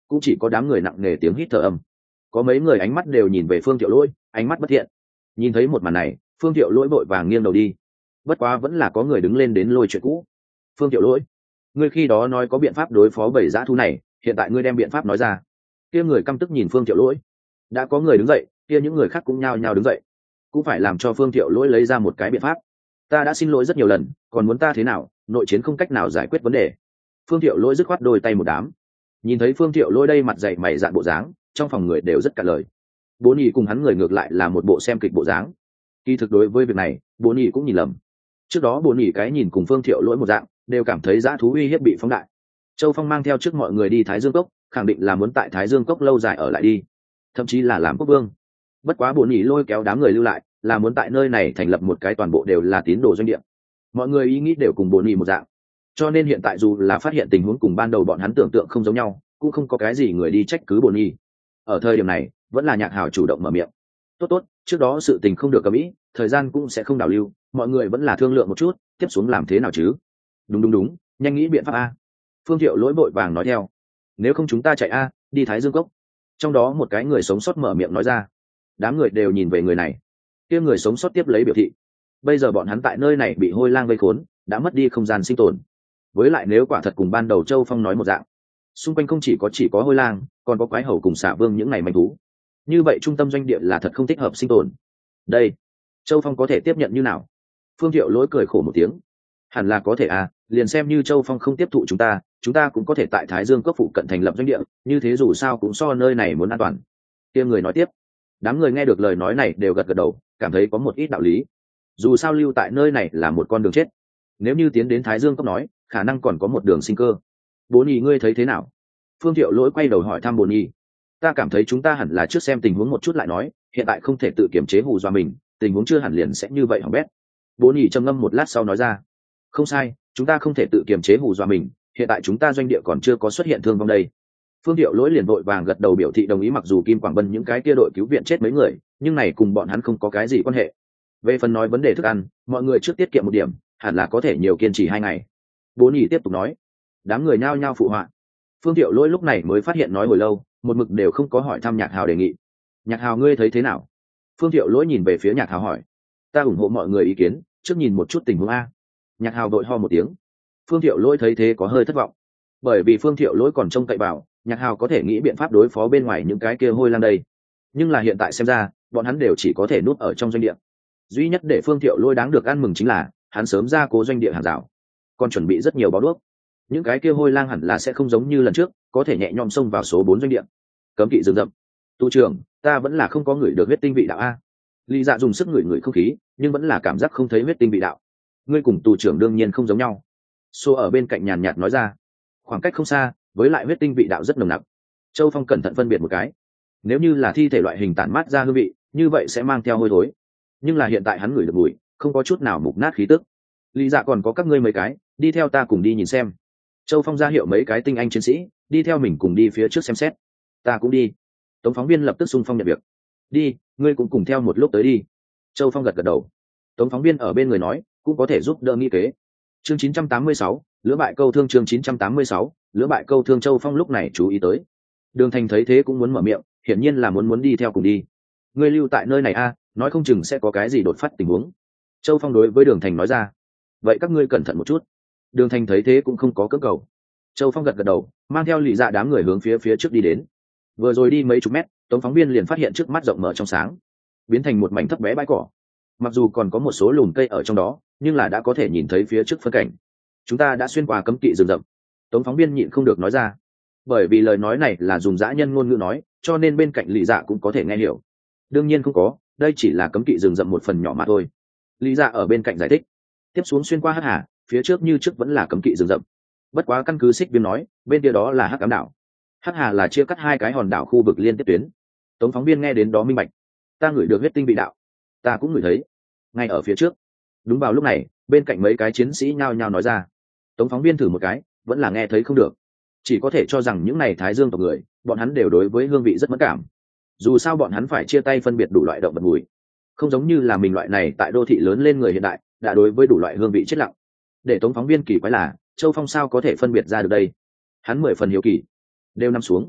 cũng chỉ có đám người nặng nề tiếng hít thở âm. Có mấy người ánh mắt đều nhìn về Phương Thiệu Lỗi, ánh mắt bất thiện. Nhìn thấy một màn này, Phương Thiệu Lỗi vội vàng nghiêng đầu đi. Bất quá vẫn là có người đứng lên đến lôi chuyện cũ. Phương Thiệu Lỗi, ngươi khi đó nói có biện pháp đối phó bầy dã thú này, hiện tại ngươi đem biện pháp nói ra. Kia người căm tức nhìn Phương Thiệu Lỗi. Đã có người đứng dậy, kia những người khác cũng nhao nhao đứng dậy. Cũng phải làm cho Phương Thiệu Lỗi lấy ra một cái biện pháp. Ta đã xin lỗi rất nhiều lần, còn muốn ta thế nào, nội chiến không cách nào giải quyết vấn đề. Phương Thiệu Lỗi dứt khoát đôi tay một đám. Nhìn thấy Phương Thiệu Lỗi đây mặt dày mày dạn bộ dáng, trong phòng người đều rất cả lời. Bố nhị cùng hắn người ngược lại là một bộ xem kịch bộ dáng. Kỳ thực đối với việc này, bố nhị cũng nhìn lầm. Trước đó bố nhị cái nhìn cùng Phương Thiệu Lỗi một dạng, đều cảm thấy dã thú uy hiếp bị phóng đại. Châu Phong mang theo trước mọi người đi Thái Dương Cốc, khẳng định là muốn tại Thái Dương Cốc lâu dài ở lại đi, thậm chí là làm quốc vương. Bất quá bố nhị lôi kéo đám người lưu lại, là muốn tại nơi này thành lập một cái toàn bộ đều là tín đồ doanh địa. Mọi người ý nghĩ đều cùng bố nhị một dạng, cho nên hiện tại dù là phát hiện tình huống cùng ban đầu bọn hắn tưởng tượng không giống nhau, cũng không có cái gì người đi trách cứ bố nhị. Ở thời điểm này, vẫn là Nhạc Hào chủ động mở miệng. Tốt, trước đó sự tình không được cầm ý, thời gian cũng sẽ không đảo lưu, mọi người vẫn là thương lượng một chút, tiếp xuống làm thế nào chứ? Đúng, nhanh nghĩ biện pháp a. Phương Thiệu Lỗi vội vàng nói theo. Nếu không chúng ta chạy a, đi Thái Dương Cốc. Trong đó một cái người sống sót mở miệng nói ra. Đám người đều nhìn về người này. Kia người sống sót tiếp lấy biểu thị. Bây giờ bọn hắn tại nơi này bị hôi lang vây khốn, đã mất đi không gian sinh tồn. Với lại nếu quả thật cùng ban đầu Châu Phong nói một dạng, xung quanh không chỉ có hôi lang, còn có quái hầu cùng xả vương những ngày manh thú. Như vậy trung tâm doanh địa là thật không thích hợp sinh tồn. Đây, Châu Phong có thể tiếp nhận như nào? Phương Thiệu Lỗi cười khổ một tiếng. Hẳn là có thể à, liền xem như Châu Phong không tiếp thụ chúng ta cũng có thể tại Thái Dương Cốc phụ cận thành lập doanh địa, như thế dù sao cũng so nơi này muốn an toàn. Kia người nói tiếp. Đám người nghe được lời nói này đều gật gật đầu, cảm thấy có một ít đạo lý. Dù sao lưu tại nơi này là một con đường chết. Nếu như tiến đến Thái Dương Cốc nói, khả năng còn có một đường sinh cơ. Bố nhị ngươi thấy thế nào? Phương Thiệu Lỗi quay đầu hỏi thăm bố nhị. Ta cảm thấy chúng ta hẳn là trước xem tình huống một chút lại nói, hiện tại không thể tự kiểm chế hù dọa mình, tình huống chưa hẳn liền sẽ như vậy hỏng bét. Bố nhị trầm ngâm một lát sau nói ra. Không sai, chúng ta không thể tự kiềm chế hù dọa mình, hiện tại chúng ta doanh địa còn chưa có xuất hiện thương vong đây. Phương Thiệu Lỗi liền vội vàng gật đầu biểu thị đồng ý, mặc dù Kim Quảng Bân những cái kia đội cứu viện chết mấy người, nhưng này cùng bọn hắn không có cái gì quan hệ. Về phần nói vấn đề thức ăn, mọi người trước tiết kiệm một điểm, hẳn là có thể nhiều kiên trì 2 ngày. Bố nhị tiếp tục nói. Đám người nhao nhao phụ họa. Phương Thiệu Lỗi lúc này mới phát hiện nói hồi lâu, một mực đều không có hỏi thăm Nhạc Hào đề nghị. Nhạc Hào ngươi thấy thế nào? Phương Thiệu Lỗi nhìn về phía Nhạc Hào hỏi. Ta ủng hộ mọi người ý kiến, trước nhìn một chút tình huống a. Nhạc Hào đội ho một tiếng. Phương Thiệu Lỗi thấy thế có hơi thất vọng, bởi vì Phương Thiệu Lỗi còn trông cậy vào Nhạc Hào có thể nghĩ biện pháp đối phó bên ngoài những cái kia hôi lang đây, nhưng là hiện tại xem ra bọn hắn đều chỉ có thể núp ở trong doanh địa. Duy nhất để Phương Thiệu Lỗi đáng được ăn mừng chính là hắn sớm ra cố doanh địa hàng rào, còn chuẩn bị rất nhiều bó đuốc. Những cái kia hôi lang hẳn là sẽ không giống như lần trước có thể nhẹ nhõm xông vào số 4 doanh địa. Cấm kỵ rừng rậm. Tu trưởng, ta vẫn là không có người được huyết tinh vị đạo a. Lý Dạ dùng sức ngửi không khí, nhưng vẫn là cảm giác không thấy huyết tinh vị đạo. Ngươi cùng tù trưởng đương nhiên không giống nhau. Xô ở bên cạnh nhàn nhạt nói ra. Khoảng cách không xa, với lại huyết tinh vị đạo rất nồng nặc. Châu Phong cẩn thận phân biệt một cái. Nếu như là thi thể loại hình tản mát ra hương vị, như vậy sẽ mang theo hôi thối. Nhưng là hiện tại hắn ngửi được mùi, không có chút nào mục nát khí tức. Lý Dạ còn có các ngươi mấy cái, đi theo ta cùng đi nhìn xem. Châu Phong ra hiệu mấy cái tinh anh chiến sĩ, đi theo mình cùng đi phía trước xem xét. Ta cũng đi. Tống phóng viên lập tức xung phong nhận việc. Đi, ngươi cũng cùng theo một lúc tới đi. Châu Phong gật gật đầu. Tống phóng viên ở bên người nói, cũng có thể giúp đỡ nghĩ kế. Chương 986, lứa bại câu thương. Chương 986, lứa bại câu thương. Châu Phong lúc này chú ý tới. Đường Thành thấy thế cũng muốn mở miệng, hiển nhiên là muốn đi theo cùng đi. Ngươi lưu tại nơi này a, nói không chừng sẽ có cái gì đột phát tình huống. Châu Phong đối với Đường Thành nói ra. Vậy các ngươi cẩn thận một chút. Đường Thành thấy thế cũng không có cưỡng cầu. Châu Phong gật gật đầu, mang theo Lý Dạ đám người hướng phía trước đi đến. Vừa rồi đi mấy chục mét, Tống phóng viên liền phát hiện trước mắt rộng mở trong sáng, biến thành một mảnh thấp bé bãi cỏ. Mặc dù còn có một số lùm cây ở trong đó, nhưng là đã có thể nhìn thấy phía trước phân cảnh. Chúng ta đã xuyên qua cấm kỵ rừng rậm. Tống phóng viên nhịn không được nói ra, bởi vì lời nói này là dùng dã nhân ngôn ngữ nói, cho nên bên cạnh Lý Dạ cũng có thể nghe hiểu. Đương nhiên không có, đây chỉ là cấm kỵ rừng rậm một phần nhỏ mà thôi. Lý Dạ ở bên cạnh giải thích. Tiếp xuống xuyên qua Hắc Hà, phía trước như trước vẫn là cấm kỵ rừng rậm. Bất quá căn cứ Xích Viêm nói, bên kia đó là Hắc Ám đảo. Hắc Hà là chia cắt 2 cái hòn đảo khu vực liên tiếp tuyến. Tống phóng viên nghe đến đó minh bạch. Ta ngửi được huyết tinh vị đạo. Ta cũng ngửi thấy. Ngay ở phía trước. Đúng vào lúc này, bên cạnh mấy cái chiến sĩ nhao nhao nói ra. Tống phóng viên thử một cái, vẫn là nghe thấy không được. Chỉ có thể cho rằng những này Thái Dương tộc người, bọn hắn đều đối với hương vị rất mẫn cảm. Dù sao bọn hắn phải chia tay phân biệt đủ loại động vật mùi. Không giống như là mình loại này tại đô thị lớn lên người hiện đại, đã đối với đủ loại hương vị chết lặng. Để Tống phóng viên kỳ quái là, Châu Phong sao có thể phân biệt ra được đây? Hắn 10 phần hiếu kỳ. Đều nằm xuống.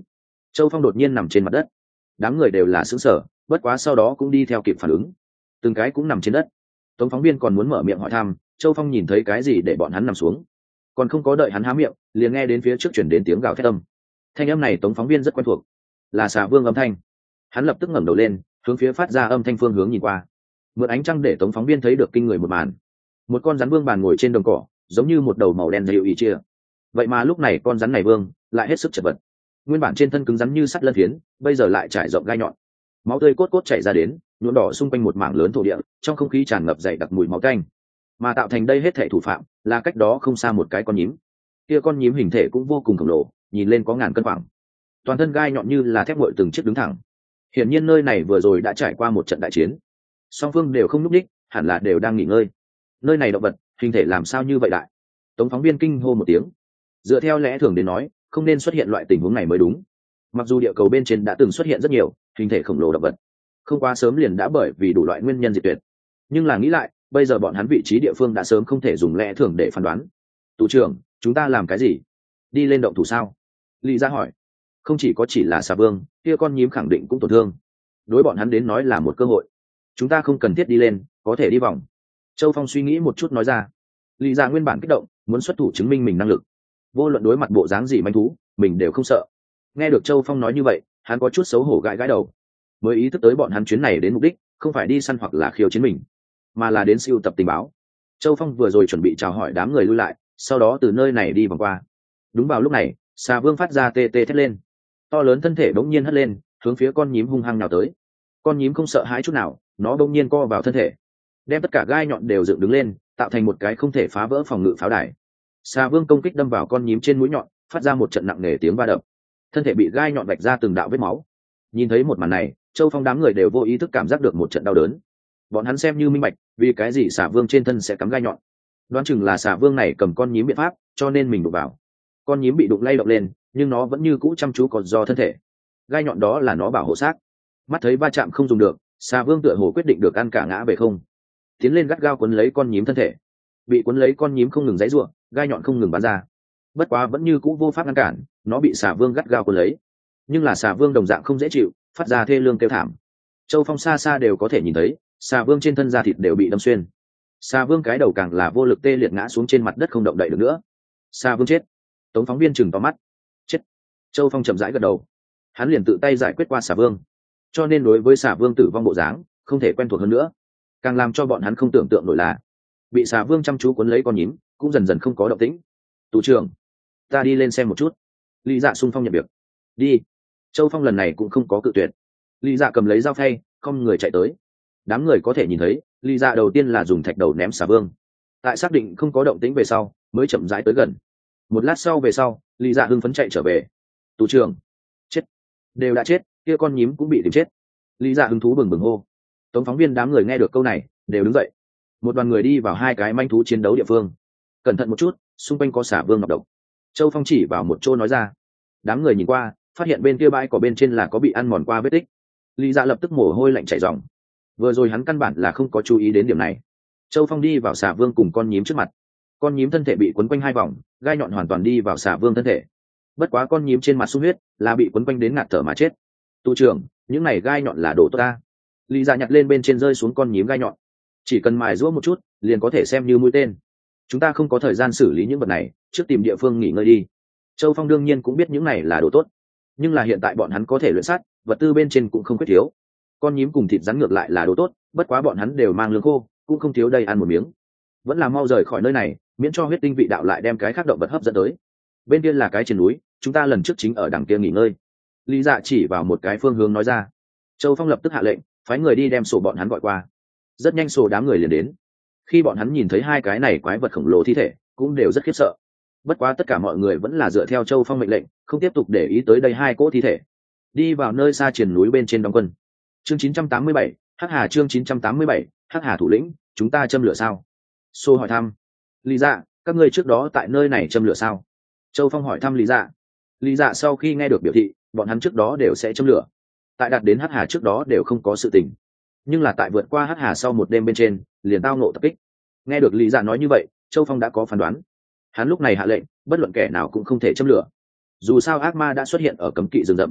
Châu Phong đột nhiên nằm trên mặt đất, đám người đều là sững sờ, bất quá sau đó cũng đi theo kịp phản ứng, từng cái cũng nằm trên đất. Tống phóng viên còn muốn mở miệng hỏi thăm, Châu Phong nhìn thấy cái gì để bọn hắn nằm xuống, còn không có đợi hắn há miệng, liền nghe đến phía trước chuyển đến tiếng gào thét âm. Thanh âm này Tống phóng viên rất quen thuộc, là Xà Vương âm thanh. Hắn lập tức ngẩng đầu lên, hướng phía phát ra âm thanh phương hướng nhìn qua. Mượn ánh trăng để Tống phóng viên thấy được kinh người một màn. Một con rắn vương bàn ngồi trên đồng cỏ, giống như một đầu màu đen dịu ý chia. Vậy mà lúc này con rắn này vương lại hết sức chật vật. Nguyên bản trên thân cứng rắn như sắt lân phiến, bây giờ lại trải rộng gai nhọn. Máu tươi cốt cốt chảy ra đến, nhuộm đỏ xung quanh một mảng lớn thổ địa, trong không khí tràn ngập dày đặc mùi máu tanh. Mà tạo thành đây hết thảy thủ phạm là cách đó không xa một cái con nhím. Kia con nhím hình thể cũng vô cùng khổng lồ, nhìn lên có ngàn cân khoảng. Toàn thân gai nhọn như là thép nguội từng chiếc đứng thẳng. Hiển nhiên nơi này vừa rồi đã trải qua một trận đại chiến. Song phương đều không nhúc nhích, hẳn là đều đang nghỉ ngơi. Nơi này động vật, hình thể làm sao như vậy đại? Tống phóng viên kinh hô một tiếng. Dựa theo lẽ thường đến nói, không nên xuất hiện loại tình huống này mới đúng. Mặc dù địa cầu bên trên đã từng xuất hiện rất nhiều hình thể khổng lồ động vật, không quá sớm liền đã bởi vì đủ loại nguyên nhân diệt tuyệt. Nhưng là nghĩ lại, bây giờ bọn hắn vị trí địa phương đã sớm không thể dùng lẽ thường để phán đoán. Tù trưởng, chúng ta làm cái gì? Đi lên động thủ sao? Lý Gia hỏi. Không chỉ có chỉ là Xà Vương, kia con nhím khẳng định cũng tổn thương. Đối bọn hắn đến nói là một cơ hội. Chúng ta không cần thiết đi lên, có thể đi vòng. Châu Phong suy nghĩ một chút nói ra. Lý Gia nguyên bản kích động, muốn xuất thủ chứng minh mình năng lực. Vô luận đối mặt bộ dáng gì manh thú, mình đều không sợ. Nghe được Châu Phong nói như vậy, hắn có chút xấu hổ gãi gãi đầu. Mới ý thức tới bọn hắn chuyến này đến mục đích không phải đi săn hoặc là khiêu chiến mình, mà là đến sưu tập tình báo. Châu Phong vừa rồi chuẩn bị chào hỏi đám người lui lại, sau đó từ nơi này đi vòng qua. Đúng vào lúc này, Xà Vương phát ra tê tê thét lên, to lớn thân thể bỗng nhiên hất lên, hướng phía con nhím hung hăng nào tới. Con nhím không sợ hãi chút nào, nó bỗng nhiên co vào thân thể, đem tất cả gai nhọn đều dựng đứng lên, tạo thành một cái không thể phá vỡ phòng ngự pháo đài. Xà Vương công kích đâm vào con nhím trên mũi nhọn, phát ra một trận nặng nề tiếng va đập, thân thể bị gai nhọn vạch ra từng đạo vết máu. Nhìn thấy một màn này, Châu Phong đám người đều vô ý thức cảm giác được một trận đau đớn. Bọn hắn xem như minh bạch, vì cái gì Xà Vương trên thân sẽ cắm gai nhọn. Đoán chừng là Xà Vương này cầm con nhím biện pháp, cho nên mình đụng vào. Con nhím bị đụng lay động lên, nhưng nó vẫn như cũ chăm chú còn do thân thể. Gai nhọn đó là nó bảo hộ xác. Mắt thấy va chạm không dùng được, Xà Vương tựa hồ quyết định được ăn cả ngã về không. Tiến lên gắt gao cuốn lấy con nhím thân thể. Bị cuốn lấy con nhím không ngừng giãy giụa, gai nhọn không ngừng bắn ra. Bất quá vẫn như cũ vô pháp ngăn cản, nó bị Xà Vương gắt gao cuốn lấy. Nhưng là Xà Vương đồng dạng không dễ chịu, phát ra thê lương kêu thảm. Châu Phong xa xa đều có thể nhìn thấy, Xà Vương trên thân da thịt đều bị đâm xuyên. Xà Vương cái đầu càng là vô lực tê liệt ngã xuống trên mặt đất không động đậy được nữa. Xà Vương chết. Tống phóng viên chừng to mắt. Chết. Châu Phong chậm rãi gật đầu. Hắn liền tự tay giải quyết qua Xà Vương, cho nên đối với Xà Vương tử vong bộ dáng không thể quen thuộc hơn nữa. Càng làm cho bọn hắn không tưởng tượng nổi là bị Xà Vương chăm chú cuốn lấy con nhím cũng dần dần không có động tĩnh. Tù trưởng, ta đi lên xem một chút. Lý Dạ xung phong nhận việc. Đi. Châu Phong lần này cũng không có cự tuyệt. Lý Dạ cầm lấy dao phay, không người chạy tới. Đám người có thể nhìn thấy, Lý Dạ đầu tiên là dùng thạch đầu ném Xà Vương, tại xác định không có động tĩnh về sau mới chậm rãi tới gần. Một lát sau về sau, Lý Dạ hưng phấn chạy trở về. Tù trưởng, chết, đều đã chết, kia con nhím cũng bị tìm chết. Lý Dạ hứng thú bừng bừng hô. Tống phóng viên đám người nghe được câu này đều đứng dậy. Một đoàn người đi vào hai cái manh thú chiến đấu địa phương. Cẩn thận một chút, xung quanh có Xà Vương nọc độc. Châu Phong chỉ vào một chỗ nói ra. Đám người nhìn qua, phát hiện bên kia bãi cỏ bên trên là có bị ăn mòn qua vết tích. Lý Dạ lập tức mồ hôi lạnh chảy ròng. Vừa rồi hắn căn bản là không có chú ý đến điểm này. Châu Phong đi vào Xà Vương cùng con nhím trước mặt. Con nhím thân thể bị quấn quanh hai vòng, gai nhọn hoàn toàn đi vào Xà Vương thân thể. Bất quá con nhím trên mặt sung huyết là bị quấn quanh đến ngạt thở mà chết. Tu trưởng, những này gai nhọn là đồ tốt ta. Lý Dạ nhặt lên bên trên rơi xuống con nhím gai nhọn. Chỉ cần mài giũa một chút, liền có thể xem như mũi tên. Chúng ta không có thời gian xử lý những vật này, trước tìm địa phương nghỉ ngơi đi. Châu Phong đương nhiên cũng biết những này là đồ tốt, nhưng là hiện tại bọn hắn có thể luyện sắt, vật tư bên trên cũng không khuyết thiếu. Con nhím cùng thịt rắn ngược lại là đồ tốt, bất quá bọn hắn đều mang lương khô, cũng không thiếu đây ăn một miếng. Vẫn là mau rời khỏi nơi này, miễn cho huyết tinh vị đạo lại đem cái khác động vật hấp dẫn tới. Bên kia là cái trên núi, chúng ta lần trước chính ở đằng kia nghỉ ngơi. Lý Dạ chỉ vào một cái phương hướng nói ra. Châu Phong lập tức hạ lệnh, phái người đi đem sổ bọn hắn gọi qua. Rất nhanh sổ đám người liền đến. Khi bọn hắn nhìn thấy hai cái này quái vật khổng lồ thi thể, cũng đều rất khiếp sợ. Bất quá tất cả mọi người vẫn là dựa theo Châu Phong mệnh lệnh, không tiếp tục để ý tới đây hai cỗ thi thể. Đi vào nơi xa triền núi bên trên đóng quân. Chương 987, Hắc Hà chương 987, Hắc Hà thủ lĩnh, chúng ta châm lửa sao? Sô hỏi thăm. Lý Dạ, các ngươi trước đó tại nơi này châm lửa sao? Châu Phong hỏi thăm Lý Dạ. Lý Dạ sau khi nghe được biểu thị, bọn hắn trước đó đều sẽ châm lửa. Tại đạt đến Hắc Hà trước đó đều không có sự tình, nhưng là tại vượt qua Hắc Hà sau một đêm bên trên, liền tao ngộ tập kích. Nghe được Lý Dạ nói như vậy, Châu Phong đã có phán đoán. Hắn lúc này hạ lệnh, bất luận kẻ nào cũng không thể châm lửa. Dù sao ác ma đã xuất hiện ở cấm kỵ rừng rậm,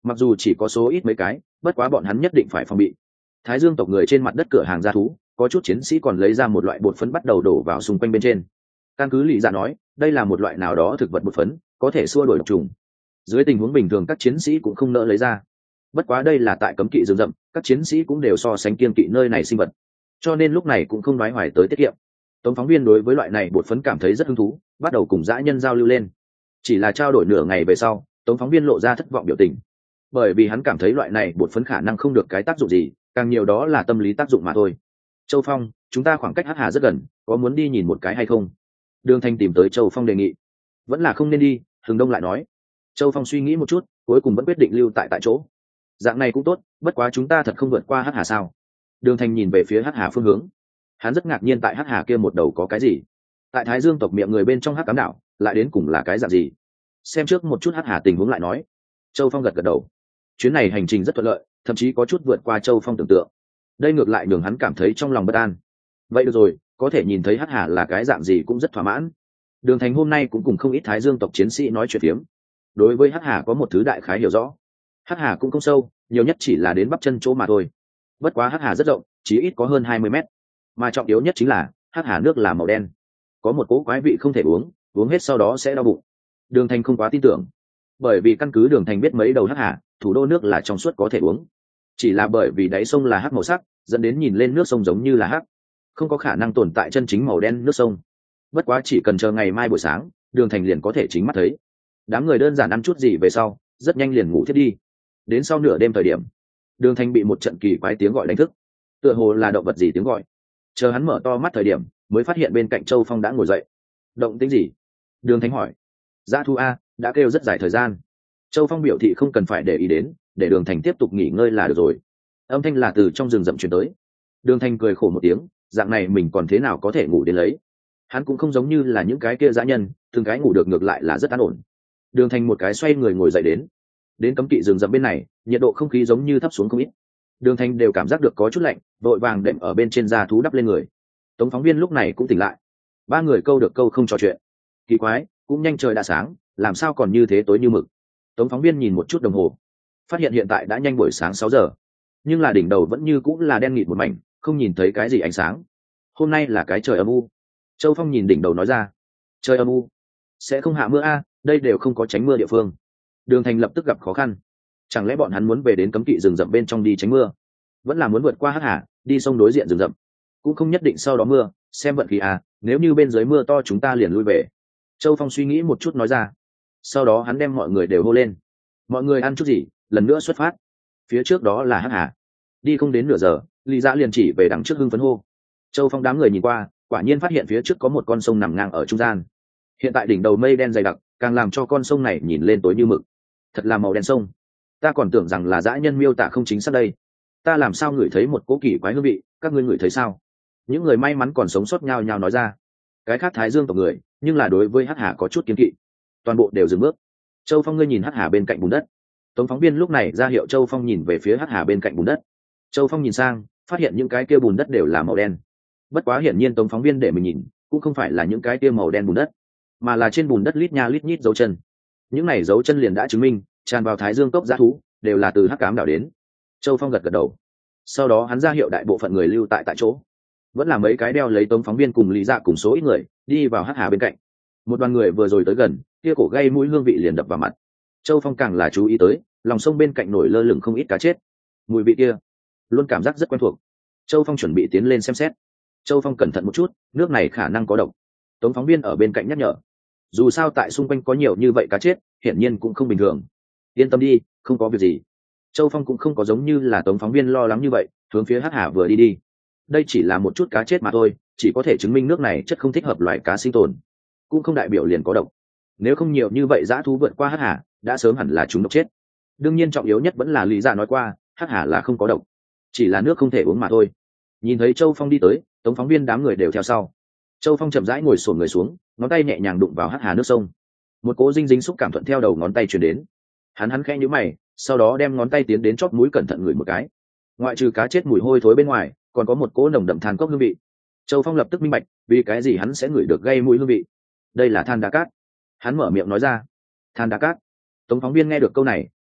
mặc dù chỉ có số ít mấy cái, bất quá bọn hắn nhất định phải phòng bị. Thái Dương tộc người trên mặt đất cửa hàng gia thú, có chút chiến sĩ còn lấy ra một loại bột phấn bắt đầu đổ vào xung quanh bên trên. Căn cứ lý dạ nói, đây là một loại nào đó thực vật bột phấn, có thể xua đuổi độc trùng. Dưới tình huống bình thường các chiến sĩ cũng không nỡ lấy ra. Bất quá đây là tại cấm kỵ rừng rậm, các chiến sĩ cũng đều so sánh kiêng kỵ nơi này sinh vật, cho nên lúc này cũng không nói hoài tới tiết kiệm. Tống phóng viên đối với loại này bột phấn cảm thấy rất hứng thú, bắt đầu cùng dã nhân giao lưu lên. Chỉ là trao đổi nửa ngày về sau, Tống phóng viên lộ ra thất vọng biểu tình, bởi vì hắn cảm thấy loại này bột phấn khả năng không được cái tác dụng gì, càng nhiều đó là tâm lý tác dụng mà thôi. Châu Phong, chúng ta khoảng cách Hắc Hà rất gần, có muốn đi nhìn một cái hay không? Đường Thanh tìm tới Châu Phong đề nghị. Vẫn là không nên đi, Hừng Đông lại nói. Châu Phong suy nghĩ một chút, cuối cùng vẫn quyết định lưu tại chỗ. Dạng này cũng tốt, bất quá chúng ta thật không vượt qua Hắc Hà sao? Đường Thanh nhìn về phía Hắc Hà phương hướng. Hắn rất ngạc nhiên tại Hắc Hà kia một đầu có cái gì? Tại Thái Dương tộc miệng người bên trong Hắc Ám đảo, lại đến cùng là cái dạng gì? Xem trước một chút Hắc Hà tình huống lại nói. Châu Phong gật gật đầu. Chuyến này hành trình rất thuận lợi, thậm chí có chút vượt qua Châu Phong tưởng tượng. Đây ngược lại nhường hắn cảm thấy trong lòng bất an. Vậy được rồi, có thể nhìn thấy Hắc Hà là cái dạng gì cũng rất thỏa mãn. Đường Thành hôm nay cũng cùng không ít Thái Dương tộc chiến sĩ nói chuyện phiếm. Đối với Hắc Hà có một thứ đại khái hiểu rõ. Hắc Hà cũng không sâu, nhiều nhất chỉ là đến bắp chân chỗ mà thôi. Bất quá Hắc Hà rất rộng, chỉ ít có hơn 20 mét. Mà trọng yếu nhất chính là Hắc Hà nước là màu đen, có một cỗ quái vị không thể uống, uống hết sau đó sẽ đau bụng. Đường Thành không quá tin tưởng, bởi vì căn cứ Đường Thành biết mấy đầu Hắc Hà, thủ đô nước là trong suốt có thể uống. Chỉ là bởi vì đáy sông là hắc màu sắc, dẫn đến nhìn lên nước sông giống như là hắc, không có khả năng tồn tại chân chính màu đen nước sông. Bất quá chỉ cần chờ ngày mai buổi sáng, Đường Thành liền có thể chính mắt thấy. Đám người đơn giản ăn chút gì về sau, rất nhanh liền ngủ thiết đi. Đến sau nửa đêm thời điểm, Đường Thành bị một trận kỳ quái tiếng gọi đánh thức, tựa hồ là động vật gì tiếng gọi. Chờ hắn mở to mắt thời điểm, mới phát hiện bên cạnh Châu Phong đã ngồi dậy. Động tĩnh gì? Đường Thành hỏi. Dã thú a, đã kêu rất dài thời gian. Châu Phong biểu thị không cần phải để ý đến, để Đường Thành tiếp tục nghỉ ngơi là được rồi. Âm thanh là từ trong rừng rậm truyền tới. Đường Thành cười khổ một tiếng, dạng này mình còn thế nào có thể ngủ đến lấy. Hắn cũng không giống như là những cái kia dã nhân, từng cái ngủ được ngược lại là rất an ổn. Đường Thành một cái xoay người ngồi dậy đến cấm kỵ rừng rậm bên này, nhiệt độ không khí giống như thấp xuống không ít. Đường Thành đều cảm giác được có chút lạnh, vội vàng đệm ở bên trên da thú đắp lên người. Tống phóng viên lúc này cũng tỉnh lại. Ba người câu được câu không trò chuyện. Kỳ quái, cũng nhanh trời đã sáng, làm sao còn như thế tối như mực. Tống phóng viên nhìn một chút đồng hồ, phát hiện hiện tại đã nhanh buổi sáng 6 giờ, nhưng là đỉnh đầu vẫn như cũng là đen nghịt một mảnh, không nhìn thấy cái gì ánh sáng. Hôm nay là cái trời âm u. Châu Phong nhìn đỉnh đầu nói ra. Trời âm u, sẽ không hạ mưa a, đây đều không có tránh mưa địa phương. Đường Thành lập tức gặp khó khăn. Chẳng lẽ bọn hắn muốn về đến cấm kỵ rừng rậm bên trong đi tránh mưa, vẫn là muốn vượt qua Hắc Hà đi sông đối diện rừng rậm? Cũng không nhất định sau đó mưa, xem vận khí à, nếu như bên dưới mưa to chúng ta liền lui về. Châu Phong suy nghĩ một chút nói ra. Sau đó hắn đem mọi người đều hô lên. Mọi người ăn chút gì, lần nữa xuất phát. Phía trước đó là Hắc Hà. Đi không đến nửa giờ, Lý Dã liền chỉ về đằng trước hưng phấn hô. Châu Phong đám người nhìn qua, quả nhiên phát hiện phía trước có một con sông nằm ngang ở trung gian. Hiện tại đỉnh đầu mây đen dày đặc, càng làm cho con sông này nhìn lên tối như mực. Thật là màu đen sông. Ta còn tưởng rằng là dã nhân miêu tả không chính xác đây. Ta làm sao ngửi thấy một cỗ kỳ quái hương vị, các ngươi ngửi thấy sao? Những người may mắn còn sống sót nhao nhao nói ra. Cái khác Thái Dương tộc người, nhưng là đối với Hắc Hà có chút kiêng kỵ. Toàn bộ đều dừng bước. Châu Phong ngươi nhìn Hắc Hà bên cạnh bùn đất. Tống phóng viên lúc này ra hiệu Châu Phong nhìn về phía Hắc Hà bên cạnh bùn đất. Châu Phong nhìn sang, phát hiện những cái kia bùn đất đều là màu đen. Bất quá hiển nhiên Tống phóng viên để mình nhìn, cũng không phải là những cái kia màu đen bùn đất, mà là trên bùn đất lít nha lít nhít dấu chân. Những này dấu chân liền đã chứng minh, tràn vào Thái Dương cốc dã thú đều là từ Hắc Ám đảo đến. Châu Phong gật gật đầu. Sau đó hắn ra hiệu đại bộ phận người lưu tại chỗ. Vẫn là mấy cái đeo lấy Tống phóng viên cùng Lý Dạ cùng số ít người đi vào Hắc Hà bên cạnh. Một đoàn người vừa rồi tới gần, kia cổ gây mũi hương vị liền đập vào mặt. Châu Phong càng là chú ý tới, lòng sông bên cạnh nổi lơ lửng không ít cá chết. Mùi vị kia luôn cảm giác rất quen thuộc. Châu Phong chuẩn bị tiến lên xem xét. Châu Phong cẩn thận một chút, nước này khả năng có độc. Tống phóng viên ở bên cạnh nhắc nhở. Dù sao tại xung quanh có nhiều như vậy cá chết, hiển nhiên cũng không bình thường. Yên tâm đi, không có việc gì. Châu Phong cũng không có giống như là Tống phóng viên lo lắng như vậy, hướng phía Hắc Hà vừa đi. Đây chỉ là một chút cá chết mà thôi, chỉ có thể chứng minh nước này chất không thích hợp loài cá sinh tồn, cũng không đại biểu liền có độc. Nếu không nhiều như vậy dã thú vượt qua Hắc Hà, đã sớm hẳn là chúng độc chết. Đương nhiên trọng yếu nhất vẫn là Lý Dạ nói qua, Hắc Hà là không có độc, chỉ là nước không thể uống mà thôi. Nhìn thấy Châu Phong đi tới, Tống phóng viên đám người đều theo sau. Châu Phong chậm rãi ngồi xổm người xuống, ngón tay nhẹ nhàng đụng vào Hắc Hà nước sông. Một cỗ dinh dính xúc cảm thuận theo đầu ngón tay truyền đến. Hắn khẽ nhíu mày, sau đó đem ngón tay tiến đến chóp mũi cẩn thận ngửi một cái. Ngoại trừ cá chết mùi hôi thối bên ngoài, còn có một cỗ nồng đậm than cốc hương vị. Châu Phong lập tức minh bạch, vì cái gì hắn sẽ ngửi được gây mũi hương vị. Đây là than đá cát. Hắn mở miệng nói ra. Than đá cát. Tống phóng viên nghe được câu này,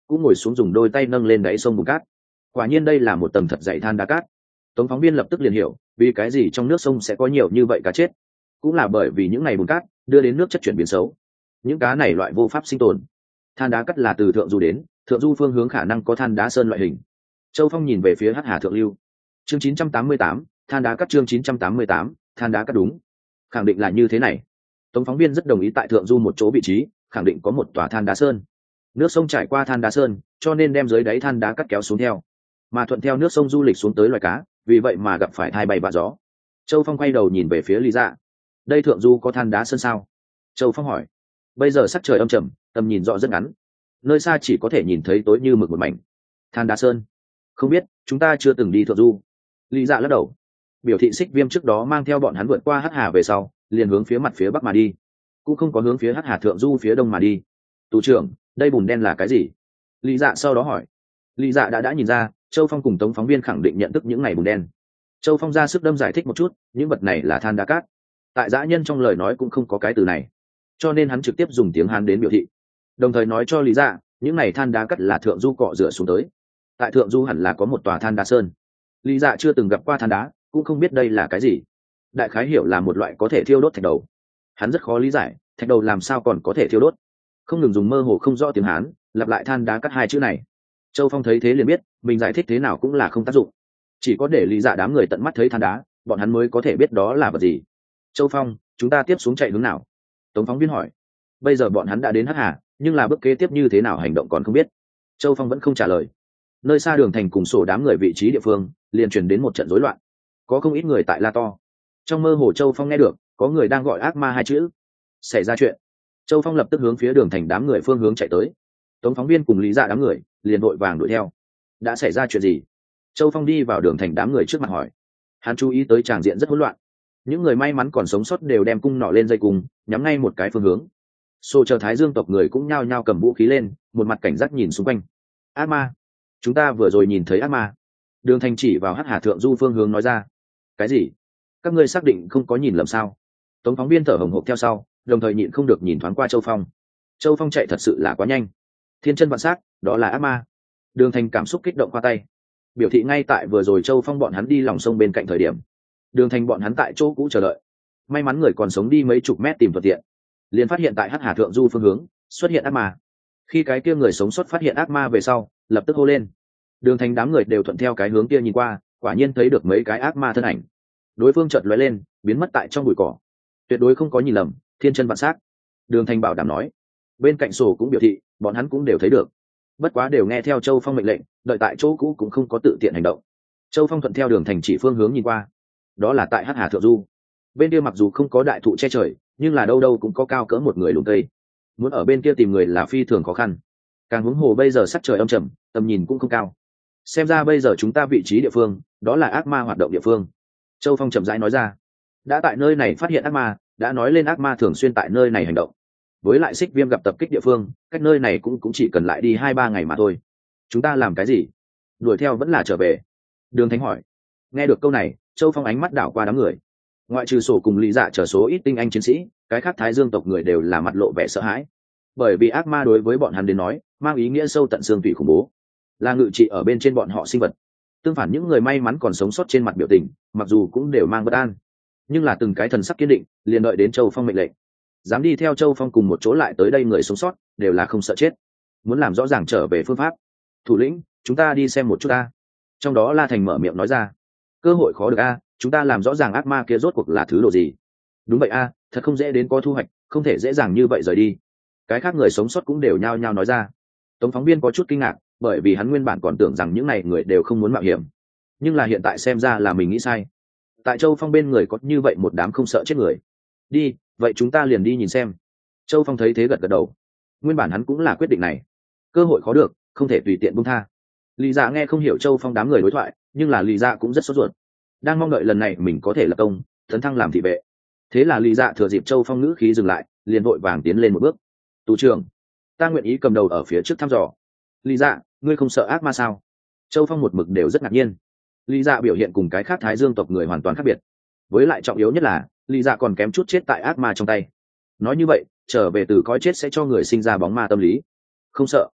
cũng ngồi xuống dùng đôi tay nâng lên đáy sông bùn cát. Quả nhiên đây là một tầng thật dày than đá cát. Tống phóng viên lập tức liền hiểu vì cái gì trong nước sông sẽ có nhiều như vậy cá chết, cũng là bởi vì những ngày bùn cát đưa đến nước chất chuyển biến xấu, những cá này loại vô pháp sinh tồn. Than đá cát là từ thượng du đến, thượng du phương hướng khả năng có than đá sơn loại hình. Châu Phong nhìn về phía Hắc Hà thượng lưu. Chương 988, than đá cát. Chương 988, than đá cát. Đúng, khẳng định là như thế này. Tống phóng viên rất đồng ý, tại thượng du một chỗ vị trí khẳng định có một tòa than đá sơn. Nước sông trải qua than đá sơn, cho nên đem dưới đáy than đá cát kéo xuống theo, mà thuận theo nước sông du lịch xuống tới loài cá, vì vậy mà gặp phải thai bay vạ gió. Châu Phong quay đầu nhìn về phía Lý Dạ. Đây thượng du có than đá sơn sao? Châu Phong hỏi. Bây giờ sắc trời âm trầm, tầm nhìn rõ rất ngắn, nơi xa chỉ có thể nhìn thấy tối như mực một mảnh. Than đá sơn? Không biết, chúng ta chưa từng đi thượng du. Lý Dạ lắc đầu, biểu thị Xích Viêm trước đó mang theo bọn hắn vượt qua Hắc Hà về sau liền hướng phía mặt phía bắc mà đi, cũng không có hướng phía Hắc Hà thượng du phía đông mà đi. Tù trưởng, đây bùn đen là cái gì? Lý Dạ sau đó hỏi. Lý Dạ đã nhìn ra Châu Phong cùng Tống phóng viên khẳng định nhận thức những ngày bùn đen. Châu Phong ra sức đâm giải thích một chút, những vật này là than đá cát. Tại dã nhân trong lời nói cũng không có cái từ này, cho nên hắn trực tiếp dùng tiếng Hán đến biểu thị, đồng thời nói cho Lý Dạ những này than đá cát là thượng du cọ rửa xuống tới. Tại thượng du hẳn là có một tòa than đá sơn. Lý Dạ chưa từng gặp qua than đá, cũng không biết đây là cái gì. Đại khái hiểu là một loại có thể thiêu đốt thạch đầu. Hắn rất khó lý giải thạch đầu làm sao còn có thể thiêu đốt, không ngừng dùng mơ hồ không rõ tiếng Hán lặp lại than đá cát hai chữ này. Châu Phong thấy thế liền biết mình giải thích thế nào cũng là không tác dụng, chỉ có để Lý Dạ đám người tận mắt thấy than đá, bọn hắn mới có thể biết đó là vật gì. Châu Phong, chúng ta tiếp xuống chạy hướng nào? Tống phóng viên hỏi. Bây giờ bọn hắn đã đến Hắc Hà, nhưng là bước kế tiếp như thế nào hành động còn không biết. Châu Phong vẫn không trả lời. Nơi xa đường thành cùng sổ đám người vị trí địa phương liền truyền đến một trận rối loạn, có không ít người tại la to. Trong mơ hồ Châu Phong nghe được có người đang gọi ác ma hai chữ. Xảy ra chuyện. Châu Phong lập tức hướng phía đường thành đám người phương hướng chạy tới. Tống phóng viên cùng Lý Dạ đám người liền vội vàng đuổi theo. Đã xảy ra chuyện gì? Châu Phong đi vào đường thành đám người trước mặt hỏi. Hắn chú ý tới tràng diện rất hỗn loạn, những người may mắn còn sống sót đều đem cung nỏ lên dây cung nhắm ngay một cái phương hướng. Xô chờ Thái Dương tộc người cũng nhao nhao cầm vũ khí lên, một mặt cảnh giác nhìn xung quanh. Ác ma, chúng ta vừa rồi nhìn thấy ác ma. Đường thành chỉ vào Hắc Hà thượng du phương hướng nói ra. Cái gì? Các ngươi xác định không có nhìn lầm sao? Tống phóng viên thở hồng hộc theo sau, đồng thời nhịn không được nhìn thoáng qua Châu Phong. Châu Phong chạy thật sự là quá nhanh, thiên chân vạn s á c, đó là ác ma. Đường thành cảm xúc kích động qua tay, biểu thị ngay tại vừa rồi Châu Phong bọn hắn đi lòng sông bên cạnh thời điểm, đường thành bọn hắn tại chỗ cũ chờ đợi, may mắn người còn sống đi mấy chục mét tìm thuận tiện, liền phát hiện tại Hắc Hà thượng du phương hướng xuất hiện ác ma. Khi cái kia người sống sót phát hiện ác ma về sau lập tức hô lên. Đường thành đám người đều thuận theo cái hướng kia nhìn qua, quả nhiên thấy được mấy cái ác ma thân ảnh. Đối phương chợt lóe lên biến mất tại trong bụi cỏ, tuyệt đối không có nhìn lầm, thiên chân vạn s á c. Đường thành bảo đảm nói. Bên cạnh sổ cũng biểu thị bọn hắn cũng đều thấy được, bất quá đều nghe theo Châu Phong mệnh lệnh, đợi tại chỗ cũ cũng không có tự tiện hành động. Châu Phong thuận theo đường thành chỉ phương hướng nhìn qua, đó là tại Hắc Hà thượng du. Bên kia mặc dù không có đại thụ che trời, nhưng là đâu đâu cũng có cao cỡ một người lùm cây, muốn ở bên kia tìm người là phi thường khó khăn. Càng huống hồ bây giờ sắc trời âm trầm, tầm nhìn cũng không cao. Xem ra bây giờ chúng ta vị trí địa phương đó là ác ma hoạt động địa phương. Châu Phong chậm rãi nói ra. Đã tại nơi này phát hiện ác ma, đã nói lên ác ma thường xuyên tại nơi này hành động. Với lại Xích Viêm gặp tập kích địa phương cách nơi này cũng chỉ cần lại đi 2-3 ngày mà thôi. Chúng ta làm cái gì? Đuổi theo vẫn là trở về? Đường Thánh hỏi. Nghe được câu này, Châu Phong ánh mắt đảo qua đám người, ngoại trừ sổ cùng Lý Dạ trở số ít tinh anh chiến sĩ, cái khác Thái Dương tộc người đều là mặt lộ vẻ sợ hãi, bởi vì ác ma đối với bọn hắn đến nói mang ý nghĩa sâu tận xương tủy khủng bố, là ngự trị ở bên trên bọn họ sinh vật. Tương phản những người may mắn còn sống sót trên mặt biểu tình mặc dù cũng đều mang bất an, nhưng là từng cái thần sắc kiên định, liền đợi đến Châu Phong mệnh lệnh. Dám đi theo Châu Phong cùng một chỗ lại tới đây người sống sót đều là không sợ chết, muốn làm rõ ràng trở về phương pháp. Thủ lĩnh, chúng ta đi xem một chút a. Trong đó La Thành mở miệng nói ra. Cơ hội khó được a, chúng ta làm rõ ràng ác ma kia rốt cuộc là thứ đồ gì. Đúng vậy a, thật không dễ đến có thu hoạch, không thể dễ dàng như vậy rời đi. Cái khác người sống sót cũng đều nhao nhao nói ra. Tống phóng viên có chút kinh ngạc, bởi vì hắn nguyên bản còn tưởng rằng những này người đều không muốn mạo hiểm, nhưng là hiện tại xem ra là mình nghĩ sai. Tại Châu Phong bên người có như vậy một đám không sợ chết người. Đi, vậy chúng ta liền đi nhìn xem. Châu Phong thấy thế gật gật đầu. Nguyên bản hắn cũng là quyết định này, cơ hội khó được, không thể tùy tiện buông tha. Lý Dạ nghe không hiểu Châu Phong đám người đối thoại, nhưng là Lý Dạ cũng rất sốt ruột, đang mong đợi lần này mình có thể lập công, tấn thăng làm thị vệ. Thế là Lý Dạ thừa dịp Châu Phong ngữ khí dừng lại, liền vội vàng tiến lên một bước. Tù trưởng, ta nguyện ý cầm đầu ở phía trước thăm dò. Lý Dạ, ngươi không sợ ác ma sao? Châu Phong một mực đều rất ngạc nhiên. Lý Dạ biểu hiện cùng cái khác Thái Dương tộc người hoàn toàn khác biệt, với lại trọng yếu nhất là Lý Dạ còn kém chút chết tại ác ma trong tay. Nói như vậy, trở về từ cõi chết sẽ cho người sinh ra bóng ma tâm lý. Không sợ.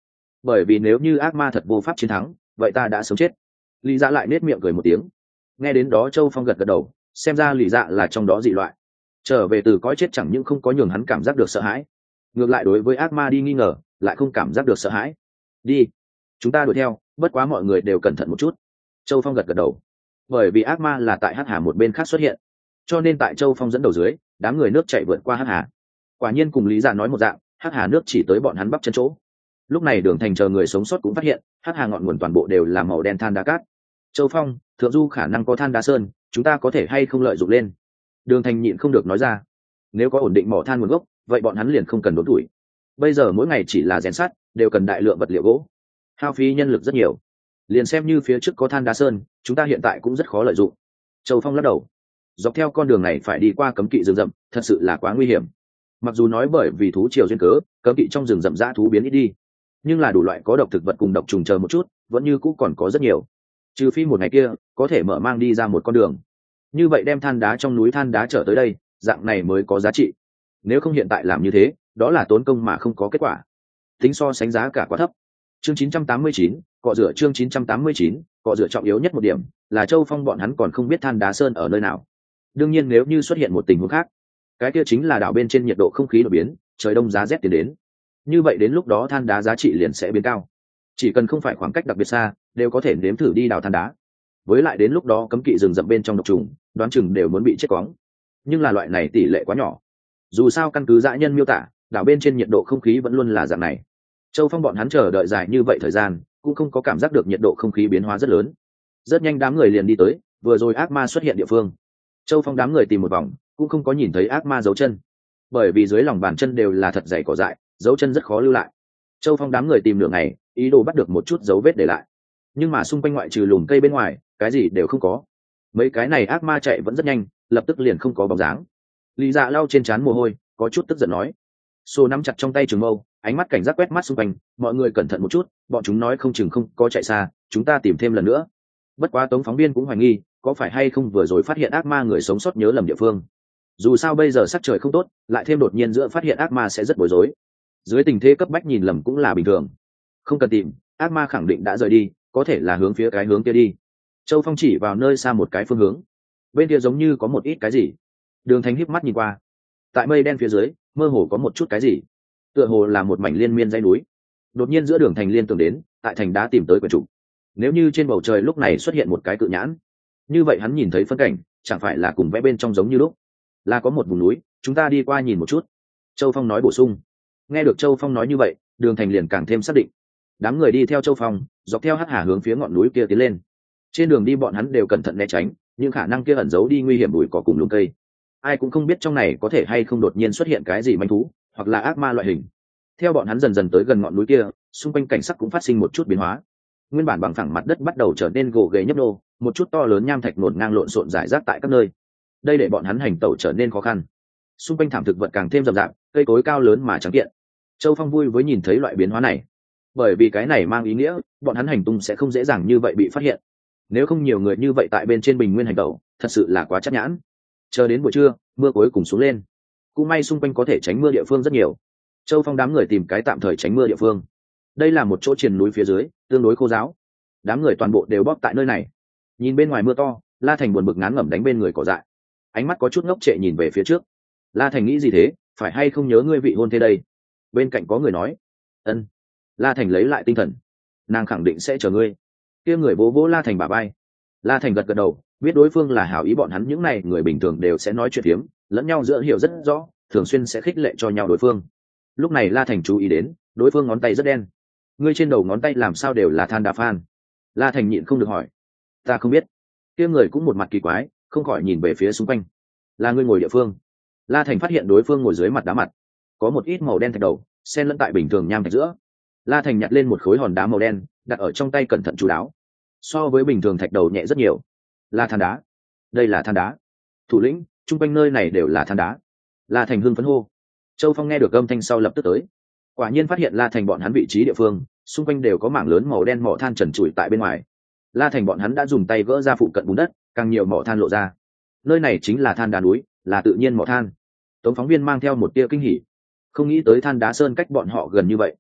bởi vì nếu như ác ma thật vô pháp chiến thắng vậy ta đã sống chết. Lý Dạ lại nết miệng cười một tiếng. Nghe đến đó Châu Phong gật gật đầu, xem ra Lý Dạ là trong đó dị loại. Trở về từ cõi chết chẳng những không có nhường hắn cảm giác được sợ hãi, ngược lại đối với ác ma đi nghi ngờ lại không cảm giác được sợ hãi. Đi, chúng ta đuổi theo, bất quá mọi người đều cẩn thận một chút. Châu Phong gật gật đầu. Bởi vì ác ma là tại Hắc Hà một bên khác xuất hiện, cho nên tại Châu Phong dẫn đầu dưới, đám người nước chạy vượt qua Hắc Hà. Quả nhiên cùng Lý Dạ nói một dạng, Hắc Hà nước chỉ tới bọn hắn bắp chân chỗ. Lúc này Đường Thành chờ người sống sót cũng phát hiện, Hắc Hà ngọn nguồn toàn bộ đều là màu đen than đá cát. Châu Phong, thượng du khả năng có than đá sơn, chúng ta có thể hay không lợi dụng lên? Đường Thành nhịn không được nói ra. Nếu có ổn định mỏ than nguồn gốc, vậy bọn hắn liền không cần đốn tuổi. Bây giờ mỗi ngày chỉ là rèn sắt, đều cần đại lượng vật liệu gỗ, hao phí nhân lực rất nhiều. Liền xem như phía trước có than đá sơn, chúng ta hiện tại cũng rất khó lợi dụng. Châu Phong lắc đầu. Dọc theo con đường này phải đi qua cấm kỵ rừng rậm, thật sự là quá nguy hiểm. Mặc dù nói bởi vì thú triều duyên cớ, cấm kỵ trong rừng rậm dã thú biến ít đi, nhưng là đủ loại có độc thực vật cùng độc trùng chờ một chút, vẫn như cũ còn có rất nhiều. Trừ phi một ngày kia có thể mở mang đi ra một con đường, như vậy đem than đá trong núi than đá trở tới đây, dạng này mới có giá trị. Nếu không hiện tại làm như thế, đó là tốn công mà không có kết quả. Tính so sánh giá cả quá thấp. Chương 989, cọ rửa chương 989, cọ rửa trọng yếu nhất một điểm là Châu Phong bọn hắn còn không biết than đá sơn ở nơi nào. Đương nhiên nếu như xuất hiện một tình huống khác, cái kia chính là đảo bên trên nhiệt độ không khí đổi biến, trời đông giá rét tiến đến. Như vậy đến lúc đó than đá giá trị liền sẽ biến cao. Chỉ cần không phải khoảng cách đặc biệt xa, đều có thể nếm thử đi đào than đá. Với lại đến lúc đó cấm kỵ rừng rậm bên trong độc trùng, đoán chừng đều muốn bị chết quóng. Nhưng là loại này tỷ lệ quá nhỏ. Dù sao căn cứ dã nhân miêu tả, đảo bên trên nhiệt độ không khí vẫn luôn là dạng này. Châu Phong bọn hắn chờ đợi dài như vậy thời gian, cũng không có cảm giác được nhiệt độ không khí biến hóa rất lớn. Rất nhanh đám người liền đi tới, vừa rồi ác ma xuất hiện địa phương. Châu Phong đám người tìm một vòng, cũng không có nhìn thấy ác ma dấu chân, bởi vì dưới lòng bàn chân đều là thật dày cỏ dại, dấu chân rất khó lưu lại. Châu Phong đám người tìm nửa ngày, ý đồ bắt được một chút dấu vết để lại, nhưng mà xung quanh ngoại trừ lùm cây bên ngoài, cái gì đều không có. Mấy cái này ác ma chạy vẫn rất nhanh, lập tức liền không có bóng dáng. Lý Dạ lau trên trán mồ hôi, có chút tức giận nói. Xô nắm chặt trong tay trường mâu, ánh mắt cảnh giác quét mắt xung quanh, mọi người cẩn thận một chút, bọn chúng nói không chừng không có chạy xa, chúng ta tìm thêm lần nữa. Bất quá Tống phóng viên cũng hoài nghi, có phải hay không vừa rồi phát hiện ác ma người sống sót nhớ lầm địa phương. Dù sao bây giờ sắc trời không tốt, lại thêm đột nhiên giữa phát hiện ác ma sẽ rất bối rối. Dưới tình thế cấp bách nhìn lầm cũng là bình thường. Không cần tìm, ác ma khẳng định đã rời đi, có thể là hướng phía cái hướng kia đi. Châu Phong chỉ vào nơi xa một cái phương hướng. Bên kia giống như có một ít cái gì. Đường Thành híp mắt nhìn qua. Tại mây đen phía dưới, mơ hồ có một chút cái gì. Tựa hồ là một mảnh liên miên dãy núi. Đột nhiên giữa Đường Thành liên tưởng đến, tại thành đá tìm tới quyển trục. Nếu như trên bầu trời lúc này xuất hiện một cái cự nhãn, như vậy hắn nhìn thấy phân cảnh, chẳng phải là cùng vẽ bên trong giống như lúc. Là có một vùng núi, chúng ta đi qua nhìn một chút. Châu Phong nói bổ sung. Nghe được Châu Phong nói như vậy, Đường Thành liền càng thêm xác định. Đám người đi theo Châu Phong, dọc theo Hắc Hà hướng phía ngọn núi kia tiến lên. Trên đường đi bọn hắn đều cẩn thận né tránh, nhưng khả năng kia ẩn giấu đi nguy hiểm bụi cỏ cùng lùm cây. Ai cũng không biết trong này có thể hay không đột nhiên xuất hiện cái gì manh thú, hoặc là ác ma loại hình. Theo bọn hắn dần dần tới gần ngọn núi kia, xung quanh cảnh sắc cũng phát sinh một chút biến hóa. Nguyên bản bằng phẳng mặt đất bắt đầu trở nên gồ ghề nhấp nhô, một chút to lớn nham thạch ngổn ngang lộn xộn rải rác tại các nơi. Đây để bọn hắn hành tẩu trở nên khó khăn. Xung quanh thảm thực vật càng thêm rậm rạp, cây cối cao lớn mà trắng kiện. Châu Phong vui với nhìn thấy loại biến hóa này, bởi vì cái này mang ý nghĩa bọn hắn hành tung sẽ không dễ dàng như vậy bị phát hiện. Nếu không nhiều người như vậy tại bên trên bình nguyên hành tẩu, thật sự là quá chắc nhãn. Chờ đến buổi trưa, mưa cuối cùng xuống lên. Cũng may xung quanh có thể tránh mưa địa phương rất nhiều. Châu Phong đám người tìm cái tạm thời tránh mưa địa phương. Đây là một chỗ triền núi phía dưới, tương đối khô ráo. Đám người toàn bộ đều bóp tại nơi này. Nhìn bên ngoài mưa to, La Thành buồn bực ngán ngẩm đánh bên người cỏ dại. Ánh mắt có chút ngốc trệ nhìn về phía trước. La Thành nghĩ gì thế, phải hay không nhớ ngươi vị hôn thê đây? Bên cạnh có người nói. Ân. La Thành lấy lại tinh thần. Nàng khẳng định sẽ chờ ngươi. Kia người vỗ vỗ La Thành bả vai. La Thành gật gật đầu, biết đối phương là hảo ý, bọn hắn những này người bình thường đều sẽ nói chuyện phiếm, lẫn nhau giữa hiểu rất rõ, thường xuyên sẽ khích lệ cho nhau đối phương. Lúc này La Thành chú ý đến, đối phương ngón tay rất đen. Ngươi trên đầu ngón tay làm sao đều là than đá phan? La Thành nhịn không được hỏi. Ta không biết. Kia người cũng một mặt kỳ quái, không khỏi nhìn về phía xung quanh. Là ngươi ngồi địa phương. La Thành phát hiện đối phương ngồi dưới mặt đá mặt, có một ít màu đen thạch đầu xen lẫn tại bình thường nham thạch giữa. La Thành nhặt lên một khối hòn đá màu đen, đặt ở trong tay cẩn thận chú đáo. So với bình thường thạch đầu nhẹ rất nhiều. Là than đá. Đây là than đá. Thủ lĩnh, chung quanh nơi này đều là than đá. La Thành hưng phấn hô. Châu Phong nghe được âm thanh sau lập tức tới. Quả nhiên phát hiện La Thành bọn hắn vị trí địa phương, xung quanh đều có mảng lớn màu đen mỏ than trần trụi tại bên ngoài. La Thành bọn hắn đã dùng tay gỡ ra phụ cận bùn đất, càng nhiều mỏ than lộ ra. Nơi này chính là than đá núi, là tự nhiên mỏ than. Tống phóng viên mang theo một tia kinh hỉ. Không nghĩ tới than đá sơn cách bọn họ gần như vậy.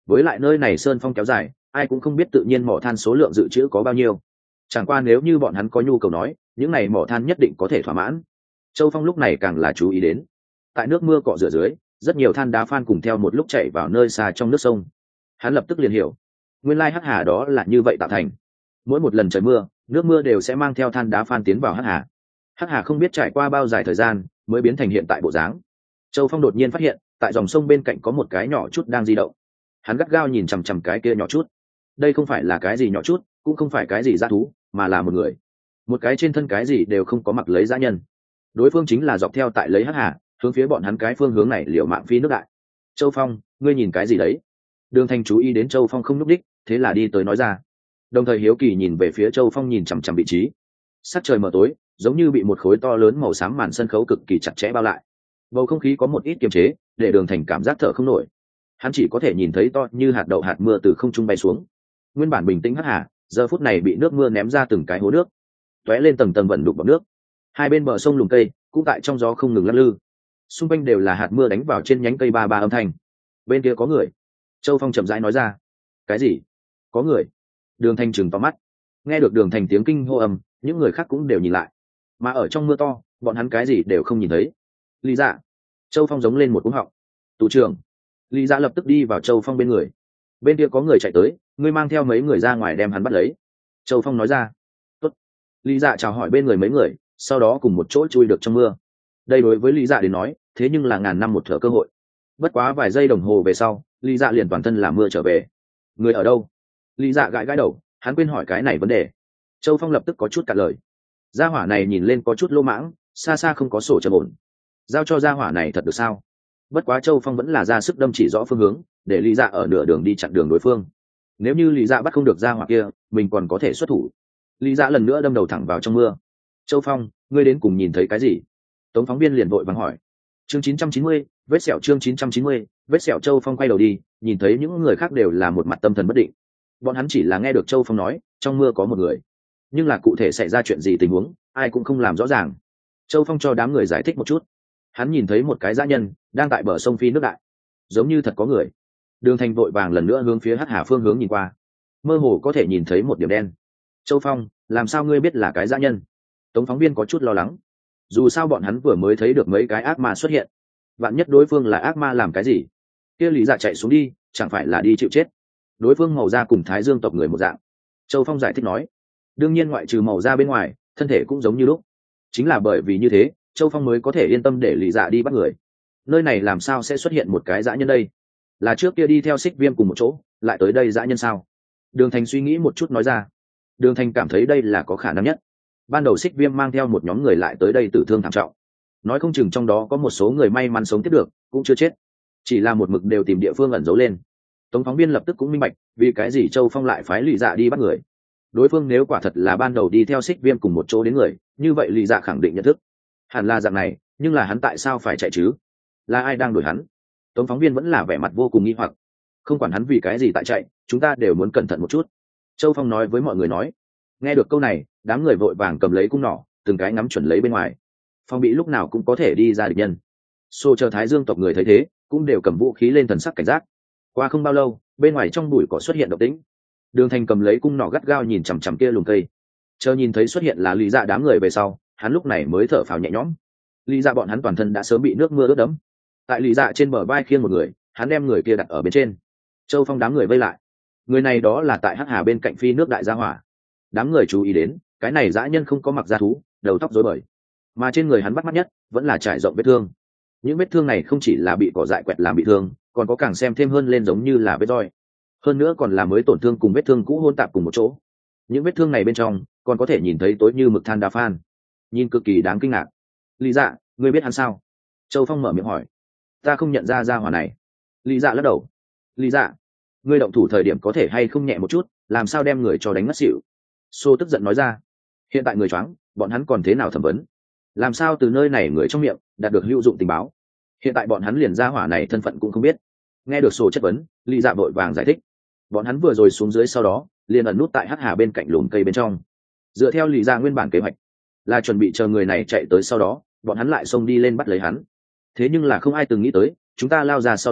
với lại nơi này sơn phong kéo dài, ai cũng không biết tự nhiên mỏ than số lượng dự trữ có bao nhiêu. Chẳng qua nếu như bọn hắn có nhu cầu nói, những này mỏ than nhất định có thể thỏa mãn. Châu Phong lúc này càng là chú ý đến, tại nước mưa cọ rửa dưới, rất nhiều than đá phan cùng theo một lúc chạy vào nơi xa trong nước sông. Hắn lập tức liền hiểu, nguyên lai hắc hà đó là như vậy tạo thành. Mỗi một lần trời mưa, nước mưa đều sẽ mang theo than đá phan tiến vào hắc hà. Hắc hà không biết trải qua bao dài thời gian mới biến thành hiện tại bộ dáng. Châu Phong đột nhiên phát hiện, tại dòng sông bên cạnh có một cái nhỏ chút đang di động. Hắn gắt gao nhìn chằm chằm cái kia nhỏ chút. Đây không phải là cái gì nhỏ chút, cũng không phải cái gì dã thú, mà là một người. Một cái trên thân cái gì đều không có mặc lấy dã nhân. Đối phương chính là dọc theo tại lấy hắc hà, hướng phía bọn hắn cái phương hướng này liều mạng phi nước đại. Châu Phong, ngươi nhìn cái gì đấy? Đường Thành chú ý đến Châu Phong không núp đích, thế là đi tới nói ra. Đồng thời hiếu kỳ nhìn về phía Châu Phong nhìn chằm chằm vị trí. Sắc trời mờ tối, giống như bị một khối to lớn màu xám màn sân khấu cực kỳ chặt chẽ bao lại. Bầu không khí có một ít kiềm chế, để Đường Thành cảm giác thở không nổi. Hắn chỉ có thể nhìn thấy to như hạt đậu hạt mưa từ không trung bay xuống. Nguyên bản bình tĩnh hắc hà, giờ phút này bị nước mưa ném ra từng cái hố nước, tóe lên tầng tầng vận đục bọt nước. Hai bên bờ sông lùm cây cũng tại trong gió không ngừng lắc lư, xung quanh đều là hạt mưa đánh vào trên nhánh cây ba ba âm thanh. Bên kia có người. Châu Phong chậm rãi nói ra. Cái gì? Có người? Đường Thành trừng to mắt. Nghe được Đường Thành tiếng kinh hô ầm, những người khác cũng đều nhìn lại, mà ở trong mưa to bọn hắn cái gì đều không nhìn thấy. Lý Dạ. Châu Phong giống lên một cú họng. Tù trưởng. Lý Dạ lập tức đi vào Châu Phong bên người. Bên kia có người chạy tới, ngươi mang theo mấy người ra ngoài đem hắn bắt lấy. Châu Phong nói ra. Tốt. Lý Dạ chào hỏi bên người mấy người, sau đó cùng một chỗ chui được trong mưa. Đây đối với Lý Dạ đến nói, thế nhưng là ngàn năm một thở cơ hội. Bất quá vài giây đồng hồ về sau, Lý Dạ liền toàn thân là mưa trở về. Người ở đâu? Lý Dạ gãi gãi đầu, hắn quên hỏi cái này vấn đề. Châu Phong lập tức có chút cạn lời. Gia hỏa này nhìn lên có chút lô mãng, xa xa không có sổ trầm ổn. Giao cho gia hỏa này thật được sao? Bất quá Châu Phong vẫn là ra sức đâm chỉ rõ phương hướng, để Lý Dạ ở nửa đường đi chặn đường đối phương. Nếu như Lý Dạ bắt không được gia hỏa kia, mình còn có thể xuất thủ. Lý Dạ lần nữa đâm đầu thẳng vào trong mưa. Châu Phong, ngươi đến cùng nhìn thấy cái gì? Tống phóng viên liền vội vàng hỏi. Chương 990, vết sẹo. Chương 990, vết sẹo. Châu Phong quay đầu đi, nhìn thấy những người khác đều là một mặt tâm thần bất định. Bọn hắn chỉ là nghe được Châu Phong nói, trong mưa có một người, nhưng là cụ thể xảy ra chuyện gì tình huống, ai cũng không làm rõ ràng. Châu Phong cho đám người giải thích một chút. Hắn nhìn thấy một cái dã nhân đang tại bờ sông phi nước đại, giống như thật có người. Đường Thành vội vàng lần nữa hướng phía hắc hà phương hướng nhìn qua, mơ hồ có thể nhìn thấy một điểm đen. Châu Phong, làm sao ngươi biết là cái dã nhân? Tống phóng viên có chút lo lắng. Dù sao bọn hắn vừa mới thấy được mấy cái ác ma xuất hiện, vạn nhất đối phương là ác ma làm cái gì, kia Lý Dạ chạy xuống đi chẳng phải là đi chịu chết. Đối phương màu da cùng Thái Dương tộc người một dạng. Châu Phong giải thích nói. Đương nhiên ngoại trừ màu da bên ngoài, thân thể cũng giống như lúc. Chính là bởi vì như thế, Châu Phong mới có thể yên tâm để Lý Dạ đi bắt người. Nơi này làm sao sẽ xuất hiện một cái dã nhân đây? Là trước kia đi theo Xích Viêm cùng một chỗ, lại tới đây dã nhân sao? Đường Thành suy nghĩ một chút nói ra. Đường Thành cảm thấy đây là có khả năng nhất. Ban đầu Xích Viêm mang theo một nhóm người lại tới đây tử thương thảm trọng, nói không chừng trong đó có một số người may mắn sống tiếp được, cũng chưa chết, chỉ là một mực đều tìm địa phương ẩn giấu lên. Tống phóng viên lập tức cũng minh bạch, vì cái gì Châu Phong lại phái Lý Dạ đi bắt người. Đối phương nếu quả thật là ban đầu đi theo Xích Viêm cùng một chỗ đến người, như vậy Lý Dạ khẳng định nhận thức. Hẳn là dạng này, nhưng là hắn tại sao phải chạy chứ? Là ai đang đuổi hắn? Tống phóng viên vẫn là vẻ mặt vô cùng nghi hoặc. Không quản hắn vì cái gì tại chạy, chúng ta đều muốn cẩn thận một chút. Châu Phong nói với mọi người nói. Nghe được câu này, đám người vội vàng cầm lấy cung nỏ, từng cái ngắm chuẩn lấy bên ngoài, phòng bị lúc nào cũng có thể đi ra địch nhân. Xô chờ Thái Dương tộc người thấy thế, cũng đều cầm vũ khí lên thần sắc cảnh giác. Qua không bao lâu, bên ngoài trong bụi cỏ xuất hiện động tĩnh. Đường Thành cầm lấy cung nỏ gắt gao nhìn chằm chằm kia lùm cây, chờ nhìn thấy xuất hiện là Lý Dạ đám người về sau, hắn lúc này mới thở phào nhẹ nhõm. Lý Dạ bọn hắn toàn thân đã sớm bị nước mưa ướt đẫm. Tại Lý Dạ trên bờ vai khiêng một người, hắn đem người kia đặt ở bên trên. Châu Phong đám người vây lại. Người này đó là tại hắc hà bên cạnh phi nước đại gia hỏa. Đám người chú ý đến, cái này dã nhân không có mặc da thú, đầu tóc rối bời, mà trên người hắn bắt mắt nhất vẫn là trải rộng vết thương. Những vết thương này không chỉ là bị cỏ dại quẹt làm bị thương, còn có càng xem thêm hơn lên giống như là vết roi, hơn nữa còn là mới tổn thương cùng vết thương cũ hôn tạp cùng một chỗ. Những vết thương này bên trong còn có thể nhìn thấy tối như mực than đá phan, nhìn cực kỳ đáng kinh ngạc. Lý Dạ, ngươi biết hắn sao? Châu Phong mở miệng hỏi. Ta không nhận ra gia hỏa này. Lý Dạ lắc đầu. Lý Dạ, ngươi động thủ thời điểm có thể hay không nhẹ một chút, làm sao đem người cho đánh ngất xỉu? Xô tức giận nói ra. Hiện tại người choáng, bọn hắn còn thế nào thẩm vấn? Làm sao từ nơi này người trong miệng đạt được hữu dụng tình báo? Hiện tại bọn hắn liền gia hỏa này thân phận cũng không biết. Nghe được Xô chất vấn, Lý Dạ vội vàng giải thích. Bọn hắn vừa rồi xuống dưới sau đó, liền ẩn nút tại hắc hà bên cạnh lùm cây bên trong. Dựa theo Lý Dạ nguyên bản kế hoạch, là chuẩn bị chờ người này chạy tới sau đó, bọn hắn lại xông đi lên bắt lấy hắn. Thế nhưng là không ai từng nghĩ tới, chúng ta lao ra sau đó,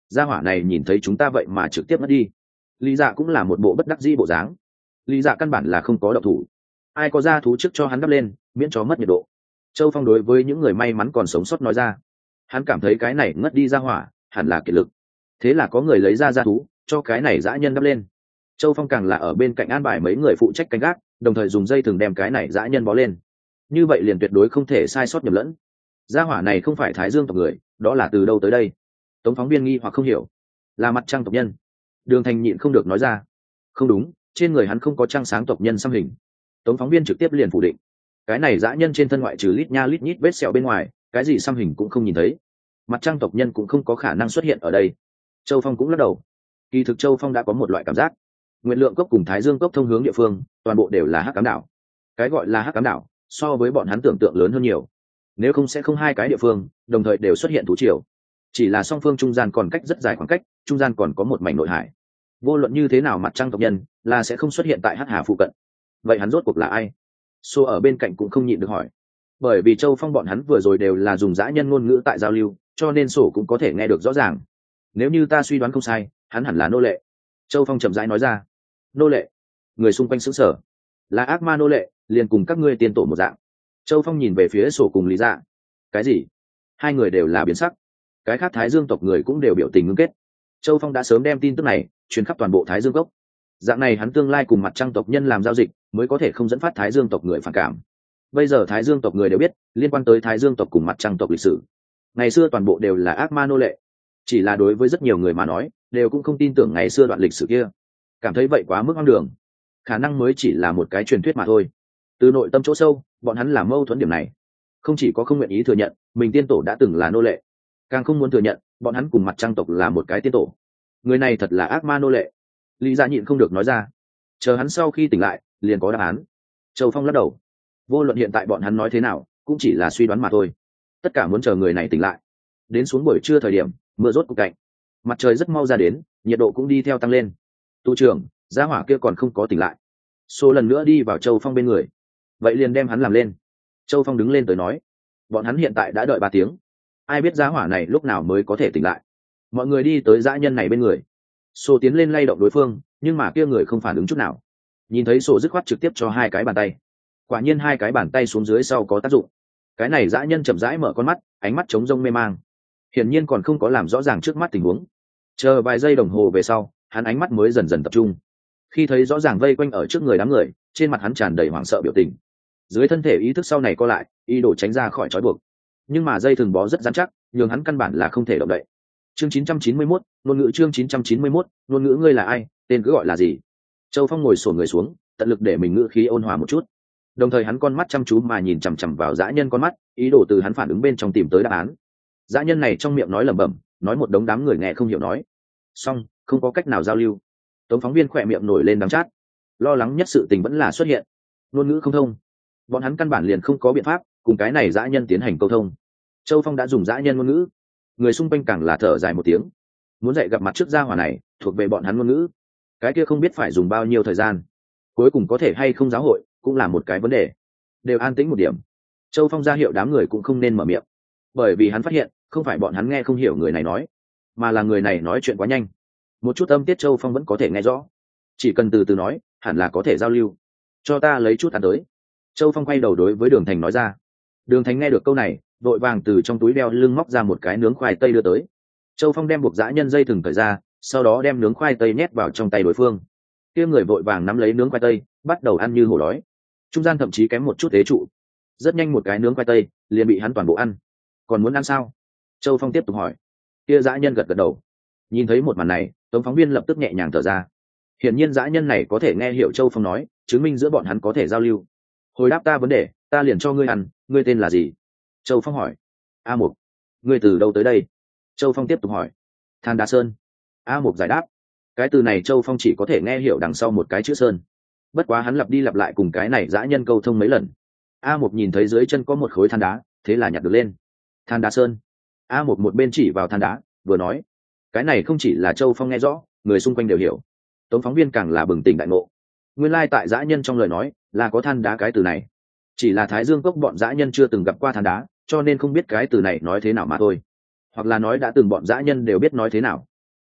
gia hỏa này nhìn thấy chúng ta vậy mà trực tiếp mất đi. Lý Dạ cũng là một bộ bất đắc dĩ bộ dáng. Lý Dạ căn bản là không có động thủ, ai có gia thú trước cho hắn đắp lên, miễn cho mất nhiệt độ. Châu Phong đối với những người may mắn còn sống sót nói ra, hắn cảm thấy cái này ngất đi gia hỏa hẳn là kiệt lực, thế là có người lấy ra gia thú cho cái này dã nhân đắp lên. Châu Phong càng là ở bên cạnh an bài mấy người phụ trách canh gác, đồng thời dùng dây thừng đem cái này dã nhân bó lên, như vậy liền tuyệt đối không thể sai sót nhầm lẫn. Gia hỏa này không phải Thái Dương tộc người, đó là từ đâu tới đây? Tống phóng viên nghi hoặc không hiểu. Là mặt trăng tộc nhân. Đường Thành nhịn không được nói ra. Không đúng, trên người hắn không có trăng sáng tộc nhân xăm hình. Tống phóng viên trực tiếp liền phủ định. Cái này dã nhân trên thân ngoại trừ lít nha lít nhít vết sẹo bên ngoài, cái gì xăm hình cũng không nhìn thấy. Mặt trăng tộc nhân cũng không có khả năng xuất hiện ở đây. Châu Phong cũng lắc đầu. Kỳ thực Châu Phong đã có một loại cảm giác, Nguyện Lượng Cốc cùng Thái Dương Cốc thông hướng địa phương, toàn bộ đều là Hắc Ám đảo. Cái gọi là Hắc Ám đảo, so với bọn hắn tưởng tượng lớn hơn nhiều. Nếu không sẽ không hai cái địa phương đồng thời đều xuất hiện thú triều. Chỉ là song phương trung gian còn cách rất dài khoảng cách, trung gian còn có một mảnh nội hải. Vô luận như thế nào mặt trăng tộc nhân là sẽ không xuất hiện tại Hắc Hà phụ cận. Vậy hắn rốt cuộc là ai? Xô ở bên cạnh cũng không nhịn được hỏi. Bởi vì Châu Phong bọn hắn vừa rồi đều là dùng dã nhân ngôn ngữ tại giao lưu, cho nên sổ cũng có thể nghe được rõ ràng. Nếu như ta suy đoán không sai, hắn hẳn là nô lệ. Châu Phong chậm rãi nói ra. Nô lệ? Người xung quanh sững sờ. Là ác ma nô lệ, liền cùng các ngươi tiên tổ một dạng. Châu Phong nhìn về phía sổ cùng Lý Dạ. Cái gì? Hai người đều là biến sắc. Cái khác Thái Dương tộc người cũng đều biểu tình ngưng kết. Châu Phong đã sớm đem tin tức này truyền khắp toàn bộ Thái Dương Cốc. Dạng này hắn tương lai cùng mặt trăng tộc nhân làm giao dịch, mới có thể không dẫn phát Thái Dương tộc người phản cảm. Bây giờ Thái Dương tộc người đều biết liên quan tới Thái Dương tộc cùng mặt trăng tộc lịch sử. Ngày xưa toàn bộ đều là ác ma nô lệ. Chỉ là đối với rất nhiều người mà nói, đều cũng không tin tưởng ngày xưa đoạn lịch sử kia. Cảm thấy vậy quá mức hoang đường. Khả năng mới chỉ là một cái truyền thuyết mà thôi. Từ nội tâm chỗ sâu, bọn hắn làm mâu thuẫn điểm này. Không chỉ có không nguyện ý thừa nhận mình tiên tổ đã từng là nô lệ, càng không muốn thừa nhận bọn hắn cùng mặt trăng tộc là một cái tiên tổ. Người này thật là ác ma nô lệ. Lý Dạ nhịn không được nói ra. Chờ hắn sau khi tỉnh lại liền có đáp án. Châu Phong lắc đầu. Vô luận hiện tại bọn hắn nói thế nào cũng chỉ là suy đoán mà thôi. Tất cả muốn chờ người này tỉnh lại. Đến xuống buổi trưa thời điểm, mưa rốt cục cạnh, mặt trời rất mau ra đến, nhiệt độ cũng đi theo tăng lên. Tu trưởng, gia hỏa kia còn không có tỉnh lại. Số lần nữa đi vào Châu Phong bên người. Vậy liền đem hắn làm lên. Châu Phong đứng lên tới nói. Bọn hắn hiện tại đã đợi 3 tiếng. Ai biết gia hỏa này lúc nào mới có thể tỉnh lại. Mọi người đi tới dã nhân này bên người. Sổ tiến lên lay động đối phương, nhưng mà kia người không phản ứng chút nào. Nhìn thấy sổ dứt khoát trực tiếp cho 2 cái bàn tay. Quả nhiên 2 cái bàn tay xuống dưới sau có tác dụng. Cái này dã nhân chậm rãi mở con mắt, ánh mắt trống rông mê mang. Hiển nhiên còn không có làm rõ ràng trước mắt tình huống. Chờ vài giây đồng hồ về sau, hắn ánh mắt mới dần dần tập trung. Khi thấy rõ ràng vây quanh ở trước người đám người, trên mặt hắn tràn đầy hoảng sợ biểu tình. Dưới thân thể ý thức sau này co lại, ý đồ tránh ra khỏi trói buộc. Nhưng mà dây thừng bó rất rắn chắc, nhường hắn căn bản là không thể động đậy. Chương 991, ngôn ngữ chương 991, ngôn ngữ ngươi là ai, tên cứ gọi là gì? Châu Phong ngồi xổm người xuống, tận lực để mình ngữ khí ôn hòa một chút. Đồng thời hắn con mắt chăm chú mà nhìn chằm chằm vào dã nhân con mắt, ý đồ từ hắn phản ứng bên trong tìm tới đáp án. Dã nhân này trong miệng nói lẩm bẩm, nói một đống đám người nghe không hiểu nói. Xong, không có cách nào giao lưu. Tống phóng viên khỏe miệng nổi lên đắng chát. Lo lắng nhất sự tình vẫn là xuất hiện. Ngôn ngữ không thông. Bọn hắn căn bản liền không có biện pháp cùng cái này dã nhân tiến hành câu thông. Châu Phong đã dùng dã nhân ngôn ngữ, người xung quanh càng là thở dài một tiếng. Muốn dạy gặp mặt trước gia hỏa này, thuộc về bọn hắn ngôn ngữ. Cái kia không biết phải dùng bao nhiêu thời gian. Cuối cùng có thể hay không giáo hội, cũng là một cái vấn đề. Đều an tĩnh một điểm. Châu Phong ra hiệu đám người cũng không nên mở miệng. Bởi vì hắn phát hiện, không phải bọn hắn nghe không hiểu người này nói, mà là người này nói chuyện quá nhanh. Một chút âm tiết Châu Phong vẫn có thể nghe rõ. Chỉ cần từ từ nói, hẳn là có thể giao lưu. Cho ta lấy chút ăn tới. Châu Phong quay đầu đối với Đường Thành nói ra. Đường Thành nghe được câu này, vội vàng từ trong túi đeo lưng móc ra một cái nướng khoai tây đưa tới. Châu Phong đem buộc dã nhân dây thừng cởi ra, sau đó đem nướng khoai tây nhét vào trong tay đối phương. Kia người vội vàng nắm lấy nướng khoai tây, bắt đầu ăn như hổ đói. Trung gian thậm chí kém một chút tế trụ. Rất nhanh một cái nướng khoai tây liền bị hắn toàn bộ ăn. Còn muốn ăn sao? Châu Phong tiếp tục hỏi. Kia dã nhân gật gật đầu. Nhìn thấy một màn này, Tống phóng viên lập tức nhẹ nhàng thở ra. Hiển nhiên dã nhân này có thể nghe hiểu Châu Phong nói, chứng minh giữa bọn hắn có thể giao lưu. Hồi đáp ta vấn đề, ta liền cho ngươi ăn, ngươi tên là gì? Châu Phong hỏi. A Mục. Ngươi từ đâu tới đây? Châu Phong tiếp tục hỏi. Than Đá Sơn. A Mục giải đáp. Cái từ này Châu Phong chỉ có thể nghe hiểu đằng sau một cái chữ sơn. Bất quá hắn lặp đi lặp lại cùng cái này dã nhân câu thông mấy lần. A Mục nhìn thấy dưới chân có một khối than đá, thế là nhặt được lên. Than Đá Sơn. A Mục một bên chỉ vào than đá, vừa nói. Cái này không chỉ là Châu Phong nghe rõ, người xung quanh đều hiểu. Tống phóng viên càng là bừng tỉnh đại ngộ. Nguyên lai tại dã nhân trong lời nói là có than đá cái từ này. Chỉ là Thái Dương Cốc bọn dã nhân chưa từng gặp qua than đá, cho nên không biết cái từ này nói thế nào mà thôi. Hoặc là nói đã từng bọn dã nhân đều biết nói thế nào,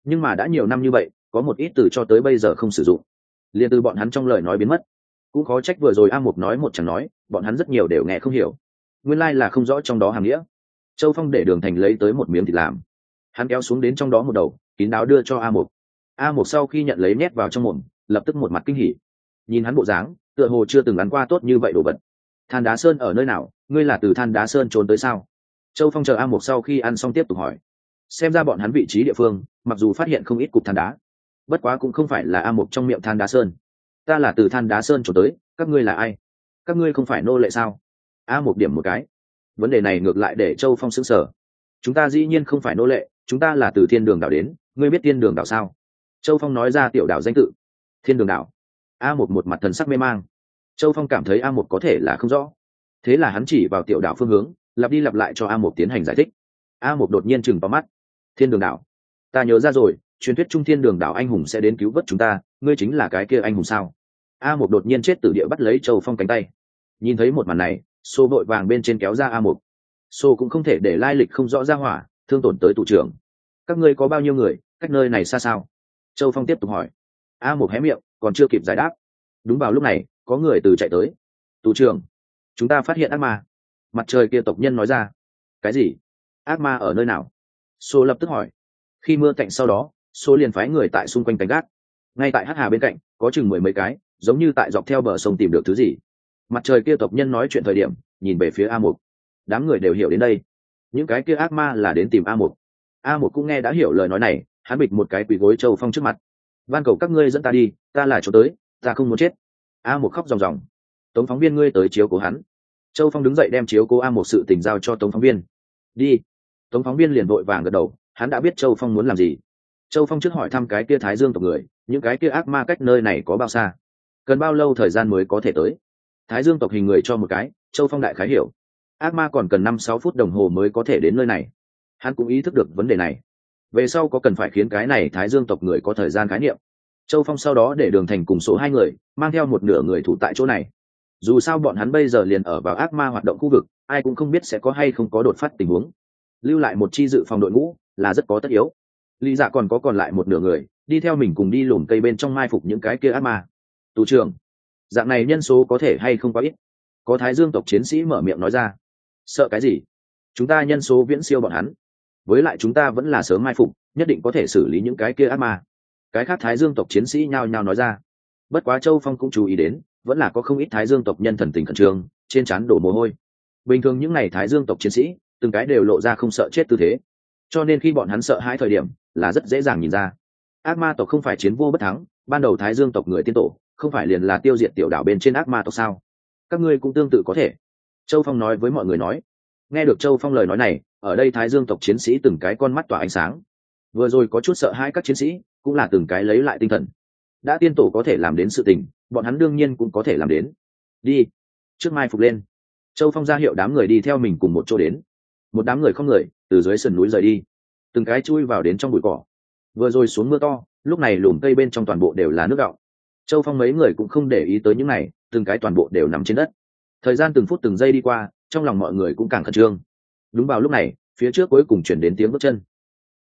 nhưng mà đã nhiều năm như vậy có một ít từ cho tới bây giờ không sử dụng, liền từ bọn hắn trong lời nói biến mất. Cũng khó trách vừa rồi A Mục nói một chẳng nói, bọn hắn rất nhiều đều nghe không hiểu, nguyên lai là không rõ trong đó hàm nghĩa. Châu Phong để Đường Thành lấy tới một miếng thịt làm, hắn kéo xuống đến trong đó một đầu, kín đáo đưa cho A Mục. A Mục sau khi nhận lấy nhét vào trong mồm, lập tức một mặt kinh hỉ. Nhìn hắn bộ dáng, tựa hồ chưa từng ăn qua tốt như vậy đồ vật. Than Đá Sơn ở nơi nào? Ngươi là từ Than Đá Sơn trốn tới sao? Châu Phong chờ A Mục sau khi ăn xong tiếp tục hỏi. Xem ra bọn hắn vị trí địa phương, mặc dù phát hiện không ít cục than đá, bất quá cũng không phải là A Mục trong miệng Than Đá Sơn. Ta là từ Than Đá Sơn trốn tới, các ngươi là ai? Các ngươi không phải nô lệ sao? A Mục điểm một cái. Vấn đề này ngược lại để Châu Phong sững sờ. Chúng ta dĩ nhiên không phải nô lệ, chúng ta là từ Thiên Đường đảo đến, ngươi biết Thiên Đường đảo sao? Châu Phong nói ra tiểu đảo danh tự. Thiên Đường đảo. A một mặt thần sắc mê mang. Châu Phong cảm thấy A một có thể là không rõ, thế là hắn chỉ vào tiểu đảo phương hướng, lặp đi lặp lại cho A một tiến hành giải thích. A một đột nhiên chừng vào mắt. Thiên Đường đảo, ta nhớ ra rồi, truyền thuyết trung Thiên Đường đảo anh hùng sẽ đến cứu vớt chúng ta, ngươi chính là cái kia anh hùng sao? A một đột nhiên chết từ địa bắt lấy Châu Phong cánh tay. Nhìn thấy một màn này, Xô vội vàng bên trên kéo ra A một. Xô cũng không thể để lai lịch không rõ ra hỏa, thương tổn tới tù trưởng. Các ngươi có bao nhiêu người, cách nơi này xa sao? Châu Phong tiếp tục hỏi. A một hé miệng, còn chưa kịp giải đáp. Đúng vào lúc này, có người từ chạy tới. Tù trưởng, chúng ta phát hiện ác ma. Mặt trời kia tộc nhân nói ra. Cái gì? Ác ma ở nơi nào? Xô lập tức hỏi. Khi mưa cạnh sau đó, Xô liền phái người tại xung quanh cánh gác. Ngay tại Hắc Hà bên cạnh, có chừng 10 mấy cái, giống như tại dọc theo bờ sông tìm được thứ gì. Mặt trời kia tộc nhân nói chuyện thời điểm, nhìn về phía A Mục. Đám người đều hiểu đến đây. Những cái kia ác ma là đến tìm A Mục. A Mục cũng nghe đã hiểu lời nói này, hắn bịch một cái quỳ gối Châu Phong trước mặt. Van cầu các ngươi dẫn ta đi, ta là chỗ tới, ta không muốn chết. A Mục khóc ròng ròng. Tống phóng viên ngươi tới chiếu cố hắn. Châu Phong đứng dậy đem chiếu cố A Mục sự tình giao cho Tống phóng viên. Đi. Tống phóng viên liền vội vàng gật đầu, hắn đã biết Châu Phong muốn làm gì. Châu Phong trước hỏi thăm cái kia Thái Dương tộc người, những cái kia ác ma cách nơi này có bao xa, cần bao lâu thời gian mới có thể tới. Thái Dương tộc hình người cho một cái, Châu Phong đại khái hiểu. Ác ma còn cần 5-6 phút đồng hồ mới có thể đến nơi này. Hắn cũng ý thức được vấn đề này. Về sau có cần phải khiến cái này Thái Dương tộc người có thời gian khái niệm. Châu Phong sau đó để Đường Thành cùng số 2 người mang theo một nửa người thủ tại chỗ này. Dù sao bọn hắn bây giờ liền ở vào ác ma hoạt động khu vực, ai cũng không biết sẽ có hay không có đột phát tình huống. Lưu lại một chi dự phòng đội ngũ là rất có tất yếu. Lý Dạ còn lại một nửa người đi theo mình cùng đi lùm cây bên trong mai phục những cái kia ác ma. Tù trưởng, dạng này nhân số có thể hay không quá ít? Có Thái Dương tộc chiến sĩ mở miệng nói ra. Sợ cái gì? Chúng ta nhân số viễn siêu bọn hắn, với lại chúng ta vẫn là sớm mai phục, nhất định có thể xử lý những cái kia ác ma. Cái khác Thái Dương tộc chiến sĩ nhao nhao nói ra. Bất quá Châu Phong cũng chú ý đến, vẫn là có không ít Thái Dương tộc nhân thần tình khẩn trương, trên trán đổ mồ hôi. Bình thường những ngày Thái Dương tộc chiến sĩ từng cái đều lộ ra không sợ chết tư thế, cho nên khi bọn hắn sợ hãi thời điểm là rất dễ dàng nhìn ra. Ác ma tộc không phải chiến vô bất thắng, ban đầu Thái Dương tộc người tiên tổ không phải liền là tiêu diệt tiểu đảo bên trên ác ma tộc sao? Các ngươi cũng tương tự có thể. Châu Phong nói với mọi người nói. Nghe được Châu Phong lời nói này, ở đây Thái Dương tộc chiến sĩ từng cái con mắt tỏa ánh sáng. Vừa rồi có chút sợ hãi các chiến sĩ, cũng là từng cái lấy lại tinh thần. Đã tiên tổ có thể làm đến sự tình, bọn hắn đương nhiên cũng có thể làm đến. Đi, trước mai phục lên. Châu Phong ra hiệu đám người đi theo mình cùng một chỗ đến. Một đám người không người từ dưới sườn núi rời đi, từng cái chui vào đến trong bụi cỏ. Vừa rồi xuống mưa to, lúc này lùm cây bên trong toàn bộ đều là nước đọng. Châu Phong mấy người cũng không để ý tới những này, từng cái toàn bộ đều nằm trên đất. Thời gian từng phút từng giây đi qua, trong lòng mọi người cũng càng khẩn trương. Đúng vào lúc này, phía trước cuối cùng chuyển đến tiếng bước chân.